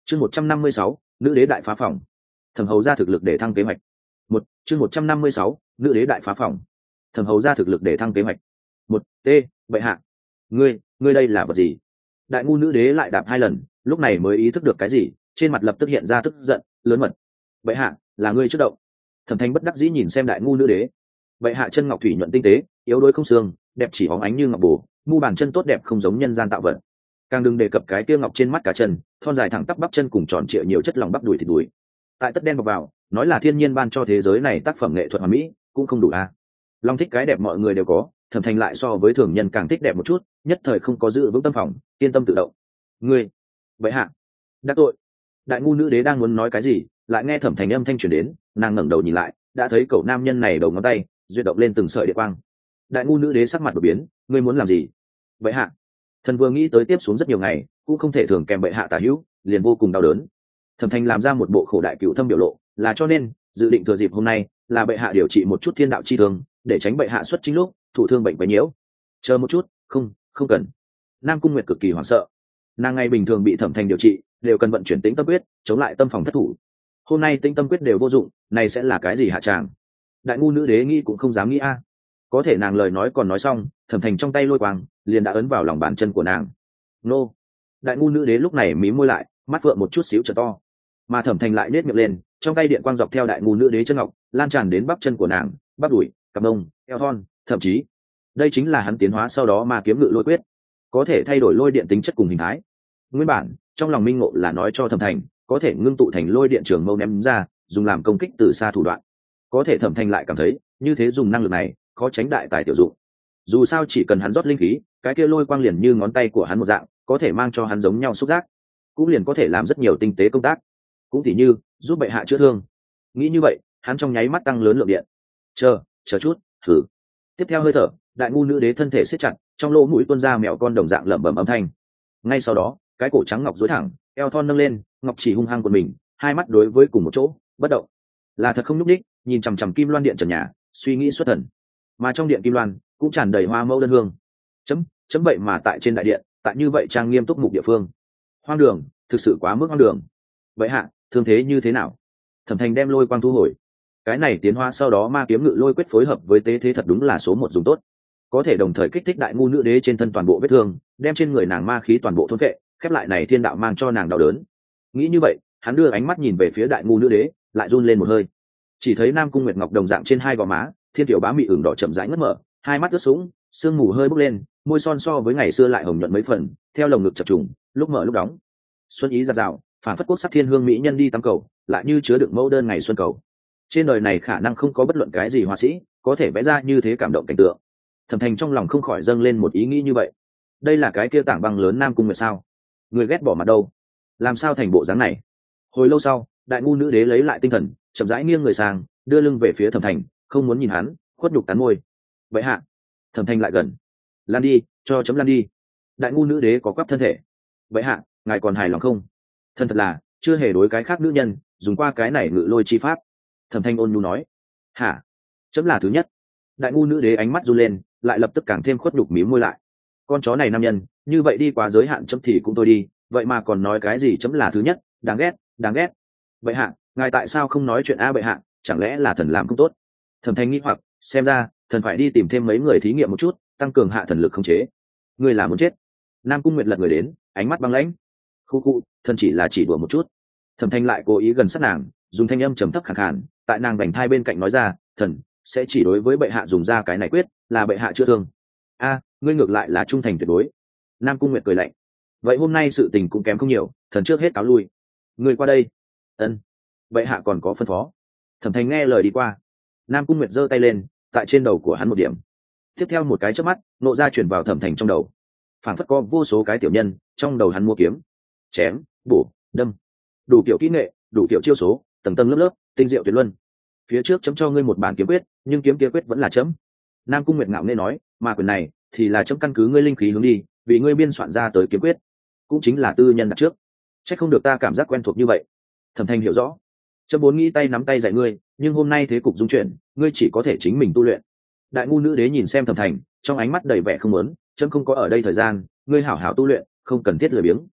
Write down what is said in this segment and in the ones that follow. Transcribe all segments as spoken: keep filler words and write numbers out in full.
chương một trăm năm mươi sáu nữ đế đại phá phòng. Thẩm hầu ra thực lực để thăng kế hoạch. Một chương một trăm năm mươi sáu nữ đế đại phá phòng. Thẩm hầu ra thực lực để thăng kế hoạch. Một t bệ hạ, ngươi ngươi đây là vật gì? Đại ngu nữ đế lại đạp hai lần, lúc này mới ý thức được cái gì, trên mặt lập tức hiện ra tức giận lớn mật. Bệ hạ, là ngươi trước động. Thẩm Thanh bất đắc dĩ nhìn xem đại ngu nữ đế. Bệ hạ chân ngọc thủy nhuận tinh tế, yếu đuối không xương, đẹp chỉ óng ánh như ngọc bổ, mu bàn chân tốt đẹp không giống nhân gian tạo vật. Càng đừng đề cập cái kia ngọc trên mắt cả chân, thon dài thẳng tắp bắp chân cùng tròn trịa nhiều chất lòng bắp đùi thịt đùi. Tại tất đen bọc vào, nói là thiên nhiên ban cho thế giới này tác phẩm nghệ thuật hoàn mỹ, cũng không đủ a. À. Long thích cái đẹp mọi người đều có, Thẩm Thanh lại so với thường nhân càng thích đẹp một chút, nhất thời không có giữ vững tâm phòng, yên tâm tự động. Ngươi, bệ hạ, đắc tội. Đại ngu nữ đế đang muốn nói cái gì, lại nghe Thẩm Thanh âm thanh truyền đến, nàng ngẩng đầu nhìn lại, đã thấy cậu nam nhân này đầu ngón tay duyệt động lên từng sợi địa quang. Đại ngu nữ đế sắc mặt đột biến, ngươi muốn làm gì? Bệ hạ. Thần vừa nghĩ tới tiếp xuống rất nhiều ngày cũng không thể thường kèm bệ hạ tả hữu, liền vô cùng đau đớn. Thẩm Thanh làm ra một bộ khổ đại cựu thâm biểu lộ, là cho nên dự định thừa dịp hôm nay là bệ hạ điều trị một chút thiên đạo chi thương, để tránh bệ hạ xuất chính lúc thụ thương bệnh bấy nhiễu. Chờ một chút, không, không cần. Nam Cung Nguyệt cực kỳ hoảng sợ, nàng ngày bình thường bị Thẩm Thanh điều trị đều cần vận chuyển tĩnh tâm quyết chống lại tâm phòng thất thủ, hôm nay tĩnh tâm quyết đều vô dụng, này sẽ là cái gì hạ tràng? Đại ngu nữ đế nghĩ cũng không dám nghĩ a. Có thể nàng lời nói còn nói xong, Thẩm Thanh trong tay lôi quang liền đã ấn vào lòng bàn chân của nàng. Nô. Đại ngu nữ đế lúc này mím môi lại, mắt phượng một chút xíu trở to, mà Thẩm Thanh lại nết miệng lên, trong tay điện quang dọc theo đại ngu nữ đế chân ngọc lan tràn đến bắp chân của nàng, bắp đùi, cặp mông, eo thon, thậm chí đây chính là hắn tiến hóa sau đó mà kiếm ngự lôi quyết, có thể thay đổi lôi điện tính chất cùng hình thái. Nguyên bản trong lòng minh ngộ là nói cho Thẩm Thanh có thể ngưng tụ thành lôi điện trường mâu ném ra, dùng làm công kích từ xa thủ đoạn. Có thể Thẩm Thanh lại cảm thấy như thế dùng năng lực này khó tránh đại tài tiểu dụng. Dù sao chỉ cần hắn rót linh khí, cái kia lôi quang liền như ngón tay của hắn một dạng, có thể mang cho hắn giống nhau xúc giác, cũng liền có thể làm rất nhiều tinh tế công tác, cũng tỉ như giúp bệ hạ chữa thương. Nghĩ như vậy, hắn trong nháy mắt tăng lớn lượng điện. Chờ, chờ chút, thử. Tiếp theo hơi thở, đại ngu nữ đế thân thể siết chặt, trong lỗ mũi tuôn ra mèo con đồng dạng lẩm bẩm âm thanh. Ngay sau đó, cái cổ trắng ngọc duỗi thẳng, eo thon nâng lên, ngọc chỉ hung hăng của mình, hai mắt đối với cùng một chỗ, bất động. Là thật không nhúc nhích, nhìn chằm chằm kim loan điện trần nhà, suy nghĩ xuất thần. Mà trong điện kim loan cũng tràn đầy hoa mẫu đơn hương. Chấm, chấm vậy mà tại trên đại điện, tại như vậy trang nghiêm túc mục địa phương. Hoang đường, thực sự quá mức hoang đường. Vậy hạ, thương thế như thế nào? Thẩm Thanh đem lôi quang thu hồi. Cái này tiến hóa sau đó ma kiếm ngự lôi quyết phối hợp với tế thế thật đúng là số một dùng tốt, có thể đồng thời kích thích đại ngu nữ đế trên thân toàn bộ vết thương, đem trên người nàng ma khí toàn bộ thôn phệ, khép lại này thiên đạo mang cho nàng đau đớn. Nghĩ như vậy, hắn đưa ánh mắt nhìn về phía đại ngu nữ đế, lại run lên một hơi. Chỉ thấy Nam Cung Nguyệt Ngọc đồng dạng trên hai gò má, thiên tiểu bá mị ửng đỏ chậm rãi ngất mở, hai mắt ướt sũng, sương mù hơi bốc lên, môi son so với ngày xưa lại hồng nhuận mấy phần, theo lồng ngực chập trùng, lúc mở lúc đóng. Xuân ý giạt rào, phản phất quốc sắc thiên hương mỹ nhân đi tắm cầu, lại như chứa đựng mẫu đơn ngày xuân cầu. Trên đời này khả năng không có bất luận cái gì họa sĩ có thể vẽ ra như thế cảm động cảnh tượng. Thẩm Thanh trong lòng không khỏi dâng lên một ý nghĩ như vậy. Đây là cái kia tảng băng lớn Nam Cung Nguyệt sao? Người ghét bỏ mặt đâu? Làm sao thành bộ dáng này? Hồi lâu sau, đại ngu nữ đế lấy lại tinh thần, chậm rãi nghiêng người sang, đưa lưng về phía Thẩm Thanh, không muốn nhìn hắn, khuất nhục cắn môi. Vậy hạ. Thẩm Thanh lại gần. Lan đi, cho chấm lan đi. Đại ngu nữ đế có quắp thân thể. Vậy hạ, ngài còn hài lòng không? Thân thật là chưa hề đối cái khác nữ nhân dùng qua cái này ngự lôi chi pháp. Thẩm Thanh ôn nhu nói. Hả? Chấm là thứ nhất. Đại ngu nữ đế ánh mắt run lên, lại lập tức càng thêm khuất nhục mím môi lại. Con chó này nam nhân, như vậy đi quá giới hạn chấm thì cũng thôi đi, vậy mà còn nói cái gì chấm là thứ nhất, đáng ghét, đáng ghét. Vậy hạ, ngài tại sao không nói chuyện a bệ hạ, chẳng lẽ là thần làm không tốt? Thẩm Thanh nghĩ hoặc, xem ra thần phải đi tìm thêm mấy người thí nghiệm một chút, tăng cường hạ thần lực khống chế. Ngươi là muốn chết? Nam Cung Nguyệt lật người đến, ánh mắt băng lãnh. Khu khu, thần chỉ là chỉ đùa một chút. Thẩm Thanh lại cố ý gần sát nàng, dùng thanh âm trầm thấp khàn khàn, tại nàng vành thai bên cạnh nói ra, thần sẽ chỉ đối với bệ hạ dùng ra cái này quyết, là bệ hạ chữa thương. A, ngươi ngược lại là trung thành tuyệt đối. Nam Cung Nguyệt cười lạnh. Vậy hôm nay sự tình cũng kém không nhiều, thần trước hết cáo lui. Ngươi qua đây. Ân. Bệ hạ còn có phân phó. Thẩm Thanh nghe lời đi qua. Nam Cung Nguyệt giơ tay lên, tại trên đầu của hắn một điểm. Tiếp theo một cái chớp mắt, nộ ra chuyển vào Thẩm Thanh trong đầu. Phản phất có vô số cái tiểu nhân trong đầu hắn mua kiếm, chém, bổ, đâm, đủ kiểu kỹ nghệ, đủ kiểu chiêu số, tầng tầng lớp lớp, tinh diệu tuyệt luân. Phía trước chấm cho ngươi một bản kiếm quyết, nhưng kiếm kia quyết vẫn là chấm. Nam Cung Nguyệt ngạo nghễ nói, mà quyền này thì là chấm căn cứ ngươi linh khí hướng đi, vì ngươi biên soạn ra tới kiếm quyết, cũng chính là tư nhân đặt trước. Chắc không được ta cảm giác quen thuộc như vậy. Thẩm Thanh hiểu rõ, chấm muốn nghĩ tay nắm tay dạy ngươi, nhưng hôm nay thế cục dung chuyển, ngươi chỉ có thể chính mình tu luyện. Đại ngu nữ đế nhìn xem Thẩm Thanh, trong ánh mắt đầy vẻ không muốn, chấm không có ở đây thời gian, ngươi hảo hảo tu luyện, không cần thiết lười biếng.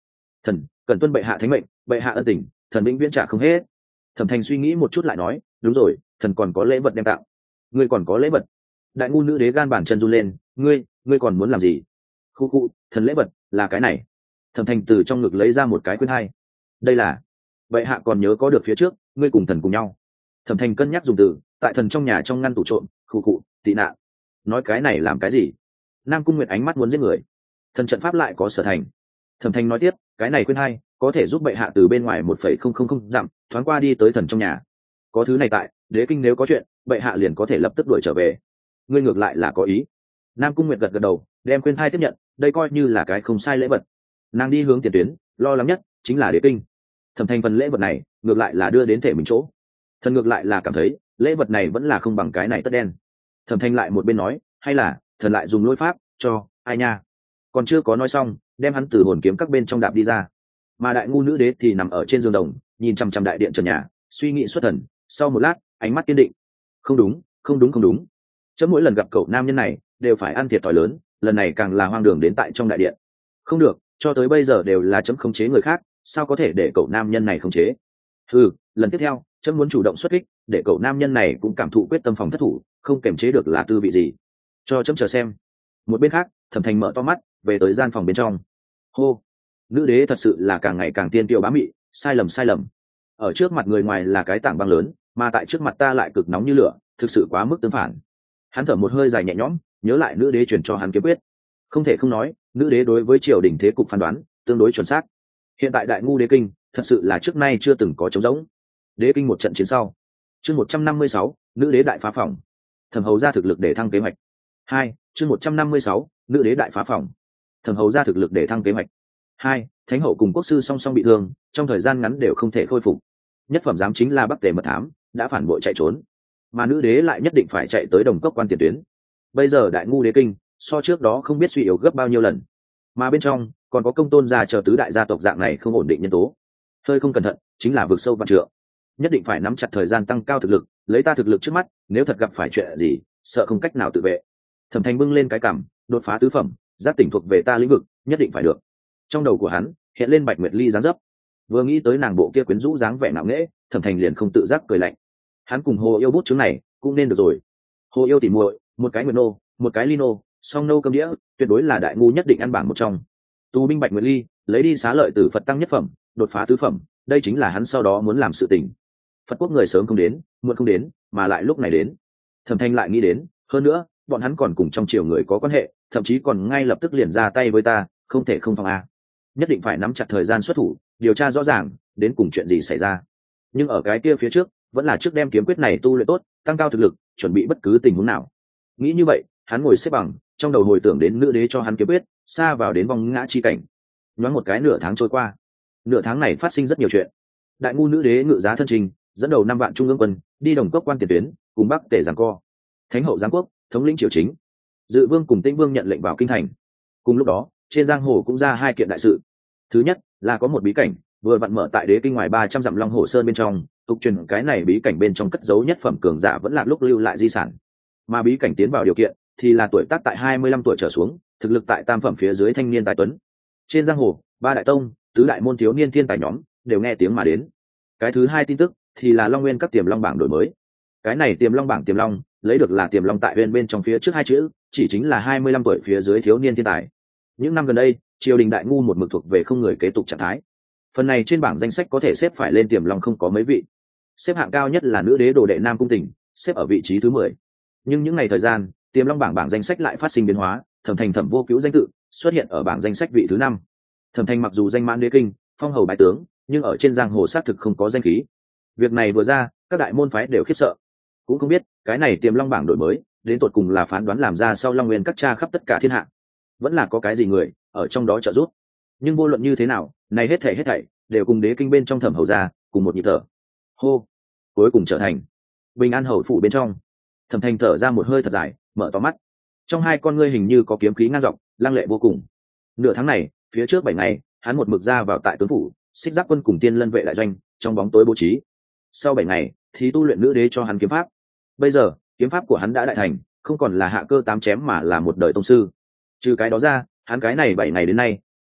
Thần cần tuân bệ hạ thánh mệnh, bệ hạ ân tình, thần vĩnh viễn trả không hết. Thẩm Thành suy nghĩ một chút lại nói, đúng rồi, thần còn có lễ vật đem tặng. Ngươi còn có lễ vật? Đại ngu nữ đế gan bản chân run lên, ngươi ngươi còn muốn làm gì? Khu khu, thần lễ vật là cái này. Thẩm Thành từ trong ngực lấy ra một cái quyển hai. Đây là, bệ hạ còn nhớ có được phía trước ngươi cùng thần cùng nhau. Thẩm Thành cân nhắc dùng từ, tại thần trong nhà trong ngăn tủ trộm, khu cụ tị nạn. Nói cái này làm cái gì? Nam Cung Nguyệt ánh mắt muốn giết người. Thần trận pháp lại có sở thành. Thẩm Thành nói tiếp, cái này quyển hai có thể giúp bệ hạ từ bên ngoài một phẩy không không không dặm thoáng qua đi tới thần trong nhà. Có thứ này tại, đế kinh nếu có chuyện, bệ hạ liền có thể lập tức đuổi trở về. Ngươi ngược lại là có ý. Nam Cung Nguyệt gật gật đầu, đem quyển hai tiếp nhận, đây coi như là cái không sai lễ vật. Nàng đi hướng tiền tuyến, lo lắng nhất chính là đế kinh. Thẩm Thành phần lễ vật này ngược lại là đưa đến thể mình chỗ. Thần ngược lại là cảm thấy lễ vật này vẫn là không bằng cái này tất đen. Thẩm Thành lại một bên nói, hay là thần lại dùng lôi pháp cho ai nha. Còn chưa có nói xong, đem hắn từ hồn kiếm các bên trong đạp đi ra. Mà đại ngu nữ đế thì nằm ở trên giường đồng, nhìn chằm chằm đại điện trần nhà, suy nghĩ xuất thần. Sau một lát, ánh mắt kiên định. Không đúng, không đúng, không đúng. Chấm mỗi lần gặp cậu nam nhân này đều phải ăn thiệt thòi lớn, lần này càng là hoang đường đến tại trong đại điện. Không được, cho tới bây giờ đều là chấm khống chế người khác, sao có thể để cậu nam nhân này khống chế? Ừ, lần tiếp theo chấm muốn chủ động xuất kích, để cậu nam nhân này cũng cảm thụ quyết tâm phòng thất thủ, không kềm chế được là tư vị gì. Cho chấm chờ xem. Một bên khác, Thẩm Thành mở to mắt, về tới gian phòng bên trong. Hô, nữ đế thật sự là càng ngày càng tiên tiêu bá mị, sai lầm sai lầm. Ở trước mặt người ngoài là cái tảng băng lớn, mà tại trước mặt ta lại cực nóng như lửa, thực sự quá mức tương phản. Hắn thở một hơi dài nhẹ nhõm, nhớ lại nữ đế truyền cho hắn kiếm quyết. Không thể không nói, nữ đế đối với triều đình thế cục phán đoán tương đối chuẩn xác. Hiện tại đại ngu đế kinh thật sự là trước nay chưa từng có trống rỗng. Đế kinh một trận chiến sau, chương một trăm năm mươi sáu, nữ đế đại phá phòng. Thẩm hầu ra thực lực để thăng kế hoạch. Hai, chương một trăm năm mươi sáu, nữ đế đại phá phòng. Thẩm hầu ra thực lực để thăng kế hoạch. Hai, thánh hậu cùng quốc sư song song bị thương, trong thời gian ngắn đều không thể khôi phục. Nhất phẩm giám chính là Bắc Tề mật thám, đã phản bội chạy trốn, mà nữ đế lại nhất định phải chạy tới Đồng Cốc quan tiền tuyến. Bây giờ đại ngu đế kinh so trước đó không biết suy yếu gấp bao nhiêu lần, mà bên trong còn có công tôn gia chờ tứ đại gia tộc dạng này không ổn định nhân tố, hơi không cẩn thận chính là vực sâu vạn trượng. Nhất định phải nắm chặt thời gian tăng cao thực lực, lấy ta thực lực trước mắt, nếu thật gặp phải chuyện gì, sợ không cách nào tự vệ. Thẩm Thành bưng lên cái cằm, đột phá tứ phẩm, giác tỉnh thuộc về ta lĩnh vực, nhất định phải được. Trong đầu của hắn hiện lên Bạch Nguyệt Ly dáng dấp, vừa nghĩ tới nàng bộ kia quyến rũ dáng vẻ ngạo nghễ, Thẩm Thành liền không tự giác cười lạnh. Hắn cùng Hồ Yêu bút chứng này cũng nên được rồi. Hồ Yêu tỉ muội, một cái Nguyệt nô, một cái Ly nô, song nô cơm đĩa, tuyệt đối là đại ngu nhất định ăn bảng một trong. Tù binh Bạch Nguyệt Ly lấy đi xá lợi từ Phật tăng nhất phẩm, đột phá tứ phẩm, đây chính là hắn sau đó muốn làm sự tình. Phật quốc người sớm không đến, muộn không đến, mà lại lúc này đến. Thẩm Thanh lại nghĩ đến, hơn nữa, bọn hắn còn cùng trong triều người có quan hệ, thậm chí còn ngay lập tức liền ra tay với ta, không thể không phòng a. Nhất định phải nắm chặt thời gian xuất thủ, điều tra rõ ràng đến cùng chuyện gì xảy ra. Nhưng ở cái kia phía trước, vẫn là trước đem kiếm quyết này tu luyện tốt, tăng cao thực lực, chuẩn bị bất cứ tình huống nào. Nghĩ như vậy, hắn ngồi xếp bằng, trong đầu hồi tưởng đến nữ đế cho hắn kiếm quyết, xa vào đến vòng ngã chi cảnh. Nhoáng một cái nửa tháng trôi qua, nửa tháng này phát sinh rất nhiều chuyện. Đại ngu nữ đế ngự giá thân trình, dẫn đầu năm vạn trung ương quân đi Đồng Cốc quan tiền tuyến, cùng Bắc Tề giằng co. Thánh hậu giáng quốc, thống lĩnh triều chính. Dự vương cùng Tĩnh vương nhận lệnh vào kinh thành. Cùng lúc đó, trên giang hồ cũng ra hai kiện đại sự. Thứ nhất là có một bí cảnh vừa vặn mở tại đế kinh ngoài ba trăm dặm Long Hồ Sơn bên trong, tục truyền cái này bí cảnh bên trong cất giấu nhất phẩm cường giả vẫn là lúc lưu lại di sản. Mà bí cảnh tiến vào điều kiện thì là tuổi tác tại hai mươi lăm tuổi trở xuống, thực lực tại tam phẩm phía dưới thanh niên tài tuấn. Trên giang hồ, ba đại tông, tứ đại môn thiếu niên thiên tài nhóm đều nghe tiếng mà đến. Cái thứ hai tin tức thì là Long Nguyên các tiềm long bảng đổi mới. Cái này tiềm long bảng tiềm long lấy được là tiềm long tại bên bên trong phía trước hai chữ, chỉ chính là hai mươi lăm tuổi phía dưới thiếu niên thiên tài. Những năm gần đây, triều đình đại ngu một mực thuộc về không người kế tục trạng thái. Phần này trên bảng danh sách có thể xếp phải lên tiềm long không có mấy vị. Xếp hạng cao nhất là nữ đế đồ đệ Nam Cung Tình, xếp ở vị trí thứ mười. Nhưng những ngày thời gian, tiềm long bảng bảng danh sách lại phát sinh biến hóa, Thẩm Thành Thẩm Vô Cứu danh tự xuất hiện ở bảng danh sách vị thứ năm. Thẩm Thành mặc dù danh mãn đế kinh, phong hầu bái tướng, nhưng ở trên giang hồ xác thực không có danh khí. Việc này vừa ra, các đại môn phái đều khiếp sợ. Cũng không biết cái này tiềm long bảng đổi mới đến tột cùng là phán đoán làm ra sau Long Nguyên các cha khắp tất cả thiên hạ, vẫn là có cái gì người ở trong đó trợ giúp. Nhưng vô luận như thế nào, này hết thảy hết thảy đều cùng đế kinh bên trong Thẩm hầu ra cùng một nhịp thở. Hô, cuối cùng trở thành bình an hầu phủ bên trong. Thẩm Thành thở ra một hơi thật dài, mở to mắt. Trong hai con ngươi hình như có kiếm khí ngang dọc, lăng lệ vô cùng. Nửa tháng này, phía trước bảy ngày, hắn một mực ra vào tại tướng phủ, Xích Giáp quân cùng Tiên Lân vệ đại doanh, trong bóng tối bố trí. Sau bảy ngày, thì tu luyện nữ đế cho hắn kiếm pháp. Bây giờ, kiếm pháp của hắn đã đại thành, không còn là hạ cơ tám chém mà là một đời tông sư. Trừ cái đó ra, hắn cái này bảy ngày đến nay,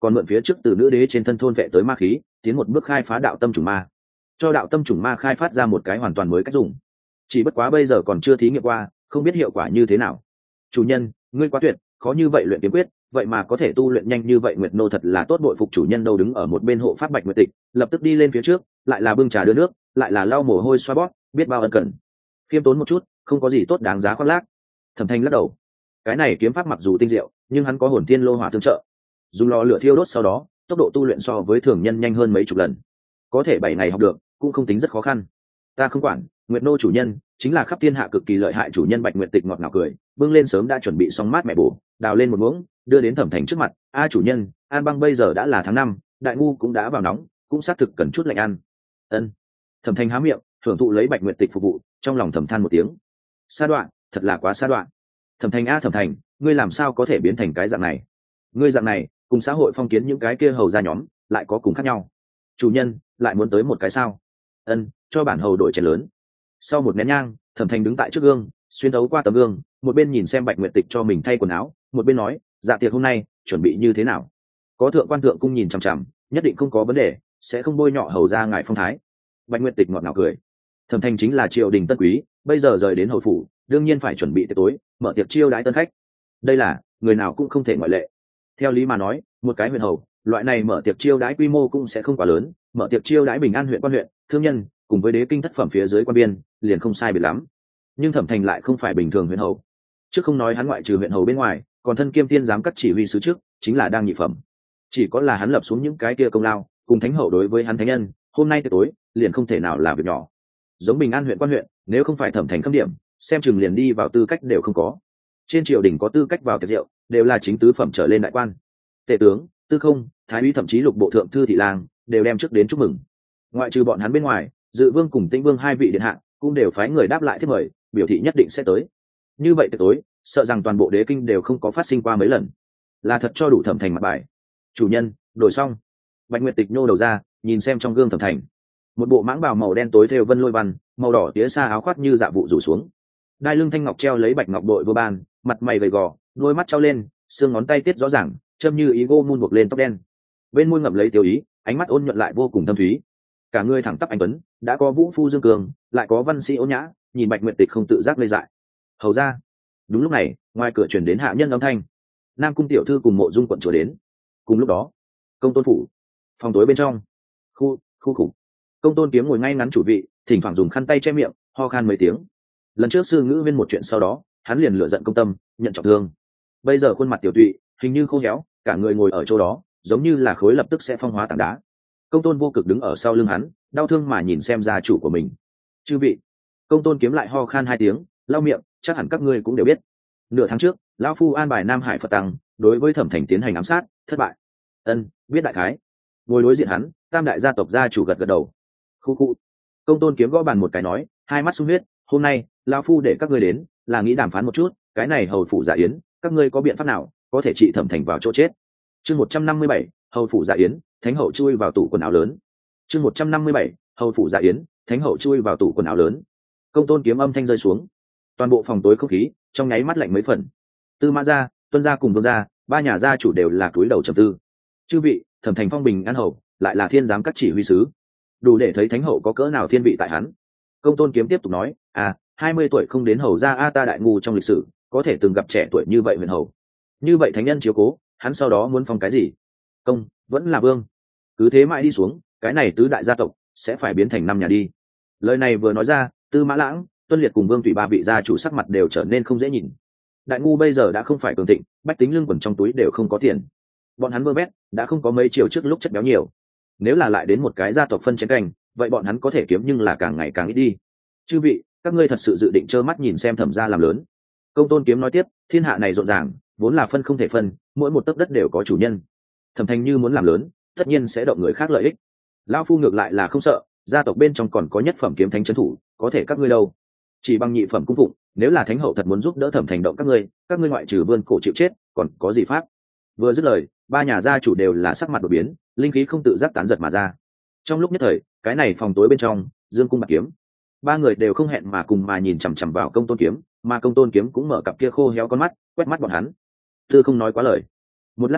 còn mượn phía trước từ nữ đế trên thân thôn vệ tới ma khí tiến một bước khai phá đạo tâm chủng ma, cho đạo tâm chủng ma khai phát ra một cái hoàn toàn mới cách dùng. Chỉ bất quá bây giờ còn chưa thí nghiệm qua, không biết hiệu quả như thế nào. Chủ nhân, ngươi quá tuyệt, khó như vậy luyện kiếm quyết, vậy mà có thể tu luyện nhanh như vậy. Nguyệt nô thật là tốt bội phục. Chủ nhân đâu đứng ở một bên hộ pháp Bạch Nguyệt Tịch lập tức đi lên phía trước, lại là bưng trà đưa nước, lại là lau mồ hôi xoa bóp, biết bao ân cần. Khiêm tốn một chút, không có gì tốt đáng giá khoác lác. Thẩm Thanh lắc đầu, cái này kiếm pháp mặc dù tinh diệu, nhưng hắn có hồn tiên lô hỏa tương trợ, dùng lò lửa thiêu đốt sau đó, tốc độ tu luyện so với thường nhân nhanh hơn mấy chục lần, có thể bảy ngày học được, cũng không tính rất khó khăn. Ta không quản, Nguyệt nô chủ nhân chính là khắp thiên hạ cực kỳ lợi hại. Chủ nhân Bạch Nguyệt Tịch ngọt ngào cười, bưng lên sớm đã chuẩn bị xong mát mẹ bổ, đào lên một muỗng, đưa đến Thẩm Thành trước mặt. A chủ nhân, an băng bây giờ đã là tháng năm, đại ngu cũng đã vào nóng, cũng xác thực cần chút lạnh ăn. Ân. Thẩm Thành há miệng, thưởng thụ lấy Bạch Nguyệt Tịch phục vụ, trong lòng thầm than một tiếng. Sa đoạn, thật là quá sa đoạn. Thẩm Thành a Thẩm Thành, ngươi làm sao có thể biến thành cái dạng này? Ngươi dạng này, cùng xã hội phong kiến những cái kia hầu gia nhóm, lại có cùng khác nhau. Chủ nhân, lại muốn tới một cái sao? Ân, cho bản hầu đổi chén lớn. Sau một nén nhang, Thẩm Thành đứng tại trước gương, xuyên đấu qua tấm gương, một bên nhìn xem Bạch Nguyệt Tịch cho mình thay quần áo, một bên nói, dạ tiệc hôm nay chuẩn bị như thế nào? Có thượng quan thượng cung nhìn chằm chằm, nhất định không có vấn đề, sẽ không bôi nhọ hầu ra ngài phong thái. Bạch Nguyệt Tịch ngọt ngào cười. Thẩm Thành chính là triều đình tân quý, bây giờ rời đến hầu phủ, đương nhiên phải chuẩn bị tiệc tối, mở tiệc chiêu đãi tân khách. Đây là người nào cũng không thể ngoại lệ. Theo lý mà nói, một cái huyện hầu, loại này mở tiệc chiêu đãi quy mô cũng sẽ không quá lớn, mở tiệc chiêu đãi bình an huyện quan huyện, thương nhân, cùng với đế kinh thất phẩm phía dưới quan biên, liền không sai biệt lắm. Nhưng Thẩm Thành lại không phải bình thường huyện hầu. Chứ không nói hắn ngoại trừ huyện hầu bên ngoài, còn thân kiêm tiên giám các chỉ huy sứ trước, chính là đang nhị phẩm. Chỉ có là hắn lập xuống những cái kia công lao, cùng thánh hậu đối với hắn thánh nhân, hôm nay tới tối, liền không thể nào là việc nhỏ. Giống bình an huyện quan huyện, nếu không phải Thẩm Thành khâm điểm, xem chừng liền đi vào tư cách đều không có. Trên triều đình có tư cách vào tiệc rượu, đều là chính tứ phẩm trở lên đại quan. Tể tướng, tư không, thái úy thậm chí lục bộ thượng thư thị lang, đều đem trước đến chúc mừng. Ngoại trừ bọn hắn bên ngoài, Dự Vương cùng Tĩnh Vương hai vị điện hạ cũng đều phái người đáp lại thiết mời, biểu thị nhất định sẽ tới. Như vậy tới tối, sợ rằng toàn bộ đế kinh đều không có phát sinh qua mấy lần, là thật cho đủ Thẩm Thành mặt bài. Chủ nhân, đổi xong. Bạch Nguyệt Tịch nhô đầu ra, nhìn xem trong gương Thẩm Thành, một bộ mãng bào màu đen tối thêu vân lôi văn, màu đỏ tía xa áo khoác như dạ vụ rủ xuống, đai lưng thanh ngọc treo lấy bạch ngọc đội vô ban, mặt mày gầy gò, đôi mắt trao lên, xương ngón tay tiết rõ ràng, châm như ý gô mun buộc lên tóc đen, bên môi ngậm lấy tiêu ý, ánh mắt ôn nhuận lại vô cùng thâm thúy. Cả người thẳng tắp anh tuấn, đã có vũ phu dương cường, lại có văn sĩ ôn nhã, nhìn Bạch Nguyệt Tịch không tự giác lây dại. Hầu ra. Đúng lúc này, ngoài cửa truyền đến hạ nhân âm thanh. Nam cung tiểu thư cùng Mộ Dung quận chúa đến. Cùng lúc đó, công tôn phủ, phòng tối bên trong, khu khu khủng, công tôn kiếm ngồi ngay ngắn chủ vị, thỉnh thoảng dùng khăn tay che miệng, ho khan mấy tiếng. Lần trước sư ngữ viên một chuyện sau đó, hắn liền lựa giận công tâm, nhận trọng thương. Bây giờ khuôn mặt tiểu tụy, hình như khô héo, cả người ngồi ở chỗ đó, giống như là khối lập tức sẽ phong hóa tảng đá. Công tôn vô cực đứng ở sau lưng hắn, đau thương mà nhìn xem gia chủ của mình. Chư vị. Công tôn kiếm lại ho khan hai tiếng, lau miệng, chắc hẳn các ngươi cũng đều biết. Nửa tháng trước, lão phu an bài Nam Hải Phật Tăng đối với Thẩm Thành tiến hành ám sát, thất bại. Ân, biết đại khái. Ngồi đối diện hắn, tam đại gia tộc gia chủ gật gật đầu. Khu khu. Công tôn kiếm gõ bàn một cái nói, hai mắt sung huyết, hôm nay lão phu để các ngươi đến, là nghĩ đàm phán một chút, cái này hầu phủ dạ yến, các ngươi có biện pháp nào có thể trị Thẩm Thành vào chỗ chết? Chương một trăm năm mươi bảy, hầu phủ dạ yến, thánh hậu chui vào tủ quần áo lớn. Chương một trăm năm mươi bảy, hầu phủ dạ yến, thánh hậu chui vào tủ quần áo lớn. Công tôn kiếm âm thanh rơi xuống, toàn bộ phòng tối không khí trong nháy mắt lạnh mấy phần. Tư Mã gia, Tuân gia cùng Vương gia, ba nhà gia chủ đều là cúi đầu trầm tư. Chư vị, Thẩm Thành phong bình an hầu, lại là thiên giám các chỉ huy sứ, đủ để thấy thánh hậu có cỡ nào thiên vị tại hắn. Công tôn kiếm tiếp tục nói, à, hai mươi tuổi không đến hầu gia a ta đại ngu trong lịch sử, có thể từng gặp trẻ tuổi như vậy huyền hầu. Như vậy thánh nhân chiếu cố, hắn sau đó muốn phong cái gì? Công, vẫn là vương. Cứ thế mãi đi xuống, cái này tứ đại gia tộc sẽ phải biến thành năm nhà đi. Lời này vừa nói ra, Tư Mã Lãng, Tuân Liệt cùng Vương Tụy ba vị gia chủ sắc mặt đều trở nên không dễ nhìn. Đại ngu bây giờ đã không phải cường thịnh, bách tính lương quần trong túi đều không có tiền. Bọn hắn vơ vét, đã không có mấy chiều trước lúc chất béo nhiều. Nếu là lại đến một cái gia tộc phân chén canh, vậy bọn hắn có thể kiếm nhưng là càng ngày càng ít đi. Chư vị, các ngươi thật sự dự định trơ mắt nhìn xem Thẩm gia làm lớn? Công tôn kiếm nói tiếp, thiên hạ này rộn ràng, vốn là phân không thể phân, mỗi một tấc đất đều có chủ nhân. Thẩm Thành như muốn làm lớn, tất nhiên sẽ động người khác lợi ích. Lão phu ngược lại là không sợ, gia tộc bên trong còn có nhất phẩm kiếm thánh trấn thủ, có thể các ngươi đâu? Chỉ bằng nhị phẩm cung phụng, nếu là thánh hậu thật muốn giúp đỡ Thẩm Thành động các ngươi, các ngươi ngoại trừ vươn cổ chịu chết, còn có gì pháp? Vừa dứt lời, ba nhà gia chủ đều là sắc mặt đổi biến, linh khí không tự giác tán giật mà ra. Trong lúc nhất thời, cái này phòng tối bên trong, Dương Cung Bạc Kiếm, ba người đều không hẹn mà cùng mà nhìn chằm chằm vào Công tôn kiếm, mà Công tôn kiếm cũng mở cặp kia khô héo con mắt, quét mắt bọn hắn. Tư không nói quá lời. Một lát sau,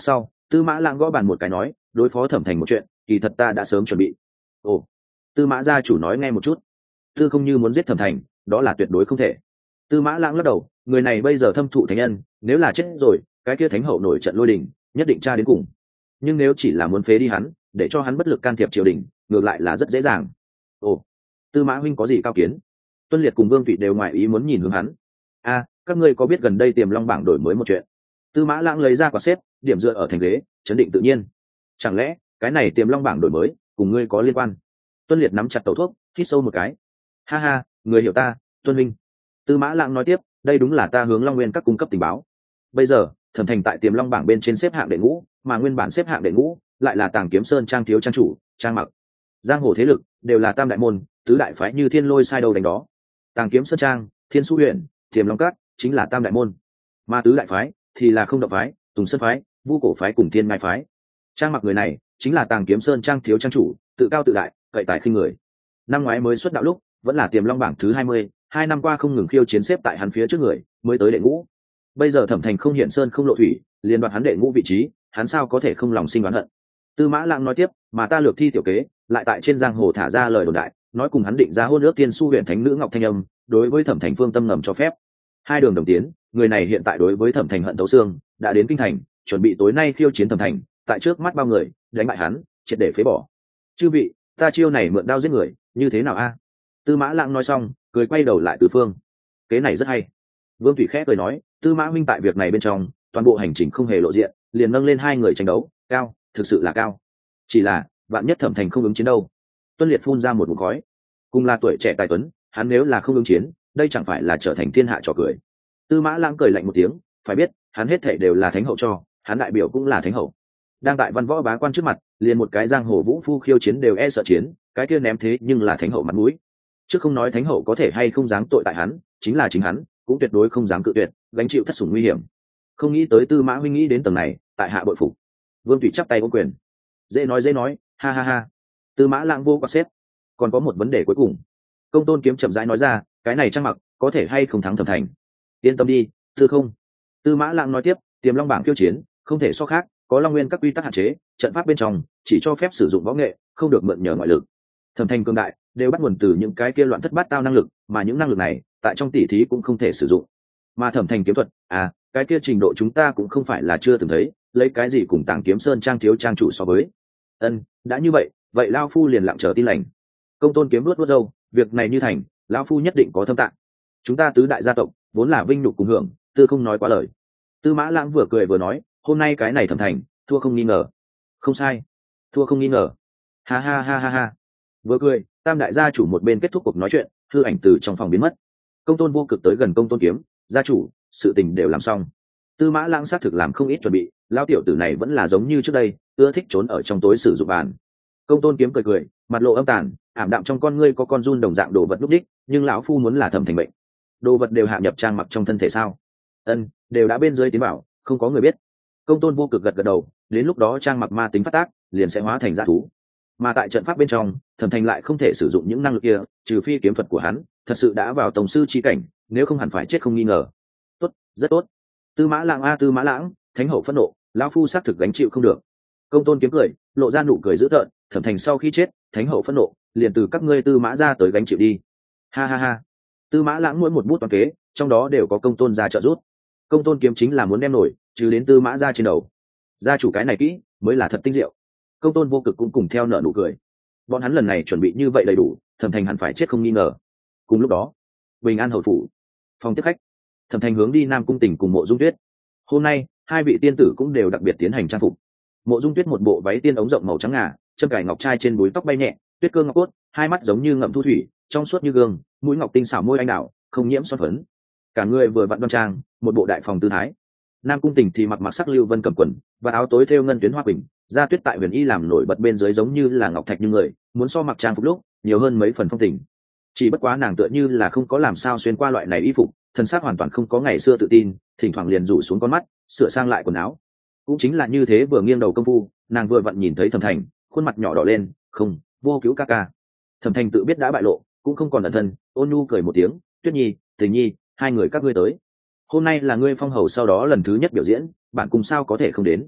Tư Mã Lãng gõ bàn một cái nói, đối phó Thẩm Thành một chuyện kỳ thật ta đã sớm chuẩn bị. Ồ. Tư Mã gia chủ nói nghe một chút. Tư không như muốn giết Thẩm Thành, đó là tuyệt đối không thể. Tư Mã Lãng lắc đầu, người này bây giờ thâm thụ thánh nhân, nếu là chết rồi cái kia thánh hậu nổi trận lôi đình nhất định tra đến cùng. Nhưng nếu chỉ là muốn phế đi hắn, để cho hắn bất lực can thiệp triều đình, ngược lại là rất dễ dàng. Ồ. Tư Mã huynh có gì cao kiến? Tuân Liệt cùng Vương Tụy đều ngoài ý muốn nhìn hướng hắn. A, các ngươi có biết gần đây Tiềm Long bảng đổi mới một chuyện? Tư Mã Lãng lấy ra quạt xếp, điểm dựa ở thành ghế, chấn định tự nhiên. Chẳng lẽ cái này Tiềm Long bảng đổi mới cùng ngươi có liên quan? Tuân Liệt nắm chặt tẩu thuốc, hít sâu một cái. Ha ha, người hiểu ta, Tuân Minh. Tư Mã Lãng nói tiếp, đây đúng là ta hướng Long Nguyên các cung cấp tình báo. Bây giờ Thẩm Thành tại Tiềm Long bảng bên trên xếp hạng đệ ngũ, mà nguyên bản xếp hạng đệ ngũ lại là Tàng Kiếm Sơn trang thiếu trang chủ Trang Mặc. Giang hồ thế lực đều là tam đại môn, tứ đại phái như thiên lôi sai đầu đánh đó. Tàng Kiếm Sơn trang, Thiên Su huyện, Tiềm Long các chính là tam đại môn, mà tứ đại phái thì là Không Động phái, Tùng Sơn phái, Vu Cổ phái cùng Thiên Mai phái. Trang Mặc người này chính là Tàng Kiếm Sơn trang thiếu trang chủ, tự cao tự đại, cậy tài khinh người. Năm ngoái mới xuất đạo lúc vẫn là Tiềm Long bảng thứ hai mươi, hai năm qua không ngừng khiêu chiến xếp tại hắn phía trước người, mới tới đệ ngũ. Bây giờ Thẩm Thành không hiện sơn không lộ thủy, liền đoạt hắn đệ ngũ vị trí, hắn sao có thể không lòng sinh oán hận. Tư Mã Lãng nói tiếp, mà ta lược thi tiểu kế, lại tại trên giang hồ thả ra lời đồn đại, nói cùng hắn định ra hôn ước Tiên Su huyện thánh nữ Ngọc Thanh Âm, đối với Thẩm Thành phương tâm ngầm cho phép. Hai đường đồng tiến, người này hiện tại đối với Thẩm Thành hận thấu xương, đã đến kinh thành, chuẩn bị tối nay khiêu chiến Thẩm Thành, tại trước mắt bao người, đánh bại hắn, triệt để phế bỏ. Chư vị, ta chiêu này mượn đao giết người, như thế nào a? Tư Mã Lãng nói xong, cười quay đầu lại Từ Phương. Kế này rất hay. Vương Thủy khẽ cười nói, Tư Mã huynh tại việc này bên trong, toàn bộ hành trình không hề lộ diện, liền nâng lên hai người tranh đấu, cao, thực sự là cao. Chỉ là, vạn nhất Thẩm Thành không ứng chiến đâu? Tuân Liệt phun ra một ngụm khói. Cùng là tuổi trẻ tài tuấn, hắn nếu là không ứng chiến, đây chẳng phải là trở thành thiên hạ trò cười. Tư Mã Lãng cười lạnh một tiếng, phải biết, hắn hết thảy đều là thánh hậu cho, hắn đại biểu cũng là thánh hậu. Đang tại văn võ bá quan trước mặt, liền một cái giang hồ vũ phu khiêu chiến đều e sợ chiến, cái kia ném thế nhưng là thánh hậu mặt mũi. Chứ không nói thánh hậu có thể hay không dám tội tại hắn, chính là chính hắn cũng tuyệt đối không dám cự tuyệt, gánh chịu thất sủng nguy hiểm. Không nghĩ tới Tư Mã huynh nghĩ đến tầng này, tại hạ bội phục. Vương Thủy chắp tay ôm quyền. Dễ nói dễ nói, ha ha ha. Tư Mã Lãng vô quạt xếp. Còn có một vấn đề cuối cùng. Công Tôn Kiếm chậm rãi nói ra, cái này Trang Mặc có thể hay không thắng Thẩm Thành. Yên tâm đi, Tư không. Tư Mã Lãng nói tiếp, Tiềm Long bảng khiêu chiến, không thể so khác, có Long Nguyên các quy tắc hạn chế, trận pháp bên trong chỉ cho phép sử dụng võ nghệ, không được mượn nhờ ngoại lực. Thẩm Thành cường đại đều bắt nguồn từ những cái kia loạn thất bát tao năng lực, mà những năng lực này tại trong tỷ thí cũng không thể sử dụng. Mà Thẩm Thành kiếm thuật, à, cái kia trình độ chúng ta cũng không phải là chưa từng thấy, lấy cái gì cùng Tàng Kiếm Sơn trang thiếu trang chủ so với. Ân, đã như vậy, vậy lão phu liền lặng chờ tin lành. Công Tôn Kiếm nuốt nuốt râu, việc này như thành, lão phu nhất định có thâm tạng. Chúng ta tứ đại gia tộc vốn là vinh nhục cùng hưởng, Tư không nói quá lời. Tư Mã Lãng vừa cười vừa nói, hôm nay cái này Thẩm Thành thua không nghi ngờ. Không sai, thua không nghi ngờ. Ha ha ha ha ha. Vừa cười, tam đại gia chủ một bên kết thúc cuộc nói chuyện, hư ảnh từ trong phòng biến mất. Công Tôn Vô Cực tới gần Công Tôn Kiếm, gia chủ, sự tình đều làm xong. Tư Mã Lãng xác thực làm không ít chuẩn bị, lão tiểu tử này vẫn là giống như trước đây, ưa thích trốn ở trong tối sử dụng bàn. Công Tôn Kiếm cười cười, mặt lộ âm tàn, ảm đạm trong con ngươi có con run đồng dạng đồ vật lúc đích, nhưng lão phu muốn là Thẩm Thành bệnh. Đồ vật đều hạ nhập Trang Mặc trong thân thể sao? Ân, đều đã bên dưới tiến bảo, không có người biết. Công Tôn Vô Cực gật gật đầu, đến lúc đó Trang Mặc ma tính phát tác, liền sẽ hóa thành dã thú. Mà tại trận pháp bên trong, Thẩm Thành lại không thể sử dụng những năng lực kia, trừ phi kiếm thuật của hắn thật sự đã vào tổng sư chi cảnh, nếu không hẳn phải chết không nghi ngờ. Tốt, rất tốt. Tư Mã Lãng a Tư Mã Lãng, thánh hậu phẫn nộ, lão phu xác thực gánh chịu không được. Công Tôn Kiếm cười, lộ ra nụ cười dữ tợn, Thẩm Thành sau khi chết, thánh hậu phẫn nộ, liền từ các ngươi Tư Mã ra tới gánh chịu đi. Ha ha ha. Tư Mã Lãng mỗi một bút toán kế, trong đó đều có Công Tôn gia trợ giúp. Công Tôn Kiếm chính là muốn đem nổi, trừ đến Tư Mã ra trên đầu. Gia chủ cái này kỹ, mới là thật tinh diệu. Công Tôn Vô Cực cũng cùng theo nở nụ cười. Bọn hắn lần này chuẩn bị như vậy đầy đủ, Thẩm Thành hẳn phải chết không nghi ngờ. Cùng lúc đó, Bình An hầu phủ, phòng tiếp khách, Thẩm Thành hướng đi Nam Cung Tỉnh cùng Mộ Dung Tuyết. Hôm nay, hai vị tiên tử cũng đều đặc biệt tiến hành trang phục. Mộ Dung Tuyết một bộ váy tiên ống rộng màu trắng ngà, châm cài ngọc trai trên búi tóc bay nhẹ, tuyết cơ ngọc cốt, hai mắt giống như ngậm thu thủy, trong suốt như gương, mũi ngọc tinh xảo môi anh đào, không nhiễm son phấn. Cả người vừa vặn đoan trang, một bộ đại phòng tư thái. Nam Cung Tỉnh thì mặc mặc sắc lưu vân cầm quần và áo tối thêu ngân tuyến hoa quỳnh, da tuyết tại huyền y làm nổi bật bên dưới giống như là ngọc thạch như người, muốn so mặc trang phục lúc nhiều hơn mấy phần phong tình. Chỉ bất quá nàng tựa như là không có làm sao xuyên qua loại này y phục, thân xác hoàn toàn không có ngày xưa tự tin, thỉnh thoảng liền rủ xuống con mắt, sửa sang lại quần áo. Cũng chính là như thế, vừa nghiêng đầu công phu, nàng vừa vặn nhìn thấy Thẩm Thành, khuôn mặt nhỏ đỏ lên, không, Vô Cứu ca ca. Thẩm Thành tự biết đã bại lộ, cũng không còn ẩn thân, ôn nhu cười một tiếng, Tuyết Nhi, Tình Nhi, hai người các ngươi tới. Hôm nay là ngươi phong hầu sau đó lần thứ nhất biểu diễn, bạn cùng sao có thể không đến.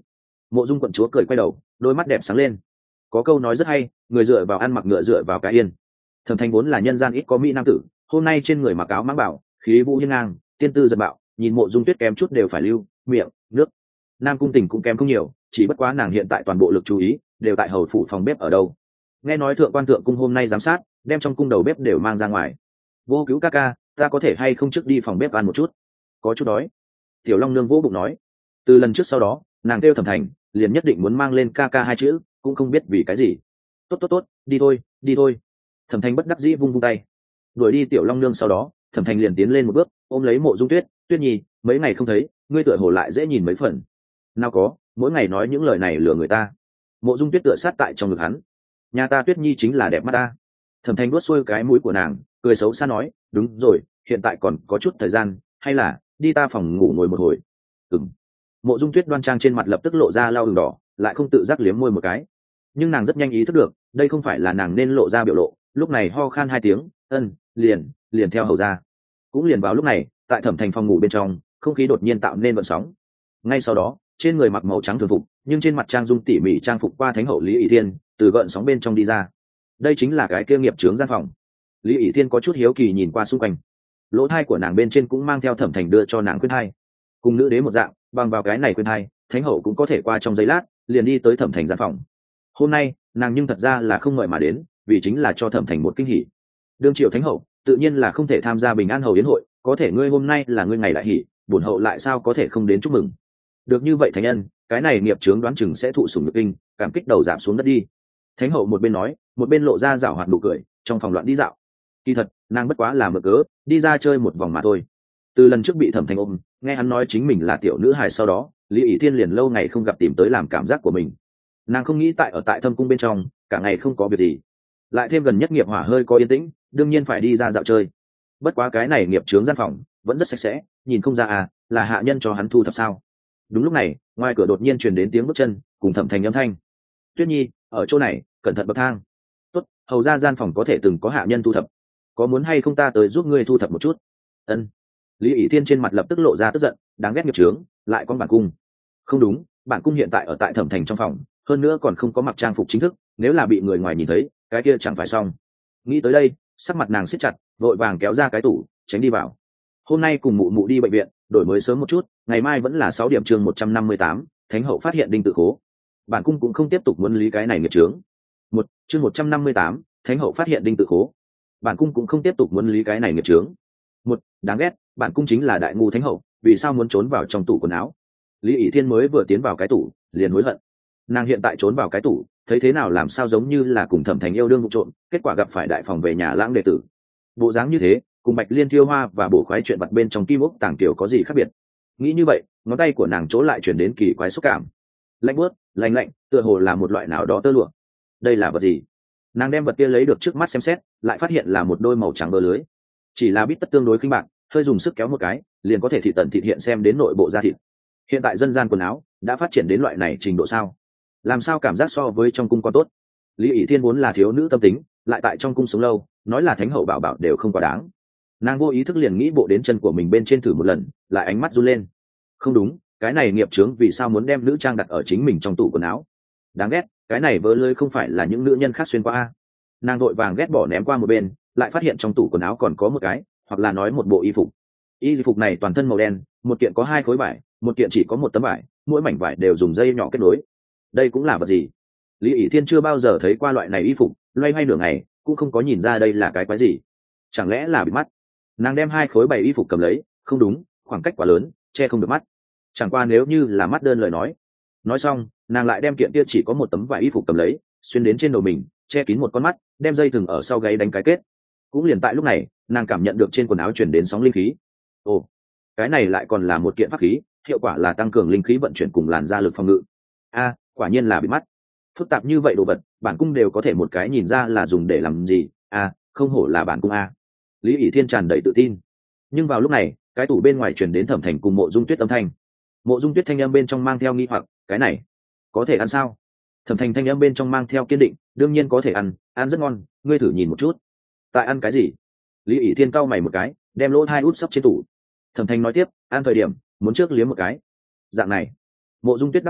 Mộ Dung quận chúa cười quay đầu, đôi mắt đẹp sáng lên. Có câu nói rất hay, người dựa vào ăn mặc ngựa dựa vào cái yên. Thẩm Thành vốn là nhân gian ít có mỹ nam tử, hôm nay trên người mặc áo mãng bảo, khí vũ hiên ngang, tiên tư giật bạo, nhìn Mộ Dung Tuyết kém chút đều phải lưu miệng nước. Nam cung tình cũng kém không nhiều, chỉ bất quá nàng hiện tại toàn bộ lực chú ý đều tại hầu phủ phòng bếp ở đâu. Nghe nói thượng quan thượng cung hôm nay giám sát, đem trong cung đầu bếp đều mang ra ngoài. Vô Cứu ca ca, ta có thể hay không trước đi phòng bếp ăn một chút, có chút đói. Tiểu Long nương vỗ bụng nói. Từ lần trước sau đó, nàng kêu Thẩm Thành liền nhất định muốn mang lên ca ca hai chữ, cũng không biết vì cái gì. Tốt tốt tốt, đi thôi, đi thôi. Thẩm Thành bất đắc dĩ vung vung tay, đuổi đi Tiểu Long nương. Sau đó Thẩm Thành liền tiến lên một bước, ôm lấy Mộ Dung Tuyết. Tuyết nhi, mấy ngày không thấy, ngươi tựa hồ lại dễ nhìn mấy phần. Nào có, mỗi ngày nói những lời này lừa người ta. Mộ Dung Tuyết tựa sát tại trong ngực hắn. Nhà ta Tuyết nhi chính là đẹp mắt ta. Thẩm Thành vuốt xuôi cái mũi của nàng, cười xấu xa nói, đúng rồi, hiện tại còn có chút thời gian, hay là đi ta phòng ngủ ngồi một hồi. Ừm. Mộ Dung Tuyết đoan trang trên mặt lập tức lộ ra lao ửng đỏ, lại không tự giác liếm môi một cái. Nhưng nàng rất nhanh ý thức được, đây không phải là nàng nên lộ ra biểu lộ, lúc này ho khan hai tiếng, ân, liền, liền theo hầu ra. Cũng liền vào lúc này, tại Thẩm Thành phòng ngủ bên trong, không khí đột nhiên tạo nên vận sóng. Ngay sau đó, trên người mặc màu trắng thường phục, nhưng trên mặt trang dung tỉ mỉ trang phục qua thánh hậu Lý ỷ Thiên, từ gợn sóng bên trong đi ra. Đây chính là cái kia nghiệp trướng gian phòng. Lý ỷ Thiên có chút hiếu kỳ nhìn qua xung quanh, lỗ thai của nàng bên trên cũng mang theo Thẩm Thành đưa cho nàng khuyên thai. Cùng nữ đế một dạng, bằng vào cái này khuyên thai, thánh hậu cũng có thể qua trong giây lát liền đi tới Thẩm Thành gian phòng. Hôm nay nàng nhưng thật ra là không ngợi mà đến, vì chính là cho Thẩm Thành một kinh hỉ. Đương triều thánh hậu tự nhiên là không thể tham gia bình an hầu yến hội, có thể ngươi hôm nay là ngươi ngày đại hỉ, bổn hậu lại sao có thể không đến chúc mừng. Được như vậy thánh nhân, cái này nghiệp chướng đoán chừng sẽ thụ sủng nhược kinh, cảm kích đầu giảm xuống đất đi. Thánh hậu một bên nói, một bên lộ ra rảo hoạt nụ cười, trong phòng loạn đi dạo. Kỳ thật nàng bất quá là mở cớ đi ra chơi một vòng mà thôi. Từ lần trước bị Thẩm Thành ôm, nghe hắn nói chính mình là tiểu nữ hài, sau đó Lý ỷ Thiên liền lâu ngày không gặp tìm tới làm cảm giác của mình. Nàng không nghĩ tại ở tại Thâm cung bên trong cả ngày không có việc gì, lại thêm gần nhất nghiệp hỏa hơi có yên tĩnh, đương nhiên phải đi ra dạo chơi. Bất quá cái này nghiệp chướng gian phòng vẫn rất sạch sẽ, nhìn không ra à là hạ nhân cho hắn thu thập sao. Đúng lúc này, ngoài cửa đột nhiên truyền đến tiếng bước chân cùng Thẩm Thành âm thanh. Tuyết nhi, ở chỗ này, cẩn thận bậc thang. Tốt, hầu ra gian phòng có thể từng có hạ nhân thu thập, có muốn hay không ta tới giúp ngươi thu thập một chút? Ân. Lý ỷ Thiên trên mặt lập tức lộ ra tức giận, đáng ghét nghiệp trướng, lại con bản cung. Không đúng, bản cung hiện tại ở tại Thẩm Thành trong phòng, hơn nữa còn không có mặc trang phục chính thức, nếu là bị người ngoài nhìn thấy, cái kia chẳng phải xong. Nghĩ tới đây, sắc mặt nàng siết chặt, vội vàng kéo ra cái tủ, tránh đi vào. Hôm nay cùng mụ mụ đi bệnh viện, đổi mới sớm một chút, ngày mai vẫn là sáu điểm chương một trăm năm mươi tám, thánh hậu phát hiện đinh tự khố. Bản cung cũng không tiếp tục muốn lý cái này nghiệp trướng. Một, chương một trăm năm mươi tám, thánh hậu phát hiện đinh tự khố. Bản cung cũng không tiếp tục muốn lý cái này nghiệp trướng. Một, đáng ghét, bản cung chính là đại ngu thánh hậu, vì sao muốn trốn vào trong tủ quần áo? Lý ỷ Thiên mới vừa tiến vào cái tủ, liền hối hận. Nàng hiện tại trốn vào cái tủ, thấy thế nào làm sao giống như là cùng Thẩm Thành yêu đương vụ trộm, kết quả gặp phải đại phòng về nhà lãng đệ tử. Bộ dáng như thế, cùng Bạch Liên Thiêu Hoa và bổ khoái chuyện vặt bên trong kim ốc tàng tiểu có gì khác biệt? Nghĩ như vậy, ngón tay của nàng chỗ lại chuyển đến kỳ quái xúc cảm. Lạnh buốt, lạnh lạnh, tựa hồ là một loại nào đó tơ lụa. Đây là vật gì? Nàng đem vật kia lấy được trước mắt xem xét, lại phát hiện là một đôi màu trắng bờ lưới. Chỉ là bít tất tương đối khinh bạc, hơi dùng sức kéo một cái, liền có thể thị tận thịt hiện xem đến nội bộ da thịt. Hiện tại dân gian quần áo đã phát triển đến loại này trình độ sao? Làm sao cảm giác so với trong cung còn tốt? Lý ỷ Thiên vốn là thiếu nữ tâm tính, lại tại trong cung sống lâu, nói là thánh hậu bảo bảo đều không quá đáng. Nàng vô ý thức liền nghĩ bộ đến chân của mình bên trên thử một lần, lại ánh mắt run lên. Không đúng, cái này nghiệp chướng vì sao muốn đem nữ trang đặt ở chính mình trong tủ quần áo? Đáng ghét, cái này vớ lưới không phải là những nữ nhân khác xuyên qua a. Nàng đội vàng ghét bỏ ném qua một bên, lại phát hiện trong tủ quần áo còn có một cái, hoặc là nói một bộ y phục. Y phục này toàn thân màu đen, một kiện có hai khối vải, một kiện chỉ có một tấm vải, mỗi mảnh vải đều dùng dây nhỏ kết nối. Đây cũng là vật gì? Lý ỷ Thiên chưa bao giờ thấy qua loại này y phục, loay hoay nửa ngày cũng không có nhìn ra đây là cái quái gì. Chẳng lẽ là bị mắt? Nàng đem hai khối bày y phục cầm lấy, không đúng, khoảng cách quá lớn, che không được mắt. Chẳng qua nếu như là mắt đơn lời nói. Nói xong, nàng lại đem kiện kia chỉ có một tấm vải y phục cầm lấy, xuyên đến trên đầu mình, che kín một con mắt, đem dây thừng ở sau gáy đánh cái kết. Cũng liền tại lúc này, nàng cảm nhận được trên quần áo truyền đến sóng linh khí. Ồ, cái này lại còn là một kiện pháp khí, hiệu quả là tăng cường linh khí vận chuyển cùng làn da lực phòng ngự. A, quả nhiên là bị mắt. Phức tạp như vậy đồ vật, bản cung đều có thể một cái nhìn ra là dùng để làm gì. A, không hổ là bản cung a. Lý ỷ Thiên tràn đầy tự tin. Nhưng vào lúc này, cái tủ bên ngoài truyền đến Thẩm Thành cùng Mộ Dung Tuyết âm thanh. Mộ Dung Tuyết thanh âm bên trong mang theo nghi hoặc, cái này có thể ăn sao? Thẩm Thành thanh âm bên trong mang theo kiên định, đương nhiên có thể ăn, ăn rất ngon, ngươi thử nhìn một chút. Tại ăn cái gì? Lý ỷ Thiên cau mày một cái, đem lỗ hai út sấp trên tủ. Thẩm Thành nói tiếp, ăn thời điểm muốn trước liếm một cái. Dạng này. Mộ Dung Tuyết đáp lại,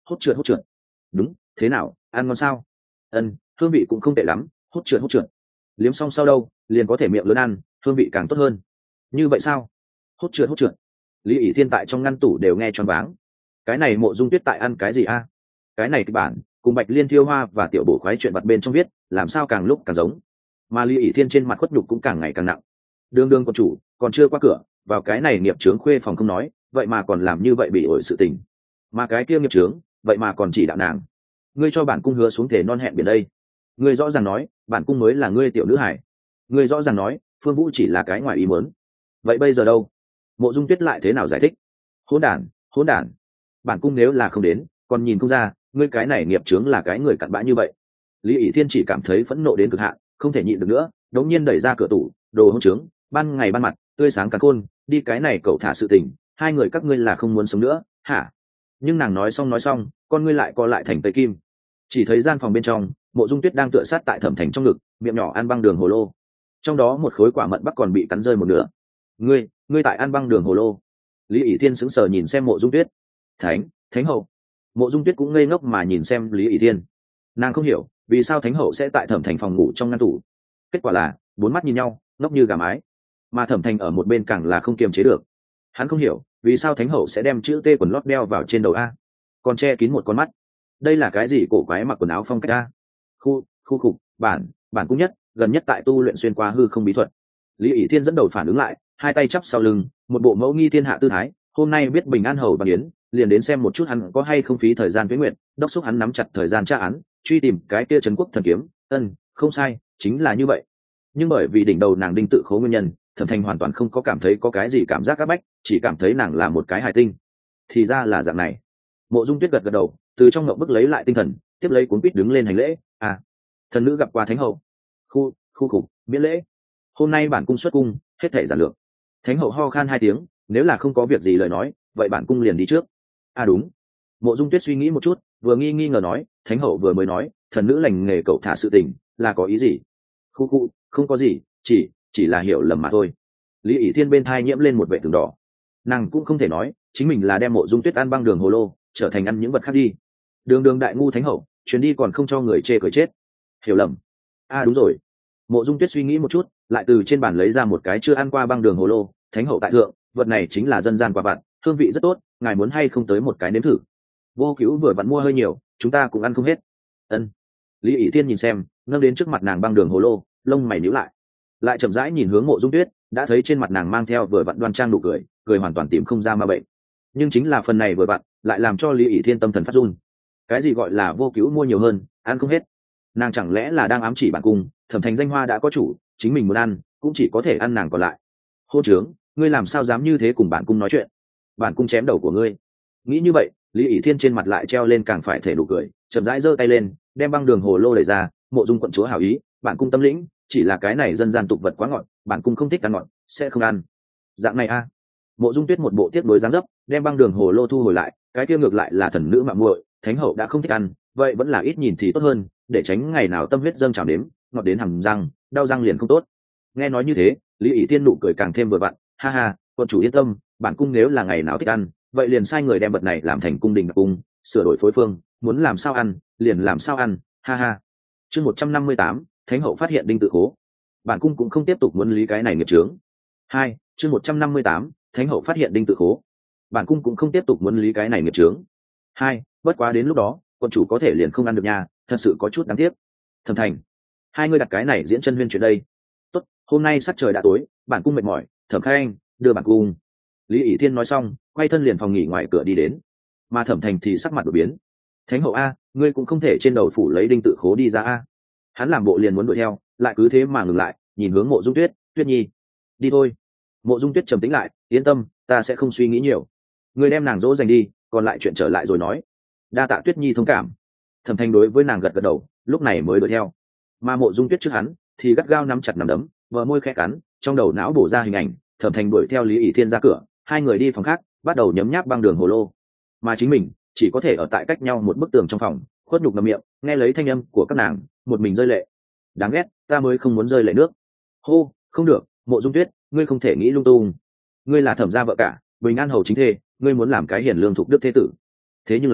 hốt trượt hốt trượt. Đúng, thế nào, ăn ngon sao? Ân, hương vị cũng không tệ lắm, hốt trượt hốt trượt. Liếm xong sau đâu, liền có thể miệng lớn ăn, hương vị càng tốt hơn. Như vậy sao? Hốt trượt hốt trượt. Lý ỷ thiên tại trong ngăn tủ đều nghe choáng váng. Cái này Mộ Dung Tuyết tại ăn cái gì a? Cái này kịch bản cùng Bạch Liên Thiêu Hoa và Tiểu Bổ khoái chuyện vặt bên trong viết, làm sao càng lúc càng giống. Mà Lý ỷ thiên trên mặt khuất nhục cũng càng ngày càng nặng. Đường đường con chủ còn chưa qua cửa, vào cái này nghiệp chướng khuê phòng không nói, vậy mà còn làm như vậy bị ổi sự tình. Mà cái kia nghiệp chướng, vậy mà còn chỉ đạo nàng. Ngươi cho bản cung hứa xuống thể non hẹn biển đây. Ngươi rõ ràng nói, bản cung mới là ngươi tiểu nữ hải. Ngươi rõ ràng nói, Phương Vũ chỉ là cái ngoài ý muốn. Vậy bây giờ đâu? Mộ Dung Tuyết lại thế nào giải thích? Hỗn đản, hỗn đản. Bản cung nếu là không đến, còn nhìn không ra, ngươi cái này nghiệp chướng là cái người cặn bã như vậy. Lý ỷ thiên chỉ cảm thấy phẫn nộ đến cực hạn, không thể nhịn được nữa, đống nhiên đẩy ra cửa tủ, đồ hỗn trướng, ban ngày ban mặt, tươi sáng cả khôn, đi cái này cậu thả sự tình, hai người các ngươi là không muốn sống nữa, hả? Nhưng nàng nói xong nói xong, con ngươi lại co lại thành tây kim. Chỉ thấy gian phòng bên trong, Mộ Dung Tuyết đang tựa sát tại Thẩm Thành trong ngực, miệng nhỏ ăn băng đường hồ lô. Trong đó một khối quả mận bắc còn bị cắn rơi một nửa. Ngươi, ngươi tại ăn băng đường hồ lô? Lý ỷ thiên sững sờ nhìn xem Mộ Dung Tuyết. Thánh, Thánh hậu. Mộ Dung Tuyết cũng ngây ngốc mà nhìn xem Lý ỷ thiên. Nàng không hiểu, vì sao Thánh hậu sẽ tại Thẩm Thành phòng ngủ trong ngăn tủ. Kết quả là, bốn mắt nhìn nhau, ngốc như gà mái. Mà Thẩm Thành ở một bên càng là không kiềm chế được. Hắn không hiểu, vì sao Thánh hậu sẽ đem chữ T quần lót đeo vào trên đầu a, còn che kín một con mắt. Đây là cái gì cổ quái mặc quần áo phong cách a? Khu, khu khục, bản, bản cung nhất, gần nhất tại tu luyện xuyên qua hư không bí thuật. Lý ỷ thiên dẫn đầu phản ứng lại, hai tay chắp sau lưng, một bộ mẫu nghi thiên hạ tư thái. Hôm nay biết bình an hầu bằng yến, liền đến xem một chút hắn có hay không phí thời gian tuế nguyện, đốc xúc hắn nắm chặt thời gian tra án, truy tìm cái kia trấn quốc thần kiếm. Ân, không sai, chính là như vậy. Nhưng bởi vì đỉnh đầu nàng đinh tự khố nguyên nhân, Thẩm Thành hoàn toàn không có cảm thấy có cái gì cảm giác áp bách, chỉ cảm thấy nàng là một cái hài tinh. Thì ra là dạng này. Mộ Dung Tuyết gật gật đầu, từ trong ngậm bức lấy lại tinh thần, tiếp lấy cuốn quýt đứng lên hành lễ. À, thần nữ gặp qua Thánh hậu. Khu, khu cục, miễn lễ. Hôm nay bản cung xuất cung, hết thảy giản lược. Thánh hậu ho khan hai tiếng, nếu là không có việc gì lời nói, vậy bản cung liền đi trước. À đúng. Mộ Dung Tuyết suy nghĩ một chút, vừa nghi nghi ngờ nói, Thánh hậu vừa mới nói, thần nữ lành nghề cậu thả sự tình, là có ý gì? Khu khu, không có gì, chỉ chỉ là hiểu lầm mà thôi. Lý ỷ thiên bên thai nhiễm lên một vệ tường đỏ. Nàng cũng không thể nói chính mình là đem Mộ Dung Tuyết ăn băng đường hồ lô trở thành ăn những vật khác đi. Đường đường đại ngu thánh hậu, chuyến đi còn không cho người chê cười chết. Hiểu lầm. À đúng rồi. Mộ Dung Tuyết suy nghĩ một chút, lại từ trên bàn lấy ra một cái chưa ăn qua băng đường hồ lô. Thánh hậu tại thượng, vật này chính là dân gian quà vặt, hương vị rất tốt, ngài muốn hay không tới một cái nếm thử? Vô Cứu vừa vặn mua hơi nhiều, chúng ta cũng ăn không hết. Ân. Lý ỷ thiên nhìn xem, nâng đến trước mặt nàng băng đường hồ lô, lông mày nhíu lại, lại chậm rãi nhìn hướng Mộ Dung Tuyết, đã thấy trên mặt nàng mang theo vừa vặn đoan trang nụ cười, cười hoàn toàn tìm không ra ma bệnh. Nhưng chính là phần này vừa vặn, lại làm cho Lý ỷ thiên tâm thần phát run. Cái gì gọi là Vô Cứu mua nhiều hơn, ăn không hết? Nàng chẳng lẽ là đang ám chỉ bản cung, Thẩm Thành danh hoa đã có chủ, chính mình muốn ăn, cũng chỉ có thể ăn nàng còn lại. Hô trướng, ngươi làm sao dám như thế cùng bản cung nói chuyện? Bản cung chém đầu của ngươi. Nghĩ như vậy, Lý ỷ thiên trên mặt lại treo lên càng phải thể nụ cười, chậm rãi giơ tay lên, đem băng đường hồ lô đẩy ra. Mộ Dung quận chúa hảo ý, bản cung tâm lĩnh, chỉ là cái này dân gian tục vật quá ngọt, bản cung không thích ăn ngọt, sẽ không ăn. Dạng này a. À. Mộ Dung Tuyết một bộ tiếp nối dáng dấp, đem băng đường hồ lô thu hồi lại, cái kia ngược lại là thần nữ mạng muội, Thánh hậu đã không thích ăn, vậy vẫn là ít nhìn thì tốt hơn, để tránh ngày nào tâm huyết dâng trào đếm, ngọt đến hàm răng, đau răng liền không tốt. Nghe nói như thế, Lý ỷ thiên nụ cười càng thêm vừa vặn, ha ha, quận chủ yên tâm, bản cung nếu là ngày nào thích ăn, vậy liền sai người đem vật này làm thành cung đình đặc cung, sửa đổi phối phương, muốn làm sao ăn, liền làm sao ăn, ha ha. Chương một trăm năm mươi tám, Thánh hậu phát hiện đinh tự khố. Bản cung cũng không tiếp tục muốn lý cái này nghiệp chướng. Hai, chương một trăm năm mươi tám, Thánh hậu phát hiện đinh tự khố. Bản cung cũng không tiếp tục muốn lý cái này nghiệp chướng. Hai, bất quá đến lúc đó, quân chủ có thể liền không ăn được nha, thật sự có chút đáng tiếc. Thẩm Thành, hai người đặt cái này diễn chân huyên chuyện đây. Tốt, hôm nay sắc trời đã tối, bản cung mệt mỏi, Thẩm Khanh, đưa bản cung. Lý ỷ thiên nói xong, quay thân liền phòng nghỉ ngoài cửa đi đến. Mà Thẩm Thành thì sắc mặt đổi biến. Thánh hậu a, ngươi cũng không thể trên đầu phủ lấy đinh tự khố đi ra a. Hắn làm bộ liền muốn đuổi theo, lại cứ thế mà ngừng lại, nhìn hướng Mộ Dung Tuyết, Tuyết nhi, đi thôi. Mộ Dung Tuyết trầm tĩnh lại, yên tâm, ta sẽ không suy nghĩ nhiều. Ngươi đem nàng dỗ dành đi, còn lại chuyện trở lại rồi nói. Đa tạ Tuyết nhi thông cảm. Thẩm Thành đối với nàng gật gật đầu, lúc này mới đuổi theo. Mà Mộ Dung Tuyết trước hắn thì gắt gao nắm chặt nắm đấm, vợ môi khẽ cắn, trong đầu não bổ ra hình ảnh, Thẩm Thành đuổi theo Lý ỷ thiên ra cửa, hai người đi phòng khác, bắt đầu nhấm nháp băng đường hồ lô. Mà chính mình chỉ có thể ở tại cách nhau một bức tường trong phòng, khuất nhục ngậm miệng, nghe lấy thanh âm của các nàng, một mình rơi lệ. Đáng ghét, ta mới không muốn rơi lệ nước. Hô, không được, Mộ Dung Tuyết, ngươi không thể nghĩ lung tung. Ngươi là Thẩm gia vợ cả, Bình An hầu chính thê, ngươi muốn làm cái hiền lương thục đức thế tử. Thế nhưng là,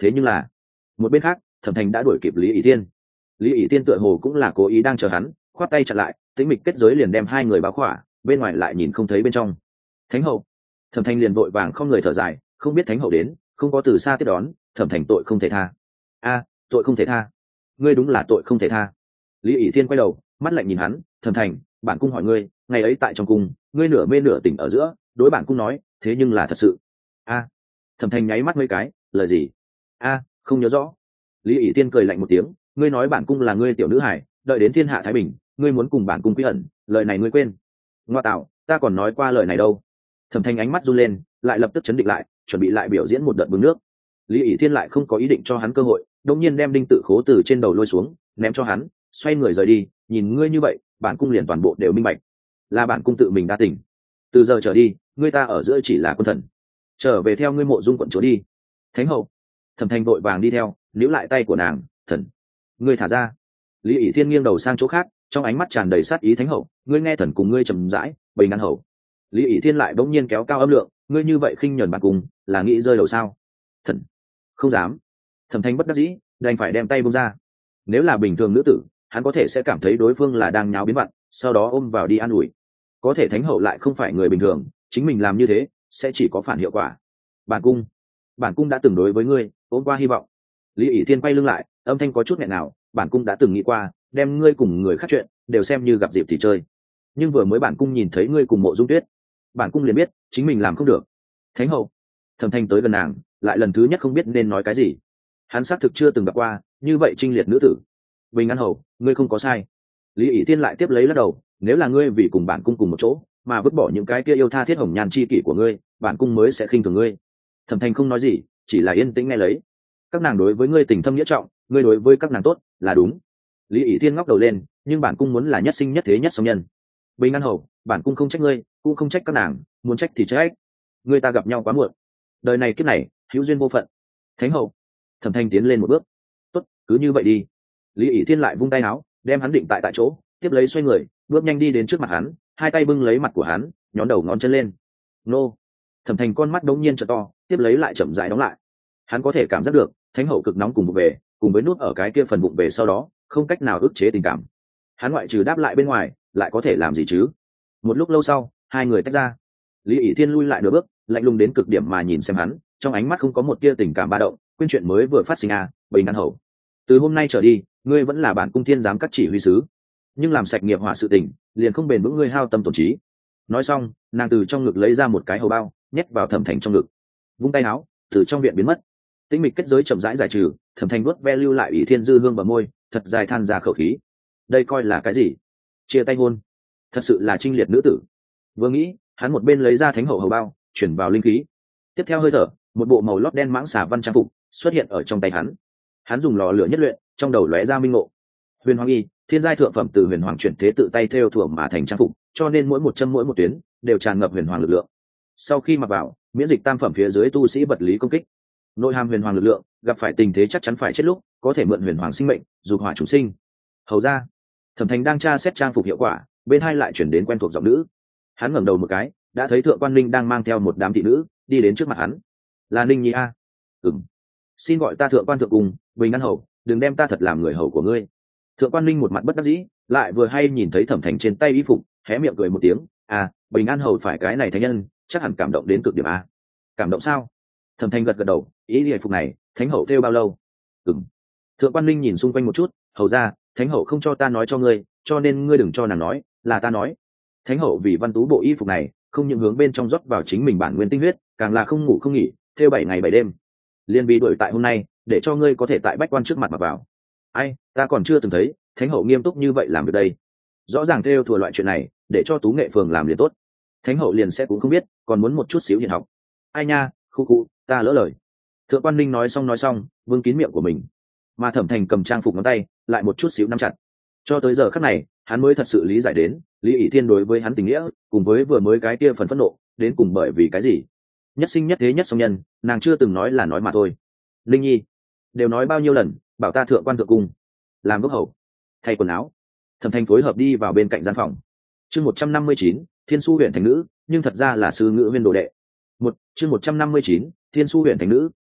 thế nhưng là một bên khác thẩm thành đã đuổi kịp lý ỷ tiên. Lý ỷ tiên tựa hồ cũng là cố ý đang chờ hắn, khoát tay chặn lại, tĩnh mịch kết giới liền đem hai người báo khỏa, bên ngoài lại nhìn không thấy bên trong. Thánh hậu. Thẩm thành liền vội vàng không người thở dài, không biết thánh hậu đến, không có từ xa tiếp đón, thẩm thành tội không thể tha. A, tội không thể tha. Ngươi đúng là tội không thể tha. Lý ỷ tiên quay đầu, mắt lạnh nhìn hắn, thẩm thành, bản cung hỏi ngươi, ngày ấy tại trong cung, ngươi nửa mê nửa tỉnh ở giữa, đối bản cung nói, thế nhưng là thật sự. A. Thẩm thành nháy mắt mấy cái, lời gì? A, không nhớ rõ. Lý ỷ tiên cười lạnh một tiếng, ngươi nói bản cung là ngươi tiểu nữ hải, đợi đến thiên hạ thái bình, ngươi muốn cùng bản cung quy ẩn, lời này ngươi quên. Ngoa tạo, ta còn nói qua lời này đâu. Thẩm thành ánh mắt run lên, lại lập tức chấn định lại, chuẩn bị lại biểu diễn một đợt bưng nước. Lý ỷ thiên lại không có ý định cho hắn cơ hội, đột nhiên đem đinh tự khố từ trên đầu lôi xuống, ném cho hắn, xoay người rời đi. Nhìn ngươi như vậy, bản cung liền toàn bộ đều minh bạch, là bản cung tự mình đa tình. Từ giờ trở đi, ngươi ta ở giữa chỉ là quân thần, trở về theo ngươi mộ dung quận chúa đi. Thánh hậu. Thẩm thành vội vàng đi theo, níu lại tay của nàng, thần, ngươi thả ra. Lý ỷ thiên nghiêng đầu sang chỗ khác, trong ánh mắt tràn đầy sát ý. Thánh hậu, ngươi nghe thần cùng ngươi trầm rãi, bầy ngăn hậu. Lý ỷ thiên lại bỗng nhiên kéo cao âm lượng, ngươi như vậy khinh nhẫn bản cung, là nghĩ rơi đầu sao? Thần, không dám. Thẩm thanh bất đắc dĩ, đành phải đem tay buông ra. Nếu là bình thường nữ tử, hắn có thể sẽ cảm thấy đối phương là đang nháo biến vặn, sau đó ôm vào đi an ủi. Có thể thánh hậu lại không phải người bình thường, chính mình làm như thế sẽ chỉ có phản hiệu quả. Bản cung, bản cung đã từng đối với ngươi ôm qua hy vọng. Lý ỷ thiên quay lưng lại, âm thanh có chút nghẹn nào, bản cung đã từng nghĩ qua, đem ngươi cùng người khác chuyện đều xem như gặp dịp thì chơi. Nhưng vừa mới bản cung nhìn thấy ngươi cùng Mộ Dung Tuyết, bản cung liền biết chính mình làm không được. Thánh hậu. Thẩm thanh tới gần nàng, lại lần thứ nhất không biết nên nói cái gì. Hắn xác thực chưa từng gặp qua như vậy trinh liệt nữ tử. Bình An hầu, ngươi không có sai. Lý ỷ tiên lại tiếp lấy lắc đầu, nếu là ngươi vì cùng bản cung cùng một chỗ mà vứt bỏ những cái kia yêu tha thiết hồng nhan chi kỷ của ngươi, bản cung mới sẽ khinh thường ngươi. Thẩm thanh không nói gì, chỉ là yên tĩnh nghe lấy. Các nàng đối với ngươi tình thâm nghĩa trọng, ngươi đối với các nàng tốt là đúng. Lý ỷ tiên ngóc đầu lên, nhưng bản cung muốn là nhất sinh nhất thế nhất song nhân. Bình An hầu, bản cung không trách ngươi, cũng không trách các nàng, muốn trách thì trách. Ngươi ta gặp nhau quá muộn, đời này kiếp này hữu duyên vô phận. Thánh hậu. Thẩm thanh tiến lên một bước, tốt, cứ như vậy đi. Lý ỷ thiên lại vung tay áo, đem hắn định tại tại chỗ, tiếp lấy xoay người, bước nhanh đi đến trước mặt hắn, hai tay bưng lấy mặt của hắn, nhón đầu ngón chân lên. Nô. Thẩm thành con mắt đống nhiên trợ to, tiếp lấy lại chậm rãi đóng lại. Hắn có thể cảm giác được thánh hậu cực nóng cùng bụng về, cùng với nút ở cái kia phần bụng về sau đó không cách nào ức chế tình cảm. Hắn ngoại trừ đáp lại bên ngoài lại có thể làm gì chứ? Một lúc lâu sau, hai người tách ra. Lý ỷ thiên lui lại nửa bước, lạnh lùng đến cực điểm mà nhìn xem hắn, trong ánh mắt không có một tia tình cảm ba động. Quên chuyện mới vừa phát sinh à? Bình An hầu, từ hôm nay trở đi, ngươi vẫn là bản cung thiên giám các chỉ huy sứ, nhưng làm sạch nghiệp hỏa sự tình liền không bền vững ngươi hao tâm tổn trí. Nói xong, nàng từ trong ngực lấy ra một cái hầu bao, nhét vào Thẩm thành trong ngực, vung tay áo, từ trong viện biến mất. Tĩnh mịch kết giới chậm rãi giải trừ, Thẩm thành vuốt ve lưu lại ỷ thiên dư hương vào môi, thật dài than ra khẩu khí. Đây coi là cái gì? Chia tay hôn? Thật sự là trinh liệt nữ tử. Vừa nghĩ, hắn một bên lấy ra thánh hậu hầu bao, chuyển vào linh khí. Tiếp theo hơi thở, một bộ màu lót đen mãng xà văn trang phục xuất hiện ở trong tay hắn. Hắn dùng lò lửa nhất luyện, trong đầu lóe ra minh ngộ. Huyền Hoàng y, thiên giai thượng phẩm từ Huyền Hoàng chuyển thế tự tay thêu thủa mà thành trang phục, cho nên mỗi một châm mỗi một tuyến đều tràn ngập huyền hoàng lực lượng. Sau khi mặc vào, miễn dịch tam phẩm phía dưới tu sĩ vật lý công kích. Nội hàm huyền hoàng lực lượng, gặp phải tình thế chắc chắn phải chết lúc, có thể mượn huyền hoàng sinh mệnh, dục hỏa chủ sinh. Hầu ra, Thẩm Thành đang tra xét trang phục hiệu quả, bên hai lại chuyển đến quen thuộc giọng nữ. Hắn ngẩng đầu một cái, đã thấy Thượng Quan Ninh đang mang theo một đám thị nữ đi đến trước mặt hắn. Là Ninh Nhi a? Ừm. Xin gọi ta Thượng Quan thượng cùng, Bình An hầu, đừng đem ta thật làm người hầu của ngươi. Thượng Quan Ninh một mặt bất đắc dĩ, lại vừa hay nhìn thấy Thẩm Thành trên tay y phục, hé miệng cười một tiếng. À, Bình An hầu phải cái này thánh nhân, chắc hẳn cảm động đến cực điểm a. Cảm động sao? Thẩm Thành gật gật đầu, ý y phục này, thánh hậu thêu bao lâu? Ừm. Thượng Quan Ninh nhìn xung quanh một chút, hầu ra, thánh hậu không cho ta nói cho ngươi, cho nên ngươi đừng cho nàng nói, là ta nói. Thánh hậu vì văn tú bộ y phục này, không những hướng bên trong rót vào chính mình bản nguyên tinh huyết, càng là không ngủ không nghỉ, thêu bảy ngày bảy đêm. Liên vì đuổi tại hôm nay, để cho ngươi có thể tại bách quan trước mặt mà vào. Ai, ta còn chưa từng thấy thánh hậu nghiêm túc như vậy làm được đây. Rõ ràng thêu thùa loại chuyện này, để cho tú nghệ phường làm liền tốt. Thánh hậu liền sẽ cũng không biết, còn muốn một chút xíu hiền học. Ai nha, khu khu, ta lỡ lời. Thượng Quan Ninh nói xong nói xong, vương kín miệng của mình. Mà Thẩm Thành cầm trang phục ngón tay, lại một chút xíu nắm chặt. Cho tới giờ khắc này, hắn mới thật sự lý giải đến, Lý ỷ thiên đối với hắn tình nghĩa, cùng với vừa mới cái kia phần phẫn nộ, đến cùng bởi vì cái gì? Nhất sinh nhất thế nhất song nhân, nàng chưa từng nói là nói mà thôi. Linh Nhi, đều nói bao nhiêu lần, bảo ta thượng quan thượng cung, làm gốc hầu, thay quần áo. Thẩm Thành phối hợp đi vào bên cạnh gian phòng. Chương một trăm năm mươi chín, Thiên Su huyện thành nữ, nhưng thật ra là sư ngữ viên đồ đệ. Một chương một trăm năm mươi chín, Thiên Su huyện thành nữ,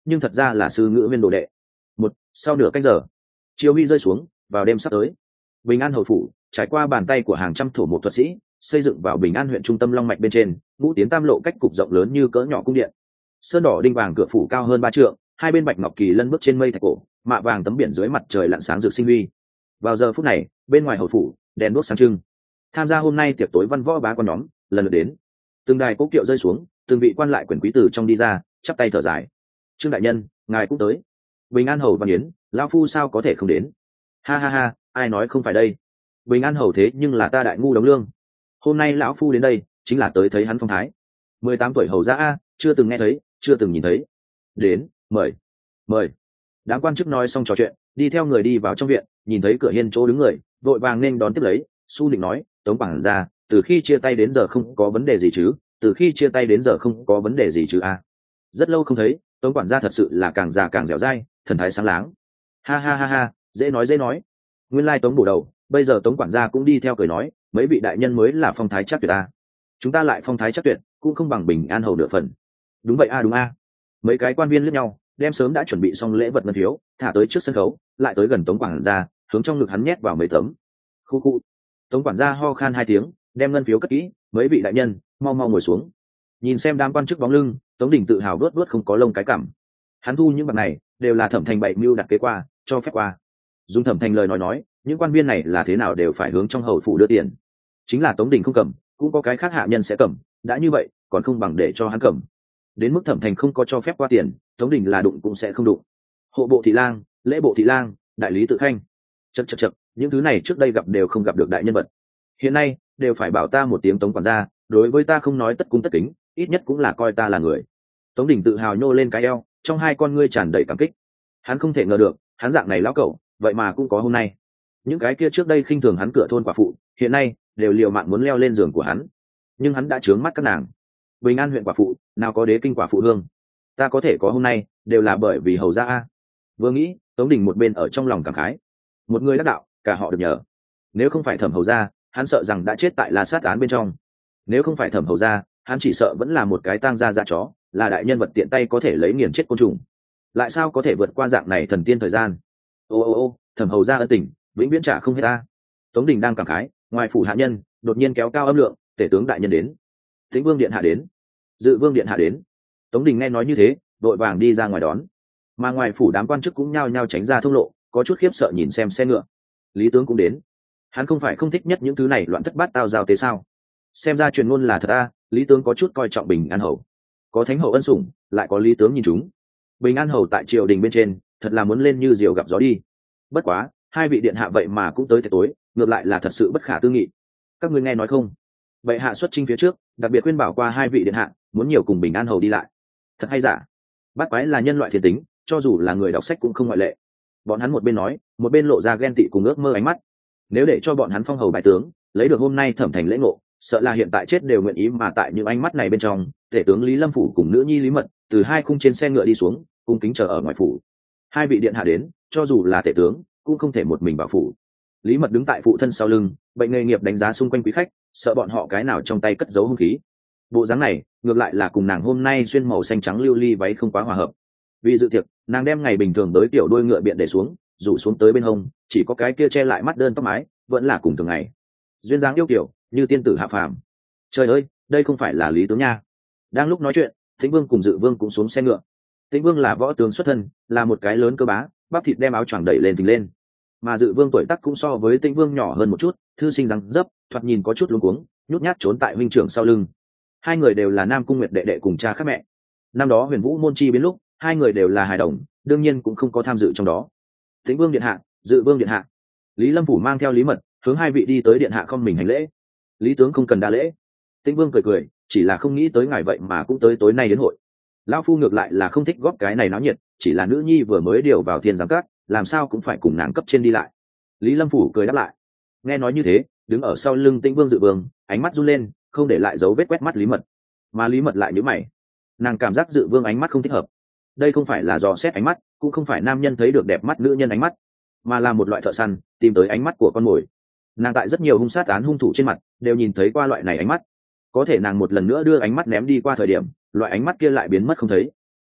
nhưng thật ra là sư ngữ viên đồ đệ. Một sau nửa canh giờ, chiều huy rơi xuống vào đêm sắp tới. Bình An hầu phủ trải qua bàn tay của hàng trăm thổ một thuật sĩ, xây dựng vào Bình An huyện trung tâm long mạch bên trên, ngũ tiến tam lộ cách cục rộng lớn như cỡ nhỏ cung điện. Sơn đỏ đinh vàng cửa phủ cao hơn ba trượng, hai bên bạch ngọc kỳ lân bước trên mây thạch cổ, mạ vàng tấm biển dưới mặt trời lặn sáng rực sinh huy. Vào giờ phút này, bên ngoài hầu phủ đèn đuốc sáng trưng. Tham gia hôm nay tiệc tối văn võ bá quan nhóm lần lượt đến. Từng đài cố kiệu rơi xuống, từng vị quan lại quyền quý từ trong đi ra, chắp tay thở dài. Trương đại nhân, ngài cũng tới. Bình An hầu Văn Yến, lão phu sao có thể không đến? Ha ha ha, ai nói không phải đây? Bình An hầu thế nhưng là ta đại ngu đống lương. Hôm nay lão phu đến đây chính là tới thấy hắn phong thái. Mười tám tuổi hầu gia a, chưa từng nghe thấy, chưa từng nhìn thấy. Đến, mời, mời. Đám quan chức nói xong trò chuyện, đi theo người đi vào trong viện, nhìn thấy cửa hiên chỗ đứng người, vội vàng nên đón tiếp lấy. Su định nói, Tống quản gia, từ khi chia tay đến giờ không có vấn đề gì chứ? Từ khi chia tay đến giờ không có vấn đề gì chứ a? Rất lâu không thấy, Tống quản gia thật sự là càng già càng dẻo dai, thần thái sáng láng. Ha ha ha ha, dễ nói dễ nói. Nguyên lai Tống bổ đầu, bây giờ Tống quản gia cũng đi theo cười nói, mấy vị đại nhân mới là phong thái chắc tuyệt a. Chúng ta lại phong thái chắc tuyệt, cũng không bằng Bình An hầu nửa phần. Đúng vậy a, đúng a. Mấy cái quan viên liếc nhau, đem sớm đã chuẩn bị xong lễ vật ngân phiếu, thả tới trước sân khấu, lại tới gần Tống quản gia, hướng trong ngực hắn nhét vào mấy tấm. Khu khu. Tống quản gia ho khan hai tiếng, đem ngân phiếu cất kỹ, mấy vị đại nhân, mau mau ngồi xuống. Nhìn xem đám quan chức bóng lưng, Tống Đình tự hào vớt vớt không có lông cái cảm. Hắn thu những bạc này đều là Thẩm Thành bậy mưu đặt kế qua, cho phép qua. Dùng Thẩm Thành lời nói nói, những quan viên này là thế nào đều phải hướng trong hầu phủ đưa tiền. Chính là Tống Đình không cầm, cũng có cái khác hạ nhân sẽ cầm, đã như vậy, còn không bằng để cho hắn cầm. Đến mức Thẩm Thành không có cho phép qua tiền, Tống Đình là đụng cũng sẽ không đụng. Hộ bộ thị lang, lễ bộ thị lang, đại lý tự khanh, chậc chậc chậc, những thứ này trước đây gặp đều không gặp được đại nhân vật. Hiện nay đều phải bảo ta một tiếng Tống quản gia, đối với ta không nói tất cung tất kính, ít nhất cũng là coi ta là người. Tống Đình tự hào nhô lên cái eo, trong hai con ngươi tràn đầy cảm kích. Hắn không thể ngờ được, hắn dạng này lão cẩu, vậy mà cũng có hôm nay. Những cái kia trước đây khinh thường hắn cửa thôn quả phụ, hiện nay đều liều mạng muốn leo lên giường của hắn. Nhưng hắn đã trướng mắt các nàng. Bình An huyện quả phụ, nào có đế kinh quả phụ hương. Ta có thể có hôm nay, đều là bởi vì hầu gia a. Vừa nghĩ, Tống Đình một bên ở trong lòng cảm khái. Một người đắc đạo, cả họ được nhờ. Nếu không phải Thẩm hầu gia, hắn sợ rằng đã chết tại La Sát án bên trong. Nếu không phải Thẩm hầu gia, hắn chỉ sợ vẫn là một cái tang gia dạ chó, là đại nhân vật tiện tay có thể lấy nghiền chết côn trùng. Lại sao có thể vượt qua dạng này thần tiên thời gian? Ô ô ô, Thẩm hầu gia ân tình, vĩnh viễn trả không hết ta. Tống Đình đang cảm khái, ngoài phủ hạ nhân đột nhiên kéo cao âm lượng, tể tướng đại nhân đến, Tĩnh Vương điện hạ đến, Dự Vương điện hạ đến. Tống Đình nghe nói như thế, đội vàng đi ra ngoài đón. Mà ngoài phủ đám quan chức cũng nhao nhao tránh ra thông lộ, có chút khiếp sợ nhìn xem xe ngựa. Lý tướng cũng đến. Hắn không phải không thích nhất những thứ này loạn thất bát tao giao tế sao? Xem ra truyền ngôn là thật a, Lý tướng có chút coi trọng Bình An hầu. Có thánh hậu ân sủng, lại có Lý tướng nhìn chúng. Bình An hầu tại triều đình bên trên, thật là muốn lên như diều gặp gió đi. Bất quá, hai vị điện hạ vậy mà cũng tới tiệc tối, ngược lại là thật sự bất khả tư nghị. Các ngươi nghe nói không? Vậy hạ xuất chinh phía trước, đặc biệt khuyên bảo qua hai vị điện hạ, muốn nhiều cùng Bình An hầu đi lại. Thật hay giả? Bát quái là nhân loại thiên tính, cho dù là người đọc sách cũng không ngoại lệ. Bọn hắn một bên nói, một bên lộ ra ghen tị cùng ước mơ ánh mắt. Nếu để cho bọn hắn phong hầu bài tướng, lấy được hôm nay Thẩm Thành lễ ngộ, sợ là hiện tại chết đều nguyện ý. Mà tại những ánh mắt này bên trong, tể tướng Lý Lâm phủ cùng nữ nhi Lý Mật từ hai khung trên xe ngựa đi xuống, cung kính chờ ở ngoài phủ. Hai vị điện hạ đến, cho dù là tể tướng cũng không thể một mình vào phủ. Lý Mật đứng tại phụ thân sau lưng, bệnh nghề nghiệp đánh giá xung quanh quý khách, sợ bọn họ cái nào trong tay cất giấu hung khí. Bộ dáng này ngược lại là cùng nàng hôm nay xuyên màu xanh trắng lưu ly váy không quá hòa hợp. Vì dự tiệc, nàng đem ngày bình thường tới tiểu đôi ngựa biện để xuống, rủ xuống tới bên hông, chỉ có cái kia che lại mắt đơn tóc mái, vẫn là cùng thường ngày. Duyên dáng yêu kiểu, như tiên tử hạ phàm. Trời ơi, đây không phải là Lý tướng nha. Đang lúc nói chuyện, Tĩnh Vương cùng Dự Vương cũng xuống xe ngựa. Tĩnh Vương là võ tướng xuất thân, là một cái lớn cơ bá, bắp thịt đem áo choàng đẩy lên phình lên. Mà Dự Vương tuổi tác cũng so với Tĩnh Vương nhỏ hơn một chút, thư sinh răng dấp, thoạt nhìn có chút luống cuống, nhút nhát trốn tại huynh trưởng sau lưng. Hai người đều là Nam Cung Nguyệt đệ đệ cùng cha khác mẹ. Năm đó Huyền Vũ môn chi biến lúc, hai người đều là hài đồng, đương nhiên cũng không có tham dự trong đó. Tĩnh Vương điện hạ, Dự Vương điện hạ. Lý Lâm phủ mang theo Lý Mật, hướng hai vị đi tới điện hạ không mình hành lễ. Lý tướng không cần đa lễ. Tĩnh Vương cười cười, chỉ là không nghĩ tới ngài vậy mà cũng tới tối nay đến hội. Lão phu ngược lại là không thích góp cái này náo nhiệt, chỉ là nữ nhi vừa mới điều vào thiên giám cát, làm sao cũng phải cùng nàng cấp trên đi lại. Lý Lâm phủ cười đáp lại. Nghe nói như thế, đứng ở sau lưng Tĩnh Vương Dự Vương, ánh mắt run lên, không để lại dấu vết quét mắt Lý Mật. Mà Lý Mật lại nhíu mày. Nàng cảm giác Dự Vương ánh mắt không thích hợp. Đây không phải là dò xét ánh mắt, cũng không phải nam nhân thấy được đẹp mắt nữ nhân ánh mắt, mà là một loại thợ săn tìm tới ánh mắt của con mồi. Nàng tại rất nhiều hung sát án hung thủ trên mặt đều nhìn thấy qua loại này ánh mắt, có thể nàng một lần nữa đưa ánh mắt ném đi qua thời điểm, loại ánh mắt kia lại biến mất không thấy.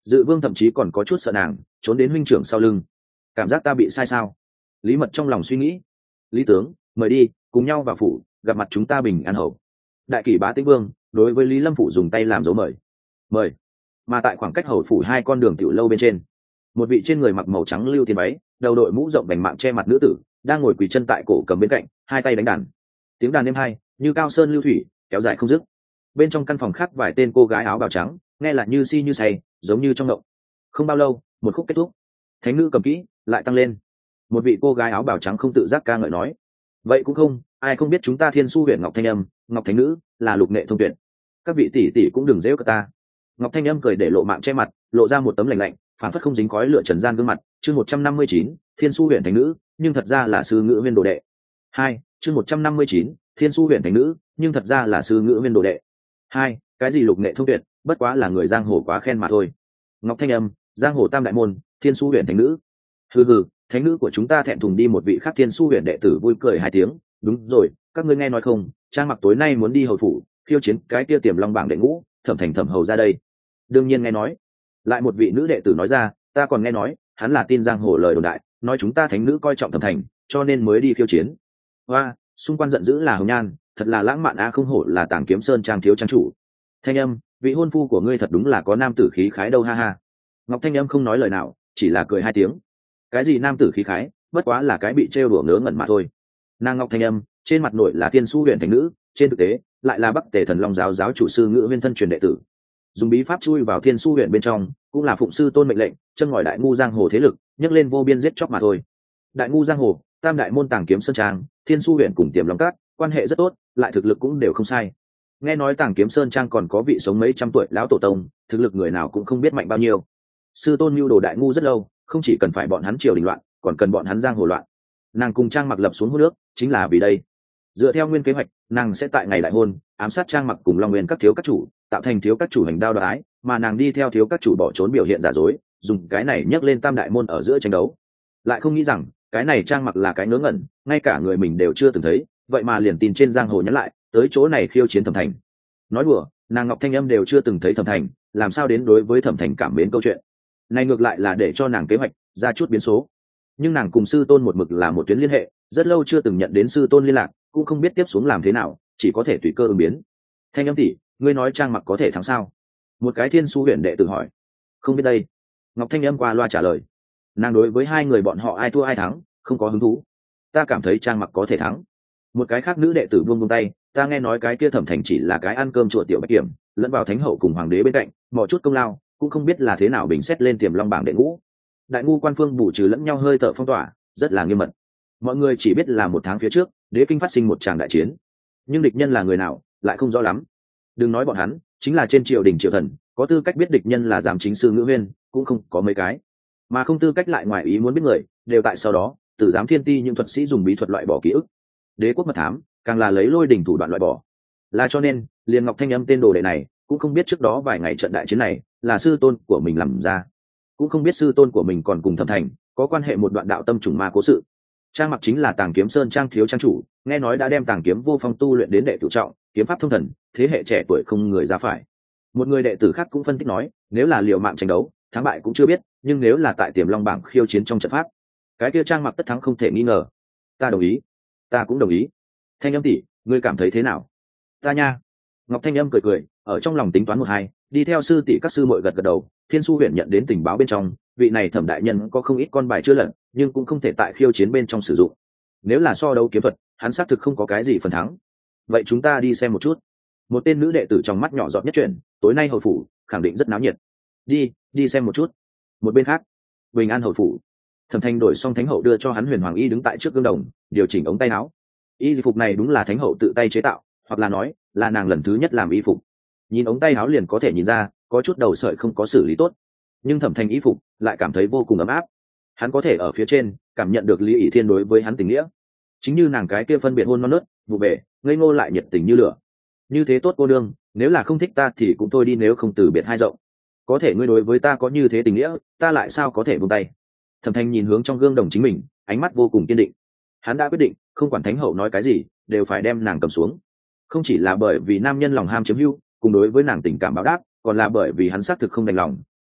Dự Vương thậm chí còn có chút sợ nàng trốn đến huynh trưởng sau lưng. Cảm giác ta bị sai sao? Lý Mật trong lòng suy nghĩ. Lý tướng, mời đi, cùng nhau vào phủ gặp mặt chúng ta bình an hầu. Đại kỷ bá tĩnh vương đối với Lý Lâm phủ dùng tay làm dấu mời. Mời. Mà tại khoảng cách hầu phủ hai con đường tiểu lâu bên trên, một vị trên người mặc màu trắng lưu thiên váy, đầu đội mũ rộng vành mạng che mặt nữ tử đang ngồi quỳ chân tại cổ cầm bên cạnh, hai tay đánh đàn. Tiếng đàn êm hay như cao sơn lưu thủy, kéo dài không dứt. Bên trong căn phòng khác vài tên cô gái áo bào trắng nghe lại như si như say, giống như trong động. Không bao lâu, một khúc kết thúc. Thánh nữ cầm kỹ lại tăng lên. Một vị cô gái áo bào trắng không tự giác ca ngợi nói: vậy cũng không, ai không biết chúng ta Thiên Su huyện Ngọc Thanh Âm, Ngọc Thánh nữ là lục nghệ thông tuyển. Các vị tỷ tỷ cũng đừng giễu cợt ta. Ngọc Thanh Âm cười để lộ mạng che mặt, lộ ra một tấm lạnh lạnh, phản phất không dính khói lửa trần gian gương mặt. Chương một trăm năm mươi chín, Thiên Su huyện Thánh nữ, nhưng thật ra là sư ngữ viên đồ đệ. Hai, chương một trăm năm mươi chín, Thiên Su huyện Thánh nữ, nhưng thật ra là sư ngữ viên đồ đệ. Hai, cái gì lục nghệ thông tuyển, bất quá là người giang hồ quá khen mà thôi. Ngọc Thanh Âm, giang hồ tam đại môn, Thiên Su huyện Thánh nữ. Hừ hừ, thánh nữ của chúng ta thẹn thùng đi. Một vị khác Thiên Su huyện đệ tử vui cười hai tiếng. Đúng rồi, các ngươi nghe nói không, Trang Mặc tối nay muốn đi hầu phủ khiêu chiến cái kia Tiềm Long bảng đệ ngũ, Thẩm Thành Thẩm hầu ra đây. Đương nhiên nghe nói. Lại một vị nữ đệ tử nói ra, ta còn nghe nói hắn là tin giang hồ lời đồn đại, nói chúng ta thánh nữ coi trọng Thẩm Thành, cho nên mới đi khiêu chiến. Hoa, xung quanh giận dữ là hồng nhan, thật là lãng mạn a. Không hổ là Tàng Kiếm Sơn Trang thiếu trang chủ. Thanh Âm, vị hôn phu của ngươi thật đúng là có nam tử khí khái đâu ha ha. Ngọc Thanh Âm không nói lời nào, chỉ là cười hai tiếng. Cái gì nam tử khí khái, bất quá là cái bị trêu đùa ngớ ngẩn mà thôi. Nàng Ngọc Thanh Âm trên mặt nội là Thiên Su huyện Thánh nữ, trên thực tế lại là Bắc Tề Thần Long giáo giáo chủ sư ngữ viên thân truyền đệ tử. Dùng bí pháp chui vào Thiên Su huyện bên trong, cũng là phụng sư tôn mệnh lệnh, chân ngòi đại ngu giang hồ thế lực, nhấc lên vô biên giết chóc mà thôi. Đại ngu giang hồ, tam đại môn Tàng Kiếm Sơn Trang, Thiên Su huyện cùng Tiềm Long Cát, quan hệ rất tốt, lại thực lực cũng đều không sai. Nghe nói Tàng Kiếm Sơn Trang còn có vị sống mấy trăm tuổi lão tổ tông, thực lực người nào cũng không biết mạnh bao nhiêu. Sư tôn mưu đồ đại ngu rất lâu, không chỉ cần phải bọn hắn triều đình loạn, còn cần bọn hắn giang hồ loạn. Nàng cùng Trang Mặc lập xuống hôn nước chính là vì đây. Dựa theo nguyên kế hoạch, nàng sẽ tại ngày đại hôn ám sát Trang Mặc cùng Long Nguyên các thiếu các chủ, tạo thành thiếu các chủ hành đao đoái, mà nàng đi theo thiếu các chủ bỏ trốn biểu hiện giả dối, dùng cái này nhấc lên tam đại môn ở giữa tranh đấu. Lại không nghĩ rằng cái này Trang Mặc là cái ngớ ngẩn, ngay cả người mình đều chưa từng thấy, vậy mà liền tin trên giang hồ nhắn lại tới chỗ này khiêu chiến Thẩm Thành. Nói đùa, nàng Ngọc Thanh Âm đều chưa từng thấy Thẩm Thành, làm sao đến đối với Thẩm Thành cảm mến câu chuyện này? Ngược lại là để cho nàng kế hoạch ra chút biến số. Nhưng nàng cùng sư tôn một mực là một tuyến liên hệ, rất lâu chưa từng nhận đến sư tôn liên lạc, cũng không biết tiếp xuống làm thế nào, chỉ có thể tùy cơ ứng biến. Thanh Âm tỷ, ngươi nói Trang Mặc có thể thắng sao? Một cái Thiên Su huyện đệ tử hỏi. Không biết đây. Ngọc Thanh Âm qua loa trả lời. Nàng đối với hai người bọn họ ai thua ai thắng không có hứng thú. Ta cảm thấy Trang Mặc có thể thắng. Một cái khác nữ đệ tử buông buông tay, ta nghe nói cái kia Thẩm Thành chỉ là cái ăn cơm chùa tiểu bạch kiểm, lẫn vào thánh hậu cùng hoàng đế bên cạnh, mò chút công lao, cũng không biết là thế nào bình xét lên Tiềm Long bảng đệ ngũ. Đại ngu quan phương bù trừ lẫn nhau hơi thở phong tỏa, rất là nghiêm mật. Mọi người chỉ biết là một tháng phía trước đế kinh phát sinh một tràng đại chiến, nhưng địch nhân là người nào lại không rõ lắm. Đừng nói bọn hắn, chính là trên triều đình triều thần có tư cách biết địch nhân là giám chính sư ngữ viên cũng không có mấy cái, mà không tư cách lại ngoài ý muốn biết người đều tại sau đó từ giám thiên ti những thuật sĩ dùng bí thuật loại bỏ ký ức. Đế quốc mật thám càng là lấy lôi đình thủ đoạn loại bỏ, là cho nên liền Ngọc Thanh Âm tên đồ đệ này cũng không biết trước đó vài ngày trận đại chiến này là sư tôn của mình làm ra, cũng không biết sư tôn của mình còn cùng Thẩm Thành có quan hệ một đoạn đạo tâm trùng ma cố sự. Trang Mặc chính là Tàng Kiếm Sơn Trang thiếu trang chủ, nghe nói đã đem Tàng Kiếm vô phong tu luyện đến đệ cửu trọng, kiếm pháp thông thần, thế hệ trẻ tuổi không người ra phải. Một người đệ tử khác cũng phân tích nói, nếu là liều mạng tranh đấu, thắng bại cũng chưa biết, nhưng nếu là tại Tiềm Long bảng khiêu chiến trong trận pháp, cái kia Trang Mặc tất thắng không thể nghi ngờ. Ta đồng ý, ta cũng đồng ý. Thanh Âm tỷ, ngươi cảm thấy thế nào? Ta nha. Ngọc Thanh Âm cười cười, ở trong lòng tính toán một hai, đi theo sư tỷ các sư muội gật gật đầu. Thiên Su huyện nhận đến tình báo bên trong, vị này Thẩm đại nhân có không ít con bài chưa lật, nhưng cũng không thể tại khiêu chiến bên trong sử dụng. Nếu là so đấu kiếm thuật, hắn xác thực không có cái gì phần thắng. Vậy chúng ta đi xem một chút. Một tên nữ đệ tử trong mắt nhỏ giọt nhất chuyển, tối nay hầu phủ khẳng định rất náo nhiệt. Đi, đi xem một chút. Một bên khác, Bình An hầu phủ, Thẩm Thành đổi xong thánh hậu đưa cho hắn huyền hoàng y đứng tại trước gương đồng, điều chỉnh ống tay áo. Y phục này đúng là thánh hậu tự tay chế tạo, hoặc là nói là nàng lần thứ nhất làm y phục. Nhìn ống tay áo liền có thể nhìn ra có chút đầu sợi không có xử lý tốt, nhưng Thẩm Thành y phục lại cảm thấy vô cùng ấm áp. Hắn có thể ở phía trên cảm nhận được Lý ỷ Thiên đối với hắn tình nghĩa, chính như nàng cái kia phân biệt hôn non nớt vụ bể ngây ngô lại nhiệt tình như lửa. Như thế tốt cô đương, nếu là không thích ta thì cũng thôi đi, nếu không từ biệt hai rộng. Có thể ngươi đối với ta có như thế tình nghĩa, ta lại sao có thể buông tay. Thẩm Thành nhìn hướng trong gương đồng chính mình, ánh mắt vô cùng kiên định. Hắn đã quyết định không quản thánh hậu nói cái gì đều phải đem nàng cầm xuống, không chỉ là bởi vì nam nhân lòng ham chiếm hữu cùng đối với nàng tình cảm báo đáp, còn là bởi vì hắn xác thực không đành lòng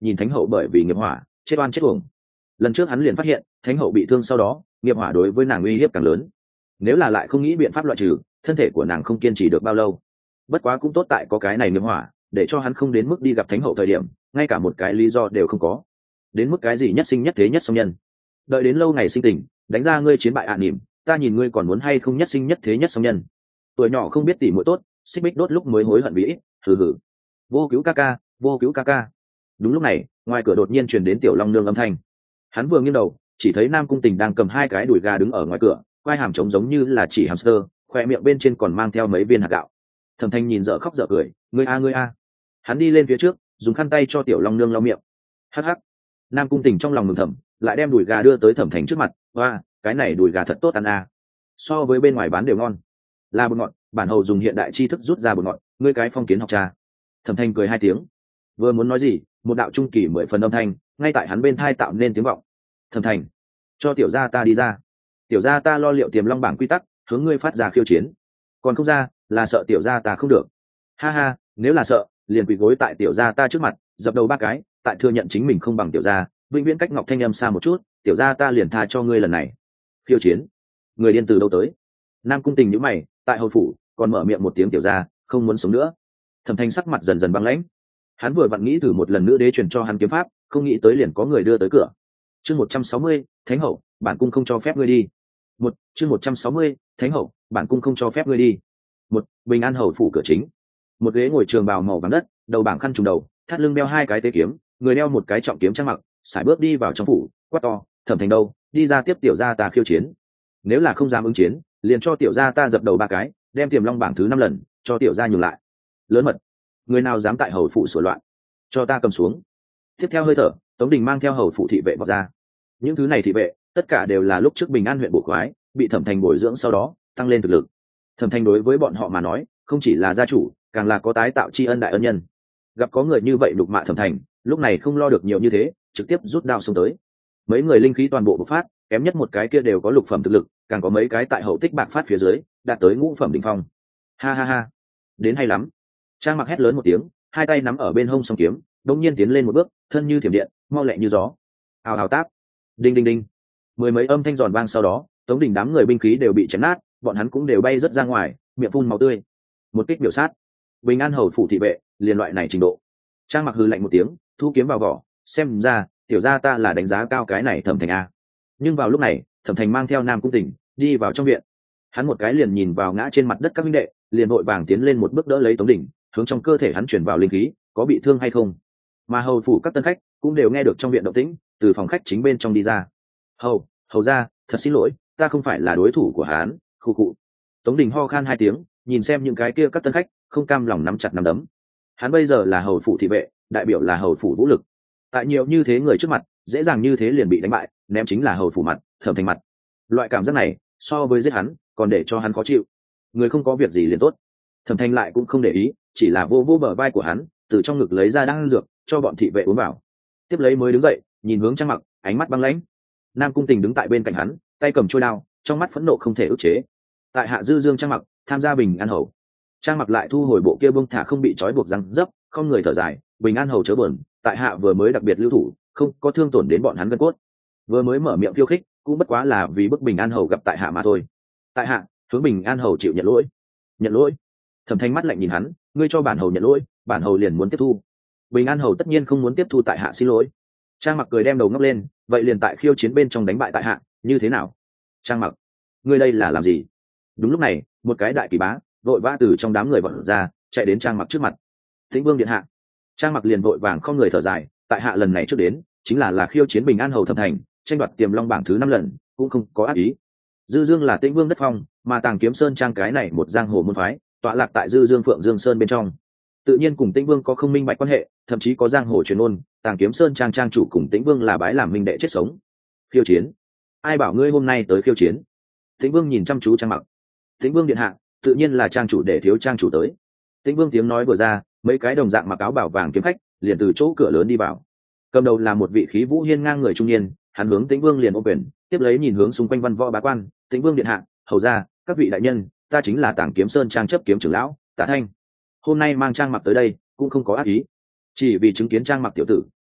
nhìn thánh hậu bởi vì nghiệp hỏa chết oan chết uổng. Lần trước hắn liền phát hiện thánh hậu bị thương sau đó nghiệp hỏa đối với nàng uy hiếp càng lớn, nếu là lại không nghĩ biện pháp loại trừ, thân thể của nàng không kiên trì được bao lâu. Bất quá cũng tốt tại có cái này nghiệp hỏa để cho hắn không đến mức đi gặp thánh hậu thời điểm ngay cả một cái lý do đều không có, đến mức cái gì nhất sinh nhất thế nhất song nhân. Đợi đến lâu ngày sinh tình đánh ra ngươi chiến bại ạ à nỉm, ta nhìn ngươi còn muốn hay không nhất sinh nhất thế nhất song nhân. Tuổi nhỏ không biết tỉ muội tốt, xích bích đốt lúc mới hối hận bị hừ hừ. Vô cứu ca ca, vô cứu ca ca. Đúng lúc này ngoài cửa đột nhiên truyền đến tiểu long nương âm thanh. Hắn vừa nghiêng đầu chỉ thấy Nam Cung Tình đang cầm hai cái đùi gà đứng ở ngoài cửa, quai hàm trống giống như là chỉ hamster, khoe miệng bên trên còn mang theo mấy viên hạt gạo. Thẩm Thanh nhìn dở khóc dở cười, ngươi a ngươi a. Hắn đi lên phía trước dùng khăn tay cho tiểu long nương lau miệng. Hắc hắc. Nam Cung Tình trong lòng mừng thầm, lại đem đùi gà đưa tới Thẩm Thành trước mặt. Hoa, cái này đùi gà thật tốt ăn a, so với bên ngoài bán đều ngon. Là bột ngọt, bản hầu dùng hiện đại tri thức rút ra bột ngọt, ngươi cái phong kiến học trà. Thẩm Thanh cười hai tiếng, vừa muốn nói gì một đạo trung kỳ mười phần âm thanh ngay tại hắn bên thai tạo nên tiếng vọng. Thẩm Thành, cho tiểu gia ta đi ra, tiểu gia ta lo liệu tiềm long bảng quy tắc hướng ngươi phát ra khiêu chiến, còn không ra là sợ tiểu gia ta không được. Ha ha, nếu là sợ liền quỳ gối tại tiểu gia ta trước mặt dập đầu ba cái, tại thừa nhận chính mình không bằng tiểu gia, vĩnh viễn cách ngọc thanh âm xa một chút, tiểu gia ta liền tha cho ngươi lần này. Khiêu chiến? Người điên từ đâu tới? Nam Cung Tình nhíu mày, tại hầu phủ còn mở miệng một tiếng tiểu gia, không muốn sống nữa. Thẩm Thanh sắc mặt dần dần băng lãnh, hắn vừa vặn nghĩ thử một lần nữa đế truyền cho hắn kiếm pháp, không nghĩ tới liền có người đưa tới cửa. Chương một trăm sáu mươi, Thánh hậu, bản cung không cho phép ngươi đi. Một, chương một trăm sáu mươi, Thánh hậu, bản cung không cho phép ngươi đi. Một, Bình An hầu phủ cửa chính. Một ghế ngồi trường bào màu vàng đất, đầu bảng khăn trùm đầu, thắt lưng đeo hai cái tế kiếm, người đeo một cái trọng kiếm trang mặc, sải bước đi vào trong phủ, quát to, Thẩm Thành đâu, đi ra tiếp tiểu gia ta khiêu chiến. Nếu là không dám ứng chiến, liền cho tiểu gia ta dập đầu ba cái, đem tiềm long bảng thứ năm lần, cho tiểu gia nhường lại. Lớn mật, người nào dám tại hầu phủ sửa loạn, cho ta cầm xuống. Tiếp theo hơi thở, Tống Đình mang theo hầu phủ thị vệ vào ra. Những thứ này thị vệ tất cả đều là lúc trước Bình An huyện bộ khoái bị Thẩm Thành bồi dưỡng sau đó tăng lên thực lực. Thẩm Thành đối với bọn họ mà nói không chỉ là gia chủ, càng là có tái tạo tri ân đại ân nhân. Gặp có người như vậy đục mạ Thẩm Thành, lúc này không lo được nhiều như thế, trực tiếp rút đao xông tới. Mấy người linh khí toàn bộ bộc phát, kém nhất một cái kia đều có lục phẩm thực lực, càng có mấy cái tại hậu tích bạc phát phía dưới đạt tới ngũ phẩm đỉnh phong. Ha ha ha, đến hay lắm. Trang Mặc hét lớn một tiếng, hai tay nắm ở bên hông song kiếm, đột nhiên tiến lên một bước, thân như thiểm điện, mau lẹ như gió. Hào hào táp, đinh đinh đinh, mười mấy âm thanh giòn vang sau đó, Tống Đình đám người binh khí đều bị chém nát, bọn hắn cũng đều bay rất ra ngoài, miệng phun máu tươi. Một kích biểu sát, Bình An hầu phủ thị vệ liền loại này trình độ. Trang Mặc hừ lạnh một tiếng, thu kiếm vào vỏ, xem ra tiểu gia ta là đánh giá cao cái này Thẩm Thành a. Nhưng vào lúc này, Thẩm Thành mang theo Nam Cung Tình đi vào trong viện. Hắn một cái liền nhìn vào ngã trên mặt đất các minh đệ, liền vội vàng tiến lên một bước đỡ lấy Tống Đình, hướng trong cơ thể hắn chuyển vào linh khí, có bị thương hay không. Mà hầu phủ các tân khách cũng đều nghe được trong viện động tĩnh, từ phòng khách chính bên trong đi ra. Hầu, hầu ra, thật xin lỗi, ta không phải là đối thủ của hắn. Khu cụ. Tống Đình ho khan hai tiếng, nhìn xem những cái kia các tân khách, không cam lòng nắm chặt nắm đấm. Hắn bây giờ là hầu phủ thị vệ, đại biểu là hầu phủ vũ lực. Tại nhiều như thế người trước mặt, dễ dàng như thế liền bị đánh bại, ném chính là hầu phủ mặt, Thẩm Thành mặt. Loại cảm giác này, so với giết hắn, còn để cho hắn khó chịu. Người không có việc gì liền tốt. Thẩm Thành lại cũng không để ý, chỉ là vô vô bờ vai của hắn, từ trong ngực lấy ra đan dược, cho bọn thị vệ uống vào. Tiếp lấy mới đứng dậy, nhìn hướng Trang Mặc, ánh mắt băng lãnh. Nam Cung Tình đứng tại bên cạnh hắn, tay cầm chuôi đao, trong mắt phẫn nộ không thể ức chế. Tại hạ dư dương Trang Mặc, tham gia Bình An hầu. Trang Mặc lại thu hồi bộ kia bông thả không bị trói buộc răng dấp, không người thở dài, Bình An hầu chớ buồn, tại hạ vừa mới đặc biệt lưu thủ, không có thương tổn đến bọn hắn gân cốt. Vừa mới mở miệng khiêu khích, cũng bất quá là vì bức Bình An hầu gặp tại hạ mà thôi. Tại hạ hướng Bình An hầu chịu nhận lỗi. Nhận lỗi? Thẩm Thanh mắt lạnh nhìn hắn, ngươi cho bản hầu nhận lỗi, bản hầu liền muốn tiếp thu. Bình An hầu tất nhiên không muốn tiếp thu tại hạ xin lỗi. Trang Mặc cười đem đầu ngóc lên, vậy liền tại khiêu chiến bên trong đánh bại tại hạ, như thế nào? Trang Mặc, ngươi đây là làm gì? Đúng lúc này, một cái đại kỳ bá vội vã từ trong đám người vọt ra, chạy đến Trang Mặc trước mặt. Tĩnh Vương điện hạ. Trang Mặc liền vội vàng không người thở dài, tại hạ lần này trước đến, chính là là khiêu chiến Bình An hầu Thẩm Thành, tranh đoạt tiềm long bảng thứ năm lần, cũng không có ác ý. Dư Dương là Tĩnh Vương đất phong, mà Tàng Kiếm Sơn trang cái này một giang hồ môn phái, tọa lạc tại Dư Dương Phượng Dương Sơn bên trong, tự nhiên cùng Tĩnh Vương có không minh bạch quan hệ, thậm chí có giang hồ truyền ôn, Tàng Kiếm Sơn trang trang chủ cùng Tĩnh Vương là bái làm minh đệ chết sống. Khiêu chiến? Ai bảo ngươi hôm nay tới khiêu chiến? Tĩnh Vương nhìn chăm chú Trang Mặc. Tĩnh Vương điện hạ, tự nhiên là trang chủ để thiếu trang chủ tới. Tĩnh Vương tiếng nói vừa ra, mấy cái đồng dạng mặc áo bảo vàng kiếm khách liền từ chỗ cửa lớn đi vào. Cầm đầu là một vị khí vũ hiên ngang người trung niên, hắn hướng Tĩnh Vương liền ôm quyền, tiếp lấy nhìn hướng xung quanh văn võ bá quan, Tĩnh Vương điện hạ, hầu ra, các vị đại nhân, ta chính là Tàng Kiếm Sơn trang chấp kiếm trưởng lão Tạ Thanh. Hôm nay mang Trang Mặc tới đây cũng không có ác ý, chỉ vì chứng kiến Trang Mặc tiểu tử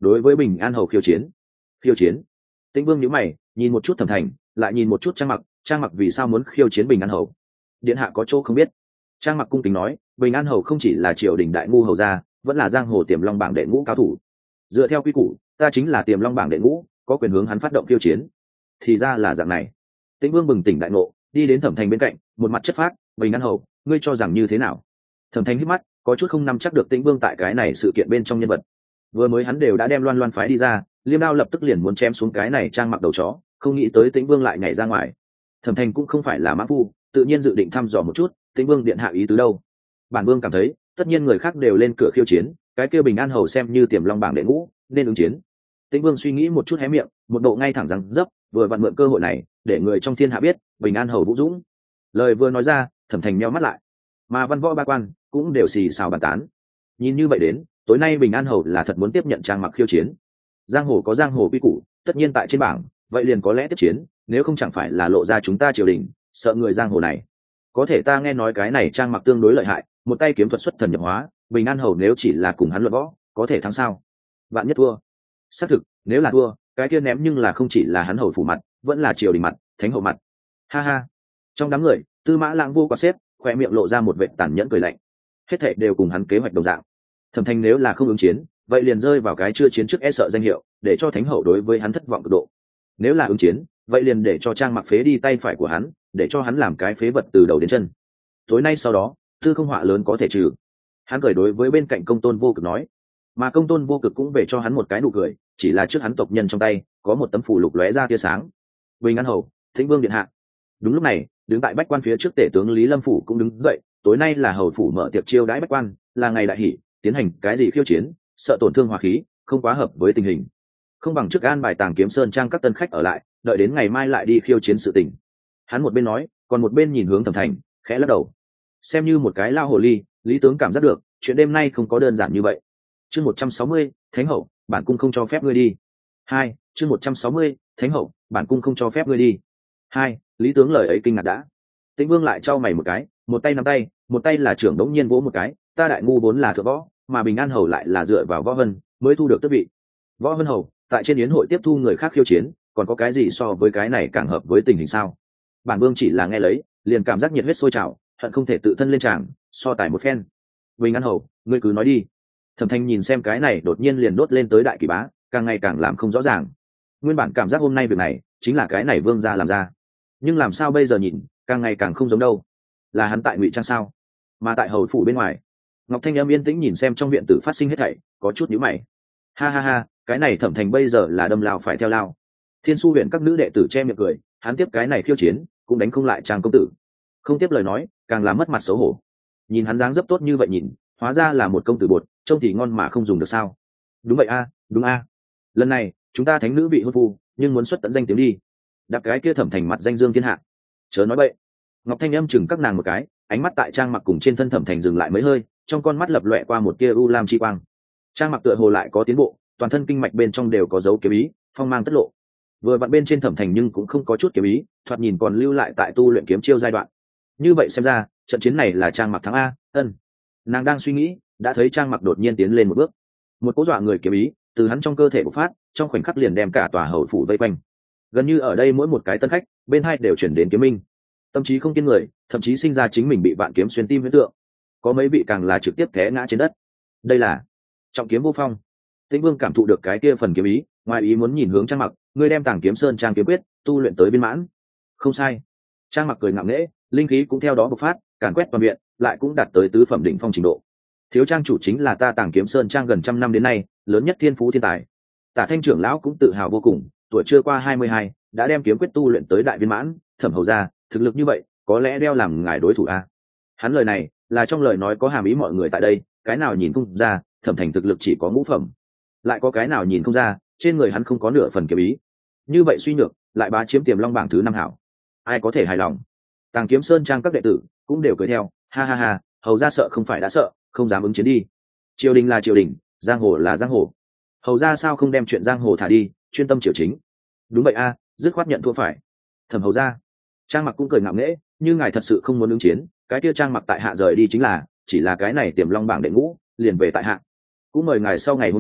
đối với Bình An Hầu khiêu chiến. Khiêu chiến? Tĩnh Vương nhíu mày, nhìn một chút Thẩm Thành, lại nhìn một chút Trang Mặc, Trang Mặc vì sao muốn khiêu chiến Bình An Hầu? Điện hạ có chỗ không biết. Trang Mặc cung kính nói, Bình An Hầu không chỉ là triều đình đại ngu hầu gia, vẫn là giang hồ tiềm long bảng đệ ngũ cao thủ. Dựa theo quy củ, ta chính là tiềm long bảng đệ ngũ, có quyền hướng hắn phát động khiêu chiến. Thì ra là dạng này. Tĩnh Vương bừng tỉnh đại ngộ, đi đến Thẩm Thành bên cạnh, một mặt chất phác, Bình An Hầu, ngươi cho rằng như thế nào? Thẩm Thành hít mắt, có chút không nắm chắc được Tĩnh Vương tại cái này sự kiện bên trong nhân vật. Vừa mới hắn đều đã đem Loan Loan phái đi ra, liêm đao lập tức liền muốn chém xuống cái này Trang Mặc đầu chó, không nghĩ tới Tĩnh Vương lại nhảy ra ngoài. Thẩm Thành cũng không phải là mã phu, tự nhiên dự định thăm dò một chút, Tĩnh Vương điện hạ ý tứ đâu. Bản Vương cảm thấy, tất nhiên người khác đều lên cửa khiêu chiến, cái kia Bình An Hầu xem như tiềm long bảng đệ ngũ, nên ứng chiến. Tĩnh Vương suy nghĩ một chút hé miệng, một độ ngay thẳng rằng dấp, vừa vặn mượn cơ hội này, để người trong thiên hạ biết, Bình An Hầu vũ dũng. Lời vừa nói ra, Thẩm Thành nheo mắt lại, mà văn võ ba quan cũng đều xì xào bàn tán. Nhìn như vậy đến, tối nay Bình An Hầu là thật muốn tiếp nhận Trang Mặc khiêu chiến. Giang hồ có giang hồ quy củ, tất nhiên tại trên bảng, vậy liền có lẽ tiếp chiến, nếu không chẳng phải là lộ ra chúng ta triều đình sợ người giang hồ này. Có thể ta nghe nói cái này Trang Mặc tương đối lợi hại, một tay kiếm thuật xuất thần nhập hóa, Bình An Hầu nếu chỉ là cùng hắn luận võ, có thể thắng sao? Vạn nhất thua. Xác thực, nếu là thua, cái kia ném nhưng là không chỉ là hắn hầu phủ mặt, vẫn là triều đình mặt, thánh hậu mặt. Ha ha. Trong đám người, Tư Mã Lãng vô quả xếp, khoe miệng lộ ra một vệt tàn nhẫn cười lạnh. Hết thảy đều cùng hắn kế hoạch đồng dạng. Thẩm Thành nếu là không ứng chiến, vậy liền rơi vào cái chưa chiến trước e sợ danh hiệu, để cho thánh hậu đối với hắn thất vọng cực độ. Nếu là ứng chiến, vậy liền để cho Trang Mặc phế đi tay phải của hắn, để cho hắn làm cái phế vật từ đầu đến chân. Tối nay sau đó, tư không họa lớn có thể trừ. Hắn cười đối với bên cạnh Công Tôn Vô Cực nói, mà Công Tôn Vô Cực cũng về cho hắn một cái nụ cười, chỉ là trước hắn tộc nhân trong tay có một tấm phù lục lóe ra tia sáng. Bình An Hầu, Thịnh Vương điện hạ. Đúng lúc này, đứng tại bách quan phía trước tể tướng Lý Lâm phủ cũng đứng dậy, tối nay là hầu phủ mở tiệc chiêu đãi bách quan, là ngày đại hỷ, tiến hành cái gì khiêu chiến, sợ tổn thương hòa khí, không quá hợp với tình hình. Không bằng trước an bài Tàng Kiếm Sơn trang các tân khách ở lại, đợi đến ngày mai lại đi khiêu chiến sự tình. Hắn một bên nói, còn một bên nhìn hướng Thẩm Thành, khẽ lắc đầu. Xem như một cái lao hồ ly, Lý tướng cảm giác được, chuyện đêm nay không có đơn giản như vậy. Chương một trăm sáu mươi, Thánh hậu, bản cung không cho phép ngươi đi. Hai, chương một trăm sáu mươi, Thánh hậu, bản cung không cho phép ngươi đi. Hai, Lý tướng lời ấy kinh ngạc đã. Tĩnh Vương lại trao mày một cái, một tay nắm tay, một tay là trưởng đống nhiên vỗ một cái, ta đại ngu vốn là thượng võ, mà Bình An Hầu lại là dựa vào võ vân mới thu được tước vị. Võ vân hầu tại trên yến hội tiếp thu người khác khiêu chiến, còn có cái gì so với cái này càng hợp với tình hình sao? Bản Vương chỉ là nghe lấy, liền cảm giác nhiệt huyết sôi trào, hận không thể tự thân lên tràng so tài một phen. Bình An Hầu, ngươi cứ nói đi. Thẩm Thanh nhìn xem cái này đột nhiên liền đốt lên tới đại kỳ bá, càng ngày càng làm không rõ ràng. Nguyên bản cảm giác hôm nay việc này chính là cái này Vương gia làm ra, nhưng làm sao bây giờ nhìn càng ngày càng không giống đâu. Là hắn tại ngụy trang sao? Mà tại hầu phủ bên ngoài, Ngọc Thanh Âm yên tĩnh nhìn xem trong viện tử phát sinh hết thảy, có chút nhíu mày. Ha ha ha, cái này Thẩm Thành bây giờ là đâm lao phải theo lao. Thiên Su huyện các nữ đệ tử che miệng cười, hắn tiếp cái này khiêu chiến cũng đánh không lại Trang công tử. Không tiếp lời nói, càng làm mất mặt xấu hổ. Nhìn hắn dáng dấp tốt như vậy nhìn, hóa ra là một công tử bột, trông thì ngon mà không dùng được sao? Đúng vậy a, đúng a. Lần này, chúng ta thánh nữ bị hôn phu, nhưng muốn xuất tận danh tiếng đi. Đặt cái kia Thẩm Thành mặt danh dương thiên hạ. Chớ nói bậy. Ngọc Thanh Âm chừng các nàng một cái, ánh mắt tại Trang Mặc cùng trên thân Thẩm Thành dừng lại mấy hơi, trong con mắt lập lòe qua một tia u lam chi quang. Trang Mặc tựa hồ lại có tiến bộ, toàn thân kinh mạch bên trong đều có dấu kiếm ý, phong mang tất lộ. Vừa vặn bên trên Thẩm Thành nhưng cũng không có chút kiếm ý, thoạt nhìn còn lưu lại tại tu luyện kiếm chiêu giai đoạn. Như vậy xem ra, trận chiến này là Trang Mặc thắng a. Ân. Nàng đang suy nghĩ, đã thấy Trang Mặc đột nhiên tiến lên một bước, một cỗ dọa người kiếm ý từ hắn trong cơ thể bộc phát, trong khoảnh khắc liền đem cả tòa hầu phủ vây quanh. Gần như ở đây mỗi một cái tân khách, bên hai đều chuyển đến kiếm minh. Tâm trí không kiên người, thậm chí sinh ra chính mình bị vạn kiếm xuyên tim huyễn tượng. Có mấy vị càng là trực tiếp té ngã trên đất. Đây là trọng kiếm vô phong. Tĩnh Vương cảm thụ được cái kia phần kiếm ý, ngoài ý muốn nhìn hướng Trang Mặc, ngươi đem Tàng Kiếm Sơn trang kiếm quyết tu luyện tới viên mãn. Không sai. Trang Mặc cười ngạo nghễ, linh khí cũng theo đó bộc phát, càn quét toàn viện, lại cũng đạt tới tứ phẩm đỉnh phong trình độ. Thiếu trang chủ chính là ta Tàng Kiếm Sơn trang gần trăm năm đến nay lớn nhất thiên phú thiên tài. Tả Thanh trưởng lão cũng tự hào vô cùng, tuổi chưa qua hai mươi hai, đã đem kiếm quyết tu luyện tới đại viên mãn. Thẩm hầu ra, thực lực như vậy, có lẽ đeo làm ngài đối thủ a. Hắn lời này là trong lời nói có hàm ý mọi người tại đây, cái nào nhìn không ra, Thẩm Thành thực lực chỉ có ngũ phẩm, lại có cái nào nhìn không ra, trên người hắn không có nửa phần kiếm ý. Như vậy suy nhược, lại bá chiếm tiềm long bảng thứ năm hảo, ai có thể hài lòng? Tàng Kiếm Sơn trang các đệ tử cũng đều cười theo, ha ha ha, hầu ra sợ không phải đã sợ, không dám ứng chiến đi. Triều đình là triều đình, giang hồ là giang hồ, hầu ra sao không đem chuyện giang hồ thả đi, chuyên tâm triều chính? Đúng vậy a, dứt khoát nhận thua phải. Thẩm hầu ra. Trang Mặc cũng cười ngạo nghễ, như ngài thật sự không muốn ứng chiến, cái kia Trang Mặc tại hạ rời đi chính là, chỉ là cái này tiềm long bảng đệ ngũ, liền về tại hạ. Cũng mời ngài sau ngày hôm nay,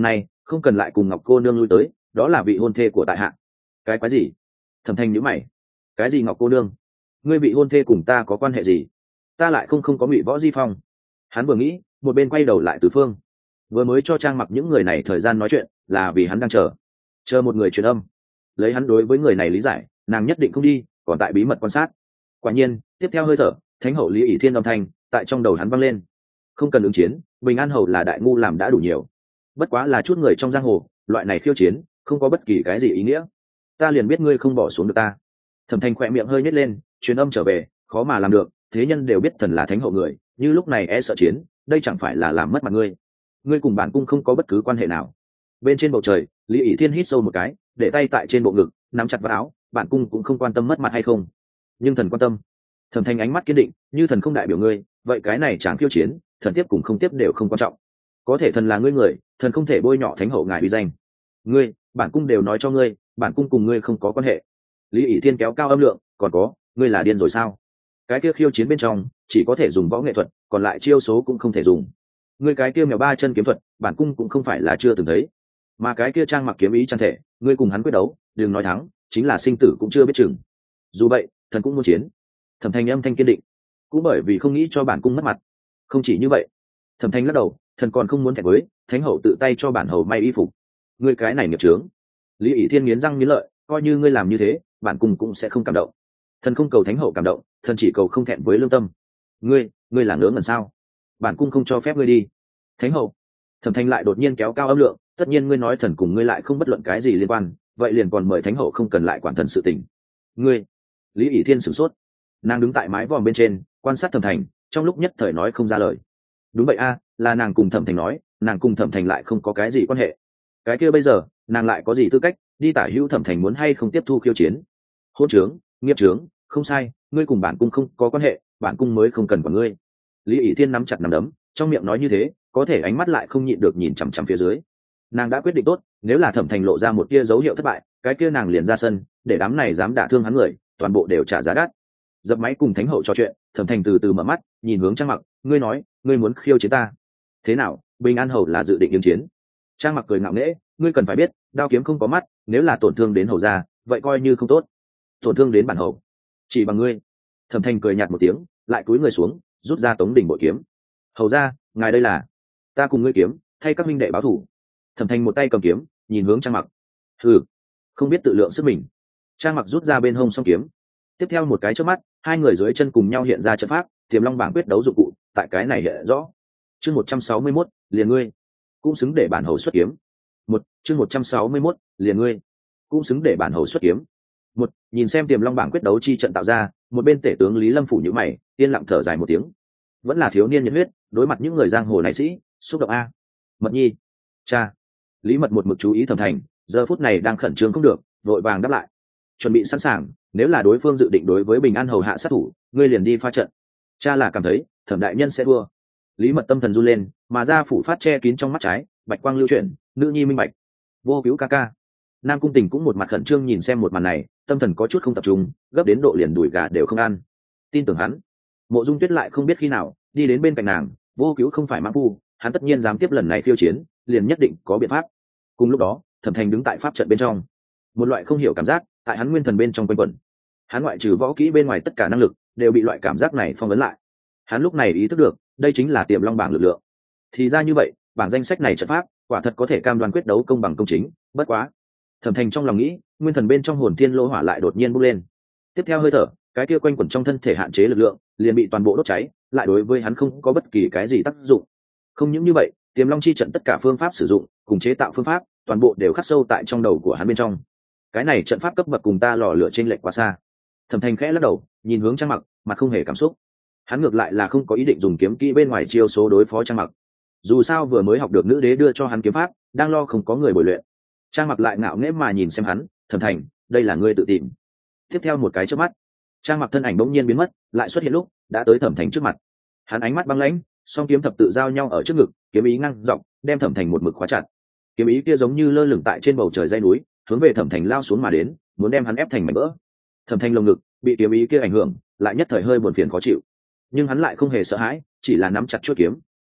không cần lại cùng ngọc cô nương lui tới, đó là vị hôn thê của tại hạ. Cái quái gì? Thẩm Thanh nhíu mày. Cái gì ngọc cô nương? Ngươi vị hôn thê cùng ta có quan hệ gì? Ta lại không không có Ngụy Võ Di Phong. Hắn vừa nghĩ, một bên quay đầu lại Từ Phương. Vừa mới cho Trang Mặc những người này thời gian nói chuyện, là vì hắn đang chờ, chờ một người truyền âm. Lấy hắn đối với người này lý giải, nàng nhất định không đi, còn tại bí mật quan sát. Quả nhiên, tiếp theo hơi thở, Thánh hậu Lý ỷ Thiên âm thanh tại trong đầu hắn vang lên. Không cần ứng chiến, Bình An hầu là đại ngu làm đã đủ nhiều. Bất quá là chút người trong giang hồ, loại này khiêu chiến, không có bất kỳ cái gì ý nghĩa. Ta liền biết ngươi không bỏ xuống được ta. Thẩm Thanh khỏe miệng hơi nhếch lên, truyền âm trở về, khó mà làm được, thế nhân đều biết thần là thánh hậu người, như lúc này e sợ chiến, đây chẳng phải là làm mất mặt ngươi. Ngươi cùng bản cung không có bất cứ quan hệ nào. Bên trên bầu trời, Lý ỷ Thiên hít sâu một cái, để tay tại trên bộ ngực, nắm chặt vào áo, bản cung cũng không quan tâm mất mặt hay không, nhưng thần quan tâm. Thẩm Thanh ánh mắt kiên định, như thần không đại biểu ngươi, vậy cái này chẳng khiêu chiến, thần tiếp cùng không tiếp đều không quan trọng. Có thể thần là ngươi người, thần không thể bôi nhọ thánh hậu ngài uy danh. Ngươi, bản cung đều nói cho ngươi, bản cung cùng ngươi không có quan hệ. Lý ỷ Thiên kéo cao âm lượng, còn có, ngươi là điên rồi sao? Cái kia khiêu chiến bên trong chỉ có thể dùng võ nghệ thuật, còn lại chiêu số cũng không thể dùng. Ngươi cái kia mèo ba chân kiếm thuật, bản cung cũng không phải là chưa từng thấy, mà cái kia Trang Mặc kiếm ý chân thể, ngươi cùng hắn quyết đấu, đừng nói thắng, chính là sinh tử cũng chưa biết chừng. Dù vậy, thần cũng muốn chiến. Thẩm Thanh âm thanh kiên định, cũng bởi vì không nghĩ cho bản cung mất mặt. Không chỉ như vậy, Thẩm Thanh lắc đầu, thần còn không muốn thẹn với thánh hậu tự tay cho bản hầu may y phục. Ngươi cái này nghiệp chướng. Lý ỷ Thiên nghiến răng nghiến lợi, coi như ngươi làm như thế, bản cung cũng sẽ không cảm động. Thần không cầu thánh hậu cảm động, thần chỉ cầu không thẹn với lương tâm. Ngươi, ngươi là ngớ ngẩn sao? Bản cung không cho phép ngươi đi. Thánh hậu. Thẩm Thanh lại đột nhiên kéo cao âm lượng, tất nhiên ngươi nói thần cùng ngươi lại không bất luận cái gì liên quan, vậy liền còn mời thánh hậu không cần lại quản thần sự tình. Ngươi. Lý ỷ Thiên sửng sốt, nàng đứng tại mái vòm bên trên quan sát Thẩm Thành, trong lúc nhất thời nói không ra lời. Đúng vậy a, là nàng cùng Thẩm Thành nói, nàng cùng Thẩm Thành lại không có cái gì quan hệ. Cái kia bây giờ nàng lại có gì tư cách đi tả hữu Thẩm Thành muốn hay không tiếp thu khiêu chiến? Hôn trướng, nghiệp trướng, không sai, ngươi cùng bản cung không có quan hệ, bản cung mới không cần của ngươi. Lý ỷ Thiên nắm chặt nắm đấm, trong miệng nói như thế, có thể ánh mắt lại không nhịn được nhìn chằm chằm phía dưới. Nàng đã quyết định tốt, nếu là Thẩm Thành lộ ra một tia dấu hiệu thất bại, cái kia nàng liền ra sân, để đám này dám đả thương hắn người, toàn bộ đều trả giá đắt. Dập máy cùng thánh hậu trò chuyện, Thẩm Thành từ từ mở mắt, nhìn hướng Trang Mặc, ngươi nói, ngươi muốn khiêu chiến ta? Thế nào, Bình An hầu là dự định ứng chiến? Trang Mặc cười ngạo nghễ, ngươi cần phải biết, đao kiếm không có mắt, nếu là tổn thương đến hầu gia, vậy coi như không tốt. Tổn thương đến bản hầu, chỉ bằng ngươi. Thẩm Thành cười nhạt một tiếng, lại cúi người xuống, rút ra Tống đỉnh bội kiếm. Hầu gia, ngài đây là? Ta cùng ngươi kiếm, thay các minh đệ báo thù. Thẩm Thành một tay cầm kiếm, nhìn hướng Trang Mặc. Hừ, không biết tự lượng sức mình. Trang Mặc rút ra bên hông song kiếm. Tiếp theo một cái chớp mắt, hai người dưới chân cùng nhau hiện ra trận pháp, Tiềm Long bảng quyết đấu dụng cụ, tại cái này hiện rõ. Chương một trăm sáu mươi mốt, liền ngươi, cũng xứng để bản hầu xuất kiếm. Một, chương một trăm sáu mươi mốt, liền ngươi, cũng xứng để bản hầu xuất kiếm. Một, nhìn xem Tiềm Long bảng quyết đấu chi trận tạo ra, một bên tể tướng Lý Lâm phủ nhíu mày, yên lặng thở dài một tiếng. Vẫn là thiếu niên nhiệt huyết, đối mặt những người giang hồ này sĩ, xúc động a. Mật nhi, cha. Lý Mật một mực chú ý Thẩm Thành, giờ phút này đang khẩn trương không được, vội vàng đáp lại, chuẩn bị sẵn sàng, nếu là đối phương dự định đối với Bình An hầu hạ sát thủ, ngươi liền đi pha trận. Cha là cảm thấy Thẩm đại nhân sẽ thua. Lý Mật tâm thần run lên, mà ra phủ phát che kín trong mắt trái, bạch quang lưu chuyển, nữ nhi minh bạch. Vô cứu ca ca. Nam Cung Tình cũng một mặt khẩn trương nhìn xem một màn này, tâm thần có chút không tập trung, gấp đến độ liền đùi gà đều không ăn. Tin tưởng hắn. Mộ Dung Tuyết lại không biết khi nào đi đến bên cạnh nàng, vô cứu không phải mãng phu, hắn tất nhiên dám tiếp lần này khiêu chiến, liền nhất định có biện pháp. Cùng lúc đó, Thẩm Thành đứng tại pháp trận bên trong, một loại không hiểu cảm giác tại hắn nguyên thần bên trong quanh quẩn. Hắn ngoại trừ võ kỹ bên ngoài tất cả năng lực đều bị loại cảm giác này phong ấn lại. Hắn lúc này ý thức được, đây chính là Tiềm Long bảng lực lượng. Thì ra như vậy, bảng danh sách này trận pháp, quả thật có thể cam đoan quyết đấu công bằng công chính. Bất quá, Thẩm Thành trong lòng nghĩ, nguyên thần bên trong hồn thiên lô hỏa lại đột nhiên bốc lên. Tiếp theo hơi thở, cái kia quanh quẩn trong thân thể hạn chế lực lượng, liền bị toàn bộ đốt cháy, lại đối với hắn không có bất kỳ cái gì tác dụng. Không những như vậy, Tiềm Long chi trận tất cả phương pháp sử dụng, cùng chế tạo phương pháp, toàn bộ đều khắc sâu tại trong đầu của hắn bên trong. Cái này trận pháp cấp bậc cùng ta lò lửa trên lệch quá xa. Thẩm Thành khẽ lắc đầu, nhìn hướng Trang Mặc, mặt không hề cảm xúc. Hắn ngược lại là không có ý định dùng kiếm kỹ bên ngoài chiêu số đối phó Trang Mặc. Dù sao vừa mới học được nữ đế đưa cho hắn kiếm pháp, đang lo không có người bồi luyện. Trang Mặc lại ngạo nghễ mà nhìn xem hắn, Thẩm Thành, đây là ngươi tự tìm. Tiếp theo một cái chớp mắt, Trang Mặc thân ảnh bỗng nhiên biến mất, lại xuất hiện lúc đã tới Thẩm Thành trước mặt. Hắn ánh mắt băng lãnh, song kiếm thập tự giao nhau ở trước ngực, kiếm ý ngăng dọc, đem Thẩm Thành một mực khóa chặt. Kiếm ý kia giống như lơ lửng tại trên bầu trời dãy núi, hướng về Thẩm Thành lao xuống mà đến, muốn đem hắn ép thành mảnh vỡ. Thẩm Thành lồng ngực bị kiếm ý kia ảnh hưởng, lại nhất thời hơi buồn phiền khó chịu, nhưng hắn lại không hề sợ hãi, chỉ là nắm chặt chuôi kiếm,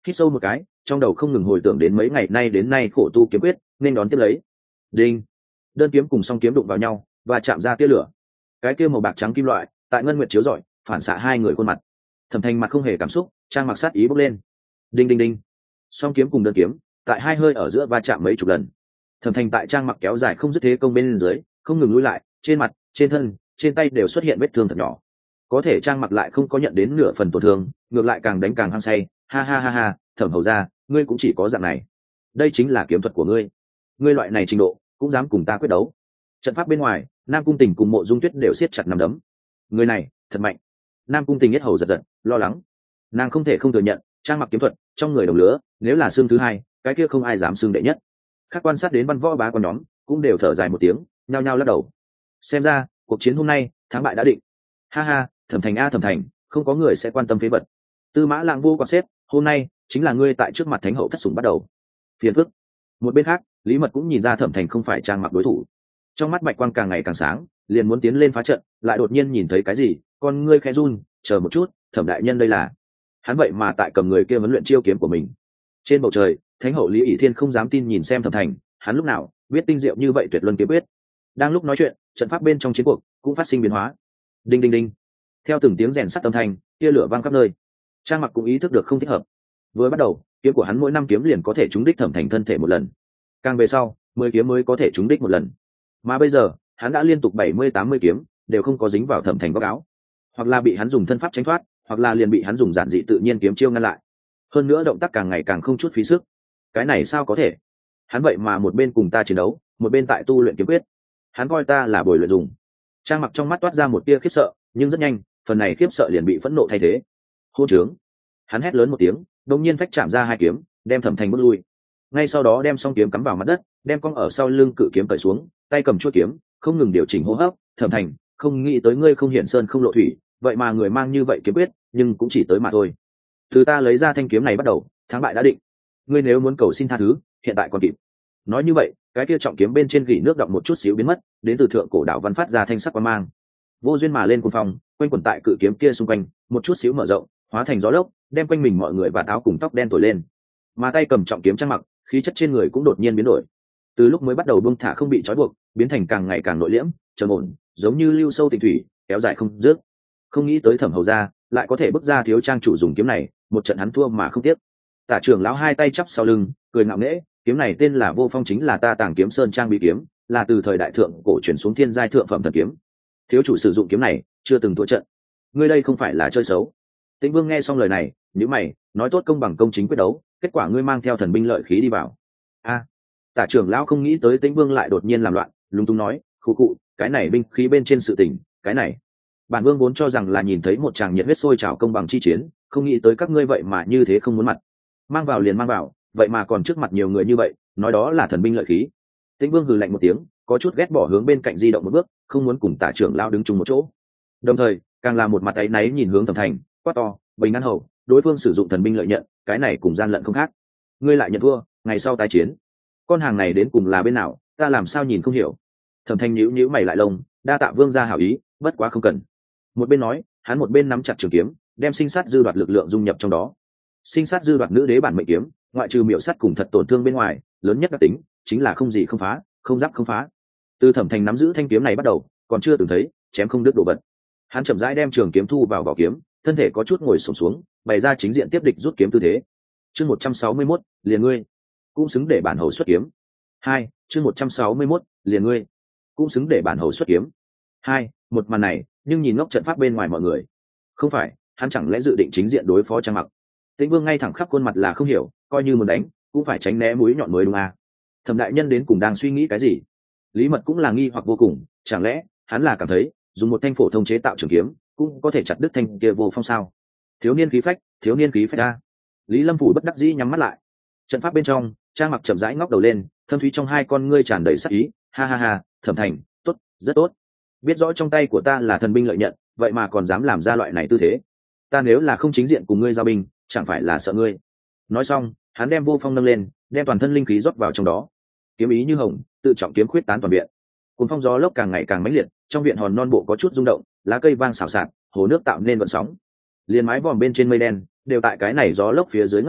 hít sâu một cái, trong đầu không ngừng hồi tưởng đến mấy ngày nay đến nay khổ tu kiếm quyết, nên đón tiếp lấy. Đinh, đơn kiếm cùng song kiếm đụng vào nhau và chạm ra tia lửa. Cái kia màu bạc trắng kim loại tại ngân nguyệt chiếu rọi, phản xạ hai người khuôn mặt. Thẩm Thành mặt không hề cảm xúc, Trang Mặc sát ý bốc lên. Đinh đinh đinh, song kiếm cùng đơn kiếm tại hai hơi ở giữa va chạm mấy chục lần. Thẩm Thành tại Trang Mặc kéo dài không dứt thế công bên dưới, không ngừng lùi lại, trên mặt, trên thân, trên tay đều xuất hiện vết thương thật nhỏ. Có thể Trang Mặc lại không có nhận đến nửa phần tổn thương, ngược lại càng đánh càng hăng say. Ha ha ha ha, Thẩm hầu ra, ngươi cũng chỉ có dạng này. Đây chính là kiếm thuật của ngươi. Ngươi loại này trình độ, cũng dám cùng ta quyết đấu. Trận pháp bên ngoài, Nam Cung Tình cùng Mộ Dung Tuyết đều siết chặt nắm đấm. Người này thật mạnh. Nam Cung Tình nhất hầu giật giật, lo lắng. Nàng không thể không thừa nhận, Trang Mặc kiếm thuật trong người đồng lứa, nếu là xương thứ hai, cái kia không ai dám xương đệ nhất. Các quan sát đến văn võ bá con nhóm cũng đều thở dài một tiếng, nhao nhao lắc đầu. Xem ra cuộc chiến hôm nay thắng bại đã định. Ha ha, Thẩm Thành a Thẩm Thành, không có người sẽ quan tâm phế vật. Tư Mã Lạng vô quan xếp, hôm nay chính là ngươi tại trước mặt thánh hậu thất sủng bắt đầu. Phiền phức. Một bên khác, Lý Mật cũng nhìn ra Thẩm Thành không phải Trang Mặc đối thủ. Trong mắt bạch quang càng ngày càng sáng, liền muốn tiến lên phá trận, lại đột nhiên nhìn thấy cái gì, con ngươi khẽ run, chờ một chút, Thẩm đại nhân đây là. Hắn vậy mà tại cầm người kia huấn luyện chiêu kiếm của mình. Trên bầu trời, thánh hậu Lý ỷ Thiên không dám tin nhìn xem Thẩm Thành, hắn lúc nào biết tinh diệu như vậy tuyệt luân kiếm quyết. Đang lúc nói chuyện, trận pháp bên trong chiến cuộc cũng phát sinh biến hóa. Đinh đinh đinh, theo từng tiếng rèn sắt âm thanh, tia lửa vang khắp nơi. Trang Mặc cũng ý thức được không thích hợp. Vừa bắt đầu, kiếm của hắn mỗi năm kiếm liền có thể trúng đích Thẩm Thành thân thể một lần, càng về sau mười kiếm mới có thể trúng đích một lần, mà bây giờ hắn đã liên tục bảy mươi tám mươi kiếm đều không có dính vào Thẩm Thành góc áo, hoặc là bị hắn dùng thân pháp tránh thoát, hoặc là liền bị hắn dùng giản dị tự nhiên kiếm chiêu ngăn lại. Hơn nữa động tác càng ngày càng không chút phí sức. Cái này sao có thể? Hắn vậy mà một bên cùng ta chiến đấu, một bên tại tu luyện kiếm quyết. Hắn coi ta là bồi luyện dùng. Trang Mặc trong mắt toát ra một tia khiếp sợ, nhưng rất nhanh phần này khiếp sợ liền bị phẫn nộ thay thế. Hô trướng! Hắn hét lớn một tiếng, đột nhiên phách chạm ra hai kiếm, đem Thẩm Thành bước lui. Ngay sau đó đem song kiếm cắm vào mặt đất, đem cong ở sau lưng cự kiếm cởi xuống, tay cầm chuôi kiếm, không ngừng điều chỉnh hô hấp. Thẩm Thành, không nghĩ tới ngươi không hiển sơn không lộ thủy, vậy mà người mang như vậy kiếm quyết, nhưng cũng chỉ tới mà thôi. Từ ta lấy ra thanh kiếm này bắt đầu, thắng bại đã định. Ngươi nếu muốn cầu xin tha thứ, hiện tại còn kịp. Nói như vậy, cái kia trọng kiếm bên trên gỉ nước đọng một chút xíu biến mất, đến từ thượng cổ đạo văn phát ra thanh sắc quang mang. Vô duyên mà lên cuồng phong, quanh quẩn tại cự kiếm kia xung quanh, một chút xíu mở rộng, hóa thành gió lốc, đem quanh mình mọi người và áo cùng tóc đen thổi lên. Mà tay cầm trọng kiếm Trang Mặc, khí chất trên người cũng đột nhiên biến đổi. Từ lúc mới bắt đầu buông thả không bị trói buộc, biến thành càng ngày càng nội liễm, trầm ổn, giống như lưu sâu tịnh thủy, kéo dài không dứt. Không nghĩ tới Thẩm hầu ra lại có thể bước ra thiếu trang chủ dùng kiếm này, một trận hắn thua mà không tiếc. Tả trưởng lão hai tay chắp sau lưng, cười ngạo nghễ, kiếm này tên là Vô Phong, chính là ta Tàng Kiếm Sơn trang bị kiếm, là từ thời đại thượng cổ truyền xuống thiên giai thượng phẩm thần kiếm. Thiếu chủ sử dụng kiếm này, chưa từng thua trận. Ngươi đây không phải là chơi xấu. Tĩnh Vương nghe xong lời này, nhíu mày, nói tốt công bằng công chính quyết đấu, kết quả ngươi mang theo thần binh lợi khí đi vào. A, à, Tả trưởng lão không nghĩ tới Tĩnh Vương lại đột nhiên làm loạn, lúng túng nói, khụ khụ, cái này binh khí bên trên sự tình, cái này. Bản Vương vốn cho rằng là nhìn thấy một tràng nhiệt huyết sôi trào công bằng chi chiến, không nghĩ tới các ngươi vậy mà như thế không muốn mặt. Mang vào liền mang vào, vậy mà còn trước mặt nhiều người như vậy, nói đó là thần binh lợi khí. Tĩnh Vương hừ lạnh một tiếng, có chút ghét bỏ hướng bên cạnh di động một bước, không muốn cùng Tả trưởng lão đứng chung một chỗ. Đồng thời, càng là một mặt áy náy nhìn hướng Thẩm Thành, quát to, Bình An Hầu, đối phương sử dụng thần binh lợi nhận, cái này cùng gian lận không khác. Ngươi lại nhận thua, ngày sau tái chiến. Con hàng này đến cùng là bên nào, ta làm sao nhìn không hiểu. Thẩm Thành nhíu nhíu mày lại lông, đa tạ Vương gia hảo ý, bất quá không cần. Một bên nói, hắn một bên nắm chặt trường kiếm, đem sinh sát dư đoạt lực lượng dung nhập trong đó. Sinh sát dư đoạt nữ đế bản mệnh kiếm, ngoại trừ miểu sát cùng thật tổn thương bên ngoài, lớn nhất đặc tính chính là không gì không phá, không giáp không phá. Từ Thẩm Thành nắm giữ thanh kiếm này bắt đầu, còn chưa từng thấy chém không đứt đồ vật. Hắn chậm rãi đem trường kiếm thu vào vỏ kiếm, thân thể có chút ngồi xổm xuống, bày ra chính diện tiếp địch rút kiếm tư thế. Chương một trăm sáu mươi mốt, liền ngươi cũng xứng để bản hầu xuất kiếm. Hai, chương một trăm sáu mươi mốt, liền ngươi cũng xứng để bản hầu xuất kiếm. Hai, một màn này, nhưng nhìn ngốc trận pháp bên ngoài mọi người. Không phải, hắn chẳng lẽ dự định chính diện đối phó Trang Mặc? Tĩnh Vương ngay thẳng khắp khuôn mặt là không hiểu, coi như muốn đánh, cũng phải tránh né mũi nhọn mới đúng à? Thẩm đại nhân đến cùng đang suy nghĩ cái gì? Lý Mật cũng là nghi hoặc vô cùng, chẳng lẽ hắn là cảm thấy dùng một thanh phổ thông chế tạo trường kiếm cũng có thể chặt đứt thanh kia Vô Phong sao? Thiếu niên khí phách, thiếu niên khí phách a. Lý Lâm Phủ bất đắc dĩ nhắm mắt lại. Trận pháp bên trong, Trang Mặc chậm rãi ngóc đầu lên, thâm thúy trong hai con ngươi tràn đầy sắc ý, ha ha ha, Thẩm Thành, tốt, rất tốt. Biết rõ trong tay của ta là thần binh lợi nhận, vậy mà còn dám làm ra loại này tư thế. Ta nếu là không chính diện cùng ngươi giao binh, chẳng phải là sợ ngươi. Nói xong, hắn đem Vô Phong nâng lên, đem toàn thân linh khí rót vào trong đó. Kiếm ý như hồng, tự trọng kiếm khuyết tán toàn viện. Cuồng phong gió lốc càng ngày càng mãnh liệt, trong viện hòn non bộ có chút rung động, lá cây vang xào xạc, hồ nước tạo nên vận sóng. Liên mái vòm bên trên mây đen đều tại cái này gió lốc phía dưới ngất mở,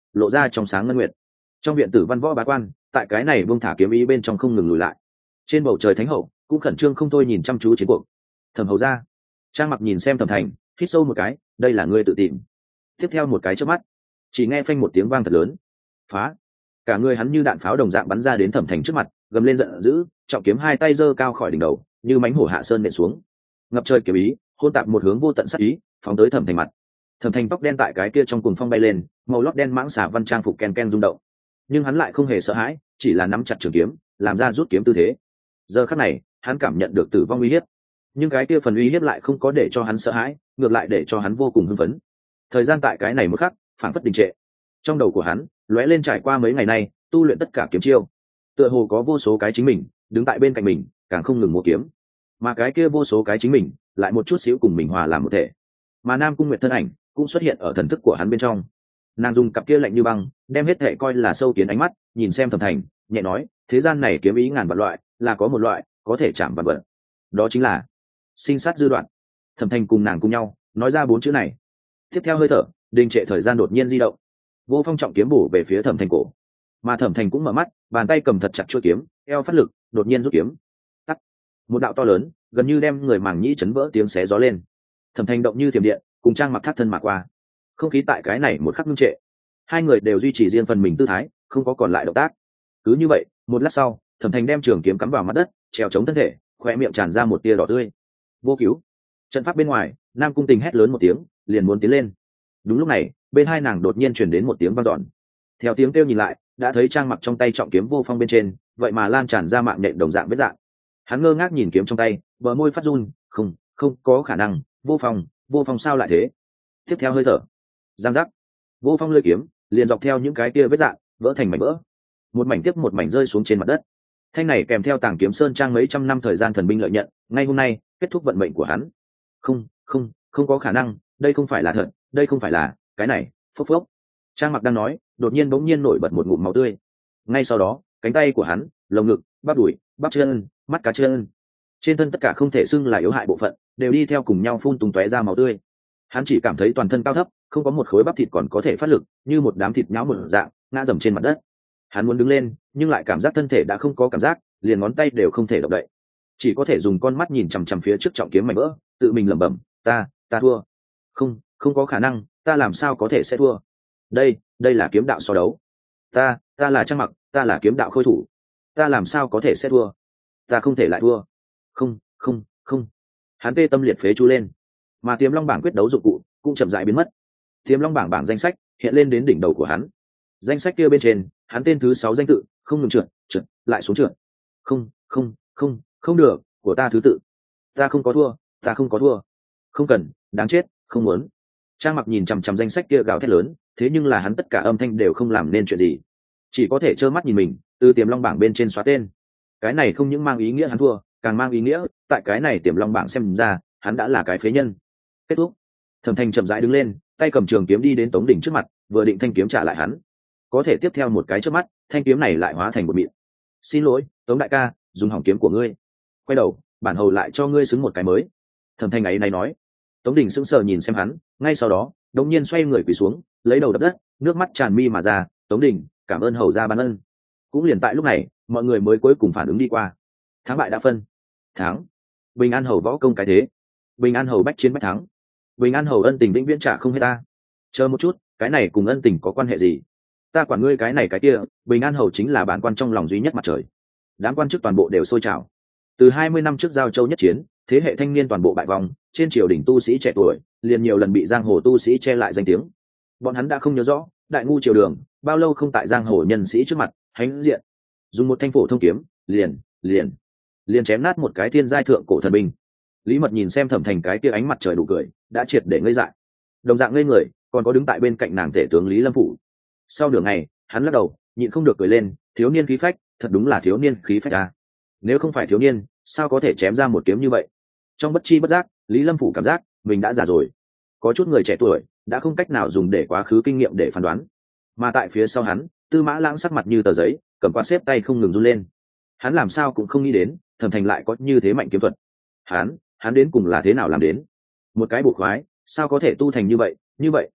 lộ ra trong sáng ngân nguyệt. Trong viện tử văn võ bá quan tại cái này buông thả kiếm ý bên trong không ngừng lùi lại. Trên bầu trời thánh hậu cũng khẩn trương không thôi nhìn chăm chú chiến cuộc. Thẩm hầu ra. Trang Mặc nhìn xem Thẩm Thành, hít sâu một cái, đây là ngươi tự tìm. Tiếp theo một cái chớp mắt, chỉ nghe phanh một tiếng vang thật lớn. Phá! Cả người hắn như đạn pháo đồng dạng bắn ra đến Thẩm Thành trước mặt, gầm lên giận dữ, trọng kiếm hai tay giơ cao khỏi đỉnh đầu, như mãnh hổ hạ sơn nện xuống. Ngập trời kiếm ý, hôn tạp một hướng vô tận sát ý, phóng tới Thẩm Thành mặt. Thẩm Thành tóc đen tại cái kia trong cuồng phong bay lên, màu lót đen mãng xà văn trang phục ken ken rung động. Nhưng hắn lại không hề sợ hãi, chỉ là nắm chặt trường kiếm, làm ra rút kiếm tư thế. Giờ khắc này, hắn cảm nhận được tử vong uy hiếp, nhưng cái kia phần uy hiếp lại không có để cho hắn sợ hãi, ngược lại để cho hắn vô cùng hưng phấn. Thời gian tại cái này một khắc phảng phất đình trệ. Trong đầu của hắn lóe lên trải qua mấy ngày nay tu luyện tất cả kiếm chiêu, tựa hồ có vô số cái chính mình đứng tại bên cạnh mình, càng không ngừng mua kiếm, mà cái kia vô số cái chính mình lại một chút xíu cùng mình hòa làm một thể. Mà Nam Cung Nguyệt thân ảnh cũng xuất hiện ở thần thức của hắn bên trong. Nàng dùng cặp kia lạnh như băng đem hết thể coi là sâu kiến ánh mắt nhìn xem Thẩm Thành, nhẹ nói, thế gian này kiếm ý ngàn vạn loại, là có một loại có thể chạm vạn vật, đó chính là sinh sát dư đoạn. Thẩm Thành cùng nàng cùng nhau nói ra bốn chữ này. Tiếp theo hơi thở đình trệ, thời gian đột nhiên di động. Vô Phong trọng kiếm bổ về phía Thẩm Thành cổ, mà Thẩm Thành cũng mở mắt, bàn tay cầm thật chặt chuôi kiếm, eo phát lực, đột nhiên rút kiếm. Tắt. Một đạo to lớn, gần như đem người màng nhĩ chấn vỡ tiếng xé gió lên. Thẩm Thành động như thiểm điện, cùng Trang Mặc thác thân mà qua. Không khí tại cái này một khắc ngưng trệ, hai người đều duy trì riêng phần mình tư thái, không có còn lại động tác. Cứ như vậy, một lát sau, Thẩm Thành đem trường kiếm cắm vào mặt đất, trèo chống thân thể, khóe miệng tràn ra một tia đỏ tươi. Vô cứu! Trận pháp bên ngoài, Nam Cung Tình hét lớn một tiếng, liền muốn tiến lên. Đúng lúc này, bên hai nàng đột nhiên truyền đến một tiếng vang dọn. Theo tiếng kêu nhìn lại, đã thấy Trang Mặc trong tay trọng kiếm Vô Phong bên trên, vậy mà lan tràn ra mạng nhện đồng dạng vết dạng. Hắn ngơ ngác nhìn kiếm trong tay, bờ môi phát run, không, không có khả năng, Vô Phong, Vô Phong sao lại thế? Tiếp theo hơi thở, giang giác, Vô Phong lưỡi kiếm liền dọc theo những cái kia vết dạng vỡ thành mảnh vỡ, một mảnh tiếp một mảnh rơi xuống trên mặt đất. Thanh này kèm theo Tàng Kiếm Sơn trang mấy trăm năm thời gian thần binh lợi nhận, ngay hôm nay kết thúc vận mệnh của hắn. Không, không, không có khả năng, đây không phải là thật, đây không phải là, cái này, phốc phốc. Trang Mặc đang nói, đột nhiên bỗng nhiên nổi bật một ngụm máu tươi. Ngay sau đó, cánh tay của hắn, lồng ngực, bắp đùi, bắp chân, mắt cá chân, trên thân tất cả không thể xưng là yếu hại bộ phận, đều đi theo cùng nhau phun tung tóe ra máu tươi. Hắn chỉ cảm thấy toàn thân cao thấp, không có một khối bắp thịt còn có thể phát lực, như một đám thịt nhão một dạng, ngã dầm trên mặt đất. Hắn muốn đứng lên, nhưng lại cảm giác thân thể đã không có cảm giác, liền ngón tay đều không thể động đậy, chỉ có thể dùng con mắt nhìn chằm chằm phía trước trọng kiếm mảnh vỡ, tự mình lẩm bẩm, ta, ta thua. Không, không có khả năng, ta làm sao có thể sẽ thua? Đây, đây là kiếm đạo so đấu. Ta, ta là Trang Mặc, ta là kiếm đạo khôi thủ. Ta làm sao có thể sẽ thua? Ta không thể lại thua. Không, không, không. Hắn tê tâm liệt phế chú lên, mà Tiềm Long bảng quyết đấu dụng cụ cũng chậm rãi biến mất. Tiềm Long bảng bảng danh sách hiện lên đến đỉnh đầu của hắn. Danh sách kia bên trên, hắn tên thứ sáu danh tự không ngừng trượt, trượt, lại xuống trượt. Không, không, không, không được, của ta thứ tự. Ta không có thua, ta không có thua. Không cần, đáng chết, không muốn. Trang Mặc nhìn chằm chằm danh sách kia gào thét lớn, thế nhưng là hắn tất cả âm thanh đều không làm nên chuyện gì, chỉ có thể trơ mắt nhìn mình từ Tiềm Long bảng bên trên xóa tên. Cái này không những mang ý nghĩa hắn thua, càng mang ý nghĩa tại cái này Tiềm Long bảng xem ra hắn đã là cái phế nhân. Kết thúc. Thẩm Thành chậm rãi đứng lên, tay cầm trường kiếm đi đến Tống Đỉnh trước mặt, vừa định thanh kiếm trả lại hắn, có thể tiếp theo một cái chớp mắt, thanh kiếm này lại hóa thành một mịn. Xin lỗi, Tống đại ca, dùng hỏng kiếm của ngươi. Quay đầu, bản hầu lại cho ngươi xứng một cái mới. Thẩm Thành ấy này nói. Tống Đình sững sờ nhìn xem hắn, ngay sau đó đống nhiên xoay người quỳ xuống, lấy đầu đập đất, nước mắt tràn mi mà ra. Tống Đình, cảm ơn hầu gia ban ân. Cũng liền tại lúc này, mọi người mới cuối cùng phản ứng đi qua. Thắng bại đã phân. Thắng. Bình An hầu võ công cái thế. Bình An hầu bách chiến bách thắng. Bình An hầu ân tình vĩnh viễn trả không hết ta. Chờ một chút, cái này cùng ân tình có quan hệ gì? Ta quản ngươi cái này cái kia, Bình An hầu chính là bản quan trong lòng duy nhất mặt trời. Đám quan chức toàn bộ đều sôi trào. Từ hai mươi năm trước giao châu nhất chiến, thế hệ thanh niên toàn bộ bại vong, trên triều đình tu sĩ trẻ tuổi liền nhiều lần bị giang hồ tu sĩ che lại danh tiếng. Bọn hắn đã không nhớ rõ đại ngu triều đường bao lâu không tại giang hồ nhân sĩ trước mặt hãnh diện dùng một thanh phổ thông kiếm liền liền liền chém nát một cái thiên giai thượng cổ thần binh. Lý Mật nhìn xem Thẩm Thành cái kia ánh mặt trời đủ cười, đã triệt để ngây dại. Đồng dạng ngây người còn có đứng tại bên cạnh nàng tể tướng Lý Lâm Phủ. Sau nửa ngày hắn lắc đầu, nhịn không được cười lên, thiếu niên khí phách, thật đúng là thiếu niên khí phách à. Nếu không phải thiếu niên, sao có thể chém ra một kiếm như vậy? Trong bất chi bất giác, Lý Lâm Phủ cảm giác mình đã già rồi. Có chút người trẻ tuổi đã không cách nào dùng để quá khứ kinh nghiệm để phán đoán. Mà tại phía sau hắn, Tư Mã Lãng sắc mặt như tờ giấy, cầm quạt xếp tay không ngừng run lên. Hắn làm sao cũng không nghĩ đến, Thẩm Thành lại có như thế mạnh kiếm thuật. Hắn, hắn đến cùng là thế nào làm đến? Một cái bộ khoái, sao có thể tu thành như vậy, như vậy?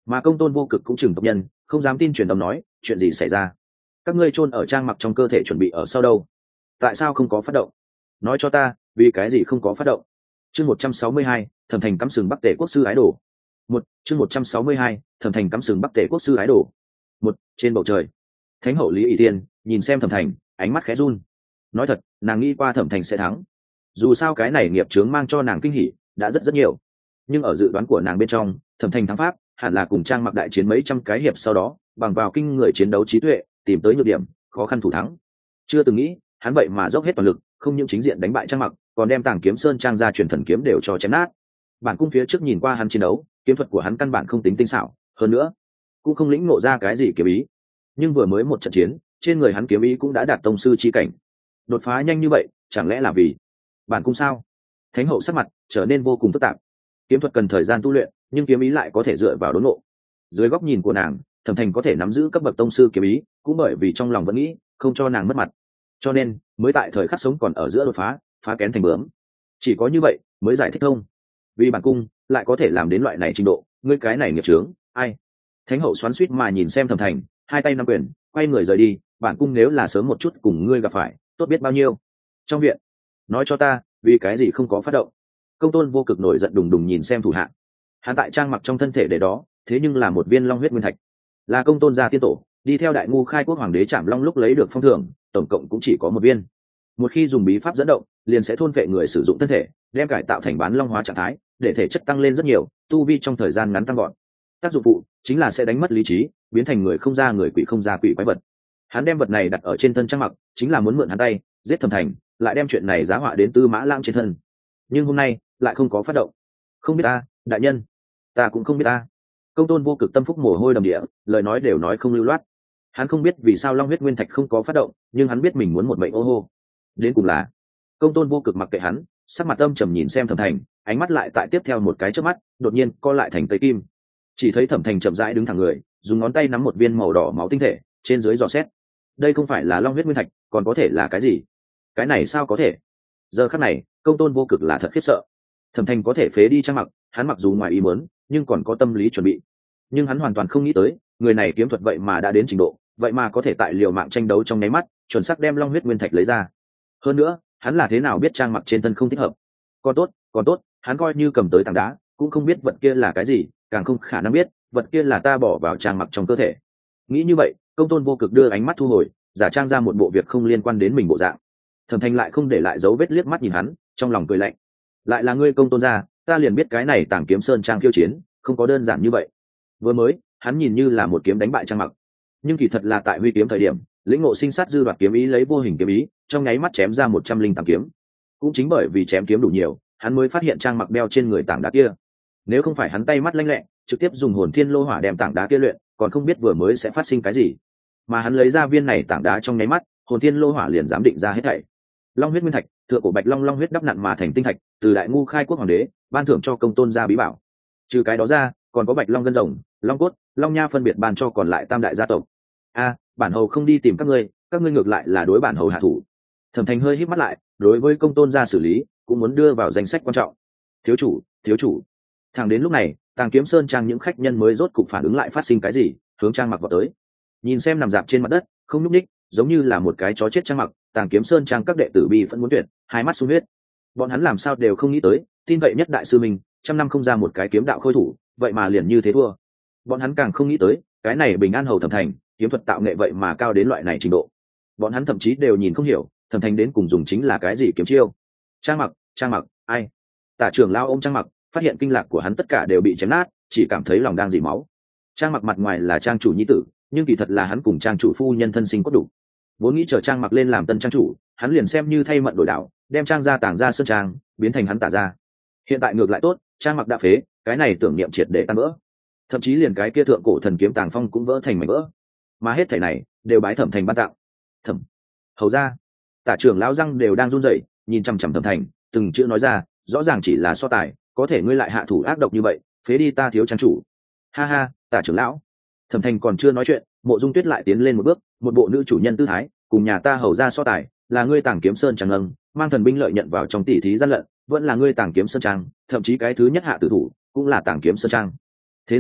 Mà Công Tôn Vô Cực cũng chừng tộc nhân, không dám tin truyền âm nói chuyện gì xảy ra. Các ngươi chôn ở trang mặc trong cơ thể chuẩn bị ở sau đâu? Tại sao không có phát động? Nói cho ta, vì cái gì không có phát động? Chương một trăm sáu mươi hai, Thẩm Thành cắm sừng Bắc Tề quốc sư ái đồ. Một, chương một trăm sáu mươi hai, Thẩm Thành cắm sừng Bắc Tề quốc sư ái đồ. Một, trên bầu trời, Thánh hậu Lý ỷ Tiên nhìn xem Thẩm Thành, ánh mắt khẽ run. Nói thật, nàng nghĩ qua Thẩm Thành sẽ thắng. Dù sao cái này nghiệp chướng mang cho nàng kinh hỉ đã rất rất nhiều, nhưng ở dự đoán của nàng bên trong, Thẩm Thành thắng pháp hẳn là cùng trang mặc đại chiến mấy trăm cái hiệp sau đó, bằng vào kinh người chiến đấu trí tuệ tìm tới nhược điểm, khó khăn thủ thắng. Chưa từng nghĩ hắn vậy mà dốc hết toàn lực, không những chính diện đánh bại trang mặc, còn đem Tàng Kiếm Sơn trang ra truyền thần kiếm đều cho chém nát. Bản cung phía trước nhìn qua hắn chiến đấu, kiếm thuật của hắn căn bản không tính tinh xảo, hơn nữa cũng không lĩnh ngộ ra cái gì kiếm ý. Nhưng vừa mới một trận chiến, trên người hắn kiếm ý cũng đã đạt tông sư chi cảnh. Đột phá nhanh như vậy, chẳng lẽ là vì bản cung sao? Thánh hậu sắc mặt trở nên vô cùng phức tạp. Kiếm thuật cần thời gian tu luyện, nhưng kiếm ý lại có thể dựa vào đốn ngộ. Dưới góc nhìn của nàng, Thẩm Thành có thể nắm giữ cấp bậc tông sư kiếm ý, cũng bởi vì trong lòng vẫn nghĩ không cho nàng mất mặt, cho nên mới tại thời khắc sống còn ở giữa đột phá, phá kén thành bướm. Chỉ có như vậy mới giải thích thông vì bản cung lại có thể làm đến loại này trình độ, ngươi cái này nghiệp chướng ai? Thánh hậu xoắn xuýt mà nhìn xem Thẩm Thành, hai tay nắm quyền, quay người rời đi. Bản cung nếu là sớm một chút cùng ngươi gặp phải, tốt biết bao nhiêu. Trong viện, nói cho ta, vì cái gì không có phát động? Công Tôn Vô Cực nổi giận đùng đùng nhìn xem thủ hạ. Hắn tại trang mặc trong thân thể để đó, thế nhưng là một viên long huyết nguyên thạch, là Công Tôn gia tiên tổ đi theo Đại Ngu Khai Quốc hoàng đế Trảm Long lúc lấy được phong thưởng, tổng cộng cũng chỉ có một viên. Một khi dùng bí pháp dẫn động, liền sẽ thôn phệ người sử dụng thân thể, đem cải tạo thành bán long hóa trạng thái, để thể chất tăng lên rất nhiều, tu vi trong thời gian ngắn tăng gọn. Tác dụng phụ chính là sẽ đánh mất lý trí, biến thành người không ra người, quỷ không ra quỷ, quái vật. Hắn đem vật này đặt ở trên thân trang mặc, chính là muốn mượn hắn tay giết Thẩm Thành, lại đem chuyện này giá họa đến Tư Mã Lãng trên thân. Nhưng hôm nay lại không có phát động. Không biết ta, đại nhân, ta cũng không biết ta. Công Tôn Vô Cực tâm phúc mồ hôi đầm địa, lời nói đều nói không lưu loát. Hắn không biết vì sao long huyết nguyên thạch không có phát động, nhưng hắn biết mình muốn một mệnh ô hô. Đến cùng là Công Tôn Vô Cực mặc kệ hắn, sắc mặt âm trầm nhìn xem Thẩm Thành, ánh mắt lại tại tiếp theo một cái chớp mắt đột nhiên co lại thành tây kim. Chỉ thấy Thẩm Thành chậm rãi đứng thẳng người, dùng ngón tay nắm một viên màu đỏ máu tinh thể, trên dưới dò xét. Đây không phải là long huyết nguyên thạch, còn có thể là cái gì? Cái này sao có thể? Giờ khắc này, Công Tôn Vô Cực là thật khiếp sợ. Thẩm Thành có thể phế đi trang mặc, hắn mặc dù ngoài ý muốn, nhưng còn có tâm lý chuẩn bị. Nhưng hắn hoàn toàn không nghĩ tới, người này kiếm thuật vậy mà đã đến trình độ, vậy mà có thể tại liều mạng tranh đấu trong nháy mắt, chuẩn xác đem long huyết nguyên thạch lấy ra. Hơn nữa, hắn là thế nào biết trang mặc trên thân không thích hợp? Còn tốt, còn tốt, hắn coi như cầm tới tảng đá, cũng không biết vật kia là cái gì, càng không khả năng biết, vật kia là ta bỏ vào trang mặc trong cơ thể. Nghĩ như vậy, Công Tôn Vô Cực đưa ánh mắt thu hồi, giả trang ra một bộ việc không liên quan đến mình bộ dạng. Thẩm Thành lại không để lại dấu vết liếc mắt nhìn hắn, trong lòng cười lạnh. Lại là ngươi Công Tôn gia, ta liền biết cái này Tàng Kiếm Sơn trang khiêu chiến, không có đơn giản như vậy. Vừa mới, hắn nhìn như là một kiếm đánh bại trang mặc, nhưng kỳ thật là tại huy kiếm thời điểm, lĩnh ngộ sinh sát dư đoạt kiếm ý lấy vô hình kiếm ý, trong nháy mắt chém ra một trăm linh tám kiếm. Cũng chính bởi vì chém kiếm đủ nhiều, hắn mới phát hiện trang mặc đeo trên người tảng đá kia. Nếu không phải hắn tay mắt lanh lẹ, trực tiếp dùng hồn thiên lô hỏa đem tảng đá kia luyện, còn không biết vừa mới sẽ phát sinh cái gì. Mà hắn lấy ra viên này tảng đá trong nháy mắt, hồn thiên lô hỏa liền dám định ra hết thảy. Long huyết nguyên thạch, thượng cổ bạch long long huyết đắp nặn mà thành tinh thạch, từ Đại Ngu Khai Quốc hoàng đế ban thưởng cho Công Tôn gia bí bảo. Trừ cái đó ra, còn có bạch long gân rồng, long cốt, long nha phân biệt ban cho còn lại tam đại gia tộc. A, bản hầu không đi tìm các ngươi, các ngươi ngược lại là đối bản hầu hạ thủ. Thẩm Thành hơi híp mắt lại, đối với Công Tôn gia xử lý, cũng muốn đưa vào danh sách quan trọng. Thiếu chủ, thiếu chủ. Thẳng đến lúc này, Tàng Kiếm Sơn trang những khách nhân mới rốt cục phản ứng lại phát sinh cái gì, hướng trang mặc vào tới. Nhìn xem nằm dạp trên mặt đất, không nhúc nhích, giống như là một cái chó chết trang mặc, Tàng Kiếm Sơn trang các đệ tử bi vẫn muốn tuyệt, hai mắt sung huyết. Bọn hắn làm sao đều không nghĩ tới, tin vậy nhất đại sư mình, trăm năm không ra một cái kiếm đạo khôi thủ, vậy mà liền như thế thua. Bọn hắn càng không nghĩ tới, cái này Bình An hầu Thẩm Thành, kiếm thuật tạo nghệ vậy mà cao đến loại này trình độ. Bọn hắn thậm chí đều nhìn không hiểu, Thẩm Thành đến cùng dùng chính là cái gì kiếm chiêu. Trang mặc, trang mặc, ai? Tả trưởng lao ôm trang mặc, phát hiện kinh lạc của hắn tất cả đều bị chém nát, chỉ cảm thấy lòng đang dỉ máu. Trang mặc mặt ngoài là trang chủ nhi tử, nhưng kỳ thật là hắn cùng trang chủ phu nhân thân sinh cốt đủ. Vốn nghĩ chờ trang mặc lên làm tân trang chủ, hắn liền xem như thay mận đổi đảo, đem trang ra tàng ra sơn trang, biến thành hắn tả ra. Hiện tại ngược lại tốt, trang mặc đã phế, cái này tưởng niệm triệt để tan vỡ. Thậm chí liền cái kia thượng cổ thần kiếm tàng phong cũng vỡ thành mảnh vỡ. Mà hết thảy này đều bái Thẩm Thành ban tặng. Thẩm hầu ra, tả trưởng lão răng đều đang run rẩy, nhìn chằm chằm Thẩm Thành, từng chữ nói ra, rõ ràng chỉ là so tài, có thể ngươi lại hạ thủ ác độc như vậy, phế đi ta thiếu trang chủ. Ha ha, tả trưởng lão. Thẩm Thành còn chưa nói chuyện, Mộ Dung Tuyết lại tiến lên một bước, một bộ nữ chủ nhân tư thái, cùng nhà ta hầu ra so tài, là ngươi Tàng Kiếm Sơn trang ngâng, mang thần binh lợi nhận vào trong tỷ thí gian lận, vẫn là ngươi Tàng Kiếm Sơn trang, thậm chí cái thứ nhất hạ tử thủ cũng là Tàng Kiếm Sơn trang. Thế nào,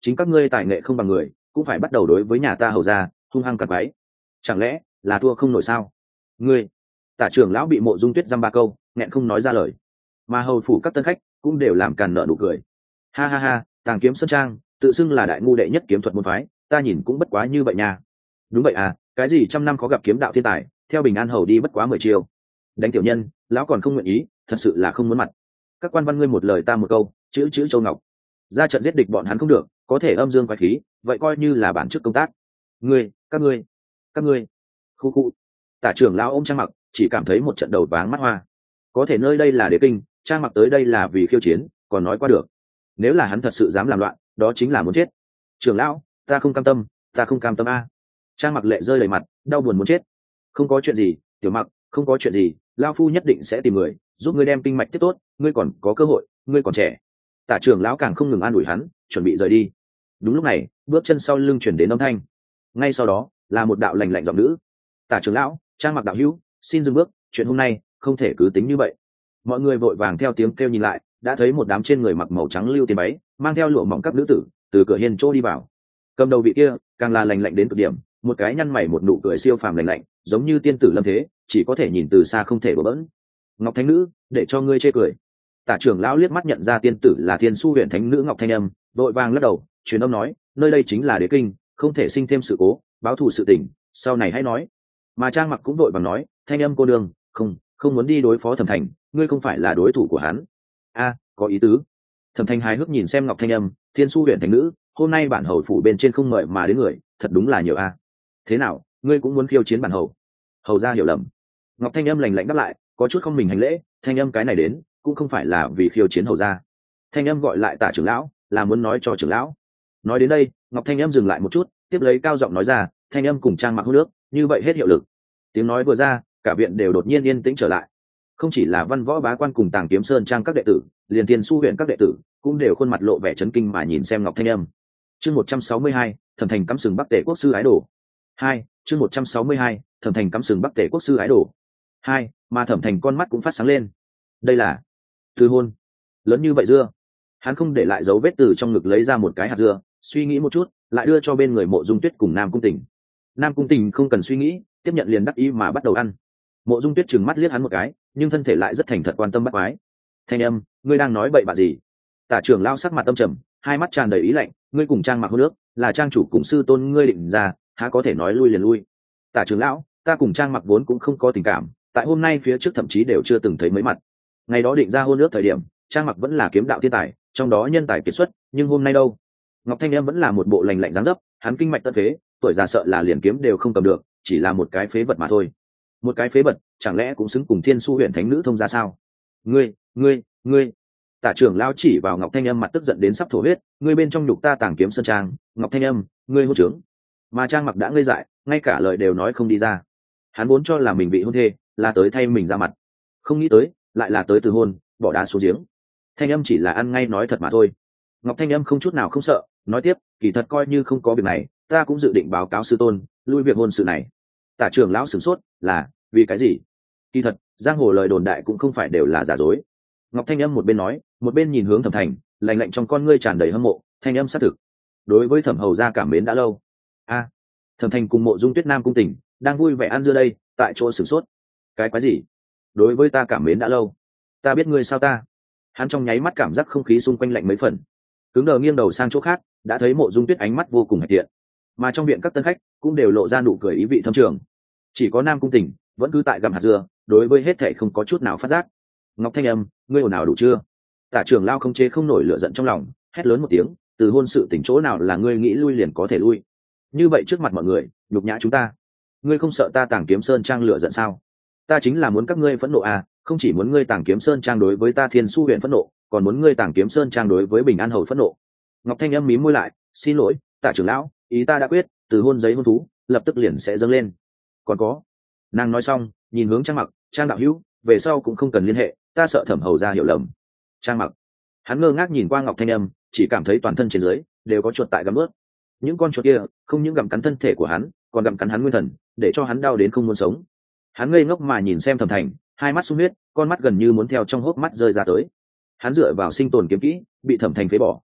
chính các ngươi tài nghệ không bằng người cũng phải bắt đầu đối với nhà ta hầu ra hung hăng cặp váy, chẳng lẽ là thua không nổi sao? Ngươi Tả trưởng lão bị Mộ Dung Tuyết dăm ba câu nghẹn không nói ra lời, mà hầu phủ các tân khách cũng đều làm càn nợ nụ cười. Ha ha ha, Tàng Kiếm Sơn Trang tự xưng là đại ngu đệ nhất kiếm thuật môn phái, ta nhìn cũng bất quá như vậy nha. Đúng vậy à, cái gì trăm năm khó gặp kiếm đạo thiên tài, theo Bình An hầu đi bất quá mười chiêu. Đánh tiểu nhân, lão còn không nguyện ý, thật sự là không muốn mặt. Các quan văn ngươi một lời ta một câu, chữ chữ châu ngọc. Ra trận giết địch bọn hắn không được, có thể âm dương quái khí, vậy coi như là bản chức công tác. Ngươi, các ngươi, các ngươi. Khu khu. Tả trưởng lão ôm Trang Mặc, chỉ cảm thấy một trận đầu váng mắt hoa. Có thể nơi đây là đế kinh, Trang Mặc tới đây là vì khiêu chiến, còn nói qua được. Nếu là hắn thật sự dám làm loạn, đó chính là muốn chết. Trưởng lão, ta không cam tâm, ta không cam tâm a. Trang Mặc lệ rơi đầy mặt, đau buồn muốn chết. Không có chuyện gì, Tiểu Mặc, không có chuyện gì, lão phu nhất định sẽ tìm người giúp ngươi đem kinh mạch tiếp tốt, ngươi còn có cơ hội, ngươi còn trẻ. Tả trưởng lão càng không ngừng an ủi hắn, chuẩn bị rời đi. Đúng lúc này, bước chân sau lưng chuyển đến âm thanh, ngay sau đó là một đạo lạnh lạnh giọng nữ. Tả trưởng lão, Trang Mặc đạo hữu, xin dừng bước, chuyện hôm nay không thể cứ tính như vậy. Mọi người vội vàng theo tiếng kêu nhìn lại, đã thấy một đám trên người mặc màu trắng lưu tiền váy, mang theo lụa mỏng các nữ tử từ cửa hiên chỗ đi vào. Cầm đầu vị kia càng là lạnh lạnh đến cực điểm, một cái nhăn mày một nụ cười siêu phàm lạnh lạnh, giống như tiên tử lâm thế, chỉ có thể nhìn từ xa không thể bỡ bỡn. Ngọc Thánh Nữ, để cho ngươi chê cười. Tả trưởng lão liếc mắt nhận ra tiên tử là Thiên Su huyện Thánh Nữ Ngọc Thanh Âm, vội vàng lắc đầu, truyền âm nói, nơi đây chính là đế kinh, không thể sinh thêm sự cố, báo thù sự tình, sau này hãy nói. Mà Trang Mặc cũng vội vàng nói, Thanh Âm cô đương, không, không muốn đi đối phó Thẩm Thành, ngươi không phải là đối thủ của hắn. A, có ý tứ. Thẩm Thành hài hước nhìn xem Ngọc Thanh Âm, Thiên Su huyện Thánh Nữ, hôm nay bản hầu phủ bên trên không mời mà đến người, thật đúng là nhiều a. Thế nào, ngươi cũng muốn khiêu chiến bản hầu? Hầu ra hiểu lầm. Ngọc Thanh Âm lạnh lạnh đáp lại, có chút không mình hành lễ, Thanh Âm cái này đến cũng không phải là vì khiêu chiến hầu ra. Thanh Âm gọi lại Tả trưởng lão, là muốn nói cho trưởng lão. Nói đến đây, Ngọc Thanh Âm dừng lại một chút, tiếp lấy cao giọng nói ra, Thanh Âm cùng Trang Mặc hút nước, như vậy hết hiệu lực. Tiếng nói vừa ra, cả viện đều đột nhiên yên tĩnh trở lại. Không chỉ là Văn Võ bá quan cùng Tàng Kiếm Sơn Trang các đệ tử, liền Thiên Su huyện các đệ tử cũng đều khuôn mặt lộ vẻ chấn kinh mà nhìn xem Ngọc Thanh Âm. Chương một trăm sáu mươi hai, Thẩm Thành cắm sừng Bắc Tề quốc sư ái đồ. Hai, chương một trăm sáu mươi hai, Thẩm Thành cắm sừng Bắc Tề quốc sư ái đồ. Hai, mà Thẩm Thành con mắt cũng phát sáng lên. Đây là từ hôn lớn như vậy dưa. Hắn không để lại dấu vết, từ trong ngực lấy ra một cái hạt dưa, suy nghĩ một chút, lại đưa cho bên người Mộ Dung Tuyết cùng Nam Cung Tình. Nam Cung Tình không cần suy nghĩ, tiếp nhận liền đắc ý mà bắt đầu ăn. Mộ Dung Tuyết trừng mắt liếc hắn một cái, nhưng thân thể lại rất thành thật quan tâm bác quái. Thanh Âm, ngươi đang nói bậy bạ gì? Tả trưởng lao sắc mặt âm trầm, hai mắt tràn đầy ý lạnh, ngươi cùng Trang Mặc hôn nước, là trang chủ cùng sư tôn ngươi định ra, há có thể nói lui liền lui. Tả trưởng lão, ta cùng Trang Mặc vốn cũng không có tình cảm, tại hôm nay phía trước thậm chí đều chưa từng thấy mấy mặt. Ngày đó định ra hôn nước thời điểm, Trang Mặc vẫn là kiếm đạo thiên tài, trong đó nhân tài kiệt xuất, nhưng hôm nay đâu? Ngọc Thanh Âm vẫn là một bộ lành lạnh dáng dấp, hắn kinh mạch tận phế, tuổi già sợ là liền kiếm đều không cầm được, chỉ là một cái phế vật mà thôi. Một cái phế vật, chẳng lẽ cũng xứng cùng Thiên Su huyện Thánh Nữ thông ra sao? Ngươi, ngươi, ngươi! Tả trưởng lao chỉ vào Ngọc Thanh Âm mặt tức giận đến sắp thổ huyết, ngươi bên trong nhục ta Tàng Kiếm Sơn Trang, Ngọc Thanh Âm, ngươi hôn trướng. Mà Trang Mặc đã ngây dại, ngay cả lời đều nói không đi ra. Hắn vốn cho là mình bị hôn thê, là tới thay mình ra mặt, không nghĩ tới lại là tới từ hôn, bỏ đá xuống giếng. Thanh Âm chỉ là ăn ngay nói thật mà thôi. Ngọc Thanh Âm không chút nào không sợ, nói tiếp, kỳ thật coi như không có việc này, ta cũng dự định báo cáo sư tôn, lui việc hôn sự này. Tả trưởng lão sửng sốt, là vì cái gì? Kỳ thật, giang hồ lời đồn đại cũng không phải đều là giả dối. Ngọc Thanh Âm một bên nói, một bên nhìn hướng Thẩm Thành, lạnh lạnh trong con ngươi tràn đầy hâm mộ. Thanh Âm xác thực đối với Thẩm hầu gia cảm mến đã lâu. A, Thẩm Thành cùng Mộ Dung Tuyết Nam Cung Tình đang vui vẻ ăn dưa đây, tại chỗ sửng sốt. Cái quái gì? Đối với ta cảm mến đã lâu? Ta biết ngươi sao ta? Hắn trong nháy mắt cảm giác không khí xung quanh lạnh mấy phần, cứng đờ nghiêng đầu sang chỗ khác, đã thấy Mộ Dung Tuyết ánh mắt vô cùng hạnh tiện, mà trong viện các tân khách cũng đều lộ ra nụ cười ý vị thâm trường. Chỉ có Nam Cung Tình vẫn cứ tại gặm hạt dưa, đối với hết thảy không có chút nào phát giác. Ngọc Thanh Âm, ngươi ồn ào đủ chưa? Tả trưởng lao không chế không nổi lửa giận trong lòng, hét lớn một tiếng, từ hôn sự tỉnh chỗ nào là ngươi nghĩ lui liền có thể lui? Như vậy trước mặt mọi người, nhục nhã chúng ta, ngươi không sợ ta Tàng Kiếm Sơn Trang lửa giận sao? Ta chính là muốn các ngươi phẫn nộ à, không chỉ muốn ngươi Tàng Kiếm Sơn Trang đối với ta Thiên Su huyện phẫn nộ, còn muốn ngươi Tàng Kiếm Sơn Trang đối với Bình An hầu phẫn nộ. Ngọc Thanh Âm mím môi lại, xin lỗi, Tả trưởng lão, ý ta đã quyết, từ hôn giấy hôn thú lập tức liền sẽ dâng lên. Còn có, nàng nói xong, nhìn hướng Trang Mặc, Trang đạo hữu, về sau cũng không cần liên hệ, ta sợ Thẩm hầu ra hiểu lầm. Trang Mặc, hắn ngơ ngác nhìn qua Ngọc Thanh Âm, chỉ cảm thấy toàn thân trên dưới đều có chuột tại gặm ướt. Những con chuột kia không những gặm cắn thân thể của hắn, còn gặm cắn hắn nguyên thần, để cho hắn đau đến không muốn sống. Hắn ngây ngốc mà nhìn xem Thẩm Thành, hai mắt sung huyết, con mắt gần như muốn theo trong hốc mắt rơi ra tới. Hắn dựa vào sinh tồn kiếm kỹ, bị Thẩm Thành phế bỏ,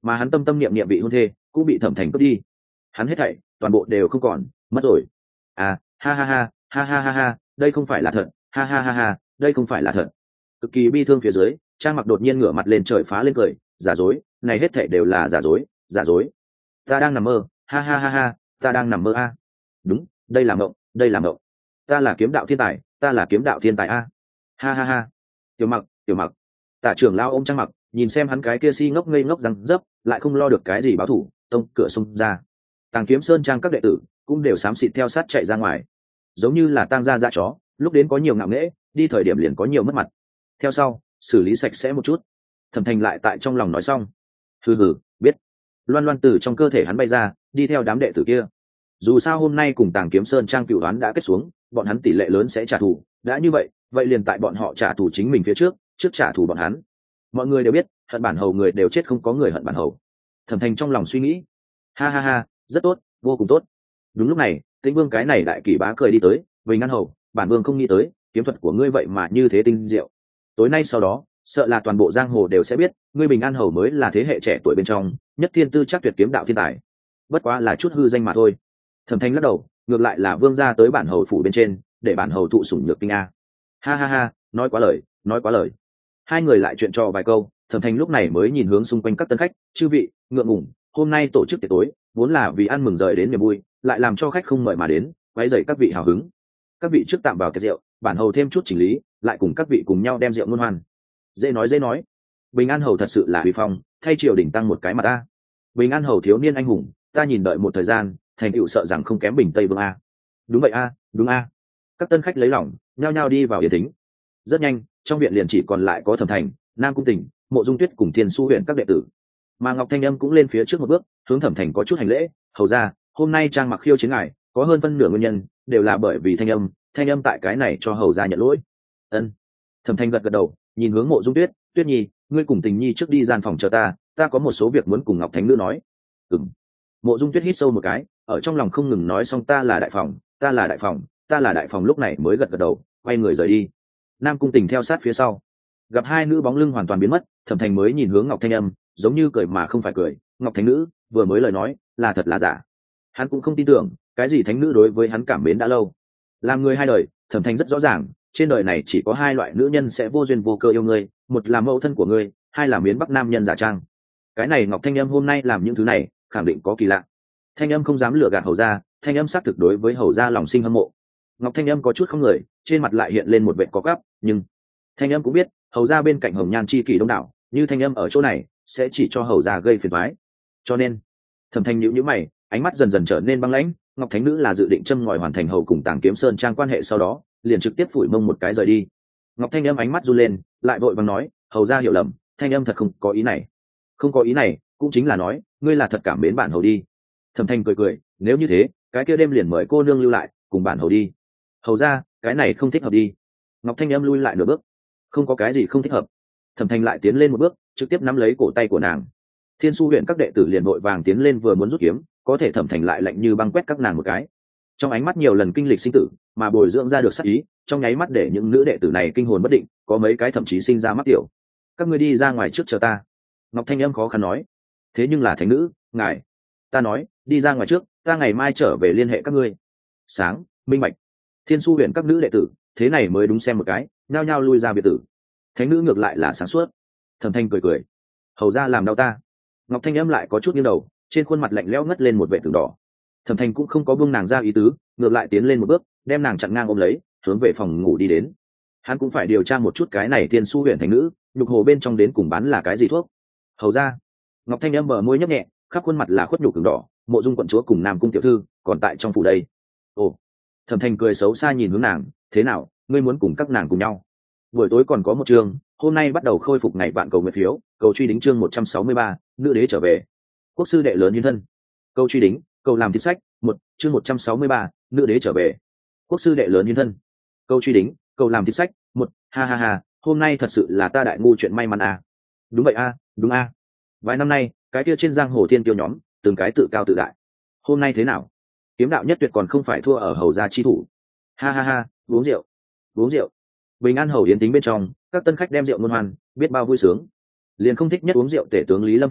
mà hắn tâm tâm niệm niệm bị hôn thê cũng bị thẩm thành cướp đi, hắn hết thảy toàn bộ đều không còn, mất rồi. À ha ha ha ha ha ha ha, đây không phải là thật, ha ha ha ha, đây không phải là thật. Cực kỳ bi thương phía dưới, Trang Mặc đột nhiên ngửa mặt lên trời phá lên cười, giả dối, này hết thảy đều là giả dối, giả dối. Ta đang nằm mơ, ha ha ha ha, ta đang nằm mơ a. Đúng, đây là mộng, đây là mộng. Ta là kiếm đạo thiên tài, ta là kiếm đạo thiên tài a. Ha ha ha. Tiểu Mặc, Tiểu Mặc. Tạ trưởng lao ôm Trang Mặc, nhìn xem hắn cái kia si ngốc ngây ngốc răng dấp, lại không lo được cái gì báo thủ, tông cửa xông ra. Tàng Kiếm Sơn trang các đệ tử cũng đều xám xịt theo sát chạy ra ngoài, giống như là tang gia dã chó, lúc đến có nhiều ngạo nghễ, đi thời điểm liền có nhiều mất mặt. Theo sau xử lý sạch sẽ một chút. Thẩm Thành lại tại trong lòng nói xong, hừ hừ, biết. Loan loan từ trong cơ thể hắn bay ra, đi theo đám đệ tử kia. Dù sao hôm nay cùng Tàng Kiếm Sơn trang cựu đoán đã kết xuống, bọn hắn tỷ lệ lớn sẽ trả thù, đã như vậy vậy liền tại bọn họ trả thù chính mình phía trước trước trả thù bọn hắn. Mọi người đều biết hận bản hầu người đều chết, không có người hận bản hầu. Thẩm Thành trong lòng suy nghĩ, ha ha ha, rất tốt, vô cùng tốt. Đúng lúc này Tĩnh Vương cái này đại kỳ bá cười đi tới, Bình An hầu, bản vương không nghĩ tới kiếm thuật của ngươi vậy mà như thế tinh diệu. Tối nay sau đó sợ là toàn bộ giang hồ đều sẽ biết ngươi Bình An hầu mới là thế hệ trẻ tuổi bên trong nhất thiên tư chắc tuyệt kiếm đạo thiên tài, bất quá là chút hư danh mà thôi. Thẩm Thành lắc đầu, ngược lại là vương gia tới bản hầu phủ bên trên để bản hầu thụ sủng nhược kinh a. Ha ha ha, nói quá lời, nói quá lời. Hai người lại chuyện trò vài câu, Thẩm Thành lúc này mới nhìn hướng xung quanh các tân khách, chư vị ngượng ngùng, hôm nay tổ chức tiệc tối vốn là vì ăn mừng rời đến niềm vui, lại làm cho khách không mời mà đến, quấy rầy các vị hào hứng. Các vị trước tạm vào tiệc rượu, bản hầu thêm chút chỉnh lý, lại cùng các vị cùng nhau đem rượu ngôn hoan. Dễ nói dễ nói. Bình An hầu thật sự là uy phong, thay triều đình tăng một cái mà ta. Bình An hầu thiếu niên anh hùng, ta nhìn đợi một thời gian, thành tựu sợ rằng không kém Bình Tây Vương a. Đúng vậy a, đúng a. Các tân khách lấy lòng, nhao nhao đi vào yến thính. Rất nhanh, trong viện liền chỉ còn lại có Thẩm Thành, Nam Cung Tình, Mộ Dung Tuyết cùng Thiên Su huyện các đệ tử. Mà Ngọc Thanh Âm cũng lên phía trước một bước, hướng Thẩm Thành có chút hành lễ, hầu ra, hôm nay Trang Mặc khiêu chiến ngài, có hơn phân nửa nguyên nhân đều là bởi vì Thanh Âm, Thanh Âm tại cái này cho hầu ra nhận lỗi. Ân. Thẩm Thành gật gật đầu, nhìn hướng Mộ Dung Tuyết, Tuyết Nhi, ngươi cùng Tình Nhi trước đi gian phòng chờ ta, ta có một số việc muốn cùng Ngọc Thánh nữ nói. Ừm. Mộ Dung Tuyết hít sâu một cái, ở trong lòng không ngừng nói xong ta là đại phòng, ta là đại phòng, ta là đại phòng, lúc này mới gật gật đầu, quay người rời đi. Nam Cung Tình theo sát phía sau, gặp hai nữ bóng lưng hoàn toàn biến mất, Thẩm Thành mới nhìn hướng Ngọc Thanh Âm, giống như cười mà không phải cười, Ngọc Thánh nữ vừa mới lời nói là thật là giả. Hắn cũng không tin tưởng cái gì thánh nữ đối với hắn cảm mến đã lâu. Làm người hai đời, Thẩm Thành rất rõ ràng, trên đời này chỉ có hai loại nữ nhân sẽ vô duyên vô cơ yêu ngươi, một là mẫu thân của ngươi, hai là miến bắc nam nhân giả trang. Cái này Ngọc Thanh Âm hôm nay làm những thứ này, khẳng định có kỳ lạ. Thanh Âm không dám lừa gạt hầu gia, Thanh Âm xác thực đối với hầu gia lòng sinh hâm mộ. Ngọc Thanh Âm có chút không người, trên mặt lại hiện lên một vệt có gắp, nhưng Thanh Âm cũng biết hầu gia bên cạnh hồng nhan chi kỷ đông đảo, như Thanh Âm ở chỗ này sẽ chỉ cho hầu gia gây phiền toái. Cho nên Thẩm Thành nhíu nhíu mày, ánh mắt dần dần trở nên băng lãnh. Ngọc Thánh nữ là dự định châm ngòi hoàn thành hầu cùng Tàng Kiếm Sơn trang quan hệ, sau đó liền trực tiếp phủi mông một cái rời đi. Ngọc Thanh Âm ánh mắt run lên, lại vội vàng nói, hầu gia hiểu lầm, Thanh Âm thật không có ý này. Không có ý này cũng chính là nói ngươi là thật cảm mến bản hầu đi. Thẩm Thành cười cười, nếu như thế cái kia đêm liền mời cô nương lưu lại cùng bản hầu đi. Hầu ra cái này không thích hợp đi. Ngọc Thanh Âm lui lại nửa bước, không có cái gì không thích hợp. Thẩm Thành lại tiến lên một bước, trực tiếp nắm lấy cổ tay của nàng. Thiên Su huyện các đệ tử liền vội vàng tiến lên vừa muốn rút kiếm, có thể Thẩm Thành lại lạnh như băng quét các nàng một cái. Trong ánh mắt nhiều lần kinh lịch sinh tử mà bồi dưỡng ra được sắc ý, trong nháy mắt để những nữ đệ tử này kinh hồn bất định, có mấy cái thậm chí sinh ra mắc tiểu. Các ngươi đi ra ngoài trước chờ ta. Ngọc Thanh Âm khó khăn nói. Thế nhưng là thánh nữ, ngài. Ta nói đi ra ngoài trước, ta ngày mai trở về liên hệ các ngươi. Sáng minh bạch. Thiên Su huyện các nữ đệ tử thế này mới đúng xem một cái, nhao nhao lui ra biệt tử. Thánh nữ ngược lại là sáng suốt. Thẩm Thanh cười cười, hầu ra làm đau ta. Ngọc Thanh Âm lại có chút nghiêng đầu, trên khuôn mặt lạnh lẽo ngất lên một vệt tường đỏ. Thẩm Thanh cũng không có buông nàng ra ý tứ, ngược lại tiến lên một bước, đem nàng chặn ngang ôm lấy, hướng về phòng ngủ đi đến. Hắn cũng phải điều tra một chút cái này Thiên Su huyện thánh nữ nhục hồ bên trong đến cùng bán là cái gì thuốc. Hầu ra. Ngọc Thanh Âm bờ môi nhấp nhẹ, khắp khuôn mặt là khuất nhục tường đỏ. Mộ Dung quận chúa cùng Nam Cung tiểu thư còn tại trong phủ đây. Ồ. Thẩm Thanh cười xấu xa nhìn hướng nàng, thế nào, ngươi muốn cùng các nàng cùng nhau? Buổi tối còn có một chương, hôm nay bắt đầu khôi phục ngày vạn cầu nguyện phiếu, cầu truy đính chương một trăm sáu mươi ba, nữ đế trở về. Quốc sư đệ lớn hiến thân. Câu truy đính, cầu làm thịt sách, một, chương một trăm sáu mươi ba, nữ đế trở về. Quốc sư đệ lớn hiến thân. Câu truy đính, cầu làm thịt sách, một, ha ha ha, hôm nay thật sự là ta đại ngu chuyện may mắn à. Đúng vậy a, à, đúng a. À. Vài năm nay, cái kia trên giang hồ thiên tiêu nhóm, từng cái tự cao tự đại. Hôm nay thế nào? Kiếm đạo nhất tuyệt còn không phải thua ở hầu gia chi thủ. Ha ha ha, uống rượu, uống rượu. Bình An hầu yến tính bên trong, các tân khách đem rượu ngôn hoan, biết bao vui sướng. Liền không thích nhất uống rượu tể tướng Lý Lâm phủ,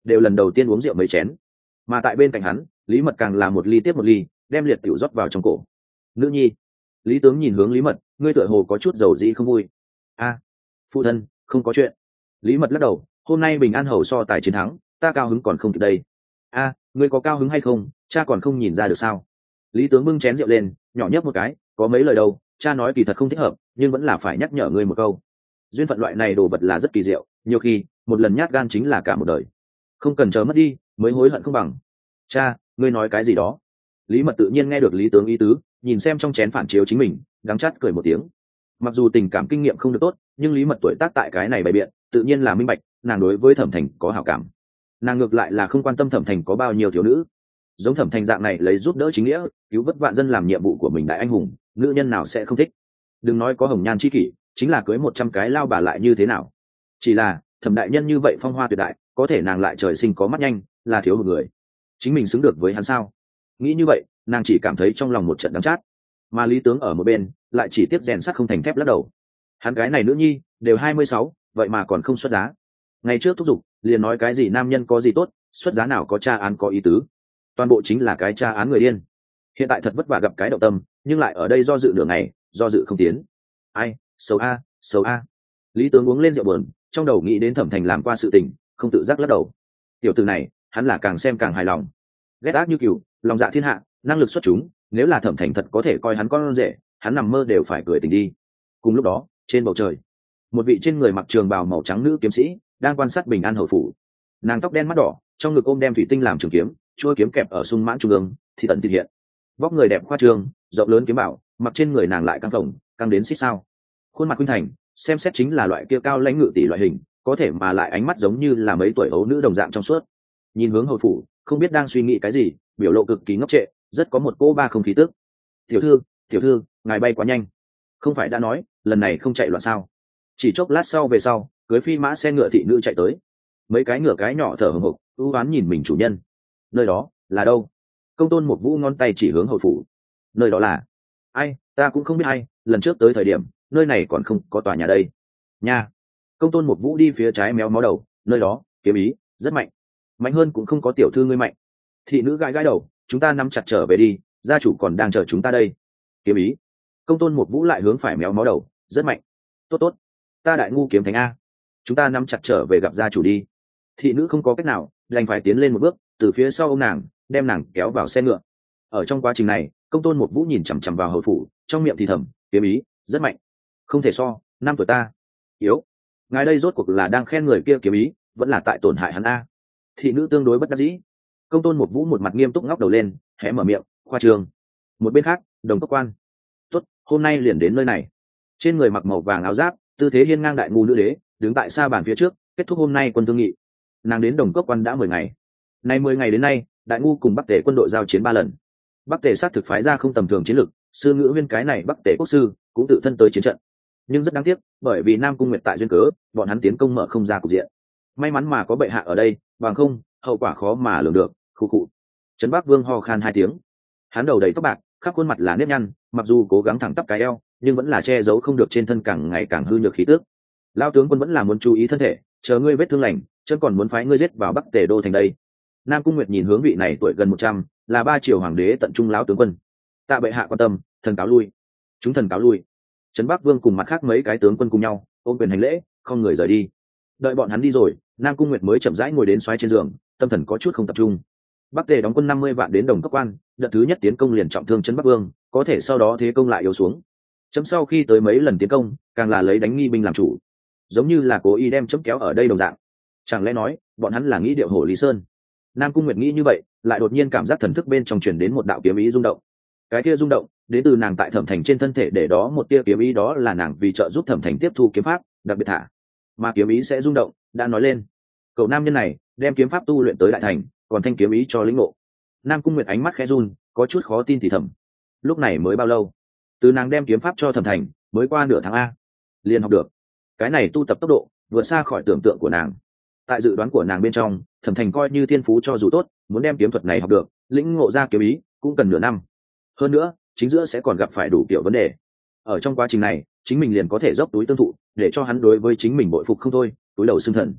đều lần đầu tiên uống rượu mấy chén. Mà tại bên cạnh hắn, Lý Mật càng là một ly tiếp một ly, đem liệt tiểu rót vào trong cổ. Nữ nhi. Lý tướng nhìn hướng Lý Mật, ngươi tựa hồ có chút dầu dĩ không vui. A, phụ thân, không có chuyện. Lý Mật lắc đầu, hôm nay bình an hầu so tài chiến thắng, ta cao hứng còn không kịp đây. A, ngươi có cao hứng hay không, cha còn không nhìn ra được sao? Lý tướng bưng chén rượu lên, nhỏ nhấp một cái, có mấy lời đâu, cha nói kỳ thật không thích hợp, nhưng vẫn là phải nhắc nhở ngươi một câu. Duyên phận loại này đồ vật là rất kỳ diệu, nhiều khi một lần nhát gan chính là cả một đời. Không cần chờ mất đi, mới hối hận không bằng. Cha, ngươi nói cái gì đó? Lý Mật tự nhiên nghe được Lý tướng ý tứ, nhìn xem trong chén phản chiếu chính mình, đắng chát cười một tiếng. Mặc dù tình cảm kinh nghiệm không được tốt, nhưng Lý Mật tuổi tác tại cái này bày biện, tự nhiên là minh bạch, nàng đối với Thẩm Thành có hảo cảm. Nàng ngược lại là không quan tâm Thẩm Thành có bao nhiêu thiếu nữ. Giống Thẩm Thành dạng này lấy giúp đỡ chính nghĩa, cứu vớt vạn dân làm nhiệm vụ của mình đại anh hùng, nữ nhân nào sẽ không thích? Đừng nói có hồng nhan chi kỷ, chính là cưới một trăm cái lao bà lại như thế nào? Chỉ là Thẩm đại nhân như vậy phong hoa tuyệt đại, có thể nàng lại trời sinh có mắt nhanh, là thiếu một người. Chính mình xứng được với hắn sao? Nghĩ như vậy, nàng chỉ cảm thấy trong lòng một trận đắng chát. Mà Lý tướng ở một bên lại chỉ tiếp rèn sắt không thành thép lắc đầu. Hắn gái này nữ nhi đều hai mươi sáu, vậy mà còn không xuất giá. Ngày trước thúc giục liền nói cái gì nam nhân có gì tốt, xuất giá nào có tra án có ý tứ, toàn bộ chính là cái tra án người điên. Hiện tại thật vất vả gặp cái động tâm, nhưng lại ở đây do dự nửa ngày, do dự không tiến. Ai, xấu a, xấu a. Lý tướng uống lên rượu buồn, trong đầu nghĩ đến Thẩm Thành làm qua sự tình, không tự giác lắc đầu. Tiểu tử này, hắn là càng xem càng hài lòng. Ghét ác như cừu, lòng dạ thiên hạ, năng lực xuất chúng, nếu là Thẩm Thành thật có thể coi hắn con rể, hắn nằm mơ đều phải cười tỉnh đi. Cùng lúc đó, trên bầu trời, một vị trên người mặc trường bào màu trắng nữ kiếm sĩ đang quan sát bình an hầu phủ. Nàng tóc đen mắt đỏ, trong ngực ôm đem thủy tinh làm trường kiếm, chuôi kiếm kẹp ở sung mãn trung ương, thì tận thực hiện. Vóc người đẹp khoa trương, rộng lớn kiếm bảo, mặc trên người nàng lại căng phồng, căng đến xích sao. Khuôn mặt khuynh thành, xem xét chính là loại kia cao lãnh ngự tỷ loại hình, có thể mà lại ánh mắt giống như là mấy tuổi ấu nữ đồng dạng trong suốt. Nhìn hướng hầu phủ, không biết đang suy nghĩ cái gì, biểu lộ cực kỳ ngốc trệ, rất có một cô ba không khí tức. Tiểu thư, tiểu thư, ngài bay quá nhanh. Không phải đã nói, lần này không chạy loạn sao? Chỉ chốc lát sau về sau, cưới phi mã xe ngựa thị nữ chạy tới. Mấy cái ngựa cái nhỏ thở hổn hộc, ưu oán nhìn mình chủ nhân. Nơi đó là đâu? Công tôn một vũ ngón tay chỉ hướng hầu phủ. Nơi đó là ai? Ta cũng không biết ai, lần trước tới thời điểm nơi này còn không có tòa nhà đây. Nha. Công tôn một vũ đi phía trái méo mó đầu, nơi đó kiếm ý rất mạnh, mạnh hơn cũng không có tiểu thư ngươi mạnh. Thị nữ gãi gãi đầu, chúng ta nắm chặt trở về đi, gia chủ còn đang chờ chúng ta đây. Kiếm ý. Công tôn một vũ lại hướng phải méo mó đầu, rất mạnh. Tốt tốt, ta đại ngu kiếm thánh a, chúng ta nắm chặt trở về gặp gia chủ đi. Thị nữ không có cách nào, đành phải tiến lên một bước, từ phía sau ông nàng đem nàng kéo vào xe ngựa. Ở trong quá trình này, công tôn một vũ nhìn chằm chằm vào hầu phủ, trong miệng thì thầm, kiếm ý rất mạnh, không thể so, năm tuổi ta yếu. Ngài đây rốt cuộc là đang khen người kia kiếm ý, vẫn là tại tổn hại hắn a? Thị nữ tương đối bất đắc dĩ. Công tôn một vũ một mặt nghiêm túc ngóc đầu lên, hé mở miệng, khoa trương. Một bên khác, đồng tốc quan. Tốt, hôm nay liền đến nơi này. Trên người mặc màu vàng áo giáp, tư thế hiên ngang đại ngu nữ đế, đứng tại sa bàn phía trước, kết thúc hôm nay quân thương nghị. Nàng đến đồng cốc quan đã mười ngày. Nay mười ngày đến nay, đại ngu cùng bắc tề quân đội giao chiến ba lần. Bắc tề sát thực phái ra không tầm thường chiến lực, sư ngữ viên cái này bắc tề quốc sư cũng tự thân tới chiến trận. Nhưng rất đáng tiếc, bởi vì Nam Cung Nguyệt tại duyên cớ, bọn hắn tiến công mở không ra cục diện. May mắn mà có bệ hạ ở đây, bằng không, hậu quả khó mà lường được. Khu cụ. Trấn Bắc Vương ho khan hai tiếng. Hắn đầu đầy tóc bạc, khắp khuôn mặt là nếp nhăn, mặc dù cố gắng thẳng tắp cái eo, nhưng vẫn là che giấu không được trên thân càng ngày càng hư nhược khí tước. Lao tướng quân vẫn là muốn chú ý thân thể, chờ ngươi vết thương lành, chân còn muốn phái ngươi giết vào Bắc Tề đô thành đây. Nam Cung Nguyệt nhìn hướng vị này tuổi gần một trăm, là ba triều hoàng đế tận trung lão tướng quân. Tạ bệ hạ quan tâm, thần cáo lui. Chúng thần cáo lui. Trấn Bắc Vương cùng mặt khác mấy cái tướng quân cùng nhau ôm quyền hành lễ, không người rời đi. Đợi bọn hắn đi rồi, Nam Cung Nguyệt mới chậm rãi ngồi đến xoáy trên giường, tâm thần có chút không tập trung. Bắc Tề đóng quân năm mươi vạn đến Đồng Cốc Quan, đợt thứ nhất tiến công liền trọng thương Trấn Bắc Vương, có thể sau đó thế công lại yếu xuống. Chấm sau khi tới mấy lần tiến công, càng là lấy đánh nghi binh làm chủ, giống như là cố ý đem chấm kéo ở đây đồng dạng. Chẳng lẽ nói, bọn hắn là nghĩ điệu hổ Lý Sơn? Nam Cung Nguyệt nghĩ như vậy, lại đột nhiên cảm giác thần thức bên trong truyền đến một đạo kiếm ý rung động. Cái kia rung động, đến từ nàng tại Thẩm Thành trên thân thể, để đó một tia kiếm ý, đó là nàng vì trợ giúp Thẩm Thành tiếp thu kiếm pháp, đặc biệt thả. Mà kiếm ý sẽ rung động, đã nói lên, cậu nam nhân này đem kiếm pháp tu luyện tới đại thành, còn thanh kiếm ý cho lĩnh ngộ. Nam Cung Nguyệt ánh mắt khẽ run, có chút khó tin thì thầm. Lúc này mới bao lâu? Từ nàng đem kiếm pháp cho Thẩm Thành, mới qua nửa tháng a, liền học được. Cái này tu tập tốc độ vượt xa khỏi tưởng tượng của nàng. Tại dự đoán của nàng bên trong, Thẩm Thành coi như thiên phú cho dù tốt, muốn đem kiếm thuật này học được, lĩnh ngộ ra kiếm ý, cũng cần nửa năm. Hơn nữa, chính giữa sẽ còn gặp phải đủ kiểu vấn đề. Ở trong quá trình này, chính mình liền có thể dốc túi tương thụ, để cho hắn đối với chính mình bội phục không thôi, túi đầu xưng thần.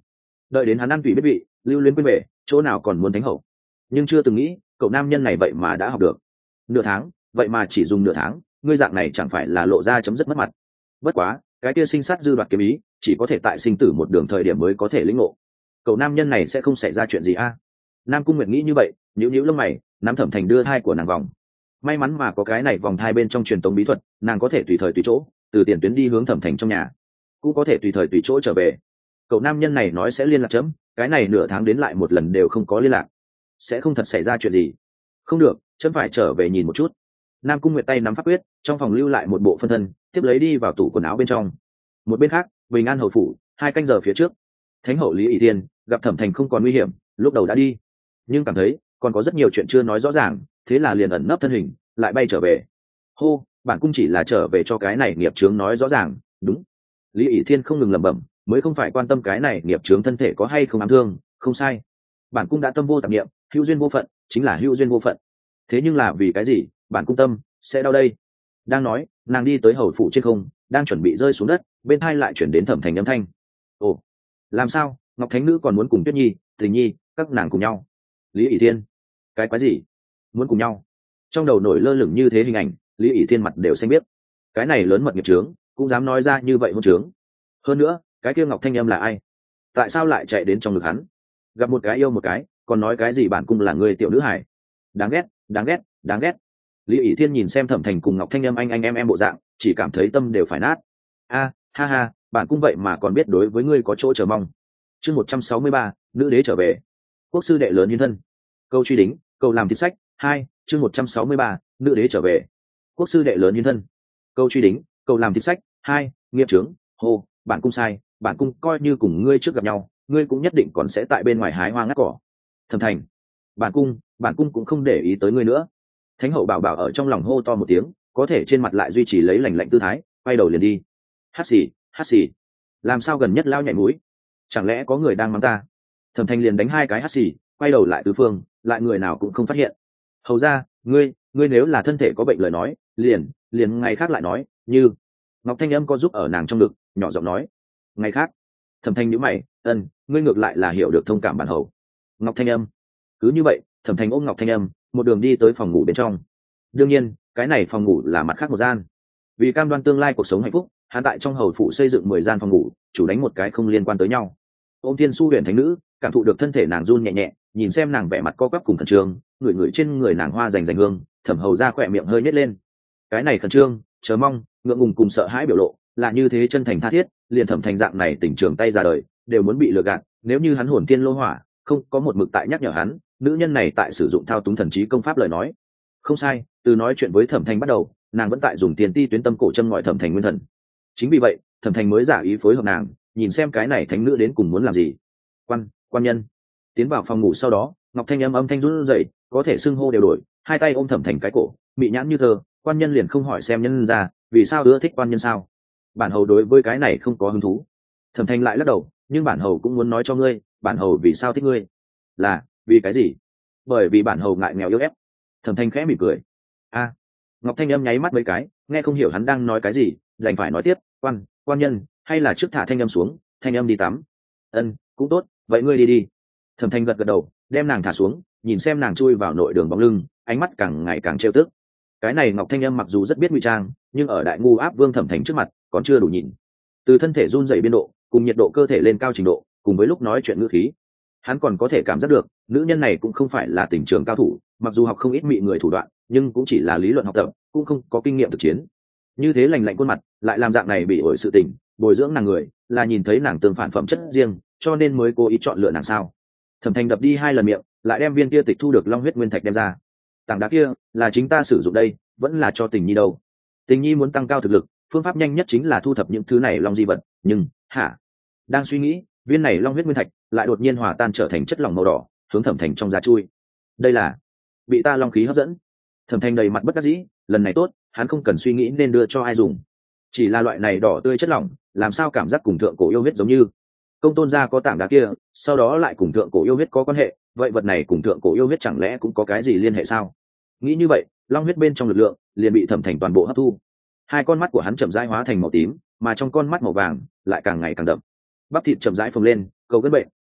đợi đến hắn ăn tùy biết vị, lưu luyến quên về, chỗ nào còn muốn thánh hậu. Nhưng chưa từng nghĩ cậu nam nhân này vậy mà đã học được nửa tháng, vậy mà chỉ dùng nửa tháng, ngươi dạng này chẳng phải là lộ ra chấm dứt mất mặt. Bất quá cái kia sinh sát dư đoạt kiếm ý chỉ có thể tại sinh tử một đường thời điểm mới có thể lĩnh ngộ, cậu nam nhân này sẽ không xảy ra chuyện gì a. Nam Cung Nguyệt nghĩ như vậy, nhíu nhíu lông mày, nắm Thẩm Thành đưa thai của nàng vòng. May mắn mà có cái này vòng thai bên trong truyền tống bí thuật, nàng có thể tùy thời tùy chỗ từ tiền tuyến đi hướng Thẩm Thành trong nhà, cũng có thể tùy thời tùy chỗ trở về. Cậu nam nhân này nói sẽ liên lạc chấm, cái này nửa tháng đến lại một lần đều không có liên lạc, sẽ không thật xảy ra chuyện gì. Không được, chấm phải trở về nhìn một chút. Nam Cung Nguyệt tay nắm pháp quyết, trong phòng lưu lại một bộ phân thân, tiếp lấy đi vào tủ quần áo bên trong. Một bên khác, Bình An hầu phủ, hai canh giờ phía trước, Thánh hậu Lý ỷ Tiên gặp Thẩm Thành không còn nguy hiểm, lúc đầu đã đi, nhưng cảm thấy còn có rất nhiều chuyện chưa nói rõ ràng, thế là liền ẩn nấp thân hình, lại bay trở về. Hô, bản cung chỉ là trở về cho cái này nghiệp chướng nói rõ ràng. Đúng. Lý ỷ Thiên không ngừng lẩm bẩm, mới không phải quan tâm cái này nghiệp chướng thân thể có hay không ám thương, không sai. Bản cung đã tâm vô tạp niệm, hữu duyên vô phận, chính là hữu duyên vô phận. Thế nhưng là vì cái gì, bản cung tâm sẽ đau đây? Đang nói, nàng đi tới hầu phủ trên không, đang chuẩn bị rơi xuống đất, bên hai lại chuyển đến Thẩm Thành âm thanh. Ồ, làm sao, Ngọc Thánh Nữ còn muốn cùng Tuyết Nhi, Tình Nhi, các nàng cùng nhau? Lý ỷ Thiên, cái quái gì? Muốn cùng nhau? Trong đầu nổi lơ lửng như thế hình ảnh, Lý ỷ Thiên mặt đều xanh biết. Cái này lớn mật nghiệp trướng, cũng dám nói ra như vậy hôn trướng. Hơn nữa, cái kia Ngọc Thanh Âm là ai? Tại sao lại chạy đến trong ngực hắn? Gặp một cái yêu một cái, còn nói cái gì bản cung là người tiểu nữ hải? Đáng ghét, đáng ghét, đáng ghét. Lý ỷ Thiên nhìn xem Thẩm Thành cùng Ngọc Thanh Âm anh anh em em bộ dạng, chỉ cảm thấy tâm đều phải nát. A, ha ha, bản cung vậy mà còn biết đối với ngươi có chỗ chờ mong. Chương một trăm sáu mươi ba, nữ đế trở về. Quốc sư đệ lớn hiến thân. Câu truy đính, câu làm thiết sách. Hai, chương một trăm sáu mươi ba, nữ đế trở về. Quốc sư đệ lớn hiến thân. Câu truy đính, câu làm thiết sách. Hai, nghiệp trướng. Hô, bản cung sai, bản cung coi như cùng ngươi trước gặp nhau, ngươi cũng nhất định còn sẽ tại bên ngoài hái hoa ngắt cỏ. Thẩm Thành, bản cung, bản cung cũng không để ý tới ngươi nữa. Thánh hậu bảo bảo ở trong lòng hô to một tiếng, có thể trên mặt lại duy trì lấy lạnh lạnh tư thái, quay đầu liền đi. Hát xì, hát xì, làm sao gần nhất lao nhảy mũi? Chẳng lẽ có người đang mắng ta? Thẩm Thành liền đánh hai cái hát xì, quay đầu lại tứ phương, lại người nào cũng không phát hiện. Hầu ra, ngươi, ngươi nếu là thân thể có bệnh lời nói, liền, liền ngày khác lại nói. Như Ngọc Thanh Âm có giúp ở nàng trong ngực, nhỏ giọng nói. Ngày khác. Thẩm Thành nhíu mày, ân, ngươi ngược lại là hiểu được thông cảm bản hầu. Ngọc Thanh Âm. Cứ như vậy, Thẩm Thành ôm Ngọc Thanh Âm, một đường đi tới phòng ngủ bên trong. Đương nhiên, cái này phòng ngủ là mặt khác một gian. Vì cam đoan tương lai cuộc sống hạnh phúc, hắn tại trong hầu phủ xây dựng mười gian phòng ngủ, chủ đánh một cái không liên quan tới nhau. Ôm Thiên Su Huyền Thánh Nữ, cảm thụ được thân thể nàng run nhẹ nhẹ, nhìn xem nàng vẻ mặt co quắp cùng khẩn trương, người người trên người nàng hoa rành rành hương, Thẩm hầu ra khỏe miệng hơi nhếch lên. Cái này khẩn trương, chờ mong, ngượng ngùng cùng sợ hãi biểu lộ, là như thế chân thành tha thiết, liền Thẩm Thành dạng này tình trường tay ra đời, đều muốn bị lừa gạt. Nếu như hắn hồn tiên lô hỏa, không có một mực tại nhắc nhở hắn, nữ nhân này tại sử dụng thao túng thần trí công pháp lời nói. Không sai, từ nói chuyện với Thẩm Thành bắt đầu, nàng vẫn tại dùng tiền ti tuyến tâm cổ châm ngòi Thẩm Thành nguyên thần. Chính vì vậy, Thẩm Thành mới giả ý phối hợp nàng, nhìn xem cái này thánh nữ đến cùng muốn làm gì. Quan, quan nhân. Tiến vào phòng ngủ sau đó, Ngọc Thanh Âm âm thanh run rẩy, có thể xưng hô đều đổi, hai tay ôm Thẩm Thành cái cổ, mị nhãn như thơ. Quan nhân liền không hỏi xem nhân ra, vì sao ưa thích quan nhân sao? Bản hầu đối với cái này không có hứng thú. Thẩm Thành lại lắc đầu, nhưng bản hầu cũng muốn nói cho ngươi, bản hầu vì sao thích ngươi? Là vì cái gì? Bởi vì bản hầu ngại nghèo yếu ép. Thẩm Thành khẽ mỉm cười. A. Ngọc Thanh Âm nháy mắt mấy cái, nghe không hiểu hắn đang nói cái gì, đành phải nói tiếp, quan, quan nhân, hay là trước thả Thanh Âm xuống, Thanh Âm đi tắm. Ân, cũng tốt, vậy ngươi đi đi. Thẩm Thành gật gật đầu, đem nàng thả xuống, nhìn xem nàng chui vào nội đường bóng lưng, ánh mắt càng ngày càng trêu tức. Cái này Ngọc Thanh Âm mặc dù rất biết ngụy trang, nhưng ở đại ngu áp vương Thẩm Thành trước mặt còn chưa đủ nhìn. Từ thân thể run rẩy biên độ, cùng nhiệt độ cơ thể lên cao trình độ, cùng với lúc nói chuyện ngữ khí, hắn còn có thể cảm giác được nữ nhân này cũng không phải là tình trường cao thủ, mặc dù học không ít mị người thủ đoạn, nhưng cũng chỉ là lý luận học tập, cũng không có kinh nghiệm thực chiến. Như thế lành lạnh khuôn mặt, lại làm dạng này bị ổi sự tình, bồi dưỡng nàng người, là nhìn thấy nàng tương phản phẩm chất riêng, cho nên mới cố ý chọn lựa nàng sao? Thẩm Thành đập đi hai lần miệng, lại đem viên kia tịch thu được long huyết nguyên thạch đem ra. Tảng đá kia là chính ta sử dụng đây, vẫn là cho Tình Nhi đâu. Tình Nhi muốn tăng cao thực lực, phương pháp nhanh nhất chính là thu thập những thứ này long di vật, nhưng hả? Đang suy nghĩ, viên này long huyết nguyên thạch lại đột nhiên hòa tan trở thành chất lỏng màu đỏ, hướng Thẩm Thành trong da chui. Đây là bị ta long khí hấp dẫn. Thẩm Thành đầy mặt bất đắc dĩ, lần này tốt, hắn không cần suy nghĩ nên đưa cho ai dùng. Chỉ là loại này đỏ tươi chất lỏng, làm sao cảm giác cùng thượng cổ yêu huyết giống như. Công tôn gia có tảng đá kia, sau đó lại cùng thượng cổ yêu huyết có quan hệ, vậy vật này cùng thượng cổ yêu huyết chẳng lẽ cũng có cái gì liên hệ sao? Nghĩ như vậy, long huyết bên trong lực lượng liền bị Thẩm Thành toàn bộ hấp thu. Hai con mắt của hắn chậm rãi hóa thành màu tím, mà trong con mắt màu vàng lại càng ngày càng đậm. Bắp thịt chậm rãi phồng lên, cầu gân bệnh,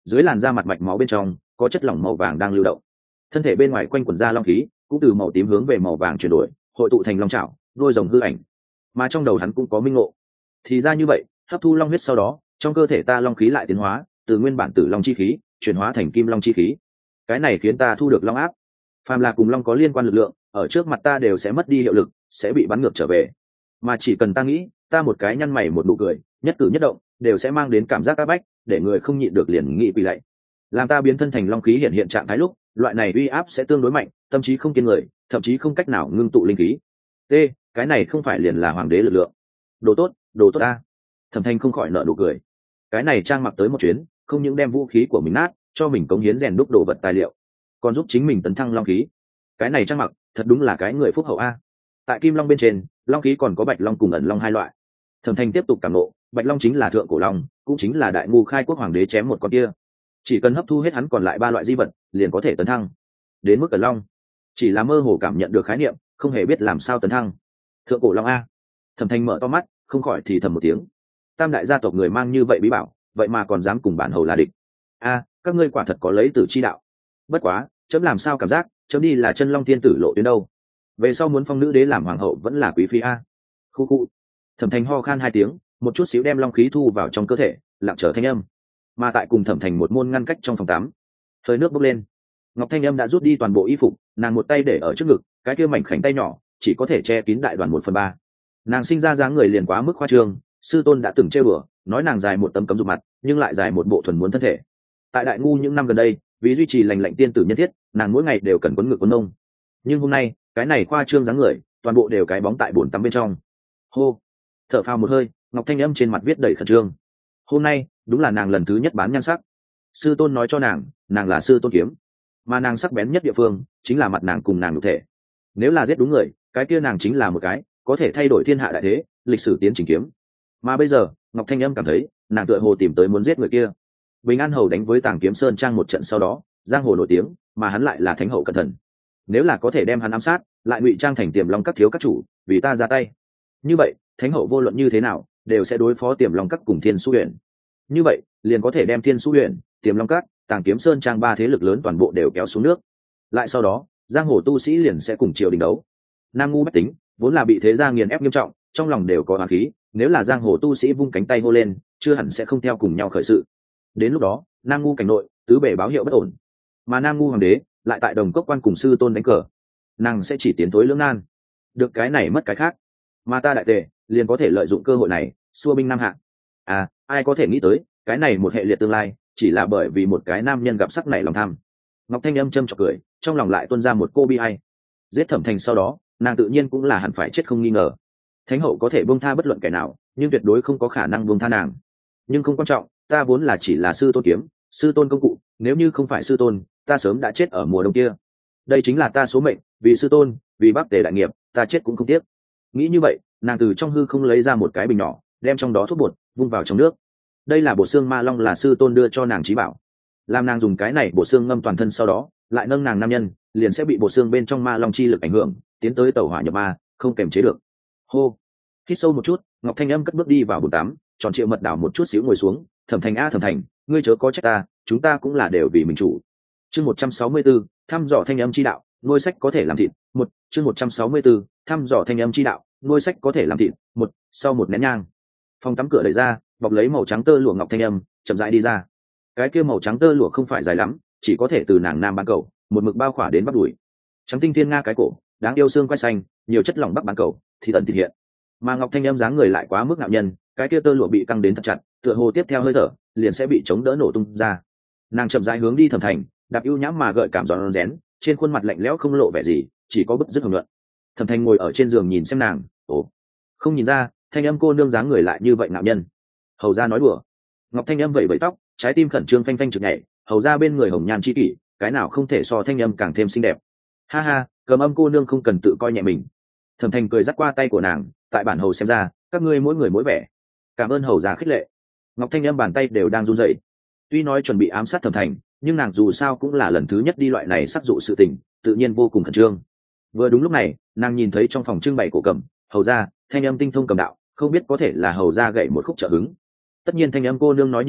dưới làn da mặt mạch máu bên trong có chất lỏng màu vàng đang lưu động. Thân thể bên ngoài quanh quần ra long khí cũng từ màu tím hướng về màu vàng chuyển đổi, hội tụ thành long trảo, đôi rồng hư ảnh. Mà trong đầu hắn cũng có minh ngộ. Thì ra như vậy, hấp thu long huyết sau đó, trong cơ thể ta long khí lại tiến hóa, từ nguyên bản tử long chi khí chuyển hóa thành kim long chi khí. Cái này khiến ta thu được long áp. Phàm là cùng long có liên quan lực lượng, ở trước mặt ta đều sẽ mất đi hiệu lực, sẽ bị bắn ngược trở về. Mà chỉ cần ta nghĩ, ta một cái nhăn mày một nụ cười, nhất cử nhất động đều sẽ mang đến cảm giác áp bách, để người không nhịn được liền nghĩ quỳ lạy. Làm ta biến thân thành long khí hiện hiện trạng thái lúc, loại này uy áp sẽ tương đối mạnh, tâm trí không kiên người, thậm chí không cách nào ngưng tụ linh khí. T, cái này không phải liền là hoàng đế lực lượng. Đồ tốt, đồ tốt ta. Thẩm Thanh không khỏi nở nụ cười. Cái này trang mặc tới một chuyến, không những đem vũ khí của mình nát, cho mình cống hiến rèn đúc đồ vật tài liệu, còn giúp chính mình tấn thăng long khí. Cái này trang mặc, thật đúng là cái người phúc hậu a. Tại kim long bên trên, long khí còn có bạch long cùng ẩn long hai loại. Thẩm Thanh tiếp tục cảm ngộ, bạch long chính là thượng cổ long, cũng chính là đại ngu khai quốc hoàng đế chém một con kia. Chỉ cần hấp thu hết hắn còn lại ba loại di vật, liền có thể tấn thăng. Đến mức ẩn long, chỉ là mơ hồ cảm nhận được khái niệm, không hề biết làm sao tấn thăng. Thượng cổ long a. Thẩm Thanh mở to mắt, không khỏi thì thầm một tiếng. Tam đại gia tộc người mang như vậy bí bảo, vậy mà còn dám cùng bản hầu là địch. A, các ngươi quả thật có lấy tử chi đạo. Bất quá, chấm làm sao cảm giác, chấm đi là chân long thiên tử lộ tuyến đâu. Về sau muốn phong nữ đế làm hoàng hậu vẫn là quý phi a. Khu khu. Thẩm Thành ho khan hai tiếng, một chút xíu đem long khí thu vào trong cơ thể, lặng trở thanh âm. Mà tại cùng Thẩm Thành một môn ngăn cách trong phòng tắm, hơi nước bốc lên. Ngọc Thanh Âm đã rút đi toàn bộ y phục, nàng một tay để ở trước ngực, cái kia mảnh khảnh tay nhỏ chỉ có thể che kín đại đoàn một phần ba. Nàng sinh ra dáng người liền quá mức khoa trương, sư tôn đã từng trêu đùa, nói nàng dài một tấm cấm dục mặt, nhưng lại dài một bộ thuần muốn thân thể. Tại đại ngu những năm gần đây, vì duy trì lành lạnh tiên tử nhân thiết, nàng mỗi ngày đều cần quấn ngực quấn nông. Nhưng hôm nay, cái này khoa trương dáng người, toàn bộ đều cái bóng tại bồn tắm bên trong. Hô, thở phào một hơi, Ngọc Thanh Âm trên mặt viết đầy khẩn trương. Hôm nay, đúng là nàng lần thứ nhất bán nhan sắc. Sư tôn nói cho nàng, nàng là sư tôn kiếm, mà nàng sắc bén nhất địa phương chính là mặt nàng cùng nàng nhục thể. Nếu là giết đúng người, cái kia nàng chính là một cái có thể thay đổi thiên hạ đại thế, lịch sử tiến trình kiếm. Mà bây giờ, Ngọc Thanh Âm cảm thấy, nàng tựa hồ tìm tới muốn giết người kia. Bình An Hầu đánh với Tàng Kiếm Sơn Trang một trận sau đó, giang hồ nổi tiếng, mà hắn lại là thánh hậu cẩn thận. Nếu là có thể đem hắn ám sát, lại ngụy trang thành Tiềm Long Các thiếu các chủ, vì ta ra tay. Như vậy, thánh hậu vô luận như thế nào, đều sẽ đối phó Tiềm Long Các cùng Thiên Su Huyền. Như vậy, liền có thể đem Thiên Su Huyền, Tiềm Long Các, Tàng Kiếm Sơn Trang ba thế lực lớn toàn bộ đều kéo xuống nước. Lại sau đó, giang hồ tu sĩ liền sẽ cùng triều đình đấu. Nam ngu bách tính, vốn là bị thế gia nghiền ép nghiêm trọng, trong lòng đều có oán khí, nếu là giang hồ tu sĩ vung cánh tay hô lên, chưa hẳn sẽ không theo cùng nhau khởi sự. Đến lúc đó, Nam ngu cảnh nội, tứ bể báo hiệu bất ổn. Mà Nam ngu hoàng đế lại tại Đồng Cốc quan cùng sư tôn đánh cờ, nàng sẽ chỉ tiến tối lưỡng nan. Được cái này mất cái khác, mà ta đại tề liền có thể lợi dụng cơ hội này, xua binh Nam Hạ. À, ai có thể nghĩ tới, cái này một hệ liệt tương lai, chỉ là bởi vì một cái nam nhân gặp sắc này lòng tham. Ngọc Thanh Âm châm chọc cười, trong lòng lại tuôn ra một cô bi ai. Giết Thẩm Thành sau đó, nàng tự nhiên cũng là hẳn phải chết không nghi ngờ. Thánh hậu có thể buông tha bất luận kẻ nào, nhưng tuyệt đối không có khả năng buông tha nàng. Nhưng không quan trọng, ta vốn là chỉ là sư tôn kiếm, sư tôn công cụ, nếu như không phải sư tôn, ta sớm đã chết ở mùa đông kia. Đây chính là ta số mệnh, vì sư tôn, vì Bắc Tề đại nghiệp, ta chết cũng không tiếc. Nghĩ như vậy, nàng từ trong hư không lấy ra một cái bình nhỏ, đem trong đó thuốc bột vung vào trong nước. Đây là bột xương ma long, là sư tôn đưa cho nàng trí bảo. Làm nàng dùng cái này bột xương ngâm toàn thân sau đó, lại nâng nàng nam nhân, liền sẽ bị bột xương bên trong ma long chi lực ảnh hưởng, tiến tới tẩu hỏa nhập ma, không kềm chế được. Hô, hít sâu một chút, Ngọc Thanh Âm cất bước đi vào bồn tắm, tròn triệu mật đảo một chút xíu ngồi xuống. Thẩm Thành a Thẩm Thành, ngươi chớ có trách ta, chúng ta cũng là đều vì mình chủ. Chương một trăm sáu mươi 164, thăm dò thanh âm chi đạo, nuôi sách có thể làm thịt. Một, chương một trăm sáu mươi 164, thăm dò thanh âm chi đạo, nuôi sách có thể làm thịt. Một, sau một nén nhang, phòng tắm cửa đẩy ra, bọc lấy màu trắng tơ lụa Ngọc Thanh Âm chậm rãi đi ra. Cái kia màu trắng tơ lụa không phải dài lắm, chỉ có thể từ nàng nam bán cầu, một mực bao khỏa đến bắp đùi. Trắng tinh thiên nga cái cổ, đáng yêu xương quai xanh, nhiều chất lỏng bắc bán cầu, thì tận thịt hiện. Mà Ngọc Thanh Âm dáng người lại quá mức ngạo nhân, cái kia tơ lụa bị căng đến thật chặt, tựa hồ tiếp theo hơi thở liền sẽ bị chống đỡ nổ tung ra. Nàng chậm rãi hướng đi Thẩm Thành, đạp ưu nhãm mà gợi cảm giòn rén, trên khuôn mặt lạnh lẽo không lộ vẻ gì, chỉ có bức dứt hồng nhuận. Thẩm Thành ngồi ở trên giường nhìn xem nàng, ồ, không nhìn ra, Thanh Âm cô nương dáng người lại như vậy ngạo nhân. Hầu ra nói đùa. Ngọc Thanh Âm vẩy vẩy tóc, trái tim khẩn trương phanh phanh trực nhảy, hầu ra bên người hồng nhan chi kỷ, cái nào không thể so Thanh Âm càng thêm xinh đẹp. Ha ha, Cầm Âm cô nương không cần tự coi nhẹ mình. Thẩm Thành cười dắt qua tay của nàng, tại bản hầu xem ra, các ngươi mỗi người mỗi vẻ. Cảm ơn hầu ra khích lệ. Ngọc Thanh Âm bàn tay đều đang run rẩy. Tuy nói chuẩn bị ám sát Thẩm Thành, nhưng nàng dù sao cũng là lần thứ nhất đi loại này sắc dụ sự tình, tự nhiên vô cùng khẩn trương. Vừa đúng lúc này, nàng nhìn thấy trong phòng trưng bày cổ cầm, hầu ra, Thanh Âm tinh thông cầm đạo, không biết có thể là hầu ra gậy một khúc trợ hứng. Tất nhiên Thanh Âm cô nương nói như vậy,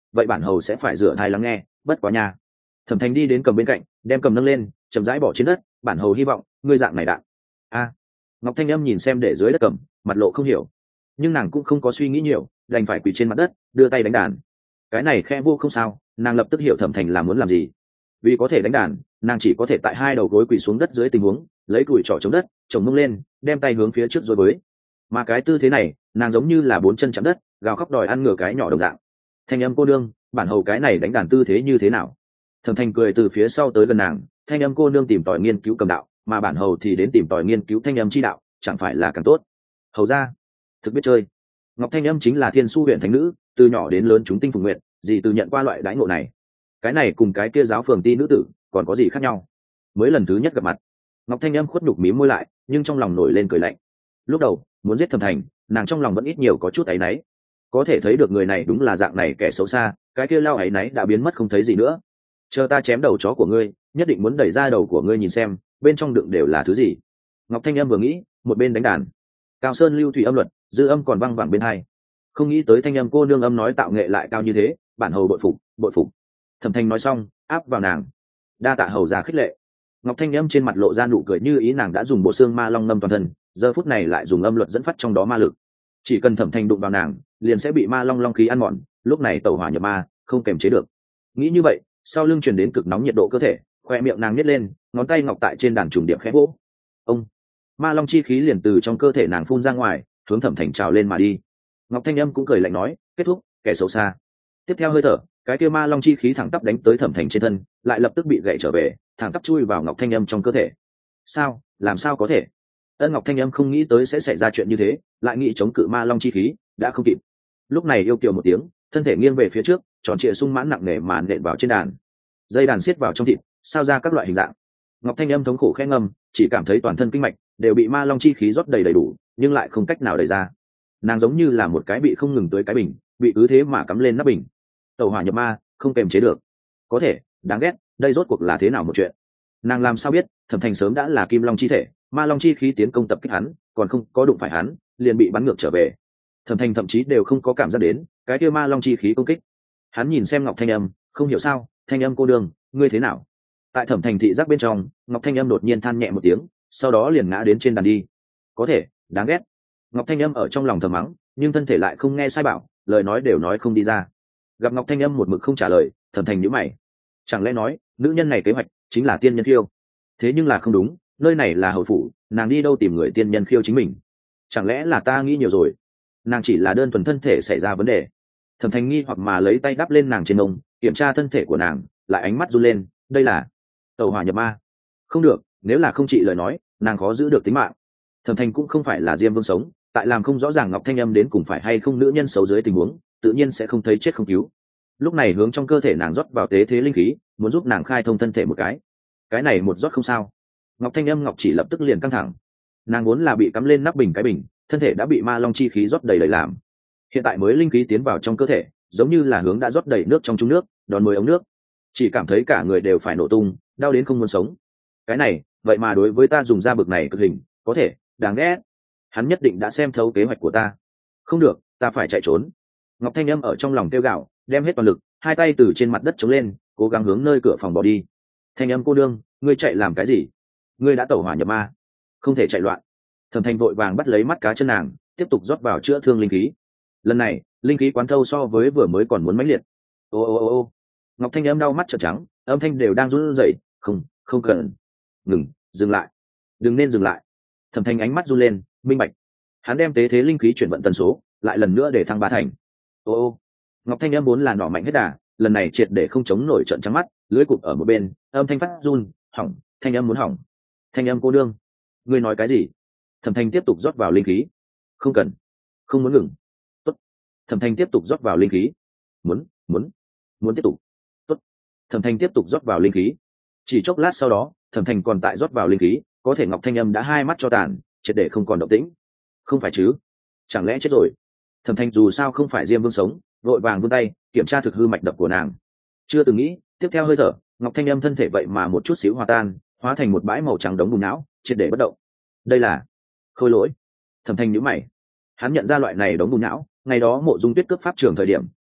vậy bản hầu sẽ phải rửa thai lắng nghe, bất quá nha. Thẩm Thành đi đến cầm bên cạnh, đem cầm nâng lên, chậm rãi bỏ trên đất, bản hầu hy vọng ngươi dạng này đạn. A. Ngọc Thanh Âm nhìn xem để dưới đất cầm, mặt lộ không hiểu, nhưng nàng cũng không có suy nghĩ nhiều, đành phải quỳ trên mặt đất, đưa tay đánh đàn. Cái này khe vô không sao, nàng lập tức hiểu Thẩm Thành là muốn làm gì. Vì có thể đánh đàn, nàng chỉ có thể tại hai đầu gối quỳ xuống đất dưới tình huống, lấy cùi trỏ chống đất, chồng mông lên, đem tay hướng phía trước rồi với. Mà cái tư thế này, nàng giống như là bốn chân chạm đất, gào khóc đòi ăn ngửa cái nhỏ đồng dạng. Thanh Âm cô nương, bản hầu cái này đánh đàn tư thế như thế nào? Thẩm Thành cười từ phía sau tới gần nàng, Thanh Âm cô nương tìm tòi nghiên cứu cầm đạo, mà bản hầu thì đến tìm tòi nghiên cứu thanh âm chi đạo, chẳng phải là càng tốt? Hầu ra, thực biết chơi. Ngọc Thanh Âm chính là Thiên Su huyện thánh nữ, từ nhỏ đến lớn chúng tinh phùng nguyện, gì từ nhận qua loại đãi ngộ này. Cái này cùng cái kia giáo phường ti nữ tử, còn có gì khác nhau? Mới lần thứ nhất gặp mặt, Ngọc Thanh Âm khuất nhục mím môi lại, nhưng trong lòng nổi lên cười lạnh. Lúc đầu muốn giết Thẩm Thành, nàng trong lòng vẫn ít nhiều có chút áy náy. Có thể thấy được người này đúng là dạng này kẻ xấu xa, cái kia lao áy náy đã biến mất không thấy gì nữa. Chờ ta chém đầu chó của ngươi, nhất định muốn đẩy ra đầu của ngươi nhìn xem, bên trong đựng đều là thứ gì. Ngọc Thanh Âm vừa nghĩ, một bên đánh đàn. Cao sơn lưu thủy âm luật, dư âm còn văng vẳng bên hai. Không nghĩ tới Thanh Âm cô nương âm nói tạo nghệ lại cao như thế, bản hầu bội phục, bội phục. Thẩm Thành nói xong, áp vào nàng. Đa tạ hầu ra khích lệ. Ngọc Thanh Âm trên mặt lộ ra nụ cười, như ý nàng đã dùng bộ xương ma long ngâm toàn thân, giờ phút này lại dùng âm luật dẫn phát trong đó ma lực. Chỉ cần Thẩm Thành đụng vào nàng, liền sẽ bị ma long long khí ăn mòn, lúc này tẩu hỏa nhập ma, không kềm chế được. Nghĩ như vậy, sau lưng truyền đến cực nóng nhiệt độ cơ thể, khoe miệng nàng nhếch lên, ngón tay ngọc tại trên đàn trùng điệp khẽ vỗ. Ông, ma long chi khí liền từ trong cơ thể nàng phun ra ngoài, hướng Thẩm Thành trào lên mà đi. Ngọc Thanh Âm cũng cười lạnh nói, kết thúc, kẻ xấu xa. Tiếp theo hơi thở, cái kia ma long chi khí thẳng tắp đánh tới Thẩm Thành trên thân, lại lập tức bị gãy trở về, thẳng tắp chui vào Ngọc Thanh Âm trong cơ thể. Sao, làm sao có thể? Ân Ngọc Thanh Âm không nghĩ tới sẽ xảy ra chuyện như thế, lại nghĩ chống cự ma long chi khí, đã không kịp. Lúc này yêu kiều một tiếng, thân thể nghiêng về phía trước, tròn trịa sung mãn nặng nề mà nện vào trên đàn. Dây đàn siết vào trong thịt, sao ra các loại hình dạng. Ngọc Thanh Âm thống khổ khẽ ngâm, chỉ cảm thấy toàn thân kinh mạch đều bị ma long chi khí rót đầy đầy đủ, nhưng lại không cách nào đẩy ra. Nàng giống như là một cái bị không ngừng tới cái bình, bị cứ thế mà cắm lên nắp bình. Tẩu hỏa nhập ma, không kềm chế được. Có thể, đáng ghét, đây rốt cuộc là thế nào một chuyện? Nàng làm sao biết, Thẩm Thành sớm đã là kim long chi thể, ma long chi khí tiến công tập kích hắn, còn không có đụng phải hắn, liền bị bắn ngược trở về. Thẩm Thành thậm chí đều không có cảm giác đến cái kia ma long chi khí công kích. Hắn nhìn xem Ngọc Thanh Âm, không hiểu sao, Thanh Âm cô đương, ngươi thế nào? Tại Thẩm Thành thị giác bên trong, Ngọc Thanh Âm đột nhiên than nhẹ một tiếng, sau đó liền ngã đến trên đàn đi. Có thể, đáng ghét. Ngọc Thanh Âm ở trong lòng thầm mắng, nhưng thân thể lại không nghe sai bảo, lời nói đều nói không đi ra. Gặp Ngọc Thanh Âm một mực không trả lời, Thẩm Thành nhíu mày. Chẳng lẽ nói, nữ nhân này kế hoạch chính là tiên nhân khiêu? Thế nhưng là không đúng, nơi này là hầu phủ, nàng đi đâu tìm người tiên nhân khiêu chính mình? Chẳng lẽ là ta nghĩ nhiều rồi? Nàng chỉ là đơn thuần thân thể xảy ra vấn đề. Thẩm Thành nghi hoặc mà lấy tay đắp lên nàng trên mông, kiểm tra thân thể của nàng, lại ánh mắt run lên, đây là tẩu hỏa nhập ma. Không được, nếu là không trị lời nói, nàng khó giữ được tính mạng. Thẩm Thành cũng không phải là Diêm Vương sống, tại làm không rõ ràng Ngọc Thanh Âm đến cùng phải hay không nữ nhân xấu dưới tình huống, tự nhiên sẽ không thấy chết không cứu. Lúc này hướng trong cơ thể nàng rót vào tế thế linh khí, muốn giúp nàng khai thông thân thể một cái. Cái này một rót không sao. Ngọc Thanh Âm ngọc chỉ lập tức liền căng thẳng. Nàng vốn là bị cắm lên nắp bình cái bình, thân thể đã bị ma long chi khí rót đầy đầy làm. Hiện tại mới linh khí tiến vào trong cơ thể, giống như là hướng đã rót đầy nước trong chung nước, đòn mồi ống nước. Chỉ cảm thấy cả người đều phải nổ tung, đau đến không muốn sống. Cái này, vậy mà đối với ta dùng ra bực này cực hình, có thể, đáng ghét. Hắn nhất định đã xem thấu kế hoạch của ta. Không được, ta phải chạy trốn. Ngọc Thanh Âm ở trong lòng kêu gào, đem hết toàn lực, hai tay từ trên mặt đất chống lên, cố gắng hướng nơi cửa phòng bỏ đi. Thanh Âm cô nương, ngươi chạy làm cái gì? Ngươi đã tẩu hỏa nhập ma, không thể chạy loạn. Thẩm Thành vội vàng bắt lấy mắt cá chân nàng, tiếp tục rót vào chữa thương linh khí. Lần này, linh khí quán thâu so với vừa mới còn muốn mãnh liệt. Ô ô ô ô. Ngọc Thanh Âm đau mắt trợn trắng, âm thanh đều đang run rẩy, không, không cần. Ngừng, dừng lại. Đừng nên dừng lại. Thẩm Thành ánh mắt run lên, minh bạch. Hắn đem tế thế linh khí chuyển vận tần số, lại lần nữa để thăng ba thành. Ô ô. Ngọc Thanh Âm vốn là nỏ mạnh hết đà, lần này triệt để không chống nổi trợn trắng mắt, lưỡi cụp ở một bên, âm thanh phát run, hỏng, Thanh Âm muốn hỏng. Thanh Âm cô đương, ngươi nói cái gì? Thẩm Thành tiếp tục rót vào linh khí. Không cần, không muốn ngừng. Tốt. Thẩm Thành tiếp tục rót vào linh khí. Muốn, muốn, muốn tiếp tục. Tốt. Thẩm Thành tiếp tục rót vào linh khí. Chỉ chốc lát sau đó, Thẩm Thành còn tại rót vào linh khí, có thể Ngọc Thanh Âm đã hai mắt cho tàn, triệt để không còn động tĩnh. Không phải chứ? Chẳng lẽ chết rồi? Thẩm Thành dù sao không phải Diêm Vương sống, vội vàng vươn tay kiểm tra thực hư mạch đập của nàng. Chưa từng nghĩ, tiếp theo hơi thở, Ngọc Thanh Âm thân thể vậy mà một chút xíu hòa tan, hóa thành một bãi màu trắng đống bùn não, triệt để bất động. Đây là khôi lỗi. Thẩm Thành nhíu mày, hắn nhận ra loại này đống bùn não, ngày đó Mộ Dung Tuyết cướp pháp trường thời điểm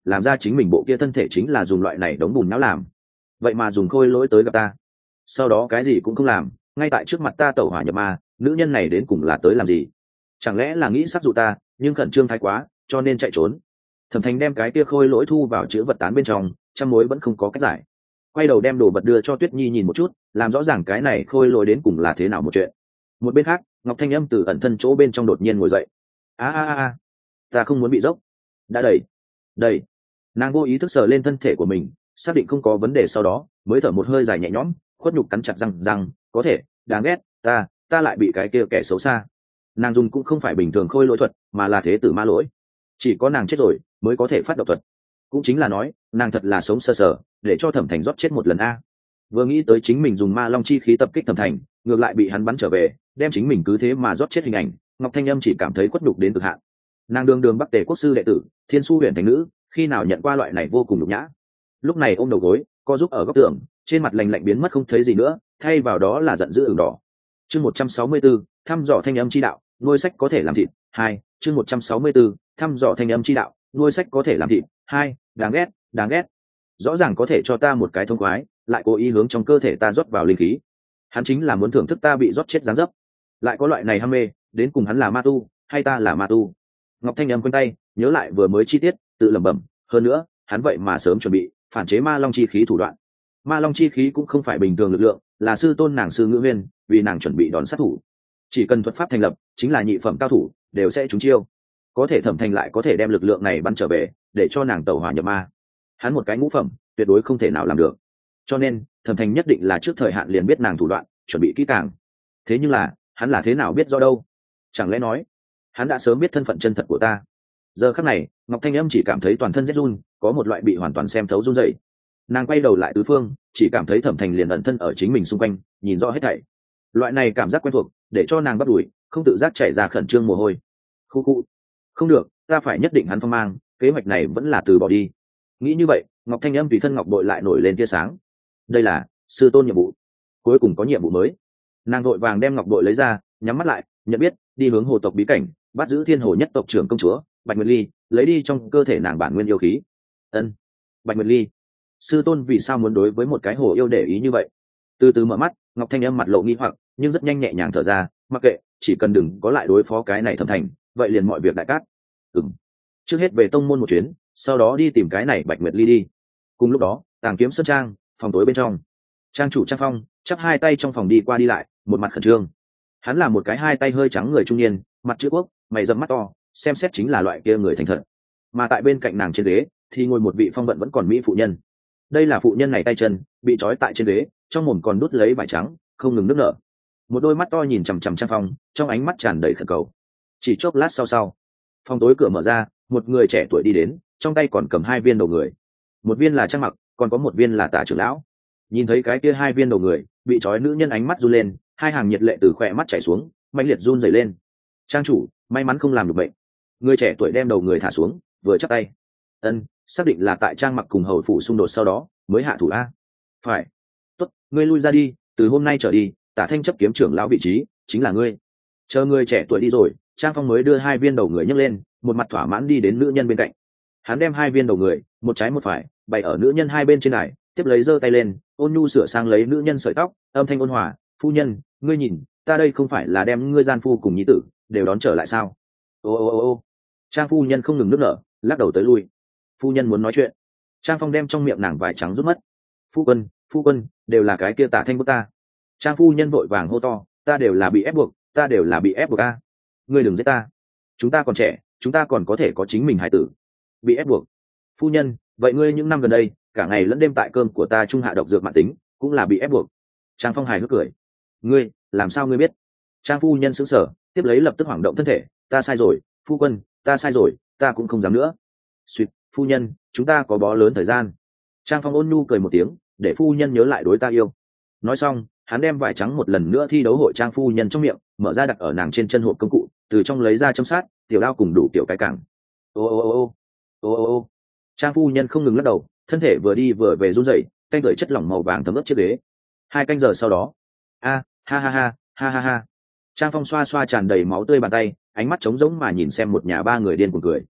làm ra chính mình bộ kia thân thể chính là dùng loại này đống bùn não làm, vậy mà dùng khôi lỗi tới gặp ta, sau đó cái gì cũng không làm, ngay tại trước mặt ta tẩu hỏa nhập ma. Nữ nhân này đến cùng là tới làm gì? Chẳng lẽ là nghĩ sát dụ ta, nhưng khẩn trương thái quá cho nên chạy trốn? Thẩm Thành đem cái kia khôi lỗi thu vào chữ vật tán bên trong, trăm mối vẫn không có cách giải. Quay đầu đem đồ vật đưa cho Tuyết Nhi nhìn một chút, làm rõ ràng cái này khôi lỗi đến cùng là thế nào một chuyện. Một bên khác, Ngọc Thanh Âm từ ẩn thân chỗ bên trong đột nhiên ngồi dậy. A a a, ta không muốn bị dốc. Đã đẩy, đẩy. Nàng vô ý thức sờ lên thân thể của mình, xác định không có vấn đề sau đó, mới thở một hơi dài nhẹ nhõm, khuất nhục cắn chặt răng răng, có thể, đáng ghét, ta, ta lại bị cái kia kẻ xấu xa. Nàng dùng cũng không phải bình thường khôi lỗi thuật, mà là thế tử ma lỗi. Chỉ có nàng chết rồi mới có thể phát động thuật. Cũng chính là nói, nàng thật là sống sơ sờ, để cho Thẩm Thành rót chết một lần a. Vừa nghĩ tới chính mình dùng ma long chi khí tập kích Thẩm Thành, ngược lại bị hắn bắn trở về, đem chính mình cứ thế mà rót chết hình ảnh, Ngọc Thanh Âm chỉ cảm thấy khuất nhục đến cực hạn. Nàng đường đường Bắc Tề quốc sư đệ tử, Thiên Su huyền thành nữ, khi nào nhận qua loại này vô cùng nhục nhã. Lúc này ôm đầu gối, co giúp ở góc tường, trên mặt lạnh lạnh biến mất không thấy gì nữa, thay vào đó là giận dữ ửng đỏ. Chương một trăm sáu mươi tư, thăm dò thanh âm chi đạo, nuôi sách có thể làm thịt. Hai, chương một trăm sáu mươi tư, thăm dò thanh âm chi đạo, nuôi sách có thể làm thịt. Hai, đáng ghét, đáng ghét. Rõ ràng có thể cho ta một cái thông khoái, lại cố ý hướng trong cơ thể ta rót vào linh khí. Hắn chính là muốn thưởng thức ta bị rót chết dáng dấp. Lại có loại này ham mê, đến cùng hắn là ma tu, hay ta là ma tu? Ngọc Thanh Âm quanh tay, nhớ lại vừa mới chi tiết, tự lẩm bẩm, hơn nữa, hắn vậy mà sớm chuẩn bị, phản chế ma long chi khí thủ đoạn. Ma long chi khí cũng không phải bình thường lực lượng, là sư tôn nàng sư Ngữ Huyên, vì nàng chuẩn bị đòn sát thủ. Chỉ cần thuật pháp thành lập, chính là nhị phẩm cao thủ, đều sẽ trúng chiêu. Có thể Thẩm Thành lại có thể đem lực lượng này bắn trở về, để cho nàng tẩu hỏa nhập ma. Hắn một cái ngũ phẩm, tuyệt đối không thể nào làm được. Cho nên, Thẩm Thành nhất định là trước thời hạn liền biết nàng thủ đoạn, chuẩn bị kỹ càng. Thế nhưng là, hắn là thế nào biết do đâu? Chẳng lẽ nói, hắn đã sớm biết thân phận chân thật của ta? Giờ khắc này, Ngọc Thanh Âm chỉ cảm thấy toàn thân rét run, có một loại bị hoàn toàn xem thấu run rẩy. Nàng quay đầu lại tứ phương, chỉ cảm thấy Thẩm Thành liền ẩn thân ở chính mình xung quanh, nhìn rõ hết thảy. Loại này cảm giác quen thuộc, để cho nàng bắt đuổi, không tự giác chảy ra khẩn trương mồ hôi. Khu khu, không được, ta phải nhất định hắn phong mang, kế hoạch này vẫn là từ bỏ đi. Nghĩ như vậy, Ngọc Thanh Âm tùy thân ngọc bội lại nổi lên tia sáng. Đây là sư tôn nhiệm vụ, cuối cùng có nhiệm vụ mới. Nàng vội vàng đem ngọc bội lấy ra, nhắm mắt lại, nhận biết, đi hướng hồ tộc bí cảnh, bắt giữ thiên hồ nhất tộc trưởng công chúa Bạch Nguyệt Ly, lấy đi trong cơ thể nàng bản nguyên yêu khí. Ân, Bạch Nguyệt Ly, sư tôn vì sao muốn đối với một cái hồ yêu để ý như vậy? Từ từ mở mắt, Ngọc Thanh Âm mặt lộ nghi hoặc, nhưng rất nhanh nhẹ nhàng thở ra, mặc kệ, chỉ cần đừng có lại đối phó cái này Thẩm Thành, vậy liền mọi việc đại cát. Ừm, trước hết về tông môn một chuyến, sau đó đi tìm cái này Bạch Nguyệt Ly đi. Cùng lúc đó, Tàng Kiếm Sơn trang, phòng tối bên trong, trang chủ Trang Phong chắp hai tay trong phòng đi qua đi lại, một mặt khẩn trương. Hắn là một cái hai tay hơi trắng người trung niên, mặt chữ quốc, mày rậm mắt to, xem xét chính là loại kia người thành thật. Mà tại bên cạnh nàng trên ghế thì ngồi một vị phong vận vẫn còn mỹ phụ nhân. Đây là phụ nhân này tay chân bị trói tại trên ghế, trong mồm còn đút lấy vải trắng, không ngừng nước nở. Một đôi mắt to nhìn chằm chằm Trang Phong, trong ánh mắt tràn đầy khẩn cầu. Chỉ chốc lát sau sau, phòng tối cửa mở ra, một người trẻ tuổi đi đến, trong tay còn cầm hai viên đầu người. Một viên là Trang Mặc, còn có một viên là Tả trưởng lão. Nhìn thấy cái kia hai viên đầu người bị trói, nữ nhân ánh mắt run lên, hai hàng nhiệt lệ từ khỏe mắt chảy xuống, mãnh liệt run rẩy lên. Trang chủ, may mắn không làm được bệnh. Người trẻ tuổi đem đầu người thả xuống, vừa chắp tay. Ân, xác định là tại Trang Mặc cùng hầu phủ xung đột sau đó mới hạ thủ a. Phải. Tốt, ngươi lui ra đi, từ hôm nay trở đi, Tả Thanh chấp kiếm trưởng lão vị trí chính là ngươi. Chờ người trẻ tuổi đi rồi, Trang Phong mới đưa hai viên đầu người nhấc lên, một mặt thỏa mãn đi đến nữ nhân bên cạnh. Hắn đem hai viên đầu người, một trái một phải, bày ở nữ nhân hai bên trên đài, tiếp lấy giơ tay lên, ôn nhu sửa sang lấy nữ nhân sợi tóc, âm thanh ôn hòa, phu nhân, ngươi nhìn, ta đây không phải là đem ngươi gian phu cùng nhi tử đều đón trở lại sao? Ô ô ô ô, Trang phu nhân không ngừng nước nở, lắc đầu tới lui. Phu nhân muốn nói chuyện, Trang Phong đem trong miệng nàng vải trắng rút mất. Phu quân, phu quân, đều là cái kia Tả Thanh bức ta. Trang phu nhân vội vàng hô to, ta đều là bị ép buộc, ta đều là bị ép buộc a. Ngươi đừng giết ta, chúng ta còn trẻ, chúng ta còn có thể có chính mình hài tử. Bị ép buộc? Phu nhân, vậy ngươi những năm gần đây cả ngày lẫn đêm tại cơm của ta trung hạ độc dược mãn tính, cũng là bị ép buộc? Trang Phong hài hước cười. Ngươi, làm sao ngươi biết? Trang phu nhân sững sờ, tiếp lấy lập tức hoảng động thân thể, ta sai rồi, phu quân, ta sai rồi, ta cũng không dám nữa. Xuyệt, phu nhân, chúng ta có bó lớn thời gian. Trang Phong ôn nhu cười một tiếng, để phu nhân nhớ lại đối ta yêu. Nói xong, hắn đem vải trắng một lần nữa thi đấu hội Trang phu nhân trong miệng, mở ra đặt ở nàng trên chân hộp công cụ, từ trong lấy ra châm sát, tiểu đao cùng đủ kiểu cái cẳng. Ô ô ô ô ô ô ô, Trang phu nhân không ngừng lắc đầu, thân thể vừa đi vừa về run rẩy, canh gửi chất lỏng màu vàng thấm ướt chiếc ghế. Hai canh giờ sau đó, a ha ha ha ha ha ha, Trang Phong xoa xoa tràn đầy máu tươi bàn tay, ánh mắt trống rỗng mà nhìn xem một nhà ba người điên cuồng cười.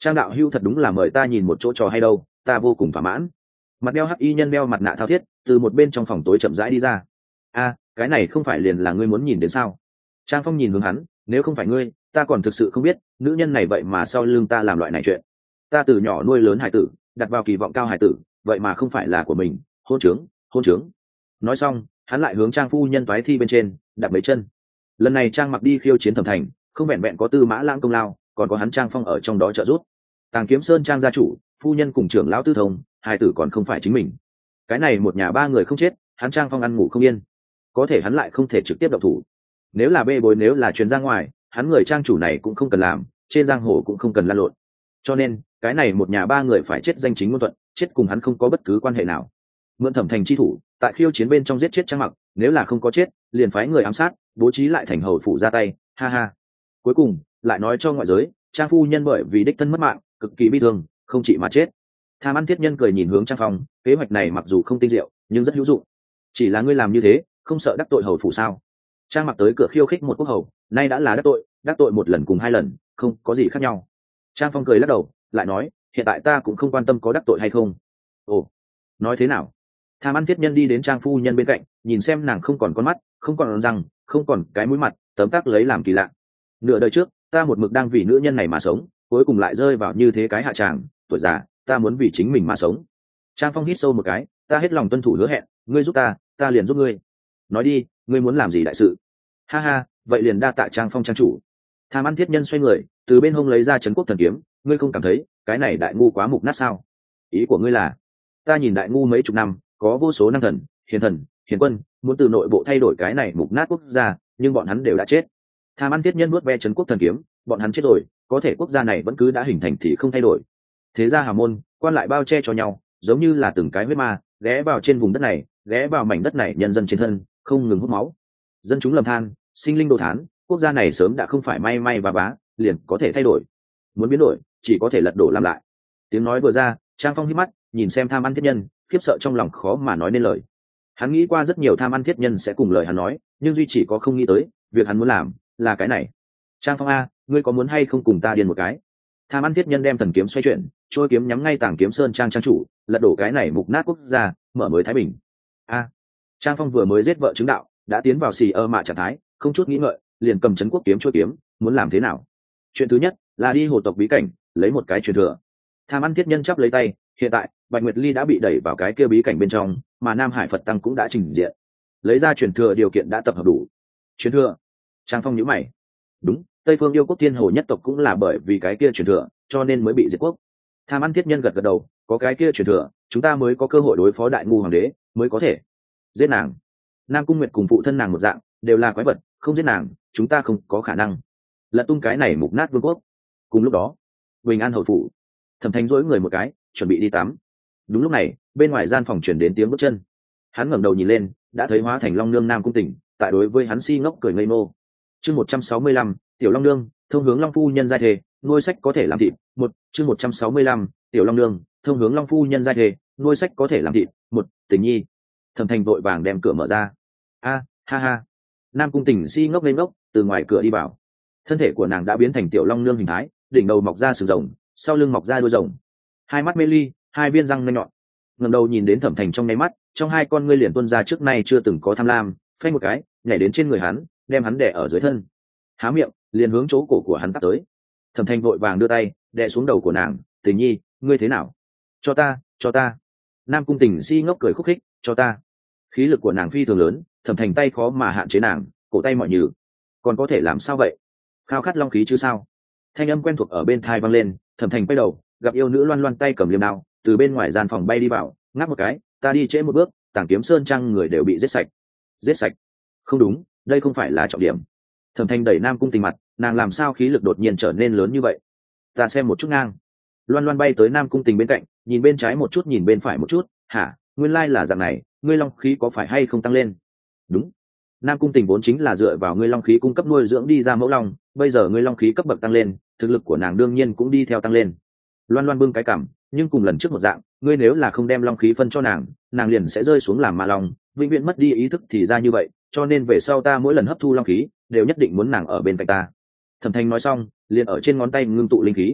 Trang đạo hữu thật đúng là mời ta nhìn một chỗ trò hay đâu, ta vô cùng thỏa mãn. Mặt đeo hắc y nhân đeo mặt nạ thao thiết từ một bên trong phòng tối chậm rãi đi ra. A, cái này không phải liền là ngươi muốn nhìn đến sao? Trang Phong nhìn hướng hắn, nếu không phải ngươi, ta còn thực sự không biết nữ nhân này vậy mà sau lưng ta làm loại này chuyện. Ta từ nhỏ nuôi lớn hải tử, đặt vào kỳ vọng cao hải tử, vậy mà không phải là của mình. Hôn trướng, hôn trướng. Nói xong, hắn lại hướng Trang phu nhân toái thi bên trên đặt mấy chân. Lần này Trang mặc đi khiêu chiến Thẩm Thành, không vẹn vẹn có Tư Mã Lãng công lao, còn có hắn Trang Phong ở trong đó trợ giúp. Tàng Kiếm Sơn Trang gia chủ, phu nhân cùng trưởng lão Tư Thông, hai tử còn không phải chính mình. Cái này một nhà ba người không chết, hắn Trang Phong ăn ngủ không yên. Có thể hắn lại không thể trực tiếp động thủ. Nếu là bê bối, nếu là truyền ra ngoài, hắn người trang chủ này cũng không cần làm, trên giang hồ cũng không cần lăn lộn. Cho nên, cái này một nhà ba người phải chết danh chính ngôn thuận, chết cùng hắn không có bất cứ quan hệ nào. Mượn Thẩm Thành chi thủ, tại khiêu chiến bên trong giết chết Trang Mặc, nếu là không có chết, liền phái người ám sát, bố trí lại thành hầu phủ ra tay, ha ha. Cuối cùng, lại nói cho ngoại giới, Trang phu nhân bởi vì đích thân mất mạng, cực kỳ bi thương, không chỉ mà chết. Tham ăn thiết nhân cười nhìn hướng Trang Phong, kế hoạch này mặc dù không tinh diệu, nhưng rất hữu dụng. Chỉ là ngươi làm như thế, không sợ đắc tội hầu phủ sao? Trang Mặc tới cửa khiêu khích một quốc hầu, nay đã là đắc tội, đắc tội một lần cùng hai lần, không có gì khác nhau. Trang Phong cười lắc đầu, lại nói, hiện tại ta cũng không quan tâm có đắc tội hay không. Ồ, nói thế nào? Tham ăn thiết nhân đi đến Trang phu nhân bên cạnh, nhìn xem nàng không còn con mắt, không còn răng, không còn cái mũi mặt, tấm tắc lấy làm kỳ lạ. Nửa đời trước, ta một mực đang vì nữ nhân này mà sống, cuối cùng lại rơi vào như thế cái hạ tràng, tuổi già, ta muốn vì chính mình mà sống. Trang Phong hít sâu một cái, ta hết lòng tuân thủ hứa hẹn, ngươi giúp ta, ta liền giúp ngươi. Nói đi, ngươi muốn làm gì đại sự? Ha ha, vậy liền đa tạ Trang Phong trang chủ. Tham ăn thiết nhân xoay người, từ bên hông lấy ra trấn quốc thần kiếm, ngươi không cảm thấy cái này đại ngu quá mục nát sao? Ý của ngươi là, ta nhìn đại ngu mấy chục năm, có vô số năng thần, hiền thần, hiền quân, muốn từ nội bộ thay đổi cái này mục nát quốc gia, nhưng bọn hắn đều đã chết. Tham ăn thiết nhân nuốt ve trấn quốc thần kiếm, bọn hắn chết rồi, có thể quốc gia này vẫn cứ đã hình thành thì không thay đổi. Thế gia hào môn, quan lại bao che cho nhau, giống như là từng cái huyết ma, ghé vào trên vùng đất này, ghé vào mảnh đất này, nhân dân trên thân không ngừng hút máu, dân chúng lầm than, sinh linh đồ thán, quốc gia này sớm đã không phải may may và bá liền có thể thay đổi. Muốn biến đổi, chỉ có thể lật đổ làm lại. Tiếng nói vừa ra, Trang Phong hít mắt, nhìn xem Tham ăn thiết nhân, khiếp sợ trong lòng khó mà nói nên lời. Hắn nghĩ qua rất nhiều Tham ăn thiết nhân sẽ cùng lời hắn nói, nhưng duy chỉ có không nghĩ tới, việc hắn muốn làm là cái này. Trang Phong a, ngươi có muốn hay không cùng ta điên một cái? Tham ăn thiết nhân đem thần kiếm xoay chuyển, trôi kiếm nhắm ngay Tàng Kiếm Sơn Trang trang chủ, lật đổ cái này mục nát quốc gia, mở mới thái bình. A, Trang Phong vừa mới giết vợ chứng đạo, đã tiến vào xì ơ mạ trạng thái, không chút nghĩ ngợi, liền cầm trấn quốc kiếm trôi kiếm, muốn làm thế nào? Chuyện thứ nhất là đi hồ tộc bí cảnh, lấy một cái truyền thừa. Tham ăn thiết nhân chắp lấy tay, hiện tại Bạch Nguyệt Ly đã bị đẩy vào cái kia bí cảnh bên trong, mà Nam Hải Phật tăng cũng đã trình diện, lấy ra truyền thừa điều kiện đã tập hợp đủ. Truyền thừa? Trang Phong nhíu mày. Đúng, Tây Phương Yêu Quốc Thiên Hồ nhất tộc cũng là bởi vì cái kia truyền thừa, cho nên mới bị diệt quốc. Tham ăn thiết nhân gật gật đầu, có cái kia truyền thừa, chúng ta mới có cơ hội đối phó đại ngu hoàng đế, mới có thể giết nàng. Nam Cung Nguyệt cùng phụ thân nàng một dạng, đều là quái vật, không giết nàng, chúng ta không có khả năng lật tung cái này mục nát vương quốc. Cùng lúc đó, Bình An hầu phủ, Thẩm Thành dỗi người một cái, chuẩn bị đi tắm. Đúng lúc này, bên ngoài gian phòng truyền đến tiếng bước chân. Hắn ngẩng đầu nhìn lên, đã thấy hóa thành Long Nương Nam Cung Tỉnh, tại đối với hắn si ngốc cười ngây ngô. Chương một trăm sáu mươi lăm, Tiểu Long Nương, thông hướng Long phu nhân giai thề, nuôi sách có thể làm thịt. Một, chương một trăm sáu mươi lăm, Tiểu Long Nương, thông hướng Long phu nhân giai thề, nuôi sách có thể làm thịt. Một, Tình Nhi. Thẩm Thành vội vàng đem cửa mở ra. A, ha ha. Nam Cung Tỉnh si ngốc lên ngốc, từ ngoài cửa đi vào. Thân thể của nàng đã biến thành Tiểu Long Nương hình thái, đỉnh đầu mọc ra sừng rồng, sau lưng mọc ra đuôi rồng, hai mắt mê ly, hai viên răng nanh nhọn. Ngẩng đầu nhìn đến Thẩm Thành trong nháy mắt, trong hai con ngươi liền tuôn ra trước nay chưa từng có tham lam, phanh một cái, nhảy đến trên người hắn, đem hắn đè ở dưới thân. Há miệng, liền hướng chỗ cổ của hắn tắt tới. Thẩm Thành vội vàng đưa tay, đè xuống đầu của nàng, "Tình Nhi, ngươi thế nào? Cho ta, cho ta." Nam Cung Tình si ngốc cười khúc khích, "Cho ta." Khí lực của nàng phi thường lớn, Thẩm Thành tay khó mà hạn chế nàng, cổ tay mỏi nhừ. Còn có thể làm sao vậy? Khao khát long khí chứ sao? Thanh âm quen thuộc ở bên tai vang lên, Thẩm Thành quay đầu, gặp yêu nữ loan loan tay cầm liềm đao, từ bên ngoài gian phòng bay đi vào, ngáp một cái, "Ta đi trễ một bước, Tàng Kiếm Sơn Trang người đều bị giết sạch." Giết sạch? Không đúng, đây không phải là trọng điểm. Thẩm Thành đẩy Nam Cung Tình mặt, nàng làm sao khí lực đột nhiên trở nên lớn như vậy? Ta xem một chút ngang. Loan loan bay tới Nam Cung Tình bên cạnh, nhìn bên trái một chút nhìn bên phải một chút, "Hả, nguyên lai là dạng này, ngươi long khí có phải hay không tăng lên?" "Đúng." Nam Cung Tình vốn chính là dựa vào ngươi long khí cung cấp nuôi dưỡng đi ra mẫu long, bây giờ ngươi long khí cấp bậc tăng lên, thực lực của nàng đương nhiên cũng đi theo tăng lên. Loan loan bưng cái cằm, nhưng cùng lần trước một dạng, ngươi nếu là không đem long khí phân cho nàng, nàng liền sẽ rơi xuống làm ma long, vĩnh viễn mất đi ý thức thì ra như vậy, cho nên về sau ta mỗi lần hấp thu long khí, đều nhất định muốn nàng ở bên cạnh ta. Thẩm Thành nói xong, liền ở trên ngón tay ngưng tụ linh khí.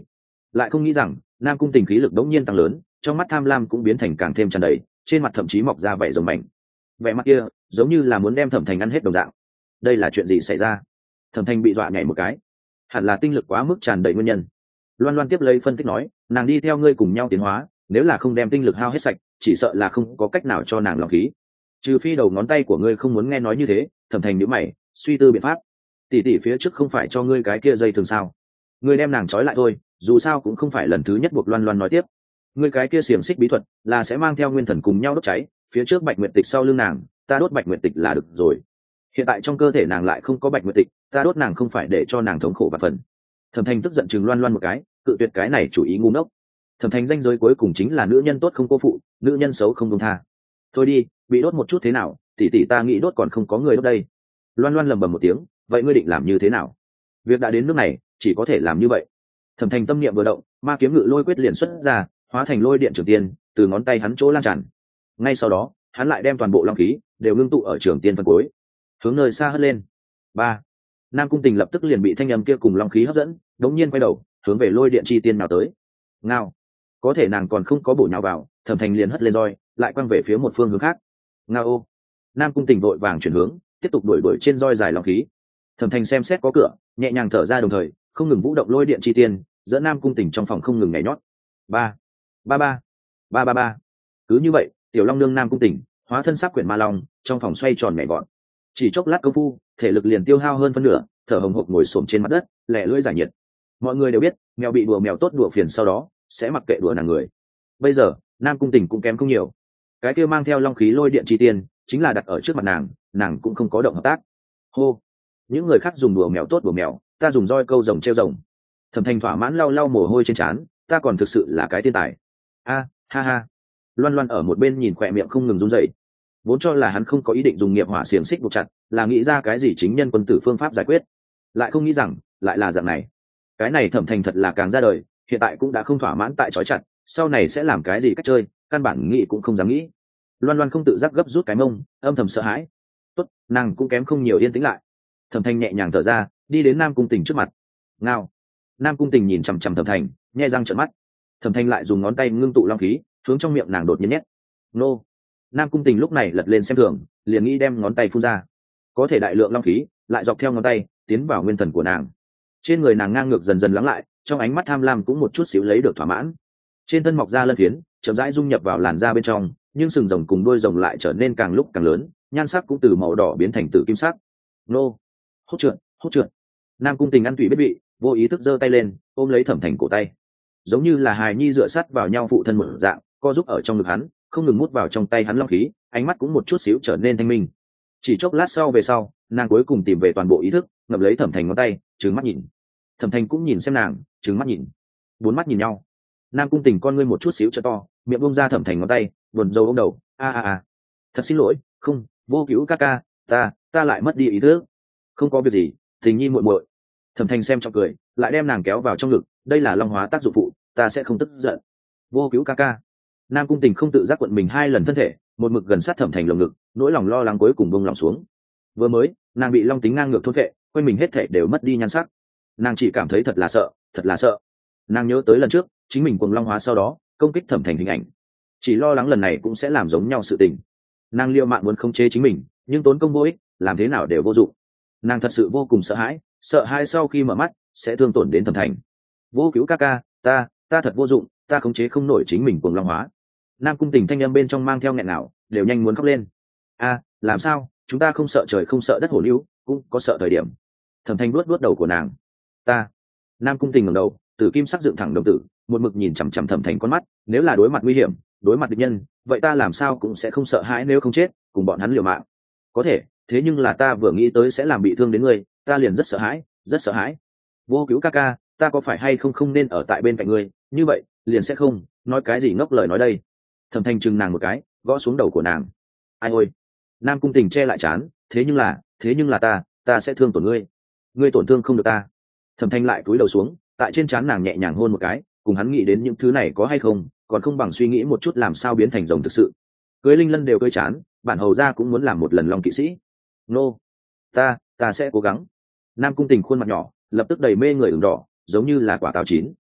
lại không nghĩ rằng Nam Cung Tình khí lực đống nhiên tăng lớn, trong mắt tham lam cũng biến thành càng thêm tràn đầy, trên mặt thậm chí mọc ra vẻ rồng mảnh. Vẻ mặt kia giống như là muốn đem Thẩm Thành ăn hết đồng dạng. Đây là chuyện gì xảy ra? Thẩm Thành bị dọa nhảy một cái, hẳn là tinh lực quá mức tràn đầy nguyên nhân. Loan Loan tiếp lấy phân tích nói, nàng đi theo ngươi cùng nhau tiến hóa, nếu là không đem tinh lực hao hết sạch, chỉ sợ là không có cách nào cho nàng lòng khí. Trừ phi đầu ngón tay của ngươi không muốn nghe nói như thế. Thẩm Thành nhíu mày, suy tư biện pháp. Tỷ tỷ phía trước không phải cho ngươi cái kia dây thường sao? Ngươi đem nàng trói lại thôi, dù sao cũng không phải lần thứ nhất buộc Loan Loan nói tiếp. Ngươi cái kia xiềng xích bí thuật là sẽ mang theo nguyên thần cùng nhau đốt cháy, phía trước Bạch Nguyệt Tịch sau lưng nàng, ta đốt Bạch Nguyệt Tịch là được rồi. Hiện tại trong cơ thể nàng lại không có Bạch Nguyệt Tịch, ta đốt nàng không phải để cho nàng thống khổ và phần. Thẩm Thành tức giận chừng Loan Loan một cái, cự tuyệt cái này chủ ý ngu ngốc. Thẩm Thành danh giới cuối cùng chính là nữ nhân tốt không cô phụ, nữ nhân xấu không dung tha. Thôi đi, bị đốt một chút thế nào, tỷ tỷ ta nghĩ đốt còn không có người đốt đây. Loan Loan lầm bầm một tiếng, vậy ngươi định làm như thế nào? Việc đã đến nước này, chỉ có thể làm như vậy. Thẩm Thành tâm niệm vừa động, ma kiếm ngự lôi quyết liền xuất ra, hóa thành lôi điện trường tiên, từ ngón tay hắn chỗ lan tràn. Ngay sau đó, hắn lại đem toàn bộ long khí đều ngưng tụ ở trường tiên phân cuối, hướng nơi xa hất lên. Ba. Nam Cung Tình lập tức liền bị thanh âm kia cùng long khí hấp dẫn, đống nhiên quay đầu, hướng về lôi điện chi tiên nào tới. Ngao. Có thể nàng còn không có bổ nhào vào, Thẩm Thành liền hất lên roi, lại quăng về phía một phương hướng khác. Ngao ô. Nam Cung Tình vội vàng chuyển hướng, tiếp tục đuổi đuổi trên roi dài long khí. Thẩm Thành xem xét có cửa, nhẹ nhàng thở ra đồng thời, không ngừng vũ động lôi điện chi tiên, dẫn Nam Cung Tình trong phòng không ngừng nhảy nhót. Ba, ba ba, ba ba ba. Cứ như vậy, tiểu long nương Nam Cung Tình hóa thân sắc quyển ma long, trong phòng xoay tròn nhảy vọt. Chỉ chốc lát công phu, thể lực liền tiêu hao hơn phân nửa, thở hồng hộc ngồi xổm trên mặt đất, lẻ lưỡi giải nhiệt. Mọi người đều biết, mèo bị đùa mèo tốt đùa phiền sau đó sẽ mặc kệ đùa nàng người. Bây giờ, Nam Cung Tình cũng kém không nhiều. Cái kia mang theo long khí lôi điện chi tiên, chính là đặt ở trước mặt nàng, nàng cũng không có động hợp tác. Hô. Những người khác dùng đùa mèo tốt đùa mèo, ta dùng roi câu rồng treo rồng. Thẩm Thành thỏa mãn lau lau mồ hôi trên trán, ta còn thực sự là cái thiên tài. A, ha ha. Loan Loan ở một bên nhìn khỏe miệng không ngừng run rẩy. Vốn cho là hắn không có ý định dùng nghiệp hỏa xiềng xích buộc chặt, là nghĩ ra cái gì chính nhân quân tử phương pháp giải quyết, lại không nghĩ rằng lại là dạng này. Cái này Thẩm Thành thật là càng ra đời, hiện tại cũng đã không thỏa mãn tại trói chặt, sau này sẽ làm cái gì cách chơi, căn bản nghĩ cũng không dám nghĩ. Loan Loan không tự giác gấp rút cái mông, âm thầm sợ hãi. Tốt, nàng cũng kém không nhiều, yên tĩnh lại. Thẩm Thành nhẹ nhàng thở ra, đi đến Nam Cung Tình trước mặt. Ngao. Nam Cung Tình nhìn chằm chằm Thẩm Thành, nhe răng trợn mắt. Thẩm Thành lại dùng ngón tay ngưng tụ long khí, hướng trong miệng nàng đột nhiên nhét. Nô. Nam Cung Tình lúc này lật lên xem thường, liền nghĩ đem ngón tay phun ra. Có thể đại lượng long khí lại dọc theo ngón tay tiến vào nguyên thần của nàng. Trên người nàng ngang ngược dần dần lắng lại, trong ánh mắt tham lam cũng một chút xíu lấy được thỏa mãn. Trên thân mọc ra lân phiến, chậm rãi dung nhập vào làn da bên trong, nhưng sừng rồng cùng đuôi rồng lại trở nên càng lúc càng lớn, nhan sắc cũng từ màu đỏ biến thành tử kim sắc. Nô. Hốt trượt, hốt trượt. Nam Cung Tình ăn tùy biết bị, vô ý thức giơ tay lên, ôm lấy Thẩm Thành cổ tay, giống như là hài nhi dựa sát vào nhau phụ thân một dạng, co giúp ở trong ngực hắn, không ngừng mút vào trong tay hắn long khí, ánh mắt cũng một chút xíu trở nên thanh minh. Chỉ chốc lát sau về sau, nàng cuối cùng tìm về toàn bộ ý thức, ngậm lấy Thẩm Thành ngón tay, trừng mắt nhìn. Thẩm Thành cũng nhìn xem nàng, trừng mắt nhìn. Bốn mắt nhìn nhau. Nam Cung Tình con ngươi một chút xíu trợ to, miệng bung ra Thẩm Thành ngón tay, buồn rầu ôm đầu, a a a, thật xin lỗi, không, Vô Cứu ca ca, ta, ta lại mất đi ý thức. Không có việc gì, Tình nhi muội muội. Thẩm Thành xem trong cười, lại đem nàng kéo vào trong ngực, đây là long hóa tác dụng phụ, ta sẽ không tức giận. Vô Cứu ca ca. Nam Cung Tình không tự giác quận mình hai lần thân thể, một mực gần sát Thẩm Thành lồng ngực, nỗi lòng lo lắng cuối cùng buông lòng xuống. Vừa mới, nàng bị long tính ngang ngược thôn phệ, quanh mình hết thể đều mất đi nhan sắc. Nàng chỉ cảm thấy thật là sợ, thật là sợ. Nàng nhớ tới lần trước, chính mình cuồng long hóa sau đó, công kích Thẩm Thành hình ảnh, chỉ lo lắng lần này cũng sẽ làm giống nhau sự tình. Nàng liều mạng muốn khống chế chính mình, nhưng tốn công vô ích, làm thế nào đều vô dụng. Nàng thật sự vô cùng sợ hãi, sợ hãi sau khi mở mắt sẽ thương tổn đến Thẩm Thành. Vô Cứu ca ca, ta, ta thật vô dụng, ta khống chế không nổi chính mình cuồng long hóa. Nam Cung Tình thanh âm bên trong mang theo nghẹn ngào, đều nhanh muốn khóc lên. A, làm sao, chúng ta không sợ trời không sợ đất hổ lưu, cũng có sợ thời điểm. Thẩm Thành vuốt vuốt đầu của nàng. Ta. Nam Cung Tình ngẩng đầu, từ kim sắc dựng thẳng đồng tử, một mực nhìn chằm chằm Thẩm Thành con mắt, nếu là đối mặt nguy hiểm, đối mặt địch nhân, vậy ta làm sao cũng sẽ không sợ hãi nếu không chết, cùng bọn hắn liều mạng. Có thể, thế nhưng là ta vừa nghĩ tới sẽ làm bị thương đến ngươi, ta liền rất sợ hãi, rất sợ hãi. Vô Cứu ca ca, ta có phải hay không không nên ở tại bên cạnh ngươi, như vậy, liền sẽ không nói cái gì ngốc lời nói đây. Thẩm Thành chừng nàng một cái, gõ xuống đầu của nàng. Ai ôi. Nam Cung Tình che lại chán, thế nhưng là, thế nhưng là ta, ta sẽ thương tổn ngươi, ngươi tổn thương không được ta. Thẩm Thành lại cúi đầu xuống, tại trên trán nàng nhẹ nhàng hôn một cái, cùng hắn nghĩ đến những thứ này có hay không, còn không bằng suy nghĩ một chút làm sao biến thành rồng thực sự. Cưới Linh Lân đều cưới chán, bản hầu gia cũng muốn làm một lần long kỵ sĩ. Nô, ta, ta sẽ cố gắng. Nam Cung Tình khuôn mặt nhỏ lập tức đầy mê người ửng đỏ, giống như là quả táo chín.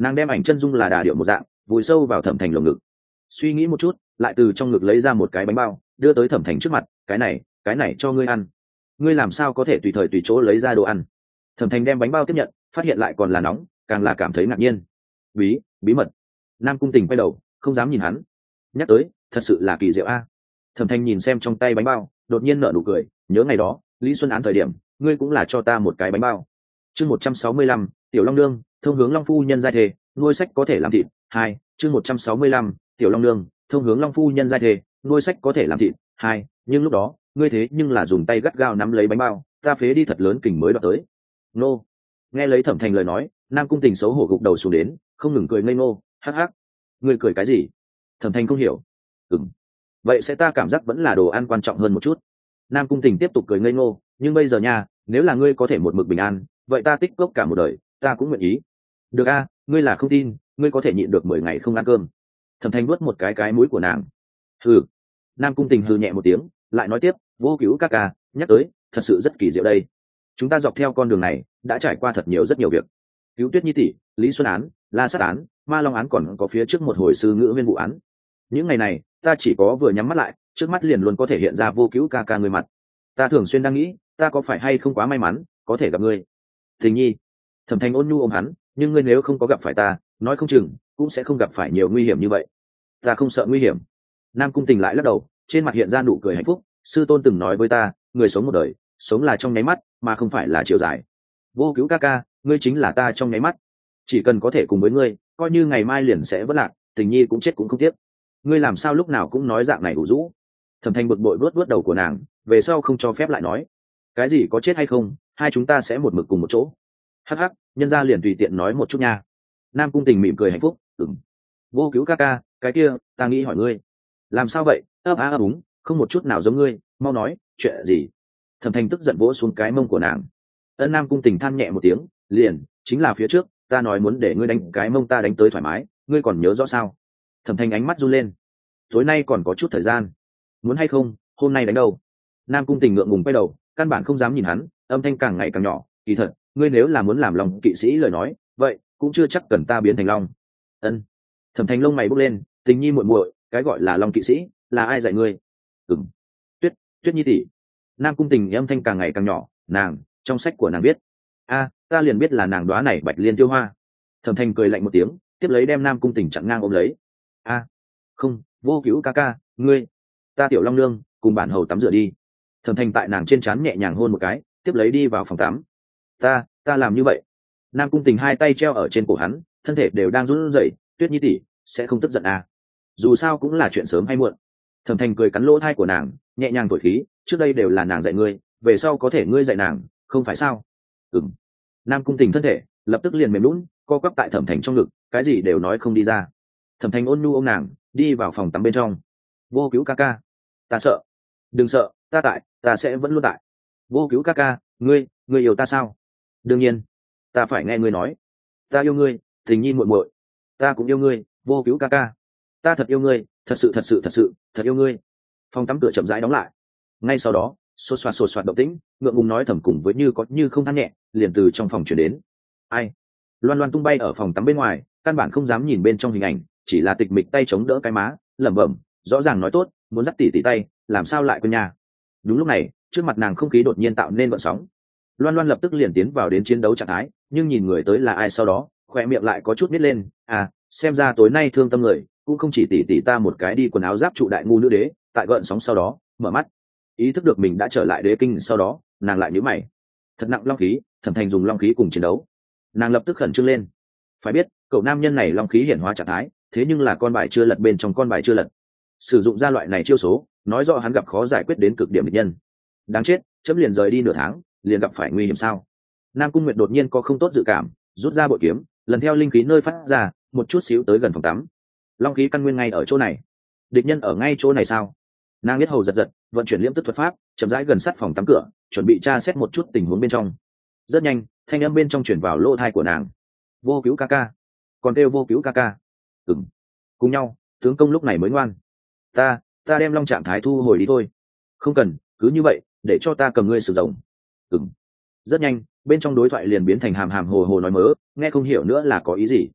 nàng đem ảnh chân dung là đà điệu một dạng vùi sâu vào thẩm thành lồng ngực, suy nghĩ một chút lại từ trong ngực lấy ra một cái bánh bao đưa tới thẩm thành trước mặt. Cái này cái này cho ngươi ăn, ngươi làm sao có thể tùy thời tùy chỗ lấy ra đồ ăn? Thẩm thành đem bánh bao tiếp nhận, phát hiện lại còn là nóng, càng là cảm thấy ngạc nhiên. Bí bí mật. Nam Cung Tình quay đầu không dám nhìn hắn, nhắc tới thật sự là kỳ diệu a. Thẩm thành nhìn xem trong tay bánh bao, đột nhiên nở nụ cười, nhớ ngày đó Lý Xuân Án thời điểm ngươi cũng là cho ta một cái bánh bao. Chương một trăm sáu mươi lăm, Tiểu Long Nương thông hướng Long Phu Nhân giai thề, nuôi sách có thể làm thịt. Hai. Chương một trăm sáu mươi lăm, Tiểu Long Nương thông hướng Long Phu Nhân giai thề, nuôi sách có thể làm thịt. Hai. Nhưng lúc đó ngươi thế nhưng là dùng tay gắt gao nắm lấy bánh bao, ta phế đi thật lớn kình mới đoạt tới. Nô. Nghe lấy Thẩm thành lời nói, Nam Cung Tình xấu hổ gục đầu xuống đến, không ngừng cười ngây ngô. Hắc hắc, ngươi cười cái gì? Thẩm thành không hiểu. Ừm, vậy sẽ ta cảm giác vẫn là đồ ăn quan trọng hơn một chút. Nam Cung Tình tiếp tục cười ngây ngô. Nhưng bây giờ nha, nếu là ngươi có thể một mực bình an, vậy ta tích cốc cả một đời ta cũng nguyện ý. Được a, ngươi là không tin, ngươi có thể nhịn được mười ngày không ăn cơm. Thẩm thành nuốt một cái cái mũi của nàng. Hừ. Nam Cung Tình hừ nhẹ một tiếng, lại nói tiếp, Vô Cứu ca ca nhắc tới thật sự rất kỳ diệu đây. Chúng ta dọc theo con đường này đã trải qua thật nhiều rất nhiều việc, cứu Tuyết Nhi tỷ, Lý Xuân Án, La Sát Án, Ma Long Án, còn có phía trước một hồi sư ngữ viên vụ án. Những ngày này ta chỉ có vừa nhắm mắt lại, trước mắt liền luôn có thể hiện ra Vô Cứu ca ca người mặt. Ta thường xuyên đang nghĩ, ta có phải hay không quá may mắn có thể gặp ngươi. Tình Nhi. Thẩm thành ôn nhu ôm hắn, nhưng ngươi nếu không có gặp phải ta, nói không chừng cũng sẽ không gặp phải nhiều nguy hiểm như vậy. Ta không sợ nguy hiểm. Nam Cung Tình lại lắc đầu, trên mặt hiện ra nụ cười hạnh phúc. Sư tôn từng nói với ta, người sống một đời, sống là trong nháy mắt mà không phải là chiều dài. Vô Cứu ca ca, ngươi chính là ta trong nháy mắt, chỉ cần có thể cùng với ngươi, coi như ngày mai liền sẽ vỡ lạc, Tình Nhi cũng chết cũng không tiếc. Ngươi làm sao lúc nào cũng nói dạng này đủ rũ? Thẩm thành bực bội vuốt vuốt đầu của nàng, về sau không cho phép lại nói cái gì có chết hay không, hai chúng ta sẽ một mực cùng một chỗ. Hắc hắc, nhân gia liền tùy tiện nói một chút nha. Nam Cung Tình mỉm cười hạnh phúc. Ừm. Vô Cứu ca ca, cái kia ta nghĩ hỏi ngươi. Làm sao vậy? ấp á ấp úng, không một chút nào giống ngươi, mau nói chuyện gì. Thẩm thành tức giận vỗ xuống cái mông của nàng. Ân. Nam Cung Tình than nhẹ một tiếng, liền chính là phía trước ta nói muốn để ngươi đánh cái mông ta đánh tới thoải mái, ngươi còn nhớ rõ sao? Thẩm thành ánh mắt run lên. Tối nay còn có chút thời gian, muốn hay không hôm nay đánh đâu? Nam Cung Tình ngượng ngùng quay đầu, căn bản không dám nhìn hắn, âm thanh càng ngày càng nhỏ. Kỳ thật ngươi nếu là muốn làm lòng kỵ sĩ lời nói, vậy cũng chưa chắc cần ta biến thành long. Ân. Thẩm thành lông mày bốc lên. Tình Nhi muội muội, cái gọi là long kỵ sĩ là ai dạy ngươi? Ừm. Tuyết Tuyết Nhi tỷ. Nam Cung Tình âm thanh càng ngày càng nhỏ. Nàng trong sách của nàng biết. A, ta liền biết là nàng đoá này bạch liên tiêu hoa. Thẩm thành cười lạnh một tiếng, tiếp lấy đem Nam Cung Tình chặn ngang ôm lấy. A, không, Vô Cứu ca ca, ngươi, ta Tiểu Long Nương cùng bản hầu tắm rửa đi. Thẩm thành tại nàng trên trán nhẹ nhàng hôn một cái, tiếp lấy đi vào phòng tắm. Ta, ta làm như vậy. Nam Cung Tình hai tay treo ở trên cổ hắn, thân thể đều đang run rẩy. Tuyết Nhi tỷ sẽ không tức giận à? Dù sao cũng là chuyện sớm hay muộn. Thẩm thành cười cắn lỗ thai của nàng, nhẹ nhàng thổi khí. Trước đây đều là nàng dạy ngươi, về sau có thể ngươi dạy nàng, không phải sao? Ừm. Nam Cung Tình thân thể lập tức liền mềm lún, co quắp tại Thẩm thành trong ngực, cái gì đều nói không đi ra. Thẩm thành ôn nhu ôm nàng đi vào phòng tắm bên trong. Vô Cứu ca ca, ta sợ. Đừng sợ, ta tại, ta sẽ vẫn luôn tại. Vô Cứu ca ca, ngươi ngươi yêu ta sao? Đương nhiên, ta phải nghe ngươi nói. Ta yêu ngươi, Tình Nhi muội muội. Ta cũng yêu ngươi, Vô Cứu ca ca. Ta thật yêu ngươi, thật sự thật sự thật sự thật yêu ngươi. Phòng tắm cửa chậm rãi đóng lại. Ngay sau đó, xô xoạt xô xoạt động tĩnh, ngượng ngùng nói thầm cùng với như có như không than nhẹ, liền từ trong phòng chuyển đến. Ai? Loan Loan tung bay ở phòng tắm bên ngoài, căn bản không dám nhìn bên trong hình ảnh, chỉ là tịch mịch tay chống đỡ cái má, lẩm bẩm, rõ ràng nói tốt muốn dắt tỉ tỉ tay, làm sao lại quên nhà. Đúng lúc này, trước mặt nàng không khí đột nhiên tạo nên gợn sóng. Loan Loan lập tức liền tiến vào đến chiến đấu trạng thái, nhưng nhìn người tới là ai sau đó, khoe miệng lại có chút nít lên. À, xem ra tối nay thương tâm người cũng không chỉ tỉ tỉ ta một cái đi quần áo giáp trụ đại ngu nữ đế. Tại gợn sóng sau đó, mở mắt, ý thức được mình đã trở lại đế kinh sau đó, nàng lại nhíu mày. Thật nặng long khí, Thẩm thành dùng long khí cùng chiến đấu. Nàng lập tức khẩn trương lên. Phải biết, cậu nam nhân này long khí hiển hóa trạng thái, thế nhưng là con bài chưa lật bên trong con bài chưa lật. Sử dụng ra loại này chiêu số, nói rõ hắn gặp khó giải quyết đến cực điểm địch nhân. Đáng chết, chấm liền rời đi nửa tháng, liền gặp phải nguy hiểm sao? Nam Cung Nguyệt đột nhiên có không tốt dự cảm, rút ra bội kiếm, lần theo linh khí nơi phát ra, một chút xíu tới gần phòng tắm. Long khí căn nguyên ngay ở chỗ này. Địch nhân ở ngay chỗ này sao? Nàng biết hầu giật giật, vận chuyển liễm tức thuật pháp, chậm rãi gần sát phòng tắm cửa, chuẩn bị tra xét một chút tình huống bên trong. Rất nhanh, thanh âm bên trong chuyển vào lỗ tai của nàng. Vô Cứu ca ca, còn kêu Vô Cứu ca ca. Ừm. Cùng nhau, tướng công lúc này mới ngoan. Ta, ta đem long trạng thái thu hồi đi thôi. Không cần, cứ như vậy, để cho ta cầm ngươi sử dụng. Ừm. Rất nhanh, bên trong đối thoại liền biến thành hàm hàm hồ hồ nói mớ, nghe không hiểu nữa là có ý gì.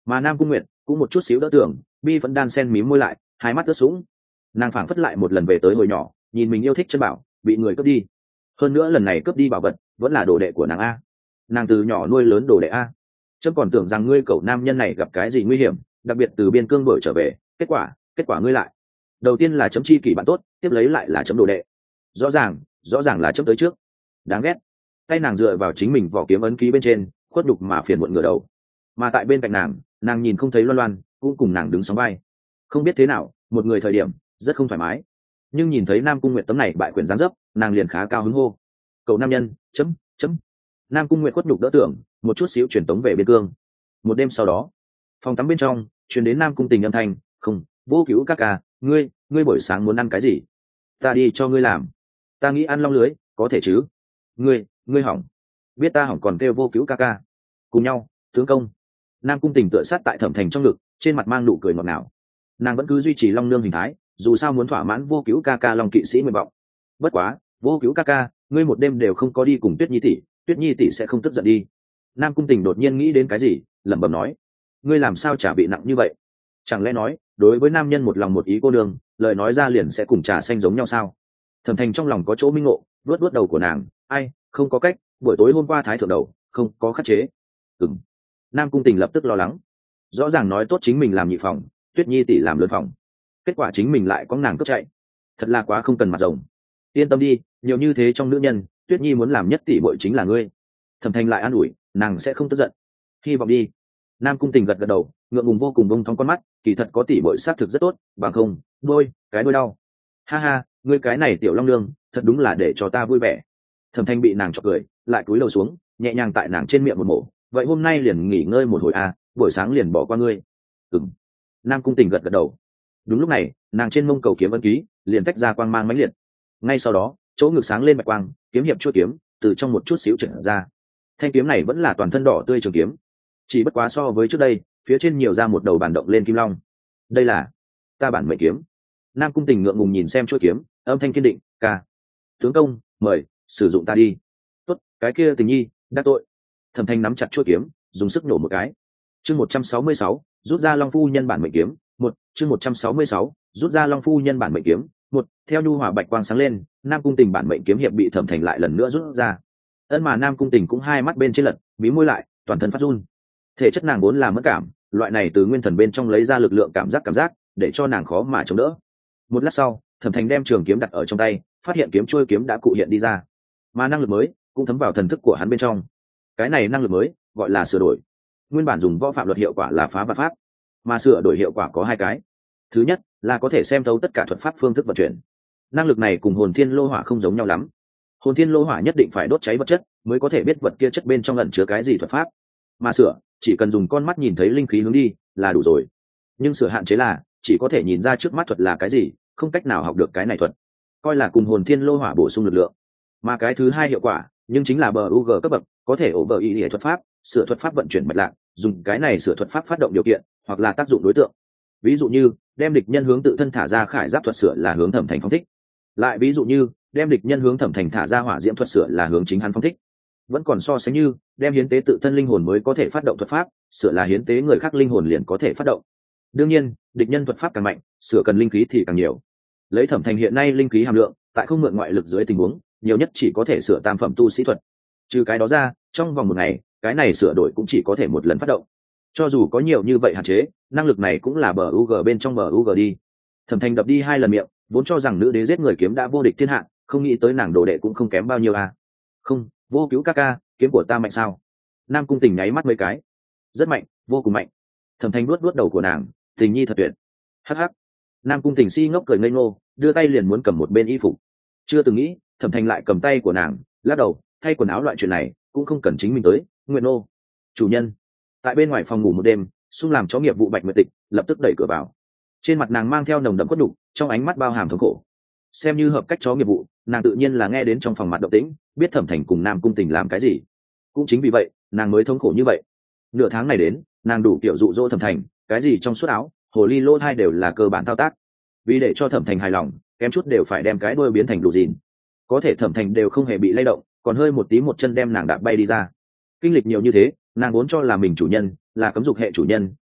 mà Nam Cung Nguyệt cũng một chút xíu đỡ tưởng, bi vẫn đan sen mím môi lại, hai mắt ướt sũng. Nàng phảng phất lại một lần về tới hồi nhỏ, nhìn mình yêu thích chân bảo bị người cướp đi, hơn nữa lần này cướp đi bảo vật vẫn là đồ đệ của nàng a. Nàng từ nhỏ nuôi lớn đồ đệ a, chấm còn tưởng rằng ngươi cậu nam nhân này gặp cái gì nguy hiểm, đặc biệt từ biên cương đổi trở về, kết quả kết quả ngươi lại đầu tiên là chấm chi kỷ bạn tốt, tiếp lấy lại là chấm đồ đệ. Rõ ràng rõ ràng là chấm tới trước, đáng ghét. Tay nàng dựa vào chính mình vỏ kiếm ấn ký bên trên, khuất đục mà phiền muộn ngửa đầu. Mà tại bên cạnh nàng, nàng nhìn không thấy Loan Loan cũng cùng nàng đứng sóng vai. Không biết thế nào, một người thời điểm rất không thoải mái, nhưng nhìn thấy Nam Cung Nguyệt tấm này bại quyền giáng dấp, nàng liền khá cao hứng hô: cậu nam nhân chấm chấm. Nam Cung Nguyệt khuất nhục đỡ tưởng, một chút xíu truyền tống về biên cương. Một đêm sau đó, phòng tắm bên trong truyền đến Nam Cung Tình âm thanh: không, Vô Cứu ca ca, ngươi ngươi buổi sáng muốn ăn cái gì, ta đi cho ngươi làm. Ta nghĩ ăn long lưới, có thể chứ? Ngươi ngươi hỏng, biết ta hỏng còn kêu Vô Cứu ca ca. Cùng nhau tướng công. Nam Cung Tình tựa sát tại Thẩm Thành trong ngực, trên mặt mang nụ cười ngọt ngào. Nàng vẫn cứ duy trì long nương hình thái, dù sao muốn thỏa mãn Vô Cứu ca ca long kỵ sĩ nguyện vọng. Bất quá, Vô Cứu ca ca, ngươi một đêm đều không có đi cùng Tuyết Nhi tỷ, Tuyết Nhi tỷ sẽ không tức giận đi. Nam Cung Tình đột nhiên nghĩ đến cái gì, lẩm bẩm nói: ngươi làm sao trả bị nặng như vậy? Chẳng lẽ nói, đối với nam nhân một lòng một ý cô nương, lời nói ra liền sẽ cùng trà xanh giống nhau sao? Thẩm Thành trong lòng có chỗ minh ngộ, vuốt vuốt đầu của nàng: ai, không có cách, buổi tối hôm qua thái thượng đầu, không có khắc chế. Ừm. Nam Cung Tình lập tức lo lắng. Rõ ràng nói tốt chính mình làm nhị phòng, Tuyết Nhi tỷ làm lớn phòng, kết quả chính mình lại có nàng cướp chạy, thật là quá không cần mặt rồng. Yên tâm đi, nhiều như thế trong nữ nhân, Tuyết Nhi muốn làm nhất tỷ muội chính là ngươi. Thẩm Thành lại an ủi, nàng sẽ không tức giận, hy vọng đi. Nam Cung Tình gật gật đầu, ngượng ngùng vô cùng bông thong con mắt, kỳ thật có tỷ muội sát thực rất tốt, bằng không đôi cái đôi đau. Ha ha, ngươi cái này tiểu long nương, thật đúng là để cho ta vui vẻ. Thẩm Thanh bị nàng chọc cười, lại cúi đầu xuống, nhẹ nhàng tại nàng trên miệng một mổ. Vậy hôm nay liền nghỉ ngơi một hồi à, buổi sáng liền bỏ qua ngươi. Ừm. Nam Cung Tình gật gật đầu. Đúng lúc này, nàng trên mông cầu kiếm ấn ký liền tách ra quang mang mãnh liệt. Ngay sau đó, chỗ ngực sáng lên bạch quang, kiếm hiệp chuôi kiếm từ trong một chút xíu trở ra. Thanh kiếm này vẫn là toàn thân đỏ tươi trường kiếm, chỉ bất quá so với trước đây, phía trên nhiều ra một đầu bản động lên kim long. Đây là ta bản mệnh kiếm. Nam Cung Tình ngượng ngùng nhìn xem chuôi kiếm, âm thanh kiên định: ca tướng công, mời sử dụng ta đi. Tốt, cái kia Tình Nhi đắc tội. Thẩm Thanh nắm chặt chuôi kiếm, dùng sức nổ một cái. Chương một trăm sáu mươi sáu, rút ra Long phu nhân bản mệnh kiếm. Một chương một trăm sáu mươi sáu, rút ra Long phu nhân bản mệnh kiếm. Một theo nhu hòa bạch quang sáng lên, Nam Cung Tình bản mệnh kiếm hiệp bị Thẩm Thành lại lần nữa rút ra. Ân mà Nam Cung Tình cũng hai mắt bên trên lật, mí môi lại, toàn thân phát run. Thể chất nàng vốn là mất cảm, loại này từ nguyên thần bên trong lấy ra lực lượng cảm giác cảm giác, để cho nàng khó mà chống đỡ. Một lát sau, Thẩm Thành đem trường kiếm đặt ở trong tay, phát hiện kiếm trôi kiếm đã cụ hiện đi ra, mà năng lực mới cũng thấm vào thần thức của hắn bên trong. Cái này năng lực mới gọi là sửa đổi. Nguyên bản dùng võ phạm luật hiệu quả là phá vạn pháp, mà sửa đổi hiệu quả có hai cái. Thứ nhất là có thể xem thấu tất cả thuật pháp phương thức vận chuyển. Năng lực này cùng hồn thiên lô hỏa không giống nhau lắm. Hồn thiên lô hỏa nhất định phải đốt cháy vật chất mới có thể biết vật kia chất bên trong ẩn chứa cái gì thuật pháp, mà sửa chỉ cần dùng con mắt nhìn thấy linh khí hướng đi là đủ rồi. Nhưng sửa hạn chế là chỉ có thể nhìn ra trước mắt thuật là cái gì, không cách nào học được cái này thuật, coi là cùng hồn thiên lô hỏa bổ sung lực lượng. Mà cái thứ hai hiệu quả nhưng chính là bờ u g cấp bậc, có thể ổ bờ ý hệ thuật pháp, sửa thuật pháp vận chuyển mạch lạc, dùng cái này sửa thuật pháp phát động điều kiện hoặc là tác dụng đối tượng. Ví dụ như đem địch nhân hướng tự thân thả ra khải giáp thuật sửa là hướng Thẩm Thành phong thích, lại ví dụ như đem địch nhân hướng Thẩm Thành thả ra hỏa diễm thuật sửa là hướng chính hắn phong thích. Vẫn còn so sánh như đem hiến tế tự thân linh hồn mới có thể phát động thuật pháp, sửa là hiến tế người khác linh hồn liền có thể phát động. Đương nhiên địch nhân thuật pháp càng mạnh, sửa cần linh khí thì càng nhiều. Lấy Thẩm Thành hiện nay linh khí hàm lượng, tại không mượn ngoại lực dưới tình huống, nhiều nhất chỉ có thể sửa tam phẩm tu sĩ thuật. Trừ cái đó ra, trong vòng một ngày, cái này sửa đổi cũng chỉ có thể một lần phát động. Cho dù có nhiều như vậy hạn chế, năng lực này cũng là bờ u g bên trong bờ u g đi. Thẩm Thành đập đi hai lần miệng, vốn cho rằng nữ đế giết người kiếm đã vô địch thiên hạ, không nghĩ tới nàng đồ đệ cũng không kém bao nhiêu à. Không, Vô Cứu ca ca, kiếm của ta mạnh sao? Nam Cung Tình nháy mắt mấy cái. Rất mạnh, vô cùng mạnh. Thẩm Thành nuốt nuốt đầu của nàng, Tình Nhi thật tuyệt. Hắc hắc. Nam Cung Tình si ngốc cười ngây ngô, đưa tay liền muốn cầm một bên y phục. Chưa từng nghĩ, Thẩm Thành lại cầm tay của nàng, lắc đầu, thay quần áo loại chuyện này cũng không cần chính mình tới. Nguyệt nô, chủ nhân. Tại bên ngoài phòng ngủ một đêm, xung làm chó nghiệp vụ Bạch Nguyệt Tịch lập tức đẩy cửa vào. Trên mặt nàng mang theo nồng đậm cốt đục, trong ánh mắt bao hàm thống khổ. Xem như hợp cách chó nghiệp vụ, nàng tự nhiên là nghe đến trong phòng mặt động tĩnh, biết Thẩm Thành cùng Nam Cung Tình làm cái gì. Cũng chính vì vậy, nàng mới thống khổ như vậy. Nửa tháng này đến, nàng đủ kiểu dụ dỗ Thẩm Thành, cái gì trong suốt áo, hồ ly lô thai đều là cơ bản thao tác. Vì để cho Thẩm Thành hài lòng, kém chút đều phải đem cái đuôi biến thành đủ dìn. Có thể Thẩm Thành đều không hề bị lay động, còn hơi một tí một chân đem nàng đạp bay đi ra. Kinh lịch nhiều như thế, nàng vốn cho là mình chủ nhân, là cấm dục hệ chủ nhân,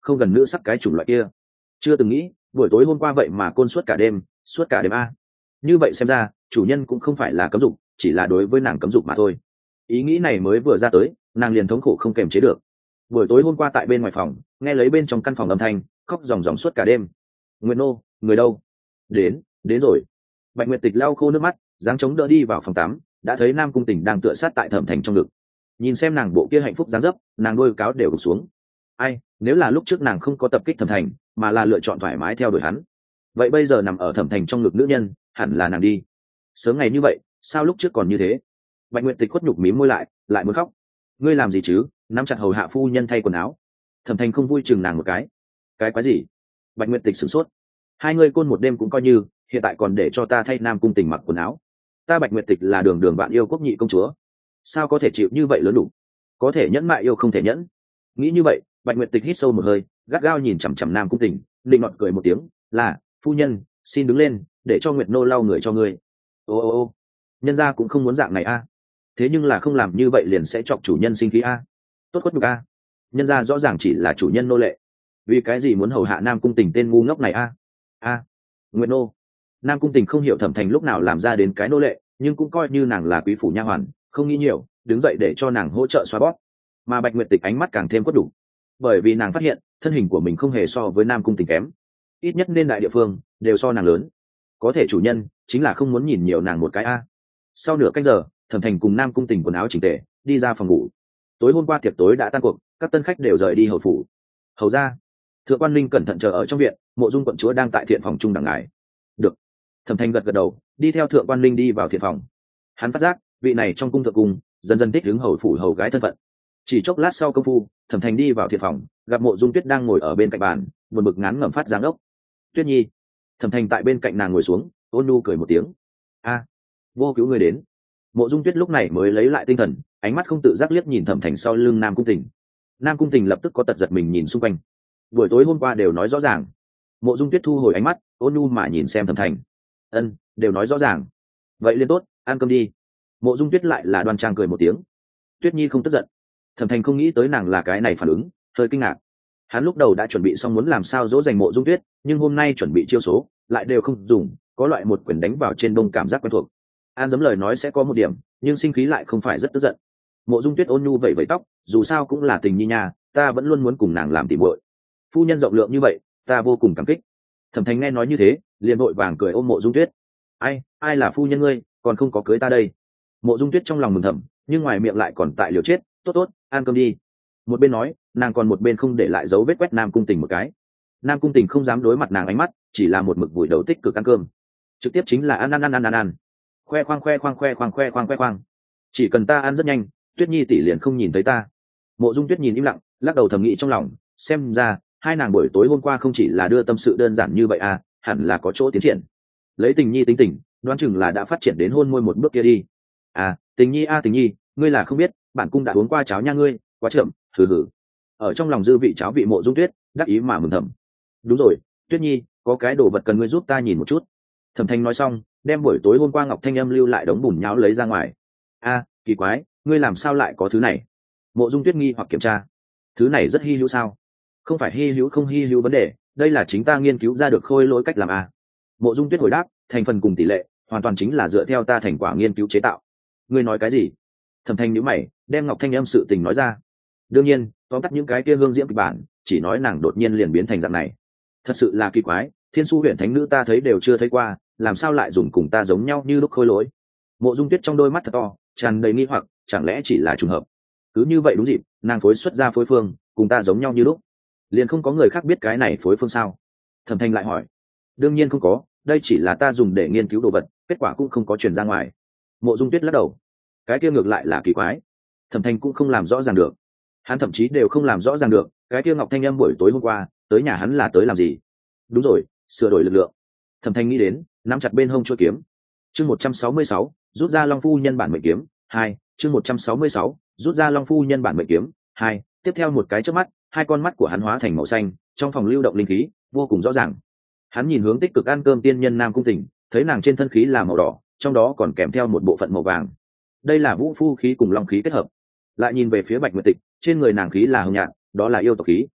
không gần nữ sắc cái chủng loại kia. Chưa từng nghĩ buổi tối hôm qua vậy mà côn suốt cả đêm, suốt cả đêm a. Như vậy xem ra chủ nhân cũng không phải là cấm dục, chỉ là đối với nàng cấm dục mà thôi. Ý nghĩ này mới vừa ra tới, nàng liền thống khổ không kềm chế được. Buổi tối hôm qua tại bên ngoài phòng, nghe lấy bên trong căn phòng âm thanh khóc ròng ròng suốt cả đêm. Nguyệt nô, người đâu? Đến, đến rồi. Bạch Nguyệt Tịch lau khô nước mắt, dáng chống đỡ đi vào phòng tắm, đã thấy Nam Cung Tình đang tựa sát tại Thẩm Thành trong ngực. Nhìn xem nàng bộ kia hạnh phúc dáng dấp, nàng đôi cáo đều gục xuống. Ai, nếu là lúc trước nàng không có tập kích Thẩm Thành, mà là lựa chọn thoải mái theo đuổi hắn, vậy bây giờ nằm ở Thẩm Thành trong ngực nữ nhân, hẳn là nàng đi. Sớm ngày như vậy, sao lúc trước còn như thế? Bạch Nguyệt Tịch khuất nhục mím môi lại, lại muốn khóc. Ngươi làm gì chứ? Nắm chặt hầu hạ phu nhân thay quần áo. Thẩm Thành không vui chừng nàng một cái. Cái quái gì? Bạch Nguyệt Tịch sửng sốt. Hai người côn một đêm cũng coi như, hiện tại còn để cho ta thay Nam Cung Tình mặc quần áo. Ta Bạch Nguyệt Tịch là đường đường bạn yêu quốc nhị công chúa, sao có thể chịu như vậy lớn đủ? Có thể nhẫn mại yêu không thể nhẫn. Nghĩ như vậy, Bạch Nguyệt Tịch hít sâu một hơi, gắt gao nhìn chằm chằm Nam Cung Tình, định nọt cười một tiếng, là phu nhân, xin đứng lên, để cho Nguyệt nô lau người cho ngươi. Ô ô ô, nhân gia cũng không muốn dạng này a. Thế nhưng là không làm như vậy liền sẽ chọc chủ nhân sinh khí a. Tốt khuất nhục a. Nhân gia rõ ràng chỉ là chủ nhân nô lệ, vì cái gì muốn hầu hạ Nam Cung Tình tên ngu ngốc này a? A, Nguyệt nô. Nam Cung Tình không hiểu Thẩm Thành lúc nào làm ra đến cái nô lệ, nhưng cũng coi như nàng là quý phủ nha hoàn, không nghĩ nhiều, đứng dậy để cho nàng hỗ trợ xoa bóp. Mà Bạch Nguyệt Tịch ánh mắt càng thêm quất đủ, bởi vì nàng phát hiện thân hình của mình không hề so với Nam Cung Tình kém, ít nhất nên đại địa phương đều so nàng lớn. Có thể chủ nhân chính là không muốn nhìn nhiều nàng một cái a. Sau nửa canh giờ, Thẩm Thành cùng Nam Cung Tình quần áo chỉnh tề đi ra phòng ngủ. Tối hôm qua tiệc tối đã tan cuộc, các tân khách đều rời đi hầu phủ. Hầu ra, Thượng quan Linh cẩn thận chờ ở trong viện, Mộ Dung quận chúa đang tại thiện phòng trung đẳng ngài. Được. Thẩm Thành gật gật đầu, đi theo Thượng quan Linh đi vào thiện phòng. Hắn phát giác vị này trong cung thượng cung dần dần thích ứng hầu phủ hầu gái thân phận. Chỉ chốc lát sau công phu, Thẩm Thành đi vào thiện phòng, gặp Mộ Dung Tuyết đang ngồi ở bên cạnh bàn, buồn bực ngán ngẩm phát giáng ốc. Tuyết Nhi. Thẩm Thành tại bên cạnh nàng ngồi xuống, ôn nhu cười một tiếng. A, vô cứu người đến. Mộ Dung Tuyết lúc này mới lấy lại tinh thần, ánh mắt không tự giác liếc nhìn Thẩm Thành sau lưng Nam Cung Tình. Nam Cung Tình lập tức có tật giật mình nhìn xung quanh. Buổi tối hôm qua đều nói rõ ràng. Mộ Dung Tuyết thu hồi ánh mắt, ôn nhu mà nhìn xem Thẩm Thành. Ân, đều nói rõ ràng. Vậy liên tốt, ăn cơm đi. Mộ Dung Tuyết lại là đoan trang cười một tiếng. Tuyết Nhi không tức giận. Thẩm Thành không nghĩ tới nàng là cái này phản ứng, hơi kinh ngạc. Hắn lúc đầu đã chuẩn bị xong muốn làm sao dỗ dành Mộ Dung Tuyết, nhưng hôm nay chuẩn bị chiêu số lại đều không dùng, có loại một quyền đánh vào trên đông cảm giác quen thuộc. An dấm lời nói sẽ có một điểm, nhưng sinh khí lại không phải rất tức giận. Mộ Dung Tuyết ôn nhu vẩy vẩy tóc, dù sao cũng là tình nhi nha, ta vẫn luôn muốn cùng nàng làm tỉ muội. Phu nhân rộng lượng như vậy, ta vô cùng cảm kích. Thẩm Thành nghe nói như thế, liền vội vàng cười ôm Mộ Dung Tuyết. Ai, ai là phu nhân ngươi, còn không có cưới ta đây. Mộ Dung Tuyết trong lòng mừng thầm, nhưng ngoài miệng lại còn tại liều chết. Tốt tốt, ăn cơm đi. Một bên nói, nàng còn một bên không để lại dấu vết quét Nam Cung Tình một cái. Nam Cung Tình không dám đối mặt nàng ánh mắt, chỉ là một mực vùi đầu tích cực ăn cơm, trực tiếp chính là ăn ăn ăn ăn ăn ăn, khoe khoang khoe khoang khoe khoang khoe khoang khoe khoang. Chỉ cần ta ăn rất nhanh, Tuyết Nhi tỷ liền không nhìn thấy ta. Mộ Dung Tuyết nhìn im lặng, lắc đầu thầm nghĩ trong lòng, xem ra hai nàng buổi tối hôm qua không chỉ là đưa tâm sự đơn giản như vậy à, hẳn là có chỗ tiến triển. Lấy Tình Nhi tính tình, đoán chừng là đã phát triển đến hôn môi một bước kia đi. À, Tình Nhi a à, Tình Nhi, ngươi là không biết, bản cung đã uống qua cháo nha ngươi, quá chậm, hừ hừ. Ở trong lòng dư vị cháo vị Mộ Dung Tuyết, đắc ý mà mừng thầm. Đúng rồi, Tuyết Nhi, có cái đồ vật cần ngươi giúp ta nhìn một chút. Thẩm Thành nói xong, đem buổi tối hôm qua Ngọc Thanh Âm lưu lại đống bùn nhão lấy ra ngoài. A, kỳ quái, ngươi làm sao lại có thứ này? Mộ Dung Tuyết nghi hoặc kiểm tra. Thứ này rất hi hữu sao? Không phải hi hữu không hi hữu vấn đề, đây là chính ta nghiên cứu ra được khôi lỗi cách làm a. Mộ Dung Tuyết hồi đáp, thành phần cùng tỷ lệ, hoàn toàn chính là dựa theo ta thành quả nghiên cứu chế tạo. Ngươi nói cái gì? Thẩm Thành nhíu mày, đem Ngọc Thanh Âm sự tình nói ra. Đương nhiên, tóm tắt những cái kia hương diễm kịch bản, chỉ nói nàng đột nhiên liền biến thành dạng này. Thật sự là kỳ quái, Thiên Su Huyền Thánh nữ ta thấy đều chưa thấy qua, làm sao lại dùng cùng ta giống nhau như lúc khôi lỗi? Mộ Dung Tuyết trong đôi mắt thật to, tràn đầy nghi hoặc, chẳng lẽ chỉ là trùng hợp? Cứ như vậy đúng dịp, nàng phối xuất ra phối phương, cùng ta giống nhau như lúc, liền không có người khác biết cái này phối phương sao? Thẩm Thanh lại hỏi. Đương nhiên không có, đây chỉ là ta dùng để nghiên cứu đồ vật, kết quả cũng không có truyền ra ngoài. Mộ Dung Tuyết lắc đầu. Cái kia ngược lại là kỳ quái. Thẩm Thanh cũng không làm rõ ràng được. Hắn thậm chí đều không làm rõ ràng được, cái kia Ngọc Thanh Âm buổi tối hôm qua tới nhà hắn là tới làm gì? Đúng rồi, sửa đổi lực lượng. Thẩm Thanh nghĩ đến, nắm chặt bên hông chuôi kiếm. Chương một trăm sáu mươi sáu, rút ra Long phu nhân bản mệnh kiếm, hai, chương một trăm sáu mươi sáu, rút ra Long phu nhân bản mệnh kiếm, hai, tiếp theo một cái chớp mắt, hai con mắt của hắn hóa thành màu xanh, trong phòng lưu động linh khí vô cùng rõ ràng. Hắn nhìn hướng tích cực ăn cơm tiên nhân Nam Cung Tình, thấy nàng trên thân khí là màu đỏ, trong đó còn kèm theo một bộ phận màu vàng. Đây là vũ phu khí cùng long khí kết hợp. Lại nhìn về phía Bạch Nguyệt Tịch, trên người nàng khí là hồng nhạt, đó là yêu tộc khí.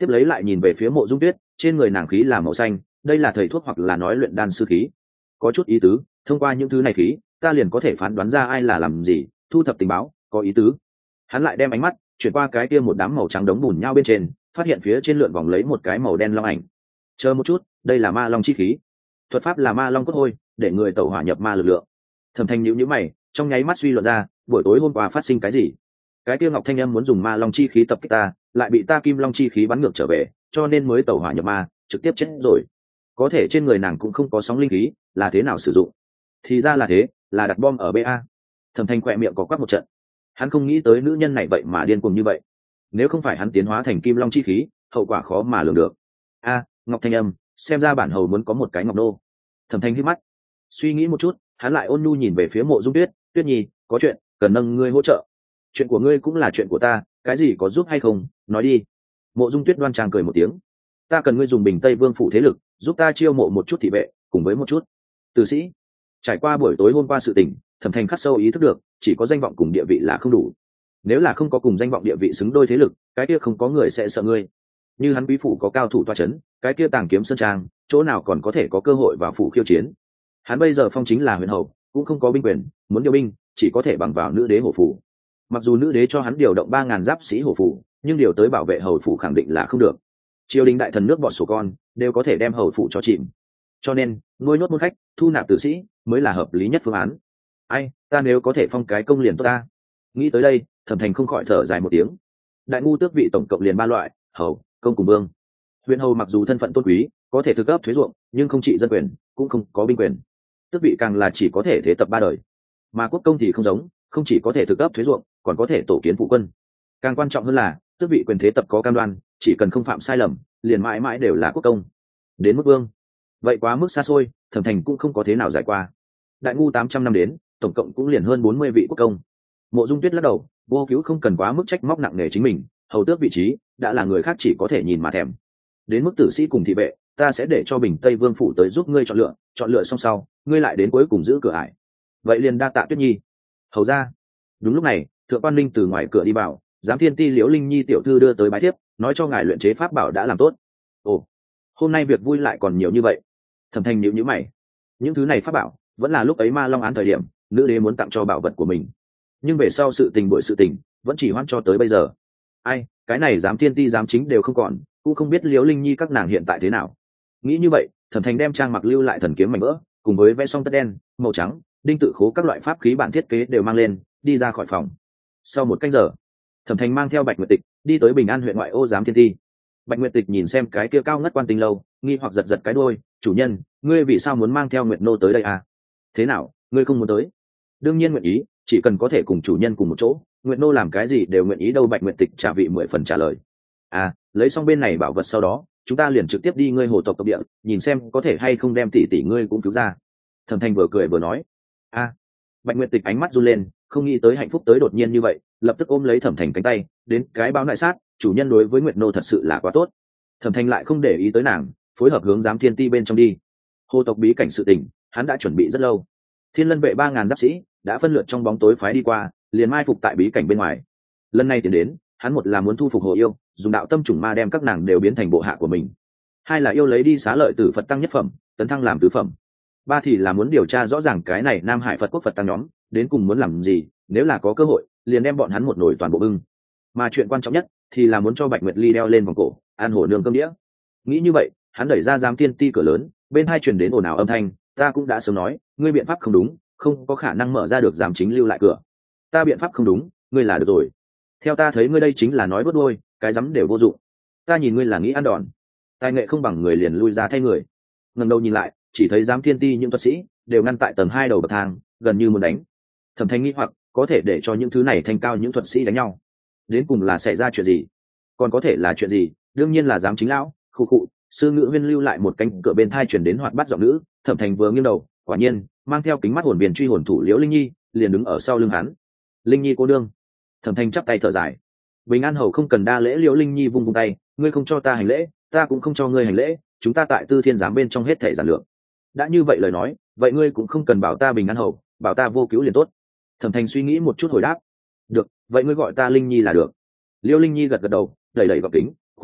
tiếp lấy lại nhìn về phía Mộ Dung Tuyết, trên người nàng khí là màu xanh, đây là thầy thuốc hoặc là nói luyện đan sư khí. Có chút ý tứ, thông qua những thứ này khí, ta liền có thể phán đoán ra ai là làm gì, thu thập tình báo, có ý tứ. Hắn lại đem ánh mắt chuyển qua cái kia một đám màu trắng đống bùn nhau bên trên, phát hiện phía trên lượn vòng lấy một cái màu đen long ảnh. Chờ một chút, đây là ma long chi khí. Thuật pháp là ma long cốt hôi, để người tẩu hỏa nhập ma lực lượng. Thẩm Thanh nhíu nhíu mày, trong nháy mắt suy luận ra, buổi tối hôm qua phát sinh cái gì? Cái kia Ngọc Thanh Âm muốn dùng ma long chi khí tập kích ta, lại bị ta kim long chi khí bắn ngược trở về, cho nên mới tẩu hỏa nhập ma, trực tiếp chết rồi. Có thể trên người nàng cũng không có sóng linh khí, là thế nào sử dụng? Thì ra là thế, là đặt bom ở bê a. Thẩm Thanh khỏe miệng có quắc một trận. Hắn không nghĩ tới nữ nhân này vậy mà điên cuồng như vậy. Nếu không phải hắn tiến hóa thành kim long chi khí, hậu quả khó mà lường được. A, Ngọc Thanh Âm, xem ra bản hầu muốn có một cái ngọc nô. Thẩm Thanh hít mắt, suy nghĩ một chút, hắn lại ôn nhu nhìn về phía Mộ Dung Tuyết, Tuyết Nhi, có chuyện cần nâng ngươi hỗ trợ. Chuyện của ngươi cũng là chuyện của ta, cái gì có giúp hay không, nói đi. Mộ Dung Tuyết đoan trang cười một tiếng, ta cần ngươi dùng Bình Tây Vương phủ thế lực, giúp ta chiêu mộ một chút thị vệ, cùng với một chút tử sĩ. Trải qua buổi tối hôm qua sự tình, Thẩm Thanh khắc sâu ý thức được, chỉ có danh vọng cùng địa vị là không đủ. Nếu là không có cùng danh vọng địa vị xứng đôi thế lực, cái kia không có người sẽ sợ ngươi. Như hắn quý phủ có cao thủ toa chấn, cái kia Tàng Kiếm Sơn Trang, chỗ nào còn có thể có cơ hội vào phủ khiêu chiến. Hắn bây giờ phong chính là huyền hầu, cũng không có binh quyền, muốn điều binh chỉ có thể bằng vào nữ đế hổ phủ. Mặc dù nữ đế cho hắn điều động ba ngàn giáp sĩ hổ phủ, nhưng điều tới bảo vệ hầu phủ khẳng định là không được. Triều đình đại thần nước bọn sổ con đều có thể đem hầu phủ cho chìm. Cho nên nuôi nhốt môn khách, thu nạp tử sĩ mới là hợp lý nhất phương án. Ai, ta nếu có thể phong cái công liền tốt ta. Nghĩ tới đây, Thẩm Thành không khỏi thở dài một tiếng. Đại ngu tước vị tổng cộng liền ba loại: hầu, công cùng vương. Huyện hầu mặc dù thân phận tôn quý, có thể thực cấp thuế ruộng, nhưng không trị dân quyền, cũng không có binh quyền. Tước vị càng là chỉ có thể thế tập ba đời. Mà quốc công thì không giống, không chỉ có thể thực cấp thuế ruộng, còn có thể tổ kiến phụ quân. Càng quan trọng hơn là tước vị quyền thế tập có cam đoan, chỉ cần không phạm sai lầm, liền mãi mãi đều là quốc công. Đến mức vương, vậy quá mức xa xôi, Thẩm Thành cũng không có thế nào giải qua. Đại ngu tám trăm năm đến, tổng cộng cũng liền hơn bốn mươi vị quốc công. Mộ Dung Tuyết lắc đầu, vô cứu không cần quá mức trách móc nặng nề chính mình, hầu tước vị trí đã là người khác chỉ có thể nhìn mà thèm. Đến mức tử sĩ cùng thị vệ, ta sẽ để cho Bình Tây Vương phủ tới giúp ngươi chọn lựa, chọn lựa xong sau, ngươi lại đến cuối cùng giữ cửa ải. Vậy liền đa tạ Tuyết Nhi. Hầu ra. Đúng lúc này, thượng quan Linh từ ngoài cửa đi vào, giám thiên ti Liễu Linh Nhi tiểu thư đưa tới bái thiếp, nói cho ngài luyện chế pháp bảo đã làm tốt. Ồ, hôm nay việc vui lại còn nhiều như vậy. Thẩm Thành nhíu nhíu mày. Những thứ này pháp bảo, vẫn là lúc ấy Ma Long án thời điểm, nữ đế muốn tặng cho bảo vật của mình. Nhưng về sau sự tình buổi sự tình, vẫn chỉ hoãn cho tới bây giờ. Ai, cái này giám thiên ti giám chính đều không còn, cũng không biết Liễu Linh Nhi các nàng hiện tại thế nào. Nghĩ như vậy, Thẩm Thành đem trang mặc lưu lại thần kiếm mảnh vỡ, cùng với vẽ song tất đen, màu trắng, đinh tự khố các loại pháp khí bản thiết kế đều mang lên, đi ra khỏi phòng. Sau một canh giờ, Thẩm Thành mang theo Bạch Nguyệt Tịch đi tới Bình An huyện ngoại ô giám thiên ti. Bạch Nguyệt Tịch nhìn xem cái kia cao ngất quan tinh lâu, nghi hoặc giật giật cái đuôi, chủ nhân, ngươi vì sao muốn mang theo Nguyệt nô tới đây à? Thế nào, ngươi không muốn tới? Đương nhiên nguyện ý, chỉ cần có thể cùng chủ nhân cùng một chỗ, Nguyệt nô làm cái gì đều nguyện ý đâu. Bạch Nguyệt Tịch trả vị mười phần trả lời. À, lấy xong bên này bảo vật sau đó, chúng ta liền trực tiếp đi ngươi hồ tộc tộc địa, nhìn xem có thể hay không đem tỷ tỷ ngươi cũng cứu ra. Thẩm Thành vừa cười vừa nói. À, Bạch Nguyệt Tịch ánh mắt run lên, không nghĩ tới hạnh phúc tới đột nhiên như vậy, lập tức ôm lấy Thẩm Thành cánh tay, đến cái báo lại sát, chủ nhân đối với Nguyệt nô thật sự là quá tốt. Thẩm Thành lại không để ý tới nàng, phối hợp hướng giám thiên ti bên trong đi. Hồ tộc bí cảnh sự tình, hắn đã chuẩn bị rất lâu. Thiên Lân vệ ba ngàn giáp sĩ đã phân lượt trong bóng tối phái đi qua, liền mai phục tại bí cảnh bên ngoài. Lần này tiến đến, hắn một là muốn thu phục hồ yêu, dùng đạo tâm chủng ma đem các nàng đều biến thành bộ hạ của mình. Hai là yêu lấy đi xá lợi tử Phật tăng nhất phẩm, tấn thăng làm tứ phẩm. Ba thì là muốn điều tra rõ ràng cái này Nam Hải Phật quốc Phật tăng nhóm đến cùng muốn làm gì, nếu là có cơ hội, liền đem bọn hắn một nồi toàn bộ bưng. Mà chuyện quan trọng nhất thì là muốn cho Bạch Nguyệt Ly đeo lên vòng cổ, an hổ nương cơm đĩa. Nghĩ như vậy, hắn đẩy ra giám thiên ti cửa lớn, bên hai truyền đến ồn ào âm thanh, ta cũng đã sớm nói, ngươi biện pháp không đúng, không có khả năng mở ra được giám chính lưu lại cửa. Ta biện pháp không đúng, ngươi là được rồi. Theo ta thấy ngươi đây chính là nói bớt đôi, cái dám đều vô dụng. Ta nhìn ngươi là nghĩ ăn đòn, tài nghệ không bằng người liền lui ra thay người. Ngẩng đầu nhìn lại, chỉ thấy giám thiên ti những thuật sĩ đều ngăn tại tầng hai đầu bậc thang, gần như muốn đánh. Thẩm Thanh nghĩ hoặc có thể để cho những thứ này thanh cao những thuật sĩ đánh nhau, đến cùng là xảy ra chuyện gì? Còn có thể là chuyện gì? Đương nhiên là giám chính lão. Khụ khụ, sư ngữ viên lưu lại một cánh cửa bên thai chuyển đến hoạt bát giọng nữ. Thẩm Thành vừa nghiêng đầu, quả nhiên mang theo kính mắt hồn viên truy hồn thủ Liễu Linh Nhi liền đứng ở sau lưng hắn. Linh Nhi cô đương. Thẩm Thành chắp tay thở dài. Bình An hầu không cần đa lễ. Liễu Linh Nhi vung vung tay, ngươi không cho ta hành lễ, ta cũng không cho ngươi hành lễ, chúng ta tại Tư Thiên giám bên trong hết thể giản lược. Đã như vậy lời nói, vậy ngươi cũng không cần bảo ta Bình An hầu, bảo ta vô cứu liền tốt. Thẩm Thành suy nghĩ một chút hồi đáp. Được, vậy ngươi gọi ta Linh Nhi là được. Liễu Linh Nhi gật gật đầu, đẩy đẩy vào kính, khuỷu tay,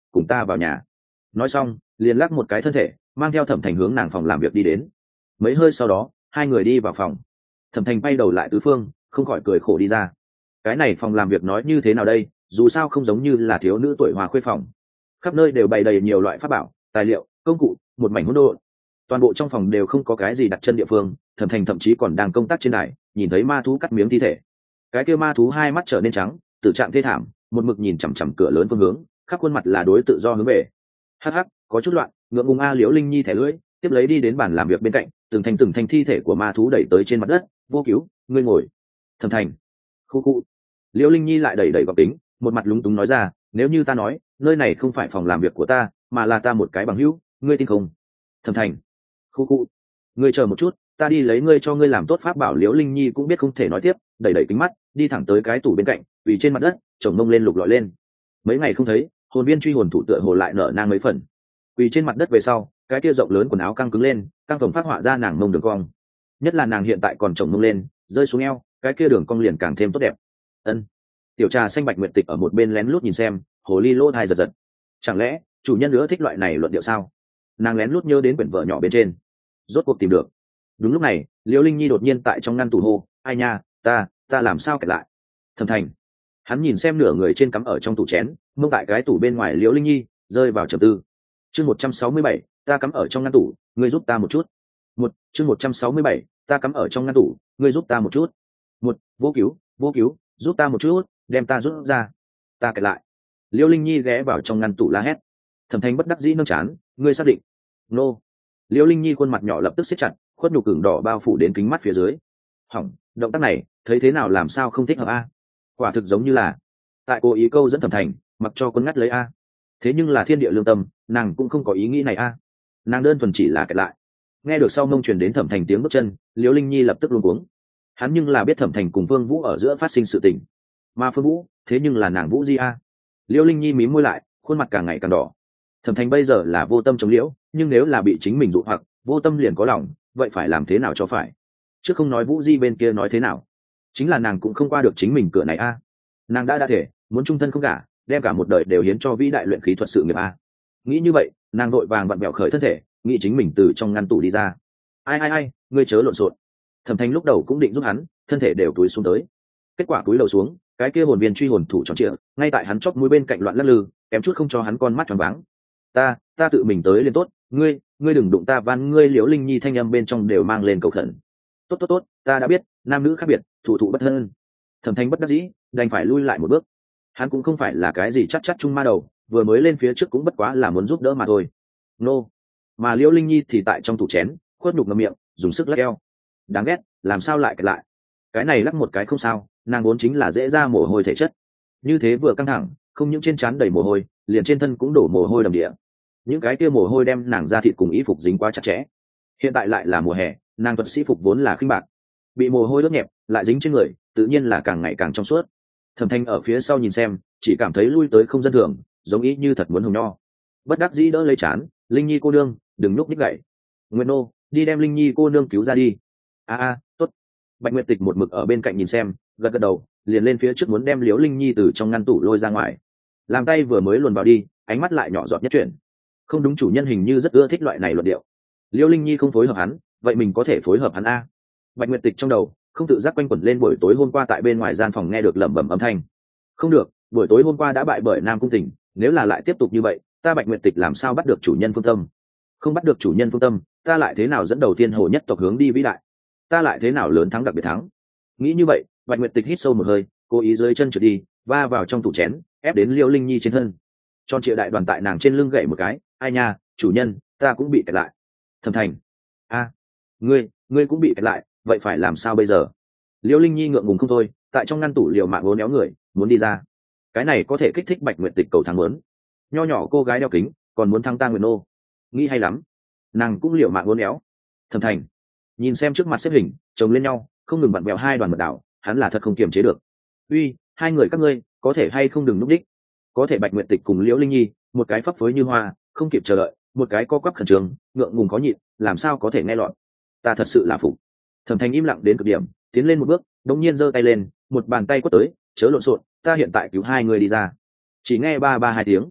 cùng ta vào nhà. Nói xong liền lắc một cái thân thể, mang theo Thẩm Thành hướng nàng phòng làm việc đi đến. Mấy hơi sau đó hai người đi vào phòng. Thẩm Thành bay đầu lại tứ phương, không khỏi cười khổ đi ra. Cái này phòng làm việc nói như thế nào đây, dù sao không giống như là thiếu nữ tuổi hòa khuê phòng, khắp nơi đều bày đầy nhiều loại pháp bảo, tài liệu, công cụ, một mảnh hỗn độn. Toàn bộ trong phòng đều không có cái gì đặt chân địa phương. Thẩm Thành thậm chí còn đang công tác trên đài, nhìn thấy ma thú cắt miếng thi thể. Cái kia ma thú hai mắt trở nên trắng, tử trạng thê thảm, một mực nhìn chằm chằm cửa lớn phương hướng, khắp khuôn mặt là đối tự do hướng về. Hắc hắc, có chút loạn, ngượng ngùng a. Liễu Linh Nhi thẻ lưỡi, tiếp lấy đi đến bàn làm việc bên cạnh, từng thành từng thành thi thể của ma thú đẩy tới trên mặt đất. Vô cứu, ngươi ngồi. Thẩm Thành. Khu khu. Liễu Linh Nhi lại đẩy đẩy gọc tính, một mặt lúng túng nói ra, nếu như ta nói nơi này không phải phòng làm việc của ta, mà là ta một cái bằng hữu, ngươi tin không? Thẩm Thành. Khu khu. Ngươi chờ một chút, ta đi lấy ngươi cho ngươi làm tốt pháp bảo. Liễu Linh Nhi cũng biết không thể nói tiếp, đẩy đẩy kính mắt, đi thẳng tới cái tủ bên cạnh, vì trên mặt đất chồng mông lên lục lọi lên. Mấy ngày không thấy, hồn viên truy hồn thủ tựa hồ lại nở nang mấy phần. Vì trên mặt đất về sau, cái kia rộng lớn quần áo căng cứng lên, căng phồng phát họa ra nàng mông đường cong. Nhất là nàng hiện tại còn chồng mông lên, rơi xuống eo, cái kia đường cong liền càng thêm tốt đẹp. Ân. Tiểu trà xanh Bạch Nguyệt Tịch ở một bên lén lút nhìn xem, hồ ly lỗ thai giật giật. Chẳng lẽ chủ nhân nữa thích loại này luận điệu sao? Nàng lén lút nhớ đến quyển vợ nhỏ bên trên, rốt cuộc tìm được. Đúng lúc này, Liễu Linh Nhi đột nhiên tại trong ngăn tủ hô, ai nha, ta ta làm sao kẹt lại? Thẩm Thành. Hắn nhìn xem nửa người trên cắm ở trong tủ chén, mông tại cái tủ bên ngoài. Liễu Linh Nhi rơi vào trầm tư. Chương một trăm sáu mươi bảy, ta cắm ở trong ngăn tủ, ngươi giúp ta một chút. Một, chương một trăm sáu mươi bảy, ta cắm ở trong ngăn tủ, ngươi giúp ta một chút. Một, vô cứu, vô cứu, giúp ta một chút, đem ta rút ra. Ta kẹt lại. Liễu Linh Nhi ghé vào trong ngăn tủ la hét. Thẩm Thành bất đắc dĩ nâng chán, ngươi xác định? Nô. Liễu Linh Nhi khuôn mặt nhỏ lập tức siết chặt, khuất nhục cứng đỏ bao phủ đến kính mắt phía dưới. Hỏng, động tác này thấy thế nào làm sao không thích hợp a? Quả thực giống như là tại cố ý câu dẫn Thẩm Thành, mặc cho quân ngắt lấy a. Thế nhưng là thiên địa lương tâm, nàng cũng không có ý nghĩ này a. Nàng đơn thuần chỉ là kẹt lại. Nghe được sau mông truyền đến Thẩm Thành tiếng bước chân, Liễu Linh Nhi lập tức luống cuống. Hắn nhưng là biết Thẩm Thành cùng Phương Vũ ở giữa phát sinh sự tình, mà Phương Vũ thế nhưng là nàng Vũ Di a. Liễu Linh Nhi mím môi lại, khuôn mặt càng ngày càng đỏ. Thẩm Thành bây giờ là vô tâm chống liễu, nhưng nếu là bị chính mình dụ hoặc, vô tâm liền có lòng, vậy phải làm thế nào cho phải? Chứ không nói Vũ Di bên kia nói thế nào, chính là nàng cũng không qua được chính mình cửa này a. Nàng đã đã thể muốn chung thân không cả, đem cả một đời đều hiến cho vĩ đại luyện khí thuật sự nghiệp a. Nghĩ như vậy, nàng vội vàng vặn vẹo khởi thân thể, nghĩ chính mình từ trong ngăn tủ đi ra. Ai ai ai, ngươi chớ lộn xộn. Thẩm Thành lúc đầu cũng định giúp hắn, thân thể đều túi xuống tới. Kết quả túi đầu xuống, cái kia hồn viên truy hồn thủ tròn trịa, ngay tại hắn chóp mũi bên cạnh loạn lắc lư, kém chút không cho hắn con mắt tròn váng. Ta, ta tự mình tới liền tốt, ngươi, ngươi đừng đụng ta van ngươi. Liễu Linh Nhi thanh âm bên trong đều mang lên cầu khẩn. Tốt tốt tốt, ta đã biết, nam nữ khác biệt, thủ thụ bất thân. Thẩm Thành bất đắc dĩ, đành phải lui lại một bước. Hắn cũng không phải là cái gì chắc chắc chung ma đầu, vừa mới lên phía trước cũng bất quá là muốn giúp đỡ mà thôi. Nô. Mà Liễu Linh Nhi thì tại trong tủ chén, khuất nhục ngậm miệng, dùng sức lắc eo. Đáng ghét, làm sao lại kẹt lại? Cái này lắc một cái không sao, nàng vốn chính là dễ ra mồ hôi thể chất. Như thế vừa căng thẳng, không những trên trán đầy mồ hôi, liền trên thân cũng đổ mồ hôi đầm địa. Những cái kia mồ hôi đem nàng da thịt cùng y phục dính quá chặt chẽ. Hiện tại lại là mùa hè, nàng thuật sĩ phục vốn là khinh bạc, bị mồ hôi đốt nhẹp, lại dính trên người, tự nhiên là càng ngày càng trong suốt. Thẩm Thanh ở phía sau nhìn xem, chỉ cảm thấy lui tới không dân thường, giống ý như thật muốn hồng nho. Bất đắc dĩ đỡ lấy chán, Linh Nhi cô nương, đừng núp ních gậy. Nguyệt nô, đi đem Linh Nhi cô nương cứu ra đi. A a, tốt. Bạch Nguyệt Tịch một mực ở bên cạnh nhìn xem, gật gật đầu, liền lên phía trước muốn đem Liễu Linh Nhi từ trong ngăn tủ lôi ra ngoài. Làm tay vừa mới luồn vào đi, ánh mắt lại nhỏ giọt nhất chuyển. Không đúng, chủ nhân hình như rất ưa thích loại này luận điệu. Liễu Linh Nhi không phối hợp hắn, vậy mình có thể phối hợp hắn a. Bạch Nguyệt Tịch trong đầu không tự giác quanh quẩn lên buổi tối hôm qua tại bên ngoài gian phòng nghe được lẩm bẩm âm thanh. Không được, buổi tối hôm qua đã bại bởi Nam Cung Tỉnh, nếu là lại tiếp tục như vậy, ta Bạch Nguyệt Tịch làm sao bắt được chủ nhân phương tâm? Không bắt được chủ nhân phương tâm, ta lại thế nào dẫn đầu thiên hồ nhất tộc hướng đi vĩ đại? Ta lại thế nào lớn thắng đặc biệt thắng? Nghĩ như vậy, Bạch Nguyệt Tịch hít sâu một hơi, cố ý dưới chân trượt đi, va vào trong tủ chén, ép đến Liễu Linh Nhi trên thân. Tròn trịa đại đoàn tại nàng trên lưng gậy một cái, ai nha, chủ nhân, ta cũng bị kẹt lại. Thẩm Thành, a, ngươi, ngươi cũng bị kẹt lại, vậy phải làm sao bây giờ? Liễu Linh Nhi ngượng ngùng không thôi, tại trong ngăn tủ liều mạng uốn éo người, muốn đi ra. Cái này có thể kích thích Bạch Nguyệt Tịch cầu thắng muốn. Nho nhỏ cô gái đeo kính, còn muốn thăng ta Nguyệt nô, nghĩ hay lắm. Nàng cũng liều mạng uốn éo. Thẩm Thành, nhìn xem trước mặt xếp hình chồng lên nhau, không ngừng vặn vẹo hai đoàn mật đảo, hắn là thật không kiềm chế được. Uy, hai người các ngươi, có thể hay không đừng núp đích. Có thể Bạch Nguyệt Tịch cùng Liễu Linh Nhi, một cái phấp phới như hoa, không kịp chờ đợi, một cái co quắp khẩn trương, ngượng ngùng khó nhịn, làm sao có thể nghe lọt. Ta thật sự là phục. Thẩm Thành im lặng đến cực điểm, tiến lên một bước, đống nhiên giơ tay lên, một bàn tay quất tới, chớ lộn xộn, ta hiện tại cứu hai người đi ra. Chỉ nghe ba ba hai tiếng,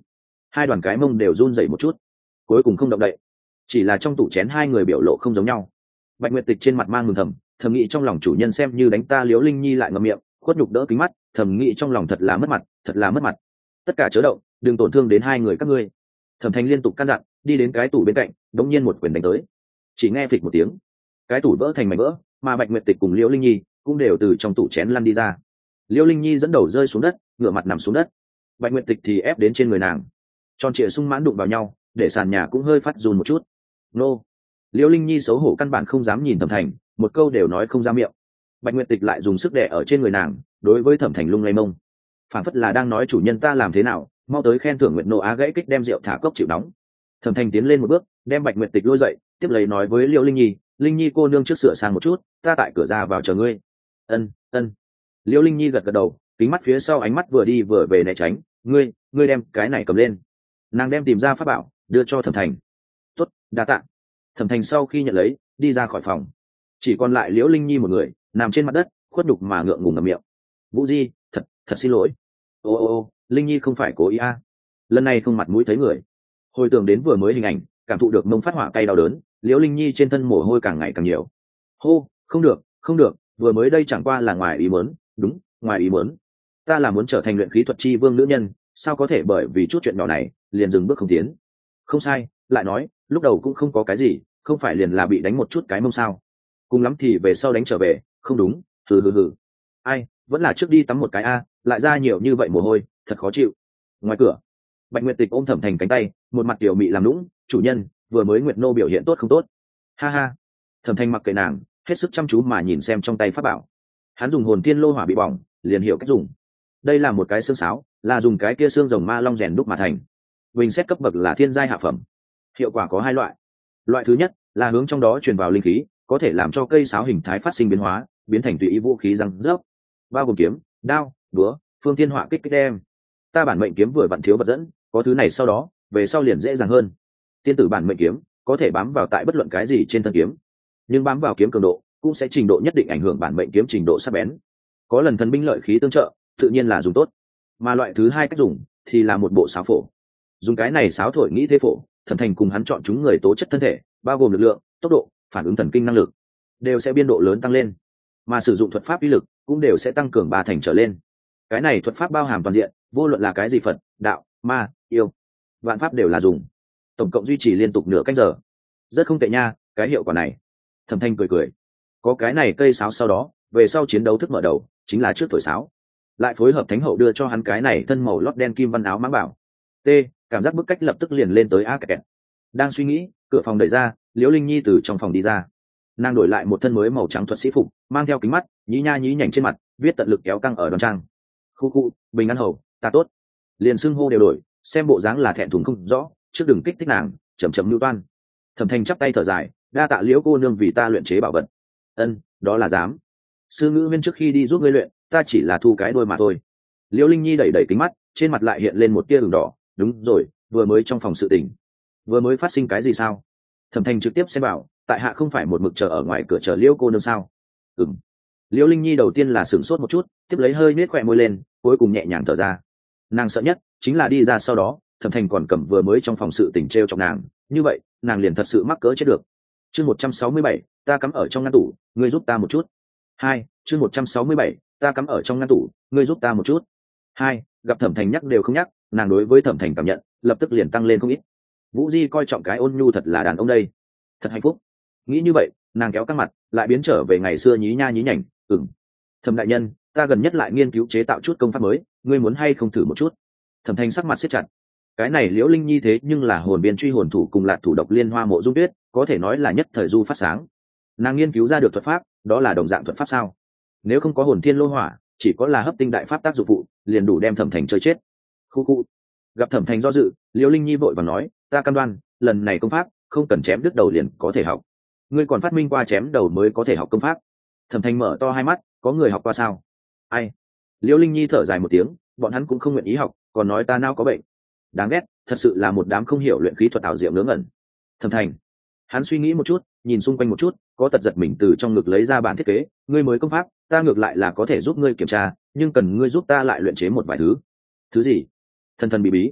hai đoàn cái mông đều run rẩy một chút, cuối cùng không động đậy. Chỉ là trong tủ chén hai người biểu lộ không giống nhau. Bạch Nguyệt Tịch trên mặt mang mừng thầm, thầm nghĩ trong lòng chủ nhân xem như đánh ta. Liễu Linh Nhi lại ngậm miệng, khuất nhục đỡ kính mắt, thầm nghĩ trong lòng thật là mất mặt, thật là mất mặt. Tất cả chớ động, đừng tổn thương đến hai người các ngươi. Thẩm Thành liên tục căn dặn, đi đến cái tủ bên cạnh, đống nhiên một quyền đánh tới. Chỉ nghe phịch một tiếng, cái tủ vỡ thành mảnh vỡ, mà Bạch Nguyệt Tịch cùng Liễu Linh Nhi cũng đều từ trong tủ chén lăn đi ra. Liễu Linh Nhi dẫn đầu rơi xuống đất, ngửa mặt nằm xuống đất. Bạch Nguyệt Tịch thì ép đến trên người nàng, tròn trịa sung mãn đụng vào nhau, để sàn nhà cũng hơi phát run một chút. Nô! Liễu Linh Nhi xấu hổ căn bản không dám nhìn Thẩm Thành, một câu đều nói không ra miệng. Bạch Nguyệt Tịch lại dùng sức đè ở trên người nàng, đối với Thẩm Thành lung lay mông, phản phất là đang nói chủ nhân ta làm thế nào, mau tới khen thưởng nguyện nộ á gãy kích đem rượu thả cốc chịu nóng. Thẩm Thành tiến lên một bước, đem Bạch Nguyệt Tịch lôi dậy, tiếp lấy nói với Liễu Linh Nhi, Linh Nhi cô nương trước sửa sang một chút, ta tại cửa ra vào chờ ngươi. Ân, ân. Liễu Linh Nhi gật gật đầu, kính mắt phía sau ánh mắt vừa đi vừa về né tránh. Ngươi, ngươi đem cái này cầm lên. Nàng đem tìm ra pháp bảo, đưa cho Thẩm Thành. Tốt, đa tạ. Thẩm Thành sau khi nhận lấy, đi ra khỏi phòng. Chỉ còn lại Liễu Linh Nhi một người, nằm trên mặt đất, khuất nhục mà ngượng ngùng ngậm miệng. Vũ Di, thật, thật xin lỗi. Ô ô ô, Linh Nhi không phải cố ý a. Lần này không mặt mũi thấy người. Hồi tưởng đến vừa mới hình ảnh, cảm thụ được mông phát hỏa cay đau đớn, Liễu Linh Nhi trên thân mồ hôi càng ngày càng nhiều. Hô, không được, không được, vừa mới đây chẳng qua là ngoài ý muốn, đúng, ngoài ý muốn. Ta là muốn trở thành luyện khí thuật chi vương nữ nhân, sao có thể bởi vì chút chuyện nhỏ này liền dừng bước không tiến. Không sai, lại nói, lúc đầu cũng không có cái gì, không phải liền là bị đánh một chút cái mông sao? Cùng lắm thì về sau đánh trở về, không đúng, hừ hừ hừ. Ai, vẫn là trước đi tắm một cái a, lại ra nhiều như vậy mồ hôi, thật khó chịu. Ngoài cửa, Bạch Nguyệt Tịch ôm Thẩm Thành cánh tay, một mặt tiểu mị làm nũng, chủ nhân, vừa mới Nguyệt nô biểu hiện tốt không tốt? Ha ha. Thẩm Thành mặc kệ nàng, hết sức chăm chú mà nhìn xem trong tay pháp bảo. Hắn dùng hồn tiên lô hỏa bị bỏng, liền hiểu cách dùng. Đây là một cái xương sáo, là dùng cái kia xương rồng ma long rèn đúc mà thành. Bình xét cấp bậc là thiên giai hạ phẩm. Hiệu quả có hai loại. Loại thứ nhất là hướng trong đó truyền vào linh khí, có thể làm cho cây sáo hình thái phát sinh biến hóa, biến thành tùy ý vũ khí răng rớp, bao gồm kiếm, đao, búa, phương thiên họa kích kích đem. Ta bản mệnh kiếm vừa vặn thiếu vật dẫn, có thứ này sau đó, về sau liền dễ dàng hơn. Tiên tử bản mệnh kiếm có thể bám vào tại bất luận cái gì trên thân kiếm, nhưng bám vào kiếm cường độ cũng sẽ trình độ nhất định ảnh hưởng bản mệnh kiếm trình độ sắc bén. Có lần thần binh lợi khí tương trợ, tự nhiên là dùng tốt. Mà loại thứ hai cách dùng thì là một bộ sáo phổ. Dùng cái này sáo thổi nghĩ thế phổ, Thẩm Thành cùng hắn chọn chúng người tố chất thân thể, bao gồm lực lượng, tốc độ, phản ứng thần kinh năng lực, đều sẽ biên độ lớn tăng lên. Mà sử dụng thuật pháp uy lực cũng đều sẽ tăng cường ba thành trở lên. Cái này thuật pháp bao hàm toàn diện, vô luận là cái gì Phật, đạo, ma, yêu, vạn pháp đều là dùng. Tổng cộng duy trì liên tục nửa canh giờ. Rất không tệ nha, cái hiệu quả này. Thẩm Thanh cười cười. Có cái này cây sáo sau đó, về sau chiến đấu thức mở đầu, chính là trước thổi sáo. Lại phối hợp thánh hậu đưa cho hắn cái này thân màu lót đen kim văn áo mãng bảo. T, cảm giác bức cách lập tức liền lên tới a kẹt. Đang suy nghĩ, cửa phòng đẩy ra, Liễu Linh Nhi từ trong phòng đi ra. Nàng đổi lại một thân mới màu trắng thuật sĩ phục, mang theo kính mắt, nhí nha nhí nhảnh trên mặt, viết tận lực kéo căng ở đòn trang. Khu khu, bình an hầu, ta tốt. Liền xưng hô đều đổi, xem bộ dáng là thẹn thùng không rõ, trước đừng kích thích nàng, chậm chậm lưu toan. Thẩm Thanh chắp tay thở dài, đa tạ Liễu cô nương vì ta luyện chế bảo vật. Ân, đó là dám. Sư ngữ viên trước khi đi giúp ngươi luyện, ta chỉ là thu cái đôi mà thôi. Liễu Linh Nhi đẩy đẩy kính mắt, trên mặt lại hiện lên một tia ửng đỏ. Đúng rồi, vừa mới trong phòng sự tình, vừa mới phát sinh cái gì sao? Thẩm Thanh trực tiếp xem bảo, tại hạ không phải một mực chờ ở ngoài cửa chờ Liễu cô nương sao? Ừm. Liễu Linh Nhi đầu tiên là sửng sốt một chút, tiếp lấy hơi nết khỏe môi lên, cuối cùng nhẹ nhàng thở ra. Nàng sợ nhất chính là đi ra sau đó, Thẩm Thanh còn cầm vừa mới trong phòng sự tình treo trong nàng, như vậy, nàng liền thật sự mắc cỡ chết được. Chương một trăm sáu mươi bảy, ta cắm ở trong ngăn tủ, ngươi giúp ta một chút. Hai, chương một trăm sáu mươi bảy, ta cắm ở trong ngăn tủ, ngươi giúp ta một chút. Hai, gặp Thẩm Thanh nhắc đều không nhắc, nàng đối với Thẩm Thanh cảm nhận, lập tức liền tăng lên không ít. Vũ Di coi trọng cái ôn nhu thật là đàn ông đây, thật hạnh phúc. Nghĩ như vậy, nàng kéo căng mặt, lại biến trở về ngày xưa nhí nha nhí nhảnh. Ừm, Thẩm đại nhân, ta gần nhất lại nghiên cứu chế tạo chút công pháp mới, ngươi muốn hay không thử một chút? Thẩm Thanh sắc mặt siết chặt. Cái này Liễu Linh Nhi thế nhưng là hồn biên truy hồn thủ cùng Lạc thủ độc liên hoa mộ dung tuyết, có thể nói là nhất thời du phát sáng. Nàng nghiên cứu ra được thuật pháp, đó là đồng dạng thuật pháp sao? Nếu không có hồn thiên lô hỏa, chỉ có là hấp tinh đại pháp tác dụng phụ, liền đủ đem Thẩm Thanh chơi chết. Khu khu. Gặp Thẩm Thanh do dự, Liễu Linh Nhi vội vàng nói, ta cam đoan, lần này công pháp không cần chém đứt đầu liền có thể học. Ngươi còn phát minh qua chém đầu mới có thể học công pháp. Thẩm Thanh mở to hai mắt, có người học qua sao? Ai? Liễu Linh Nhi thở dài một tiếng, bọn hắn cũng không nguyện ý học, còn nói ta não có bệnh. Đáng ghét, thật sự là một đám không hiểu luyện khí thuật ảo diệu ngớ ngẩn. Thẩm Thanh, hắn suy nghĩ một chút, nhìn xung quanh một chút, có tật giật mình từ trong ngực lấy ra bản thiết kế, ngươi mới công pháp, ta ngược lại là có thể giúp ngươi kiểm tra, nhưng cần ngươi giúp ta lại luyện chế một vài thứ. Thứ gì? Thần thần bí bí.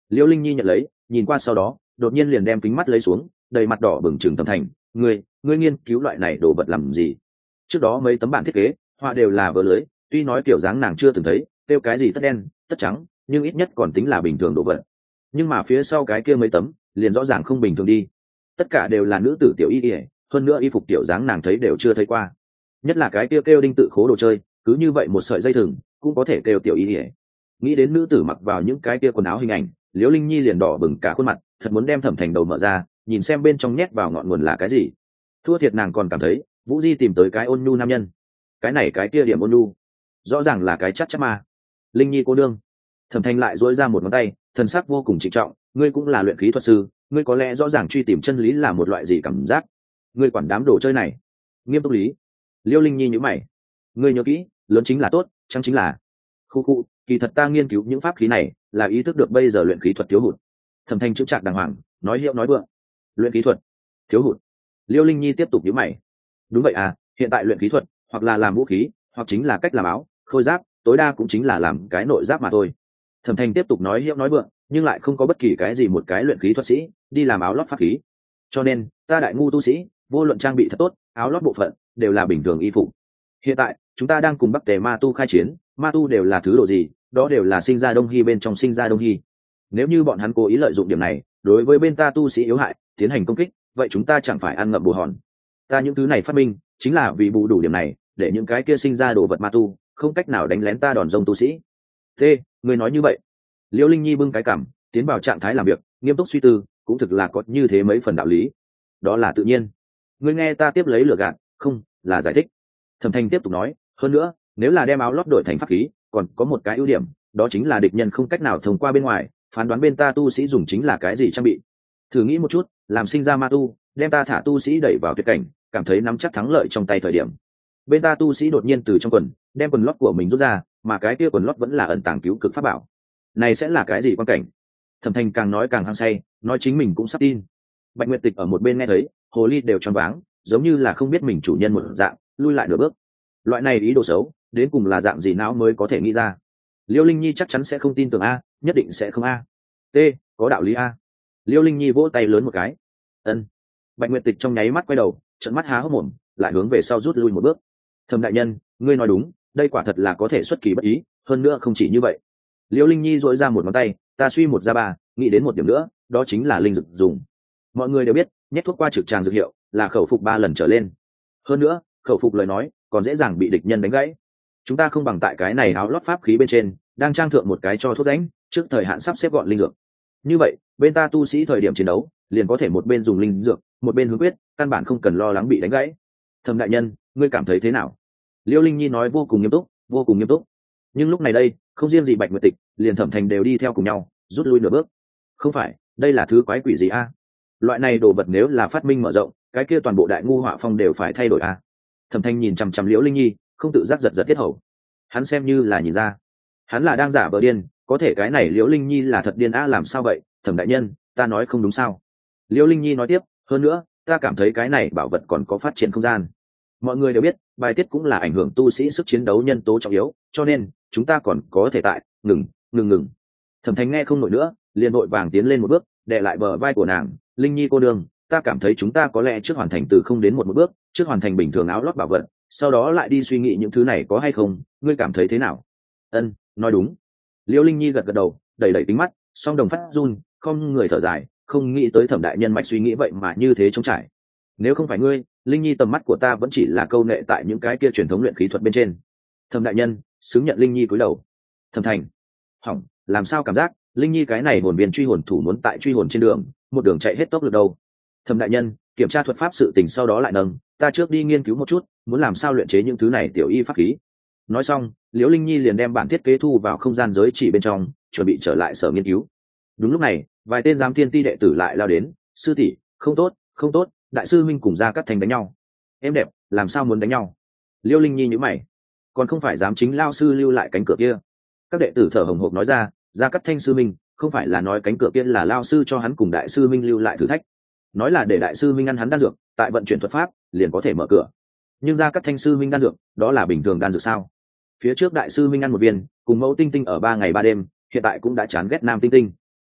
Liễu Linh Nhi nhận lấy, nhìn qua sau đó đột nhiên liền đem kính mắt lấy xuống, đầy mặt đỏ bừng trừng Thẩm Thành, ngươi ngươi nghiên cứu loại này đồ vật làm gì? Trước đó mấy tấm bản thiết kế họa đều là vỡ lưới, tuy nói kiểu dáng nàng chưa từng thấy, tiêu cái gì tất đen tất trắng, nhưng ít nhất còn tính là bình thường đồ vật. Nhưng mà phía sau cái kia mấy tấm liền rõ ràng không bình thường đi, tất cả đều là nữ tử tiểu y ỉa, hơn nữa y phục tiểu dáng nàng thấy đều chưa thấy qua, nhất là cái kia kêu đinh tự khố đồ chơi, cứ như vậy một sợi dây thừng cũng có thể kêu tiểu y ỉa. Nghĩ đến nữ tử mặc vào những cái kia quần áo hình ảnh, Liễu Linh Nhi liền đỏ bừng cả khuôn mặt, thật muốn đem Thẩm Thành đầu mở ra nhìn xem bên trong nhét vào ngọn nguồn là cái gì. Thua thiệt nàng còn cảm thấy Vũ Di tìm tới cái ôn nhu nam nhân, cái này cái kia điểm ôn nhu rõ ràng là cái chắc chắc mà. Linh Nhi cô đương. Thẩm Thành lại dỗi ra một ngón tay, thần sắc vô cùng trịnh trọng, ngươi cũng là luyện khí thuật sư, ngươi có lẽ rõ ràng truy tìm chân lý là một loại gì cảm giác, ngươi quản đám đồ chơi này. Nghiêm túc lý. Liêu Linh Nhi nhíu mày, ngươi nhớ kỹ, lớn chính là tốt, chẳng chính là khu khu, kỳ thật ta nghiên cứu những pháp khí này là ý thức được bây giờ luyện khí thuật thiếu hụt. Thẩm Thành chữ chạc đàng hoàng, nói hiệu nói vượng. Luyện khí thuật thiếu hụt. Liêu Linh Nhi tiếp tục nhíu mày. Đúng vậy à, hiện tại luyện khí thuật hoặc là làm vũ khí, hoặc chính là cách làm áo khôi giáp, tối đa cũng chính là làm cái nội giáp mà thôi. Thẩm Thành tiếp tục nói hiệu nói vượng, nhưng lại không có bất kỳ cái gì một cái luyện khí thuật sĩ đi làm áo lót pháp khí. Cho nên ta đại ngu tu sĩ vô luận trang bị thật tốt, áo lót bộ phận đều là bình thường y phục. Hiện tại chúng ta đang cùng Bắc Tề Ma Tu khai chiến, Ma Tu đều là thứ độ gì, đó đều là sinh ra Đông Hi bên trong sinh ra Đông Hi. Nếu như bọn hắn cố ý lợi dụng điểm này đối với bên ta tu sĩ yếu hại tiến hành công kích, vậy chúng ta chẳng phải ăn ngậm bồ hòn. Ta những thứ này phát minh chính là vì bù đủ điểm này, để những cái kia sinh ra đồ vật Ma Tu không cách nào đánh lén ta đòn rông tu sĩ. Thế người nói như vậy. Liễu Linh Nhi bưng cái cằm, tiến vào trạng thái làm việc, nghiêm túc suy tư, cũng thực là có như thế mấy phần đạo lý. Đó là tự nhiên. Ngươi nghe ta tiếp lấy lửa gạt, không, là giải thích. Thẩm Thành tiếp tục nói, hơn nữa, nếu là đem áo lót đổi thành pháp khí, còn có một cái ưu điểm, đó chính là địch nhân không cách nào thông qua bên ngoài phán đoán bên ta tu sĩ dùng chính là cái gì trang bị. Thử nghĩ một chút, làm sinh ra ma tu, đem ta thả tu sĩ đẩy vào tuyệt cảnh, cảm thấy nắm chắc thắng lợi trong tay thời điểm, bên ta tu sĩ đột nhiên từ trong quần đem quần lót của mình rút ra, mà cái kia quần lót vẫn là ẩn tàng cứu cực pháp bảo, này sẽ là cái gì quan cảnh? Thẩm Thành càng nói càng hăng say, nói chính mình cũng sắp tin. Bạch Nguyệt Tịch ở một bên nghe thấy, hồ ly đều choáng váng, giống như là không biết mình chủ nhân một dạng, lui lại nửa bước. Loại này ý đồ xấu, đến cùng là dạng gì não mới có thể nghĩ ra? Liêu Linh Nhi chắc chắn sẽ không tin tưởng a, nhất định sẽ không a. T, có đạo lý a. Liêu Linh Nhi vỗ tay lớn một cái. Ân. Bạch Nguyệt Tịch trong nháy mắt quay đầu, trợn mắt há hốc mồm, lại hướng về sau rút lui một bước. Thẩm đại nhân, ngươi nói đúng, đây quả thật là có thể xuất kỳ bất ý, hơn nữa không chỉ như vậy. Liêu Linh Nhi dội ra một ngón tay, ta suy một ra ba, nghĩ đến một điểm nữa, đó chính là linh dược dùng. Mọi người đều biết, nhét thuốc qua trực tràng dược hiệu là khẩu phục ba lần trở lên. Hơn nữa, khẩu phục lời nói còn dễ dàng bị địch nhân đánh gãy. Chúng ta không bằng tại cái này áo lót pháp khí bên trên đang trang thượng một cái cho thuốc đánh, trước thời hạn sắp xếp gọn linh dược. Như vậy, bên ta tu sĩ thời điểm chiến đấu liền có thể một bên dùng linh dược, một bên hướng quyết, căn bản không cần lo lắng bị đánh gãy. Thẩm đại nhân, ngươi cảm thấy thế nào? Liêu Linh Nhi nói vô cùng nghiêm túc, vô cùng nghiêm túc. Nhưng lúc này đây, không riêng gì Bạch Nguyệt Tịch, liền Thẩm Thành đều đi theo cùng nhau, rút lui nửa bước. Không phải, đây là thứ quái quỷ gì a? Loại này đồ vật nếu là phát minh mở rộng, cái kia toàn bộ đại ngu họa phong đều phải thay đổi a. Thẩm Thành nhìn chằm chằm Liễu Linh Nhi, không tự giác giật giật tiết hầu. Hắn xem như là nhìn ra, hắn là đang giả vờ điên, có thể cái này Liễu Linh Nhi là thật điên a, làm sao vậy? Thẩm đại nhân, ta nói không đúng sao? Liễu Linh Nhi nói tiếp, hơn nữa, ta cảm thấy cái này bảo vật còn có phát triển không gian. Mọi người đều biết, bài tiết cũng là ảnh hưởng tu sĩ sức chiến đấu nhân tố trọng yếu, cho nên chúng ta còn có thể tại ngừng ngừng ngừng. Thẩm Thành nghe không nổi nữa, liền vội vàng tiến lên một bước, đè lại bờ vai của nàng. Linh Nhi cô đương, ta cảm thấy chúng ta có lẽ trước hoàn thành từ không đến một một bước, trước hoàn thành bình thường áo lót bảo vật, sau đó lại đi suy nghĩ những thứ này có hay không, ngươi cảm thấy thế nào? Ân, nói đúng. Liễu Linh Nhi gật gật đầu, đẩy đẩy tính mắt, song đồng phát run, không người thở dài, không nghĩ tới Thẩm đại nhân mạch suy nghĩ vậy mà như thế trống trải. Nếu không phải ngươi, Linh Nhi tầm mắt của ta vẫn chỉ là câu nệ tại những cái kia truyền thống luyện khí thuật bên trên. Thẩm đại nhân, xứng nhận Linh Nhi cúi đầu. Thẩm Thành, hỏng, làm sao cảm giác Linh Nhi cái này hồn viên truy hồn thủ muốn tại truy hồn trên đường, một đường chạy hết tốc lực đâu? Thẩm đại nhân, kiểm tra thuật pháp sự tình sau đó lại nâng, ta trước đi nghiên cứu một chút, muốn làm sao luyện chế những thứ này tiểu y pháp khí. Nói xong, Liễu Linh Nhi liền đem bản thiết kế thu vào không gian giới chỉ bên trong, chuẩn bị trở lại sở nghiên cứu. Đúng lúc này, vài tên giám thiên ti đệ tử lại lao đến, sư tỷ, không tốt, không tốt, đại sư minh cùng Gia Cát Thành đánh nhau. Em đẹp, làm sao muốn đánh nhau? Liễu Linh Nhi nhíu mày, còn không phải dám chính lao sư lưu lại cánh cửa kia. Các đệ tử thở hồng hộc nói ra, Gia Cát Thanh sư minh không phải là nói cánh cửa kia là lao sư cho hắn cùng đại sư minh lưu lại thử thách, nói là để đại sư minh ăn hắn đan dược, tại vận chuyển thuật pháp liền có thể mở cửa. Nhưng Gia Cát Thanh sư minh đan dược, đó là bình thường đan dược sao? Phía trước đại sư minh ăn một viên, cùng mẫu tinh tinh ở ba ngày ba đêm, hiện tại cũng đã chán ghét nam tinh tinh.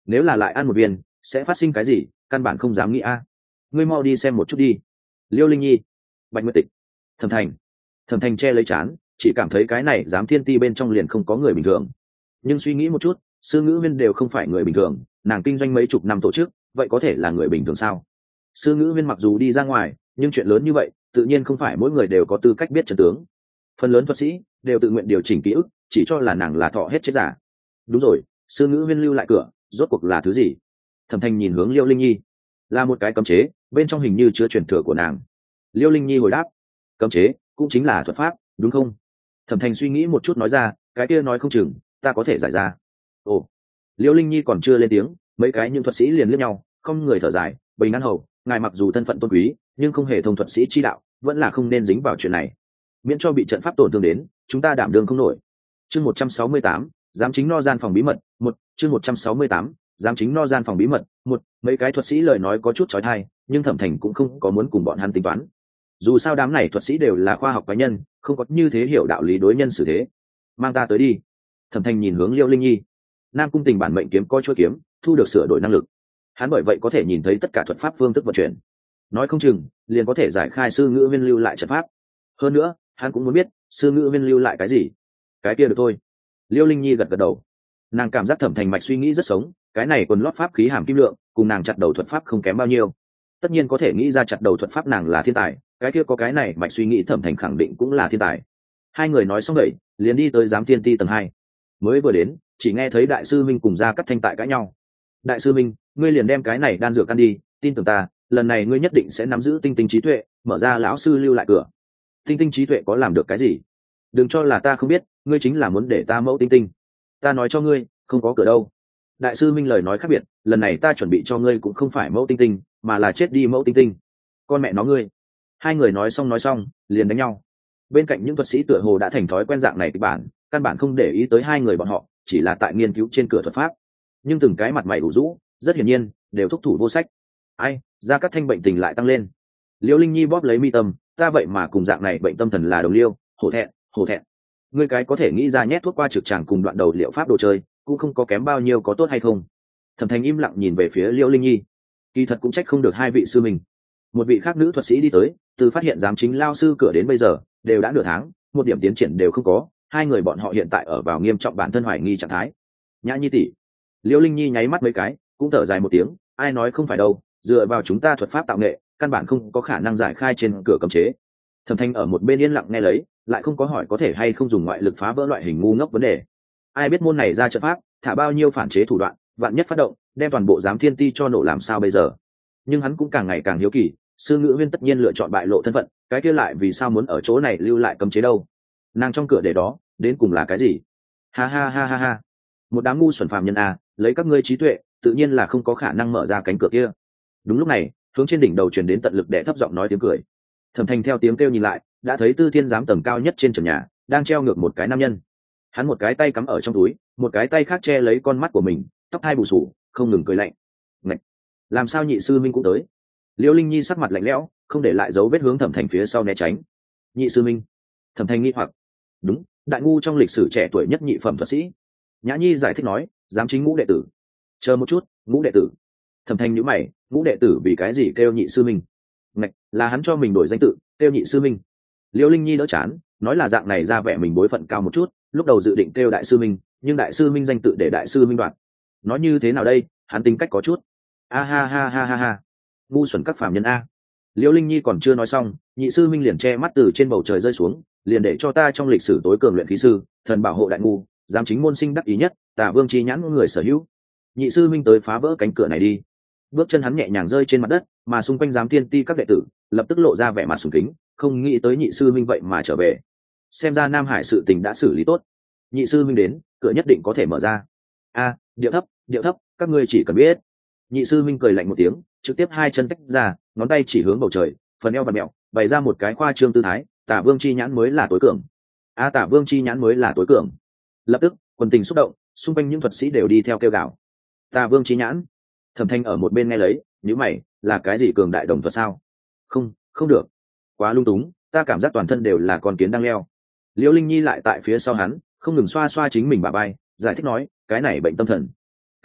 nếu là lại ăn một viên sẽ phát sinh cái gì căn bản không dám nghĩ a. Ngươi mau đi xem một chút đi. Liêu Linh Nhi, Bạch Nguyệt Tịch, Thẩm Thành. Thẩm Thành che lấy trán, chỉ cảm thấy cái này giám thiên ti bên trong liền không có người bình thường. Nhưng suy nghĩ một chút, sư ngữ viên đều không phải người bình thường, nàng kinh doanh mấy chục năm tổ chức, vậy có thể là người bình thường sao? Sư ngữ viên mặc dù đi ra ngoài, nhưng chuyện lớn như vậy tự nhiên không phải mỗi người đều có tư cách biết trận tướng. Phần lớn thuật sĩ đều tự nguyện điều chỉnh ký ức, chỉ cho là nàng là thọ hết chết giả. Đúng rồi, sư ngữ viên lưu lại cửa rốt cuộc là thứ gì? Thẩm Thành nhìn hướng Liêu Linh Nhi. Là một cái cấm chế, bên trong hình như chứa truyền thừa của nàng. Liêu Linh Nhi hồi đáp, cấm chế cũng chính là thuật pháp đúng không? Thẩm Thành suy nghĩ một chút nói ra, cái kia nói không chừng ta có thể giải ra. Ồ. Liêu Linh Nhi còn chưa lên tiếng, mấy cái những thuật sĩ liền liếc nhau, không người thở dài, bình an hầu, ngài mặc dù thân phận tôn quý nhưng không hề thông thuật sĩ chi đạo, vẫn là không nên dính vào chuyện này, miễn cho bị trận pháp tổn thương đến, chúng ta đảm đương không nổi. Chương một trăm sáu mươi tám, giám chính no gian phòng bí mật, một, chương một trăm sáu mươi tám, giám chính no gian phòng bí mật, một, mấy cái thuật sĩ lời nói có chút chói tai, nhưng Thẩm Thành cũng không có muốn cùng bọn hắn tính toán. Dù sao đám này thuật sĩ đều là khoa học cá nhân, không có như thế hiểu đạo lý đối nhân xử thế. Mang ta tới đi. Thẩm Thành nhìn hướng Liêu Linh Nhi. Nam cung tình bản mệnh kiếm coi chuôi kiếm, thu được sửa đổi năng lực. Hắn bởi vậy có thể nhìn thấy tất cả thuật pháp phương thức vận chuyển. Nói không chừng, liền có thể giải khai sư ngữ viên lưu lại trận pháp. Hơn nữa, hắn cũng muốn biết, sư ngữ viên lưu lại cái gì. Cái kia được thôi. Liêu Linh Nhi gật gật đầu. Nàng cảm giác Thẩm Thành mạch suy nghĩ rất sống, cái này quần lót pháp khí hàm kim lượng, cùng nàng chặt đầu thuật pháp không kém bao nhiêu. Tất nhiên có thể nghĩ ra chặt đầu thuật pháp nàng là thiên tài, cái kia có cái này mạch suy nghĩ Thẩm Thành khẳng định cũng là thiên tài. Hai người nói xong vậy, liền đi tới giám thiên ti tầng hai. Mới vừa đến, chỉ nghe thấy đại sư minh cùng Gia Cát Thanh tại cãi nhau. Đại sư minh, ngươi liền đem cái này đan dược ăn đi, tin tưởng ta, lần này ngươi nhất định sẽ nắm giữ tinh tinh trí tuệ, mở ra lão sư lưu lại cửa. Tinh tinh trí tuệ có làm được cái gì? Đừng cho là ta không biết, ngươi chính là muốn để ta mẫu tinh tinh. Ta nói cho ngươi, không có cửa đâu. Đại sư minh lời nói khác biệt, lần này ta chuẩn bị cho ngươi cũng không phải mẫu tinh tinh, mà là chết đi mẫu tinh tinh. Con mẹ nó ngươi. Hai người nói xong nói xong, liền đánh nhau. Bên cạnh những thuật sĩ tựa hồ đã thành thói quen dạng này kịch bản, căn bản không để ý tới hai người bọn họ, chỉ là tại nghiên cứu trên cửa thuật pháp. Nhưng từng cái mặt mày ủ rũ, rất hiển nhiên đều thúc thủ vô sách. Ai, Gia Cát Thanh bệnh tình lại tăng lên. Liêu Linh Nhi bóp lấy mi tâm, ta vậy mà cùng dạng này bệnh tâm thần là đồng liêu, hổ thẹn, hổ thẹn. Ngươi cái có thể nghĩ ra nhét thuốc qua trực tràng cùng đoạn đầu liệu pháp đồ chơi, cũng không có kém bao nhiêu, có tốt hay không? Thẩm Thành im lặng nhìn về phía Liêu Linh Nhi. Kỳ thật cũng trách không được hai vị sư mình. Một vị khác nữ thuật sĩ đi tới, từ phát hiện giám chính lao sư cửa đến bây giờ đều đã nửa tháng, một điểm tiến triển đều không có. Hai người bọn họ hiện tại ở vào nghiêm trọng bản thân hoài nghi trạng thái. Nhã Nhi tỷ. Liêu Linh Nhi nháy mắt mấy cái, cũng thở dài một tiếng, ai nói không phải đâu, dựa vào chúng ta thuật pháp tạo nghệ, căn bản không có khả năng giải khai trên cửa cấm chế. Thẩm Thanh ở một bên yên lặng nghe lấy, lại không có hỏi có thể hay không dùng ngoại lực phá vỡ loại hình ngu ngốc vấn đề. Ai biết môn này ra trận pháp, thả bao nhiêu phản chế thủ đoạn, vạn nhất phát động, đem toàn bộ giám thiên ti cho nổ làm sao bây giờ? Nhưng hắn cũng càng ngày càng hiếu kỳ, sư ngữ viên tất nhiên lựa chọn bại lộ thân phận, cái kia lại vì sao muốn ở chỗ này lưu lại cấm chế đâu? Nàng trong cửa để đó, đến cùng là cái gì? Ha ha ha ha ha. Một đám ngu xuẩn phàm nhân a, lấy các ngươi trí tuệ, tự nhiên là không có khả năng mở ra cánh cửa kia. Đúng lúc này, hướng trên đỉnh đầu truyền đến tận lực để thấp giọng nói tiếng cười. Thẩm Thành theo tiếng kêu nhìn lại, đã thấy Tư Thiên giám tầng cao nhất trên trần nhà, đang treo ngược một cái nam nhân. Hắn một cái tay cắm ở trong túi, một cái tay khác che lấy con mắt của mình, tóc hai bù sù, không ngừng cười lạnh. Ngạch! Làm sao nhị sư minh cũng tới? Liêu Linh Nhi sắc mặt lạnh lẽo, không để lại dấu vết hướng Thẩm Thành phía sau né tránh. Nhị sư minh? Thẩm Thành nghi hoặc. Đúng, đại ngu trong lịch sử trẻ tuổi nhất nhị phẩm thuật sĩ. Nhã Nhi giải thích nói, giám chính ngũ đệ tử. Chờ một chút, ngũ đệ tử. Thẩm Thành nhíu mày, ngũ đệ tử vì cái gì kêu nhị sư minh? Ngạch, là hắn cho mình đổi danh tự, kêu nhị sư minh. Liêu Linh Nhi đỡ chán, nói là dạng này ra vẻ mình bối phận cao một chút, lúc đầu dự định kêu đại sư minh, nhưng đại sư minh danh tự để đại sư minh đoạt. Nói như thế nào đây, hắn tính cách có chút. A ha ha ha ha ha. Ngu xuẩn các phàm nhân a. Liêu Linh Nhi còn chưa nói xong, nhị sư minh liền che mắt từ trên bầu trời rơi xuống, liền để cho ta trong lịch sử tối cường luyện khí sư, thần bảo hộ đại ngu, giám chính môn sinh đắc ý nhất, Tả Vương chi nhãn người sở hữu. Nhị sư minh tới phá vỡ cánh cửa này đi. Bước chân hắn nhẹ nhàng rơi trên mặt đất, mà xung quanh giám thiên ti các đệ tử lập tức lộ ra vẻ mặt sùng kính, không nghĩ tới nhị sư minh vậy mà trở về. Xem ra Nam Hải sự tình đã xử lý tốt. Nhị sư minh đến, cửa nhất định có thể mở ra. A, điệu thấp, điệu thấp, các ngươi chỉ cần biết. Nhị sư minh cười lạnh một tiếng, trực tiếp hai chân tách ra, ngón tay chỉ hướng bầu trời, phần eo vặn mèo, bày ra một cái khoa trương tư thái. Tả Vương chi nhãn mới là tối cường. A, Tả Vương chi nhãn mới là tối cường. Lập tức, quần tình xúc động, xung quanh những thuật sĩ đều đi theo kêu gào. Tả Vương chi nhãn. Thẩm Thanh ở một bên nghe lấy, nhíu mày, là cái gì cường đại đồng thuật sao? Không, không được, quá lung túng, ta cảm giác toàn thân đều là con kiến đang leo. Liễu Linh Nhi lại tại phía sau hắn, không ngừng xoa xoa chính mình bả vai, giải thích nói, cái này bệnh tâm thần.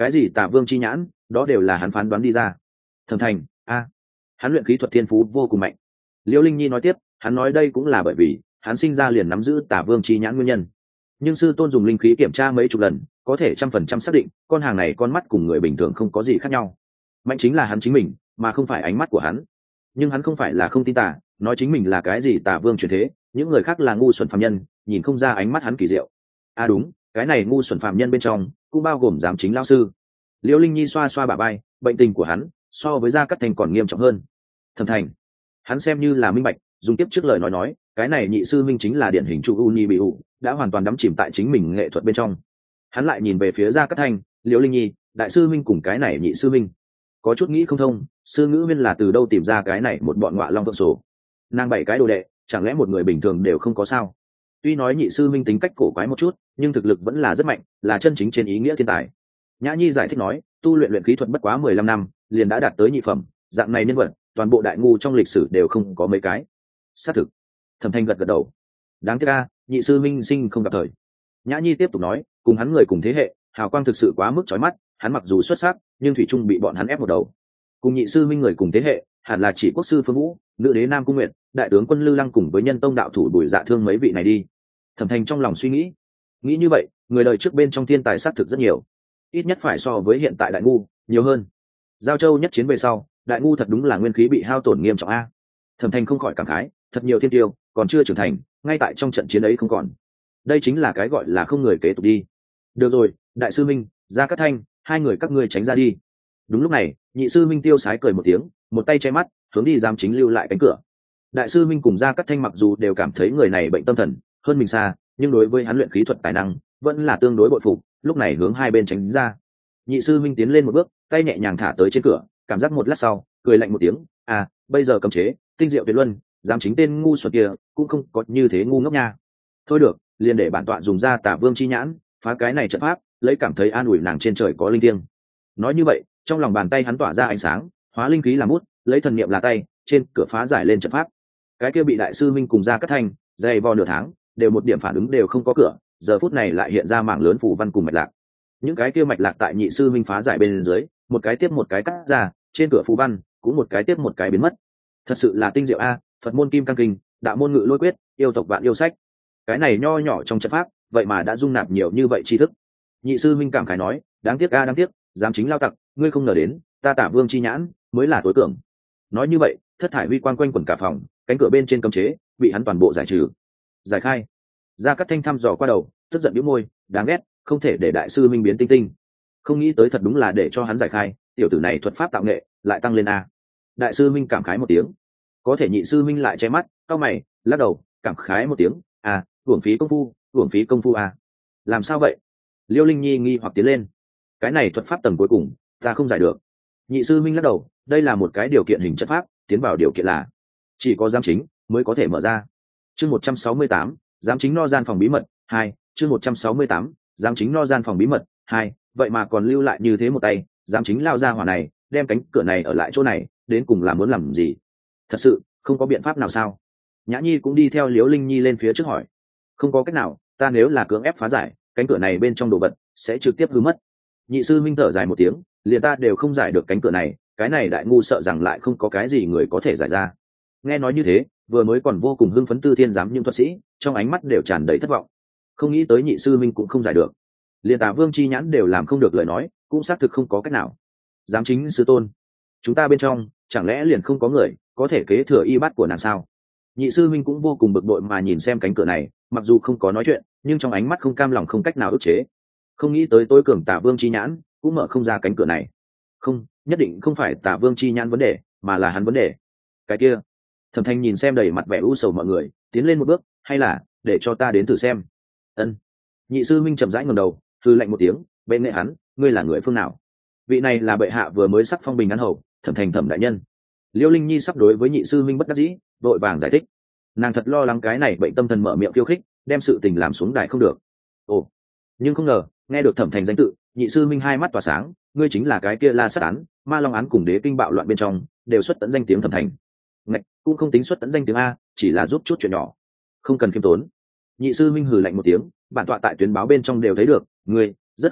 cái gì tả vương chi nhãn, đó đều là hắn phán đoán đi ra. Thẩm Thành, a, hắn luyện khí thuật thiên phú vô cùng mạnh. Liễu Linh Nhi nói tiếp, hắn nói đây cũng là bởi vì hắn sinh ra liền nắm giữ tả vương chi nhãn nguyên nhân. Nhưng sư tôn dùng linh khí kiểm tra mấy chục lần, có thể trăm phần trăm xác định con hàng này con mắt cùng người bình thường không có gì khác nhau. Mạnh chính là hắn chính mình, mà không phải ánh mắt của hắn. Nhưng hắn không phải là không tin tà, nói chính mình là cái gì tà vương truyền thế, những người khác là ngu xuẩn phàm nhân, nhìn không ra ánh mắt hắn kỳ diệu. À đúng, cái này ngu xuẩn phàm nhân bên trong cũng bao gồm giám chính lão sư. Liễu Linh Nhi xoa xoa bả vai, bệnh tình của hắn so với Gia Cát Thành còn nghiêm trọng hơn. Thẩm Thành, hắn xem như là minh bạch, dùng tiếp trước lời nói nói, cái này nhị sư minh chính là điển hình Chu Uni bị ủ, đã hoàn toàn đắm chìm tại chính mình nghệ thuật bên trong. Hắn lại nhìn về phía Gia Cát Thành, Liễu Linh Nhi, đại sư minh cùng cái này nhị sư minh, có chút nghĩ không thông, sư ngữ viên là từ đâu tìm ra cái này một bọn ngọa long vợ sổ. Nàng bảy cái đồ đệ, chẳng lẽ một người bình thường đều không có sao? Tuy nói nhị sư minh tính cách cổ quái một chút, nhưng thực lực vẫn là rất mạnh, là chân chính trên ý nghĩa thiên tài. Nhã Nhi giải thích nói, tu luyện luyện khí thuật bất quá mười lăm năm, liền đã đạt tới nhị phẩm, dạng này nhân vật, toàn bộ đại ngu trong lịch sử đều không có mấy cái. Xác thực. Thẩm Thanh gật gật đầu. Đáng tiếc a, nhị sư minh sinh không gặp thời. Nhã Nhi tiếp tục nói, cùng hắn người cùng thế hệ, hào quang thực sự quá mức chói mắt, hắn mặc dù xuất sắc, nhưng thủy trung bị bọn hắn ép một đầu. Cùng nhị sư minh người cùng thế hệ, hẳn là chỉ quốc sư Phương Vũ, nữ đế Nam Cung Nguyệt, đại tướng quân Lư Lăng cùng với nhân tông đạo thủ Bùi Dạ Thương mấy vị này đi. Thẩm Thanh trong lòng suy nghĩ, nghĩ như vậy, người đời trước bên trong thiên tài sát thực rất nhiều, ít nhất phải so với hiện tại đại ngu nhiều hơn. Giao Châu nhất chiến về sau, đại ngu thật đúng là nguyên khí bị hao tổn nghiêm trọng a. Thẩm Thanh không khỏi cảm khái, thật nhiều thiên tiêu còn chưa trưởng thành, ngay tại trong trận chiến ấy không còn. Đây chính là cái gọi là không người kế tục đi. Được rồi, đại sư minh, Gia Cát Thanh, hai người các ngươi tránh ra đi. Đúng lúc này, nhị sư minh tiêu sái cười một tiếng, một tay che mắt, hướng đi giám chính lưu lại cánh cửa. Đại sư minh cùng Gia Cát Thanh mặc dù đều cảm thấy người này bệnh tâm thần hơn mình xa, nhưng đối với hắn luyện khí thuật tài năng vẫn là tương đối bội phục, lúc này hướng hai bên tránh ra. Nhị sư minh tiến lên một bước, tay nhẹ nhàng thả tới trên cửa, cảm giác một lát sau, cười lạnh một tiếng, à, bây giờ cấm chế, tinh diệu tuyệt luân, giám chính tên ngu xuẩn kia cũng không có như thế ngu ngốc nha. Thôi được, liền để bản tọa dùng ra Tả Vương chi nhãn, phá cái này trận pháp, lấy cảm thấy an ủi nàng trên trời có linh thiêng. Nói như vậy, trong lòng bàn tay hắn tỏa ra ánh sáng, hóa linh khí làm bút, lấy thần niệm là tay, trên cửa phá giải lên trận pháp. Cái kia bị đại sư minh cùng Gia Cát Thanh dày vò nửa tháng, đều một điểm phản ứng đều không có cửa, giờ phút này lại hiện ra mảng lớn phù văn cùng mạch lạc. Những cái kia mạch lạc tại nhị sư minh phá giải bên dưới, một cái tiếp một cái cắt ra, trên cửa phù văn cũng một cái tiếp một cái biến mất. Thật sự là tinh diệu a, Phật môn Kim Cang Kinh, đạo môn Ngự Lôi Quyết, yêu tộc Vạn Yêu Sách. Cái này nho nhỏ trong trận pháp, vậy mà đã dung nạp nhiều như vậy tri thức. Nhị sư minh cảm khái nói, đáng tiếc a đáng tiếc, dám chính lao tặc, ngươi không ngờ đến, ta Tả Vương chi nhãn mới là tối cường. Nói như vậy, thất thải huy quang quanh quẩn cả phòng, cánh cửa bên trên cấm chế bị hắn toàn bộ giải trừ, giải khai. Gia Cát Thanh thăm dò qua đầu, tức giận bĩu môi, đáng ghét, không thể để đại sư minh biến tinh tinh. Không nghĩ tới thật đúng là để cho hắn giải khai, tiểu tử này thuật pháp tạo nghệ lại tăng lên a. Đại sư minh cảm khái một tiếng, có thể nhị sư minh lại che mắt, cau mày, lắc đầu, cảm khái một tiếng, à, uổng phí công phu, uổng phí công phu à. Làm sao vậy? Liêu Linh Nhi nghi hoặc tiến lên, cái này thuật pháp tầng cuối cùng, ta không giải được. Nhị sư minh lắc đầu, đây là một cái điều kiện hình chất pháp, tiến vào điều kiện là chỉ có giám chính mới có thể mở ra. Chương một trăm sáu mươi tám, giám chính no gian phòng bí mật hai. Chương một trăm sáu mươi tám, giám chính no gian phòng bí mật hai. Vậy mà còn lưu lại như thế một tay, giám chính lao ra hỏa này, đem cánh cửa này ở lại chỗ này, đến cùng là muốn làm gì? Thật sự không có biện pháp nào sao? Nhã Nhi cũng đi theo Liễu Linh Nhi lên phía trước hỏi. Không có cách nào, ta nếu là cưỡng ép phá giải, cánh cửa này bên trong đồ vật sẽ trực tiếp hư mất. Nhị sư minh thở dài một tiếng, liền ta đều không giải được cánh cửa này, cái này đại ngu sợ rằng lại không có cái gì người có thể giải ra. Nghe nói như thế, vừa mới còn vô cùng hưng phấn Tư Thiên giám những thuật sĩ, trong ánh mắt đều tràn đầy thất vọng. Không nghĩ tới nhị sư minh cũng không giải được, liền Tả Vương chi nhãn đều làm không được lời nói, cũng xác thực không có cách nào. Giám chính sư tôn, chúng ta bên trong chẳng lẽ liền không có người có thể kế thừa y bát của nàng sao? Nhị sư minh cũng vô cùng bực bội mà nhìn xem cánh cửa này, mặc dù không có nói chuyện, nhưng trong ánh mắt không cam lòng không cách nào ức chế. Không nghĩ tới tối cường Tả Vương chi nhãn cũng mở không ra cánh cửa này. Không, nhất định không phải Tả Vương chi nhãn vấn đề, mà là hắn vấn đề. Cái kia, Thẩm Thanh nhìn xem đầy mặt vẻ u sầu mọi người, tiến lên một bước, hay là để cho ta đến thử xem. Ân. Nhị sư minh chậm rãi ngẩng đầu, hừ lạnh một tiếng, bên nghệ hắn, ngươi là người phương nào? Vị này là bệ hạ vừa mới sắc phong bình an hầu, Thẩm Thành Thẩm đại nhân. Liêu Linh Nhi sắp đối với nhị sư minh bất đắc dĩ, vội vàng giải thích. Nàng thật lo lắng cái này bệnh tâm thần mở miệng khiêu khích, đem sự tình làm xuống đài không được. Ồ, nhưng không ngờ nghe được Thẩm Thành danh tự, nhị sư minh hai mắt tỏa sáng, ngươi chính là cái kia La Sát án, Ma Long án cùng Đế Kinh bạo loạn bên trong đều xuất tận danh tiếng Thẩm Thành. Ngạch, cũng không tính xuất tận danh tiếng a, chỉ là giúp chút chuyện nhỏ, không cần khiêm tốn. Nhị sư minh hừ lạnh một tiếng, bản tọa tại tuyến báo bên trong đều thấy được, ngươi rất không tệ,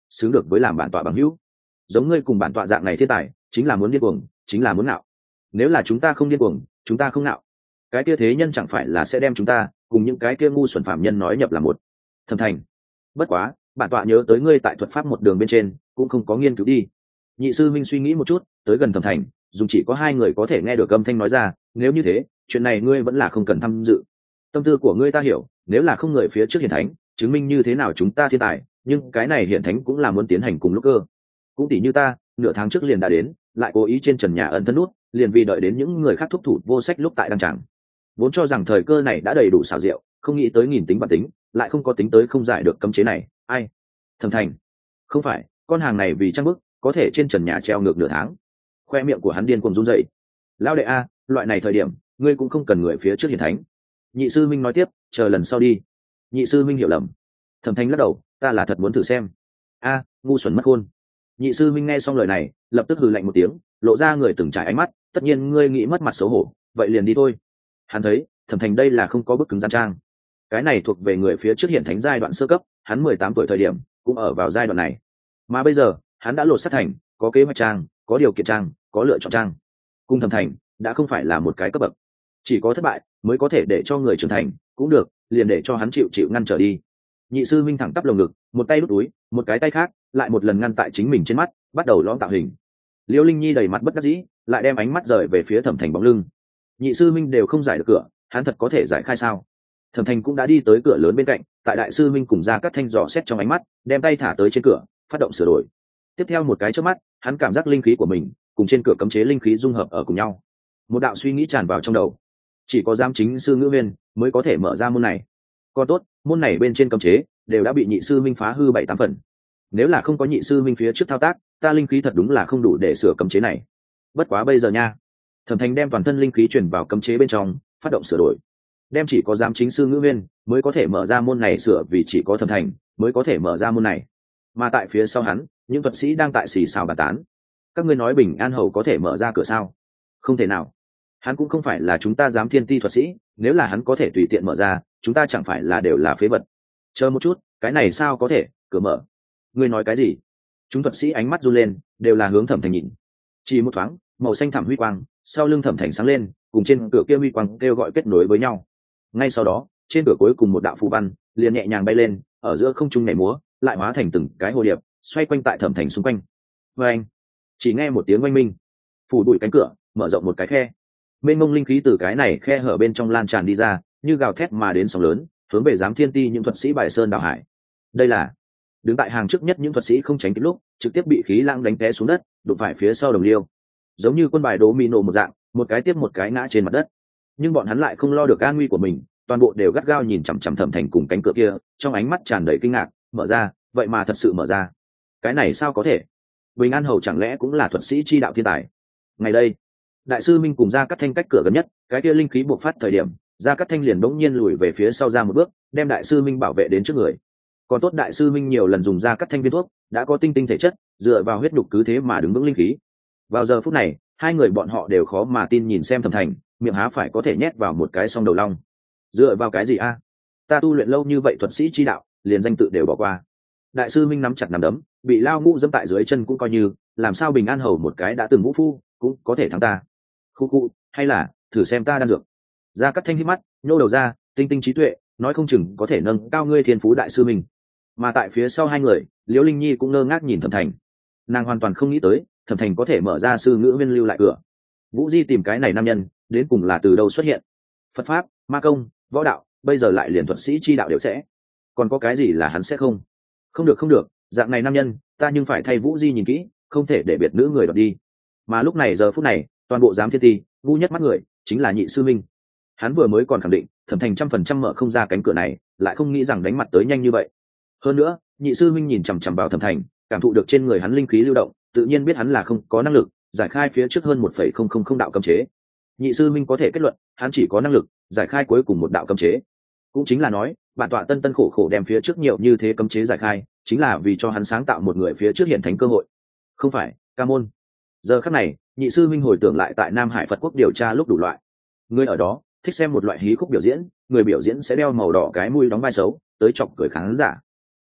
xứng được với làm bản tọa bằng hữu. Giống ngươi cùng bản tọa dạng này thiên tài chính là muốn điên cuồng, chính là muốn nạo. Nếu là chúng ta không điên cuồng, chúng ta không nạo, cái kia thế nhân chẳng phải là sẽ đem chúng ta cùng những cái kia ngu xuẩn phạm nhân nói nhập là một. Thẩm Thành, bất quá bản tọa nhớ tới ngươi tại thuật pháp một đường bên trên cũng không có nghiên cứu đi. Nhị sư minh suy nghĩ một chút, tới gần Thẩm Thành, dùng chỉ có hai người có thể nghe được âm thanh nói ra, nếu như thế chuyện này ngươi vẫn là không cần tham dự. Tâm tư của ngươi ta hiểu, nếu là không người phía trước hiển thánh chứng minh như thế nào chúng ta thiên tài, nhưng cái này hiển thánh cũng là muốn tiến hành cùng lúc cơ. Cũng tỷ như ta nửa tháng trước liền đã đến, lại cố ý trên trần nhà ẩn thân nút, liền vì đợi đến những người khác thúc thủ vô sách lúc tại đăng tràng, vốn cho rằng thời cơ này đã đầy đủ xảo diệu, không nghĩ tới nghìn tính bản tính lại không có tính tới không giải được cấm chế này. Ai? Thẩm Thành, không phải con hàng này vì trang bức có thể trên trần nhà treo ngược nửa tháng. Khoe miệng của hắn điên cuồng run rẩy. Lão đệ a, loại này thời điểm ngươi cũng không cần người phía trước hiển thánh. Nhị sư minh nói tiếp, chờ lần sau đi. Nhị sư minh hiểu lầm. Thẩm Thành lắc đầu, ta là thật muốn thử xem. A, ngu xuẩn mất khôn. Nhị sư minh nghe xong lời này lập tức hừ lạnh một tiếng, lộ ra người từng trải ánh mắt, tất nhiên ngươi nghĩ mất mặt xấu hổ, vậy liền đi thôi. Hắn thấy Thẩm Thành đây là không có bức cứng gian trang, cái này thuộc về người phía trước hiển thánh giai đoạn sơ cấp, hắn mười tám tuổi thời điểm cũng ở vào giai đoạn này, mà bây giờ hắn đã lột xác thành có kế hoạch trang, có điều kiện trang, có lựa chọn trang. Cung Thẩm Thành đã không phải là một cái cấp bậc, chỉ có thất bại mới có thể để cho người trưởng thành, cũng được liền để cho hắn chịu chịu ngăn trở đi. Nhị sư minh thẳng tắp lồng ngực, một tay đút túi, một cái tay khác lại một lần ngăn tại chính mình trên mắt, bắt đầu lõm tạo hình. Liễu Linh Nhi đầy mặt bất đắc dĩ, lại đem ánh mắt rời về phía Thẩm Thành bóng lưng. Nhị sư minh đều không giải được cửa, hắn thật có thể giải khai sao? Thẩm Thành cũng đã đi tới cửa lớn bên cạnh, tại đại sư minh cùng Gia Cát Thanh dò xét trong ánh mắt, đem tay thả tới trên cửa, phát động sửa đổi. Tiếp theo một cái chớp mắt, hắn cảm giác linh khí của mình cùng trên cửa cấm chế linh khí dung hợp ở cùng nhau. Một đạo suy nghĩ tràn vào trong đầu, chỉ có giám chính sư Ngữ Viên mới có thể mở ra môn này. Còn tốt, môn này bên trên cấm chế đều đã bị nhị sư minh phá hư bảy tám phần. Nếu là không có nhị sư minh phía trước thao tác, ta linh khí thật đúng là không đủ để sửa cấm chế này. Bất quá bây giờ nha. Thẩm Thành đem toàn thân linh khí truyền vào cấm chế bên trong, phát động sửa đổi. Đem chỉ có giám chính sư Ngữ Viên mới có thể mở ra môn này sửa, vì chỉ có Thẩm Thành mới có thể mở ra môn này. Mà tại phía sau hắn, những thuật sĩ đang tại xì xào bàn tán. Các ngươi nói Bình An Hầu có thể mở ra cửa sao? Không thể nào. Hắn cũng không phải là chúng ta giám thiên ti thuật sĩ, nếu là hắn có thể tùy tiện mở ra, chúng ta chẳng phải là đều là phế vật. Chờ một chút, cái này sao có thể, cửa mở. Ngươi nói cái gì? Chúng thuật sĩ ánh mắt run lên, đều là hướng Thẩm Thành nhìn. Chỉ một thoáng, màu xanh thẳm huy quang sau lưng Thẩm Thành sáng lên, cùng trên cửa kia huy quang kêu gọi kết nối với nhau. Ngay sau đó, trên cửa cuối cùng một đạo phù văn liền nhẹ nhàng bay lên, ở giữa không trung nhảy múa, lại hóa thành từng cái hồ điệp, xoay quanh tại Thẩm Thành xung quanh. Và anh, chỉ nghe một tiếng oanh minh, phủ đuổi cánh cửa mở rộng một cái khe, mênh mông linh khí từ cái này khe hở bên trong lan tràn đi ra, như gào thét mà đến sóng lớn, hướng về giám thiên ti những thuật sĩ bài sơn đảo hải. Đây là đứng tại hàng trước nhất những thuật sĩ không tránh kịp lúc, trực tiếp bị khí lãng đánh té xuống đất, đụng phải phía sau đồng liêu, giống như quân bài đố mì nổ một dạng, một cái tiếp một cái ngã trên mặt đất. Nhưng bọn hắn lại không lo được an nguy của mình, toàn bộ đều gắt gao nhìn chằm chằm Thẩm Thành cùng cánh cửa kia, trong ánh mắt tràn đầy kinh ngạc. Mở ra, vậy mà thật sự mở ra. Cái này sao có thể? Bình An Hầu chẳng lẽ cũng là thuật sĩ chi đạo thiên tài? Ngày đây, đại sư minh cùng Gia Cát Thanh cách cửa gần nhất, cái kia linh khí bộc phát thời điểm, Gia Cát Thanh liền bỗng nhiên lùi về phía sau ra một bước, đem đại sư minh bảo vệ đến trước người. Còn tốt đại sư minh nhiều lần dùng Gia Cát Thanh viên thuốc, đã có tinh tinh thể chất, dựa vào huyết nhục cứ thế mà đứng vững linh khí. Vào giờ phút này, hai người bọn họ đều khó mà tin nhìn xem Thẩm Thành, miệng há phải có thể nhét vào một cái song đầu long. Dựa vào cái gì a? Ta tu luyện lâu như vậy thuật sĩ chi đạo, liền danh tự đều bỏ qua. Đại sư minh nắm chặt nắm đấm, bị lao ngũ dẫm tại dưới chân cũng coi như, làm sao Bình An Hầu một cái đã từng vũ phu cũng có thể thắng ta. Khu khu, hay là thử xem ta đan dược. Gia Cát Thanh hít mắt, nhô đầu ra, tinh tinh trí tuệ, nói không chừng có thể nâng cao ngươi thiên phú đại sư mình. Mà tại phía sau hai người, Liễu Linh Nhi cũng ngơ ngác nhìn Thẩm Thành. Nàng hoàn toàn không nghĩ tới Thẩm Thành có thể mở ra sư Ngữ Viên lưu lại cửa. Vũ Di tìm cái này nam nhân đến cùng là từ đâu xuất hiện? Phật pháp, ma công, võ đạo, bây giờ lại liền thuật sĩ chi đạo đều sẽ. Còn có cái gì là hắn sẽ không? Không được không được, dạng này nam nhân, ta nhưng phải thay Vũ Di nhìn kỹ, không thể để biệt nữ người đoạt đi. Mà lúc này giờ phút này, toàn bộ giám thiên ti ngu nhất mắt người chính là nhị sư minh. Hắn vừa mới còn khẳng định Thẩm Thành trăm phần trăm mở không ra cánh cửa này, lại không nghĩ rằng đánh mặt tới nhanh như vậy. Hơn nữa, nhị sư minh nhìn chằm chằm vào Thẩm Thành, cảm thụ được trên người hắn linh khí lưu động, tự nhiên biết hắn là không có năng lực giải khai phía trước hơn một phẩy không không không đạo cấm chế. Nhị sư minh có thể kết luận hắn chỉ có năng lực giải khai cuối cùng một đạo cấm chế, cũng chính là nói bản tọa tân tân khổ khổ đem phía trước nhiều như thế cấm chế giải khai, chính là vì cho hắn sáng tạo một người phía trước hiện thánh cơ hội. Không phải ca môn. Giờ khắc này, nhị sư minh hồi tưởng lại tại Nam Hải Phật quốc điều tra lúc đủ loại, người ở đó thích xem một loại hí khúc biểu diễn, người biểu diễn sẽ đeo màu đỏ cái mũi đóng vai xấu tới chọc cười khán giả.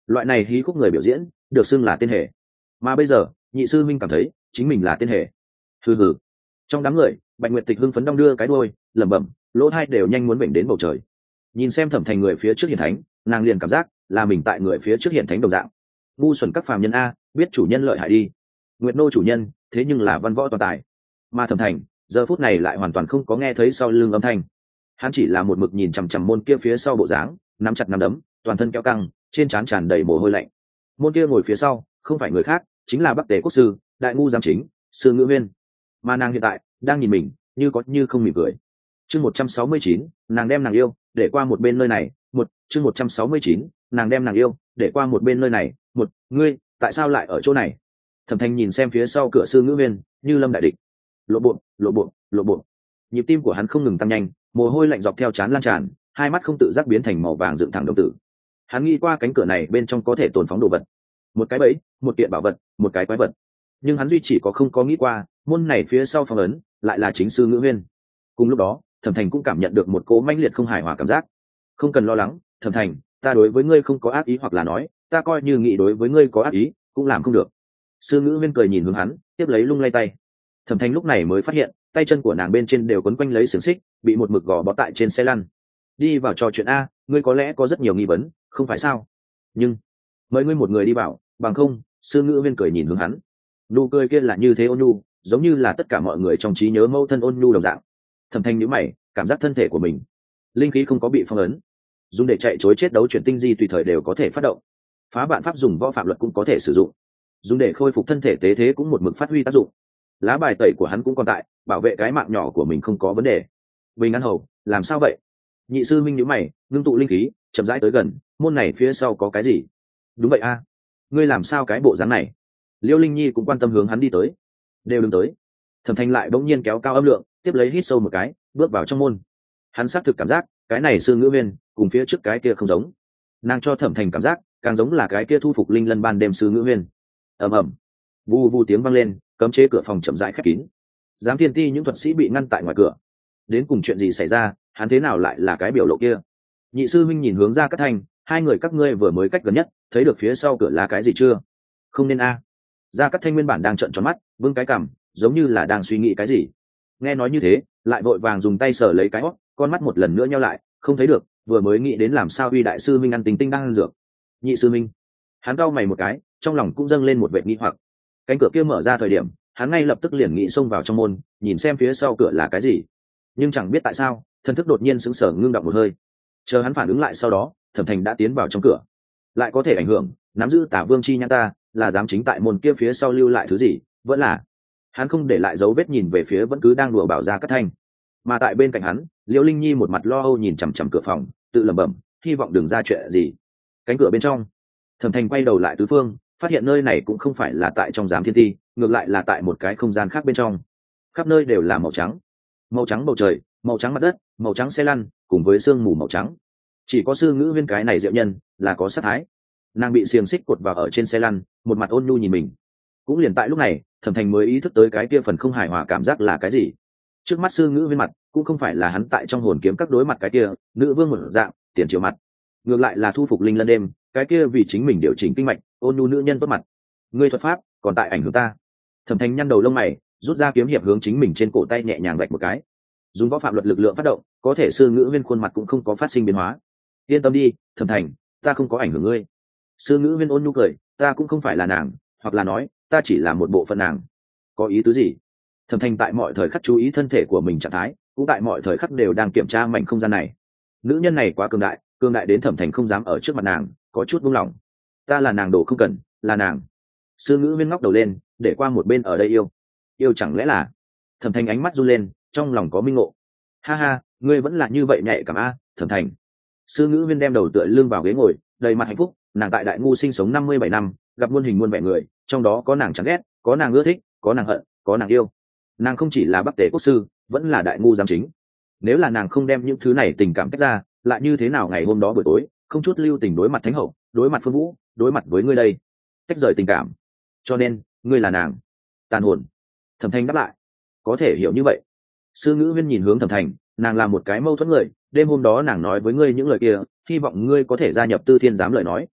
loại này hí khúc người biểu diễn được xưng là tên hề, mà bây giờ nhị sư minh cảm thấy chính mình là tên hề. hừ hừ. Trong đám người Bạch Nguyệt Tịch hưng phấn đong đưa cái đuôi, lẩm bẩm, lỗ hai đều nhanh muốn bệnh đến bầu trời. Nhìn xem Thẩm Thành người phía trước hiển thánh, nàng liền cảm giác là mình tại người phía trước hiển thánh đồng dạng. Ngu xuẩn các phàm nhân a, biết chủ nhân lợi hại đi. Nguyệt nô chủ nhân thế nhưng là văn võ toàn tài, mà Thẩm Thành giờ phút này lại hoàn toàn không có nghe thấy sau lưng âm thanh. Hắn chỉ là một mực nhìn chằm chằm môn kia phía sau bộ dáng, nắm chặt nắm đấm, toàn thân kéo căng, trên trán tràn đầy mồ hôi lạnh. Môn kia ngồi phía sau không phải người khác, chính là Bắc Tề quốc sư, đại ngu giám chính, Sư Ngữ Huyên. Mà nàng hiện tại đang nhìn mình, như có như không mỉm cười. Chương một trăm sáu mươi chín, nàng đem nàng yêu để qua một bên nơi này. Một chương một trăm sáu mươi chín, nàng đem nàng yêu để qua một bên nơi này. Một, ngươi tại sao lại ở chỗ này? Thẩm Thành nhìn xem phía sau cửa Sư Ngữ Huyên, như lâm đại địch. Lộ bộ, lộ bộ, lộ bộ. Nhịp tim của hắn không ngừng tăng nhanh, mồ hôi lạnh dọc theo trán lan tràn, hai mắt không tự giác biến thành màu vàng dựng thẳng đồng tử. Hắn nghĩ qua cánh cửa này bên trong có thể tồn phóng đồ vật, một cái bẫy, một kiện bảo vật, một cái quái vật. Nhưng hắn duy chỉ có không có nghĩ qua, môn này phía sau phong ấn lại là chính Sư Ngữ Huyên. Cùng lúc đó, Thẩm Thành cũng cảm nhận được một cỗ mãnh liệt không hài hòa cảm giác. Không cần lo lắng, Thẩm Thành, ta đối với ngươi không có ác ý, hoặc là nói, ta coi như nghĩ đối với ngươi có ác ý, cũng làm không được. Sư Ngữ Huyên cười nhìn hướng hắn, tiếp lấy lung lay tay. Thẩm Thành lúc này mới phát hiện, tay chân của nàng bên trên đều quấn quanh lấy xiềng xích, bị một mực gò bó tại trên xe lăn. Đi vào trò chuyện a, ngươi có lẽ có rất nhiều nghi vấn, không phải sao? Nhưng mời ngươi một người đi vào, bằng không. Sư Ngữ Huyên cười nhìn hướng hắn, nụ cười kia là như thế ôn nhu, giống như là tất cả mọi người trong trí nhớ mâu thân ôn nhu đồng dạng. Thẩm Thanh nhíu mày, cảm giác thân thể của mình linh khí không có bị phong ấn, dùng để chạy chối chết đấu chuyển tinh di tùy thời đều có thể phát động, phá vạn pháp dùng võ phạm luật cũng có thể sử dụng, dùng để khôi phục thân thể tế thế cũng một mực phát huy tác dụng. Lá bài tẩy của hắn cũng còn tại, bảo vệ cái mạng nhỏ của mình không có vấn đề. Bình An Hầu, làm sao vậy? Nhị sư minh nhíu mày, ngưng tụ linh khí, chậm rãi tới gần, môn này phía sau có cái gì? Đúng vậy a, ngươi làm sao cái bộ dáng này? Liêu Linh Nhi cũng quan tâm hướng hắn đi tới. Đều đừng tới. Thẩm Thanh lại bỗng nhiên kéo cao âm lượng, tiếp lấy hít sâu một cái, bước vào trong môn. Hắn xác thực cảm giác cái này Sư Ngữ Huyên cùng phía trước cái kia không giống, nàng cho Thẩm Thành cảm giác càng giống là cái kia thu phục linh lân ban đêm Sư Ngữ Huyên. Ầm ầm, vu vu tiếng vang lên, cấm chế cửa phòng chậm rãi khép kín. Giám Thiên Ti những thuật sĩ bị ngăn tại ngoài cửa. Đến cùng chuyện gì xảy ra, hắn thế nào lại là cái biểu lộ kia? Nhị sư huynh nhìn hướng ra Cát Thanh, hai người các ngươi vừa mới cách gần nhất, thấy được phía sau cửa là cái gì chưa? Không nên a. Gia Cát Thanh nguyên bản đang trợn tròn mắt, vươn cái cằm, giống như là đang suy nghĩ cái gì. Nghe nói như thế, lại vội vàng dùng tay sờ lấy cái hót, con mắt một lần nữa nheo lại, không thấy được, vừa mới nghĩ đến làm sao uy đại sư minh ăn tính tinh đang ăn dược. Nhị sư minh, hắn cau mày một cái, trong lòng cũng dâng lên một vẻ nghi hoặc. Cánh cửa kia mở ra thời điểm, hắn ngay lập tức liền nghĩ xông vào trong môn, nhìn xem phía sau cửa là cái gì. Nhưng chẳng biết tại sao, thần thức đột nhiên sững sờ ngưng đọng một hơi. Chờ hắn phản ứng lại sau đó, Thẩm Thành đã tiến vào trong cửa. Lại có thể ảnh hưởng, nắm giữ Tả Vương chi nhãn ta, là dám chính tại môn kia phía sau lưu lại thứ gì, vẫn là hắn không để lại dấu vết, nhìn về phía vẫn cứ đang đùa bảo Gia Cát Thanh. Mà tại bên cạnh hắn, Liễu Linh Nhi một mặt lo âu nhìn chằm chằm cửa phòng, tự lẩm bẩm, hy vọng đừng ra chuyện gì. Cánh cửa bên trong, Thẩm Thành quay đầu lại tứ phương, phát hiện nơi này cũng không phải là tại trong Giám Thiên Ti, ngược lại là tại một cái không gian khác bên trong. Khắp nơi đều là màu trắng, màu trắng bầu trời, màu trắng mặt đất, màu trắng xe lăn, cùng với sương mù màu trắng. Chỉ có Sư Ngữ Huyên cái này diệu nhân là có sát thái. Nàng bị xiềng xích cột vào ở trên xe lăn, một mặt ôn nhu nhìn mình. Cũng liền tại lúc này, Thẩm Thành mới ý thức tới cái kia phần không hài hòa cảm giác là cái gì. Trước mắt Sư Ngữ Huyên mặt cũng không phải là hắn tại trong hồn kiếm các đối mặt cái kia nữ vương một dạng tiền triều mặt, ngược lại là thu phục linh lân đêm cái kia vì chính mình điều chỉnh kinh mạch ôn nhu nữ nhân tốt mặt. Ngươi thuật pháp còn tại ảnh hưởng ta. Thẩm Thành nhăn đầu lông mày, rút ra kiếm hiệp hướng chính mình trên cổ tay nhẹ nhàng vạch một cái. Dùng võ phạm luật lực lượng phát động, có thể Sư Ngữ Huyên khuôn mặt cũng không có phát sinh biến hóa. Yên tâm đi, Thẩm Thành, ta không có ảnh hưởng ngươi. Sư Ngữ Huyên ôn nhu cười, ta cũng không phải là nàng, hoặc là nói ta chỉ là một bộ phận nàng. Có ý tứ gì? Thẩm Thành tại mọi thời khắc chú ý thân thể của mình trạng thái, cũng tại mọi thời khắc đều đang kiểm tra mảnh không gian này. Nữ nhân này quá cường đại, cường đại đến Thẩm Thành không dám ở trước mặt nàng có chút buông lỏng. Ta là nàng đồ không cần, là nàng. Sư Ngữ Huyên ngóc đầu lên, để qua một bên, ở đây yêu yêu chẳng lẽ là? Thẩm Thành ánh mắt run lên, trong lòng có minh ngộ. Ha ha, ngươi vẫn là như vậy nhạy cảm a, Thẩm Thành. Sư Ngữ Huyên đem đầu tựa lưng vào ghế ngồi, đầy mặt hạnh phúc. Nàng tại Đại Ngu sinh sống năm mươi bảy năm, gặp muôn hình muôn vẻ người, trong đó có nàng chán ghét, có nàng ưa thích, có nàng hận, có nàng yêu. Nàng không chỉ là Bắc Tề quốc sư, vẫn là Đại Ngu giám chính. Nếu là nàng không đem những thứ này tình cảm tách ra, lại như thế nào ngày hôm đó buổi tối không chút lưu tình đối mặt Thánh Hậu, đối mặt Phương Vũ, đối mặt với ngươi đây? Tách rời tình cảm. Cho nên ngươi là nàng tàn hồn. Thẩm Thành đáp lại, có thể hiểu như vậy. Sư Ngữ Huyên nhìn hướng Thẩm Thành, nàng là một cái mâu thuẫn người. Đêm hôm đó nàng nói với ngươi những lời kia, hy vọng ngươi có thể gia nhập Tư Thiên giám lời nói,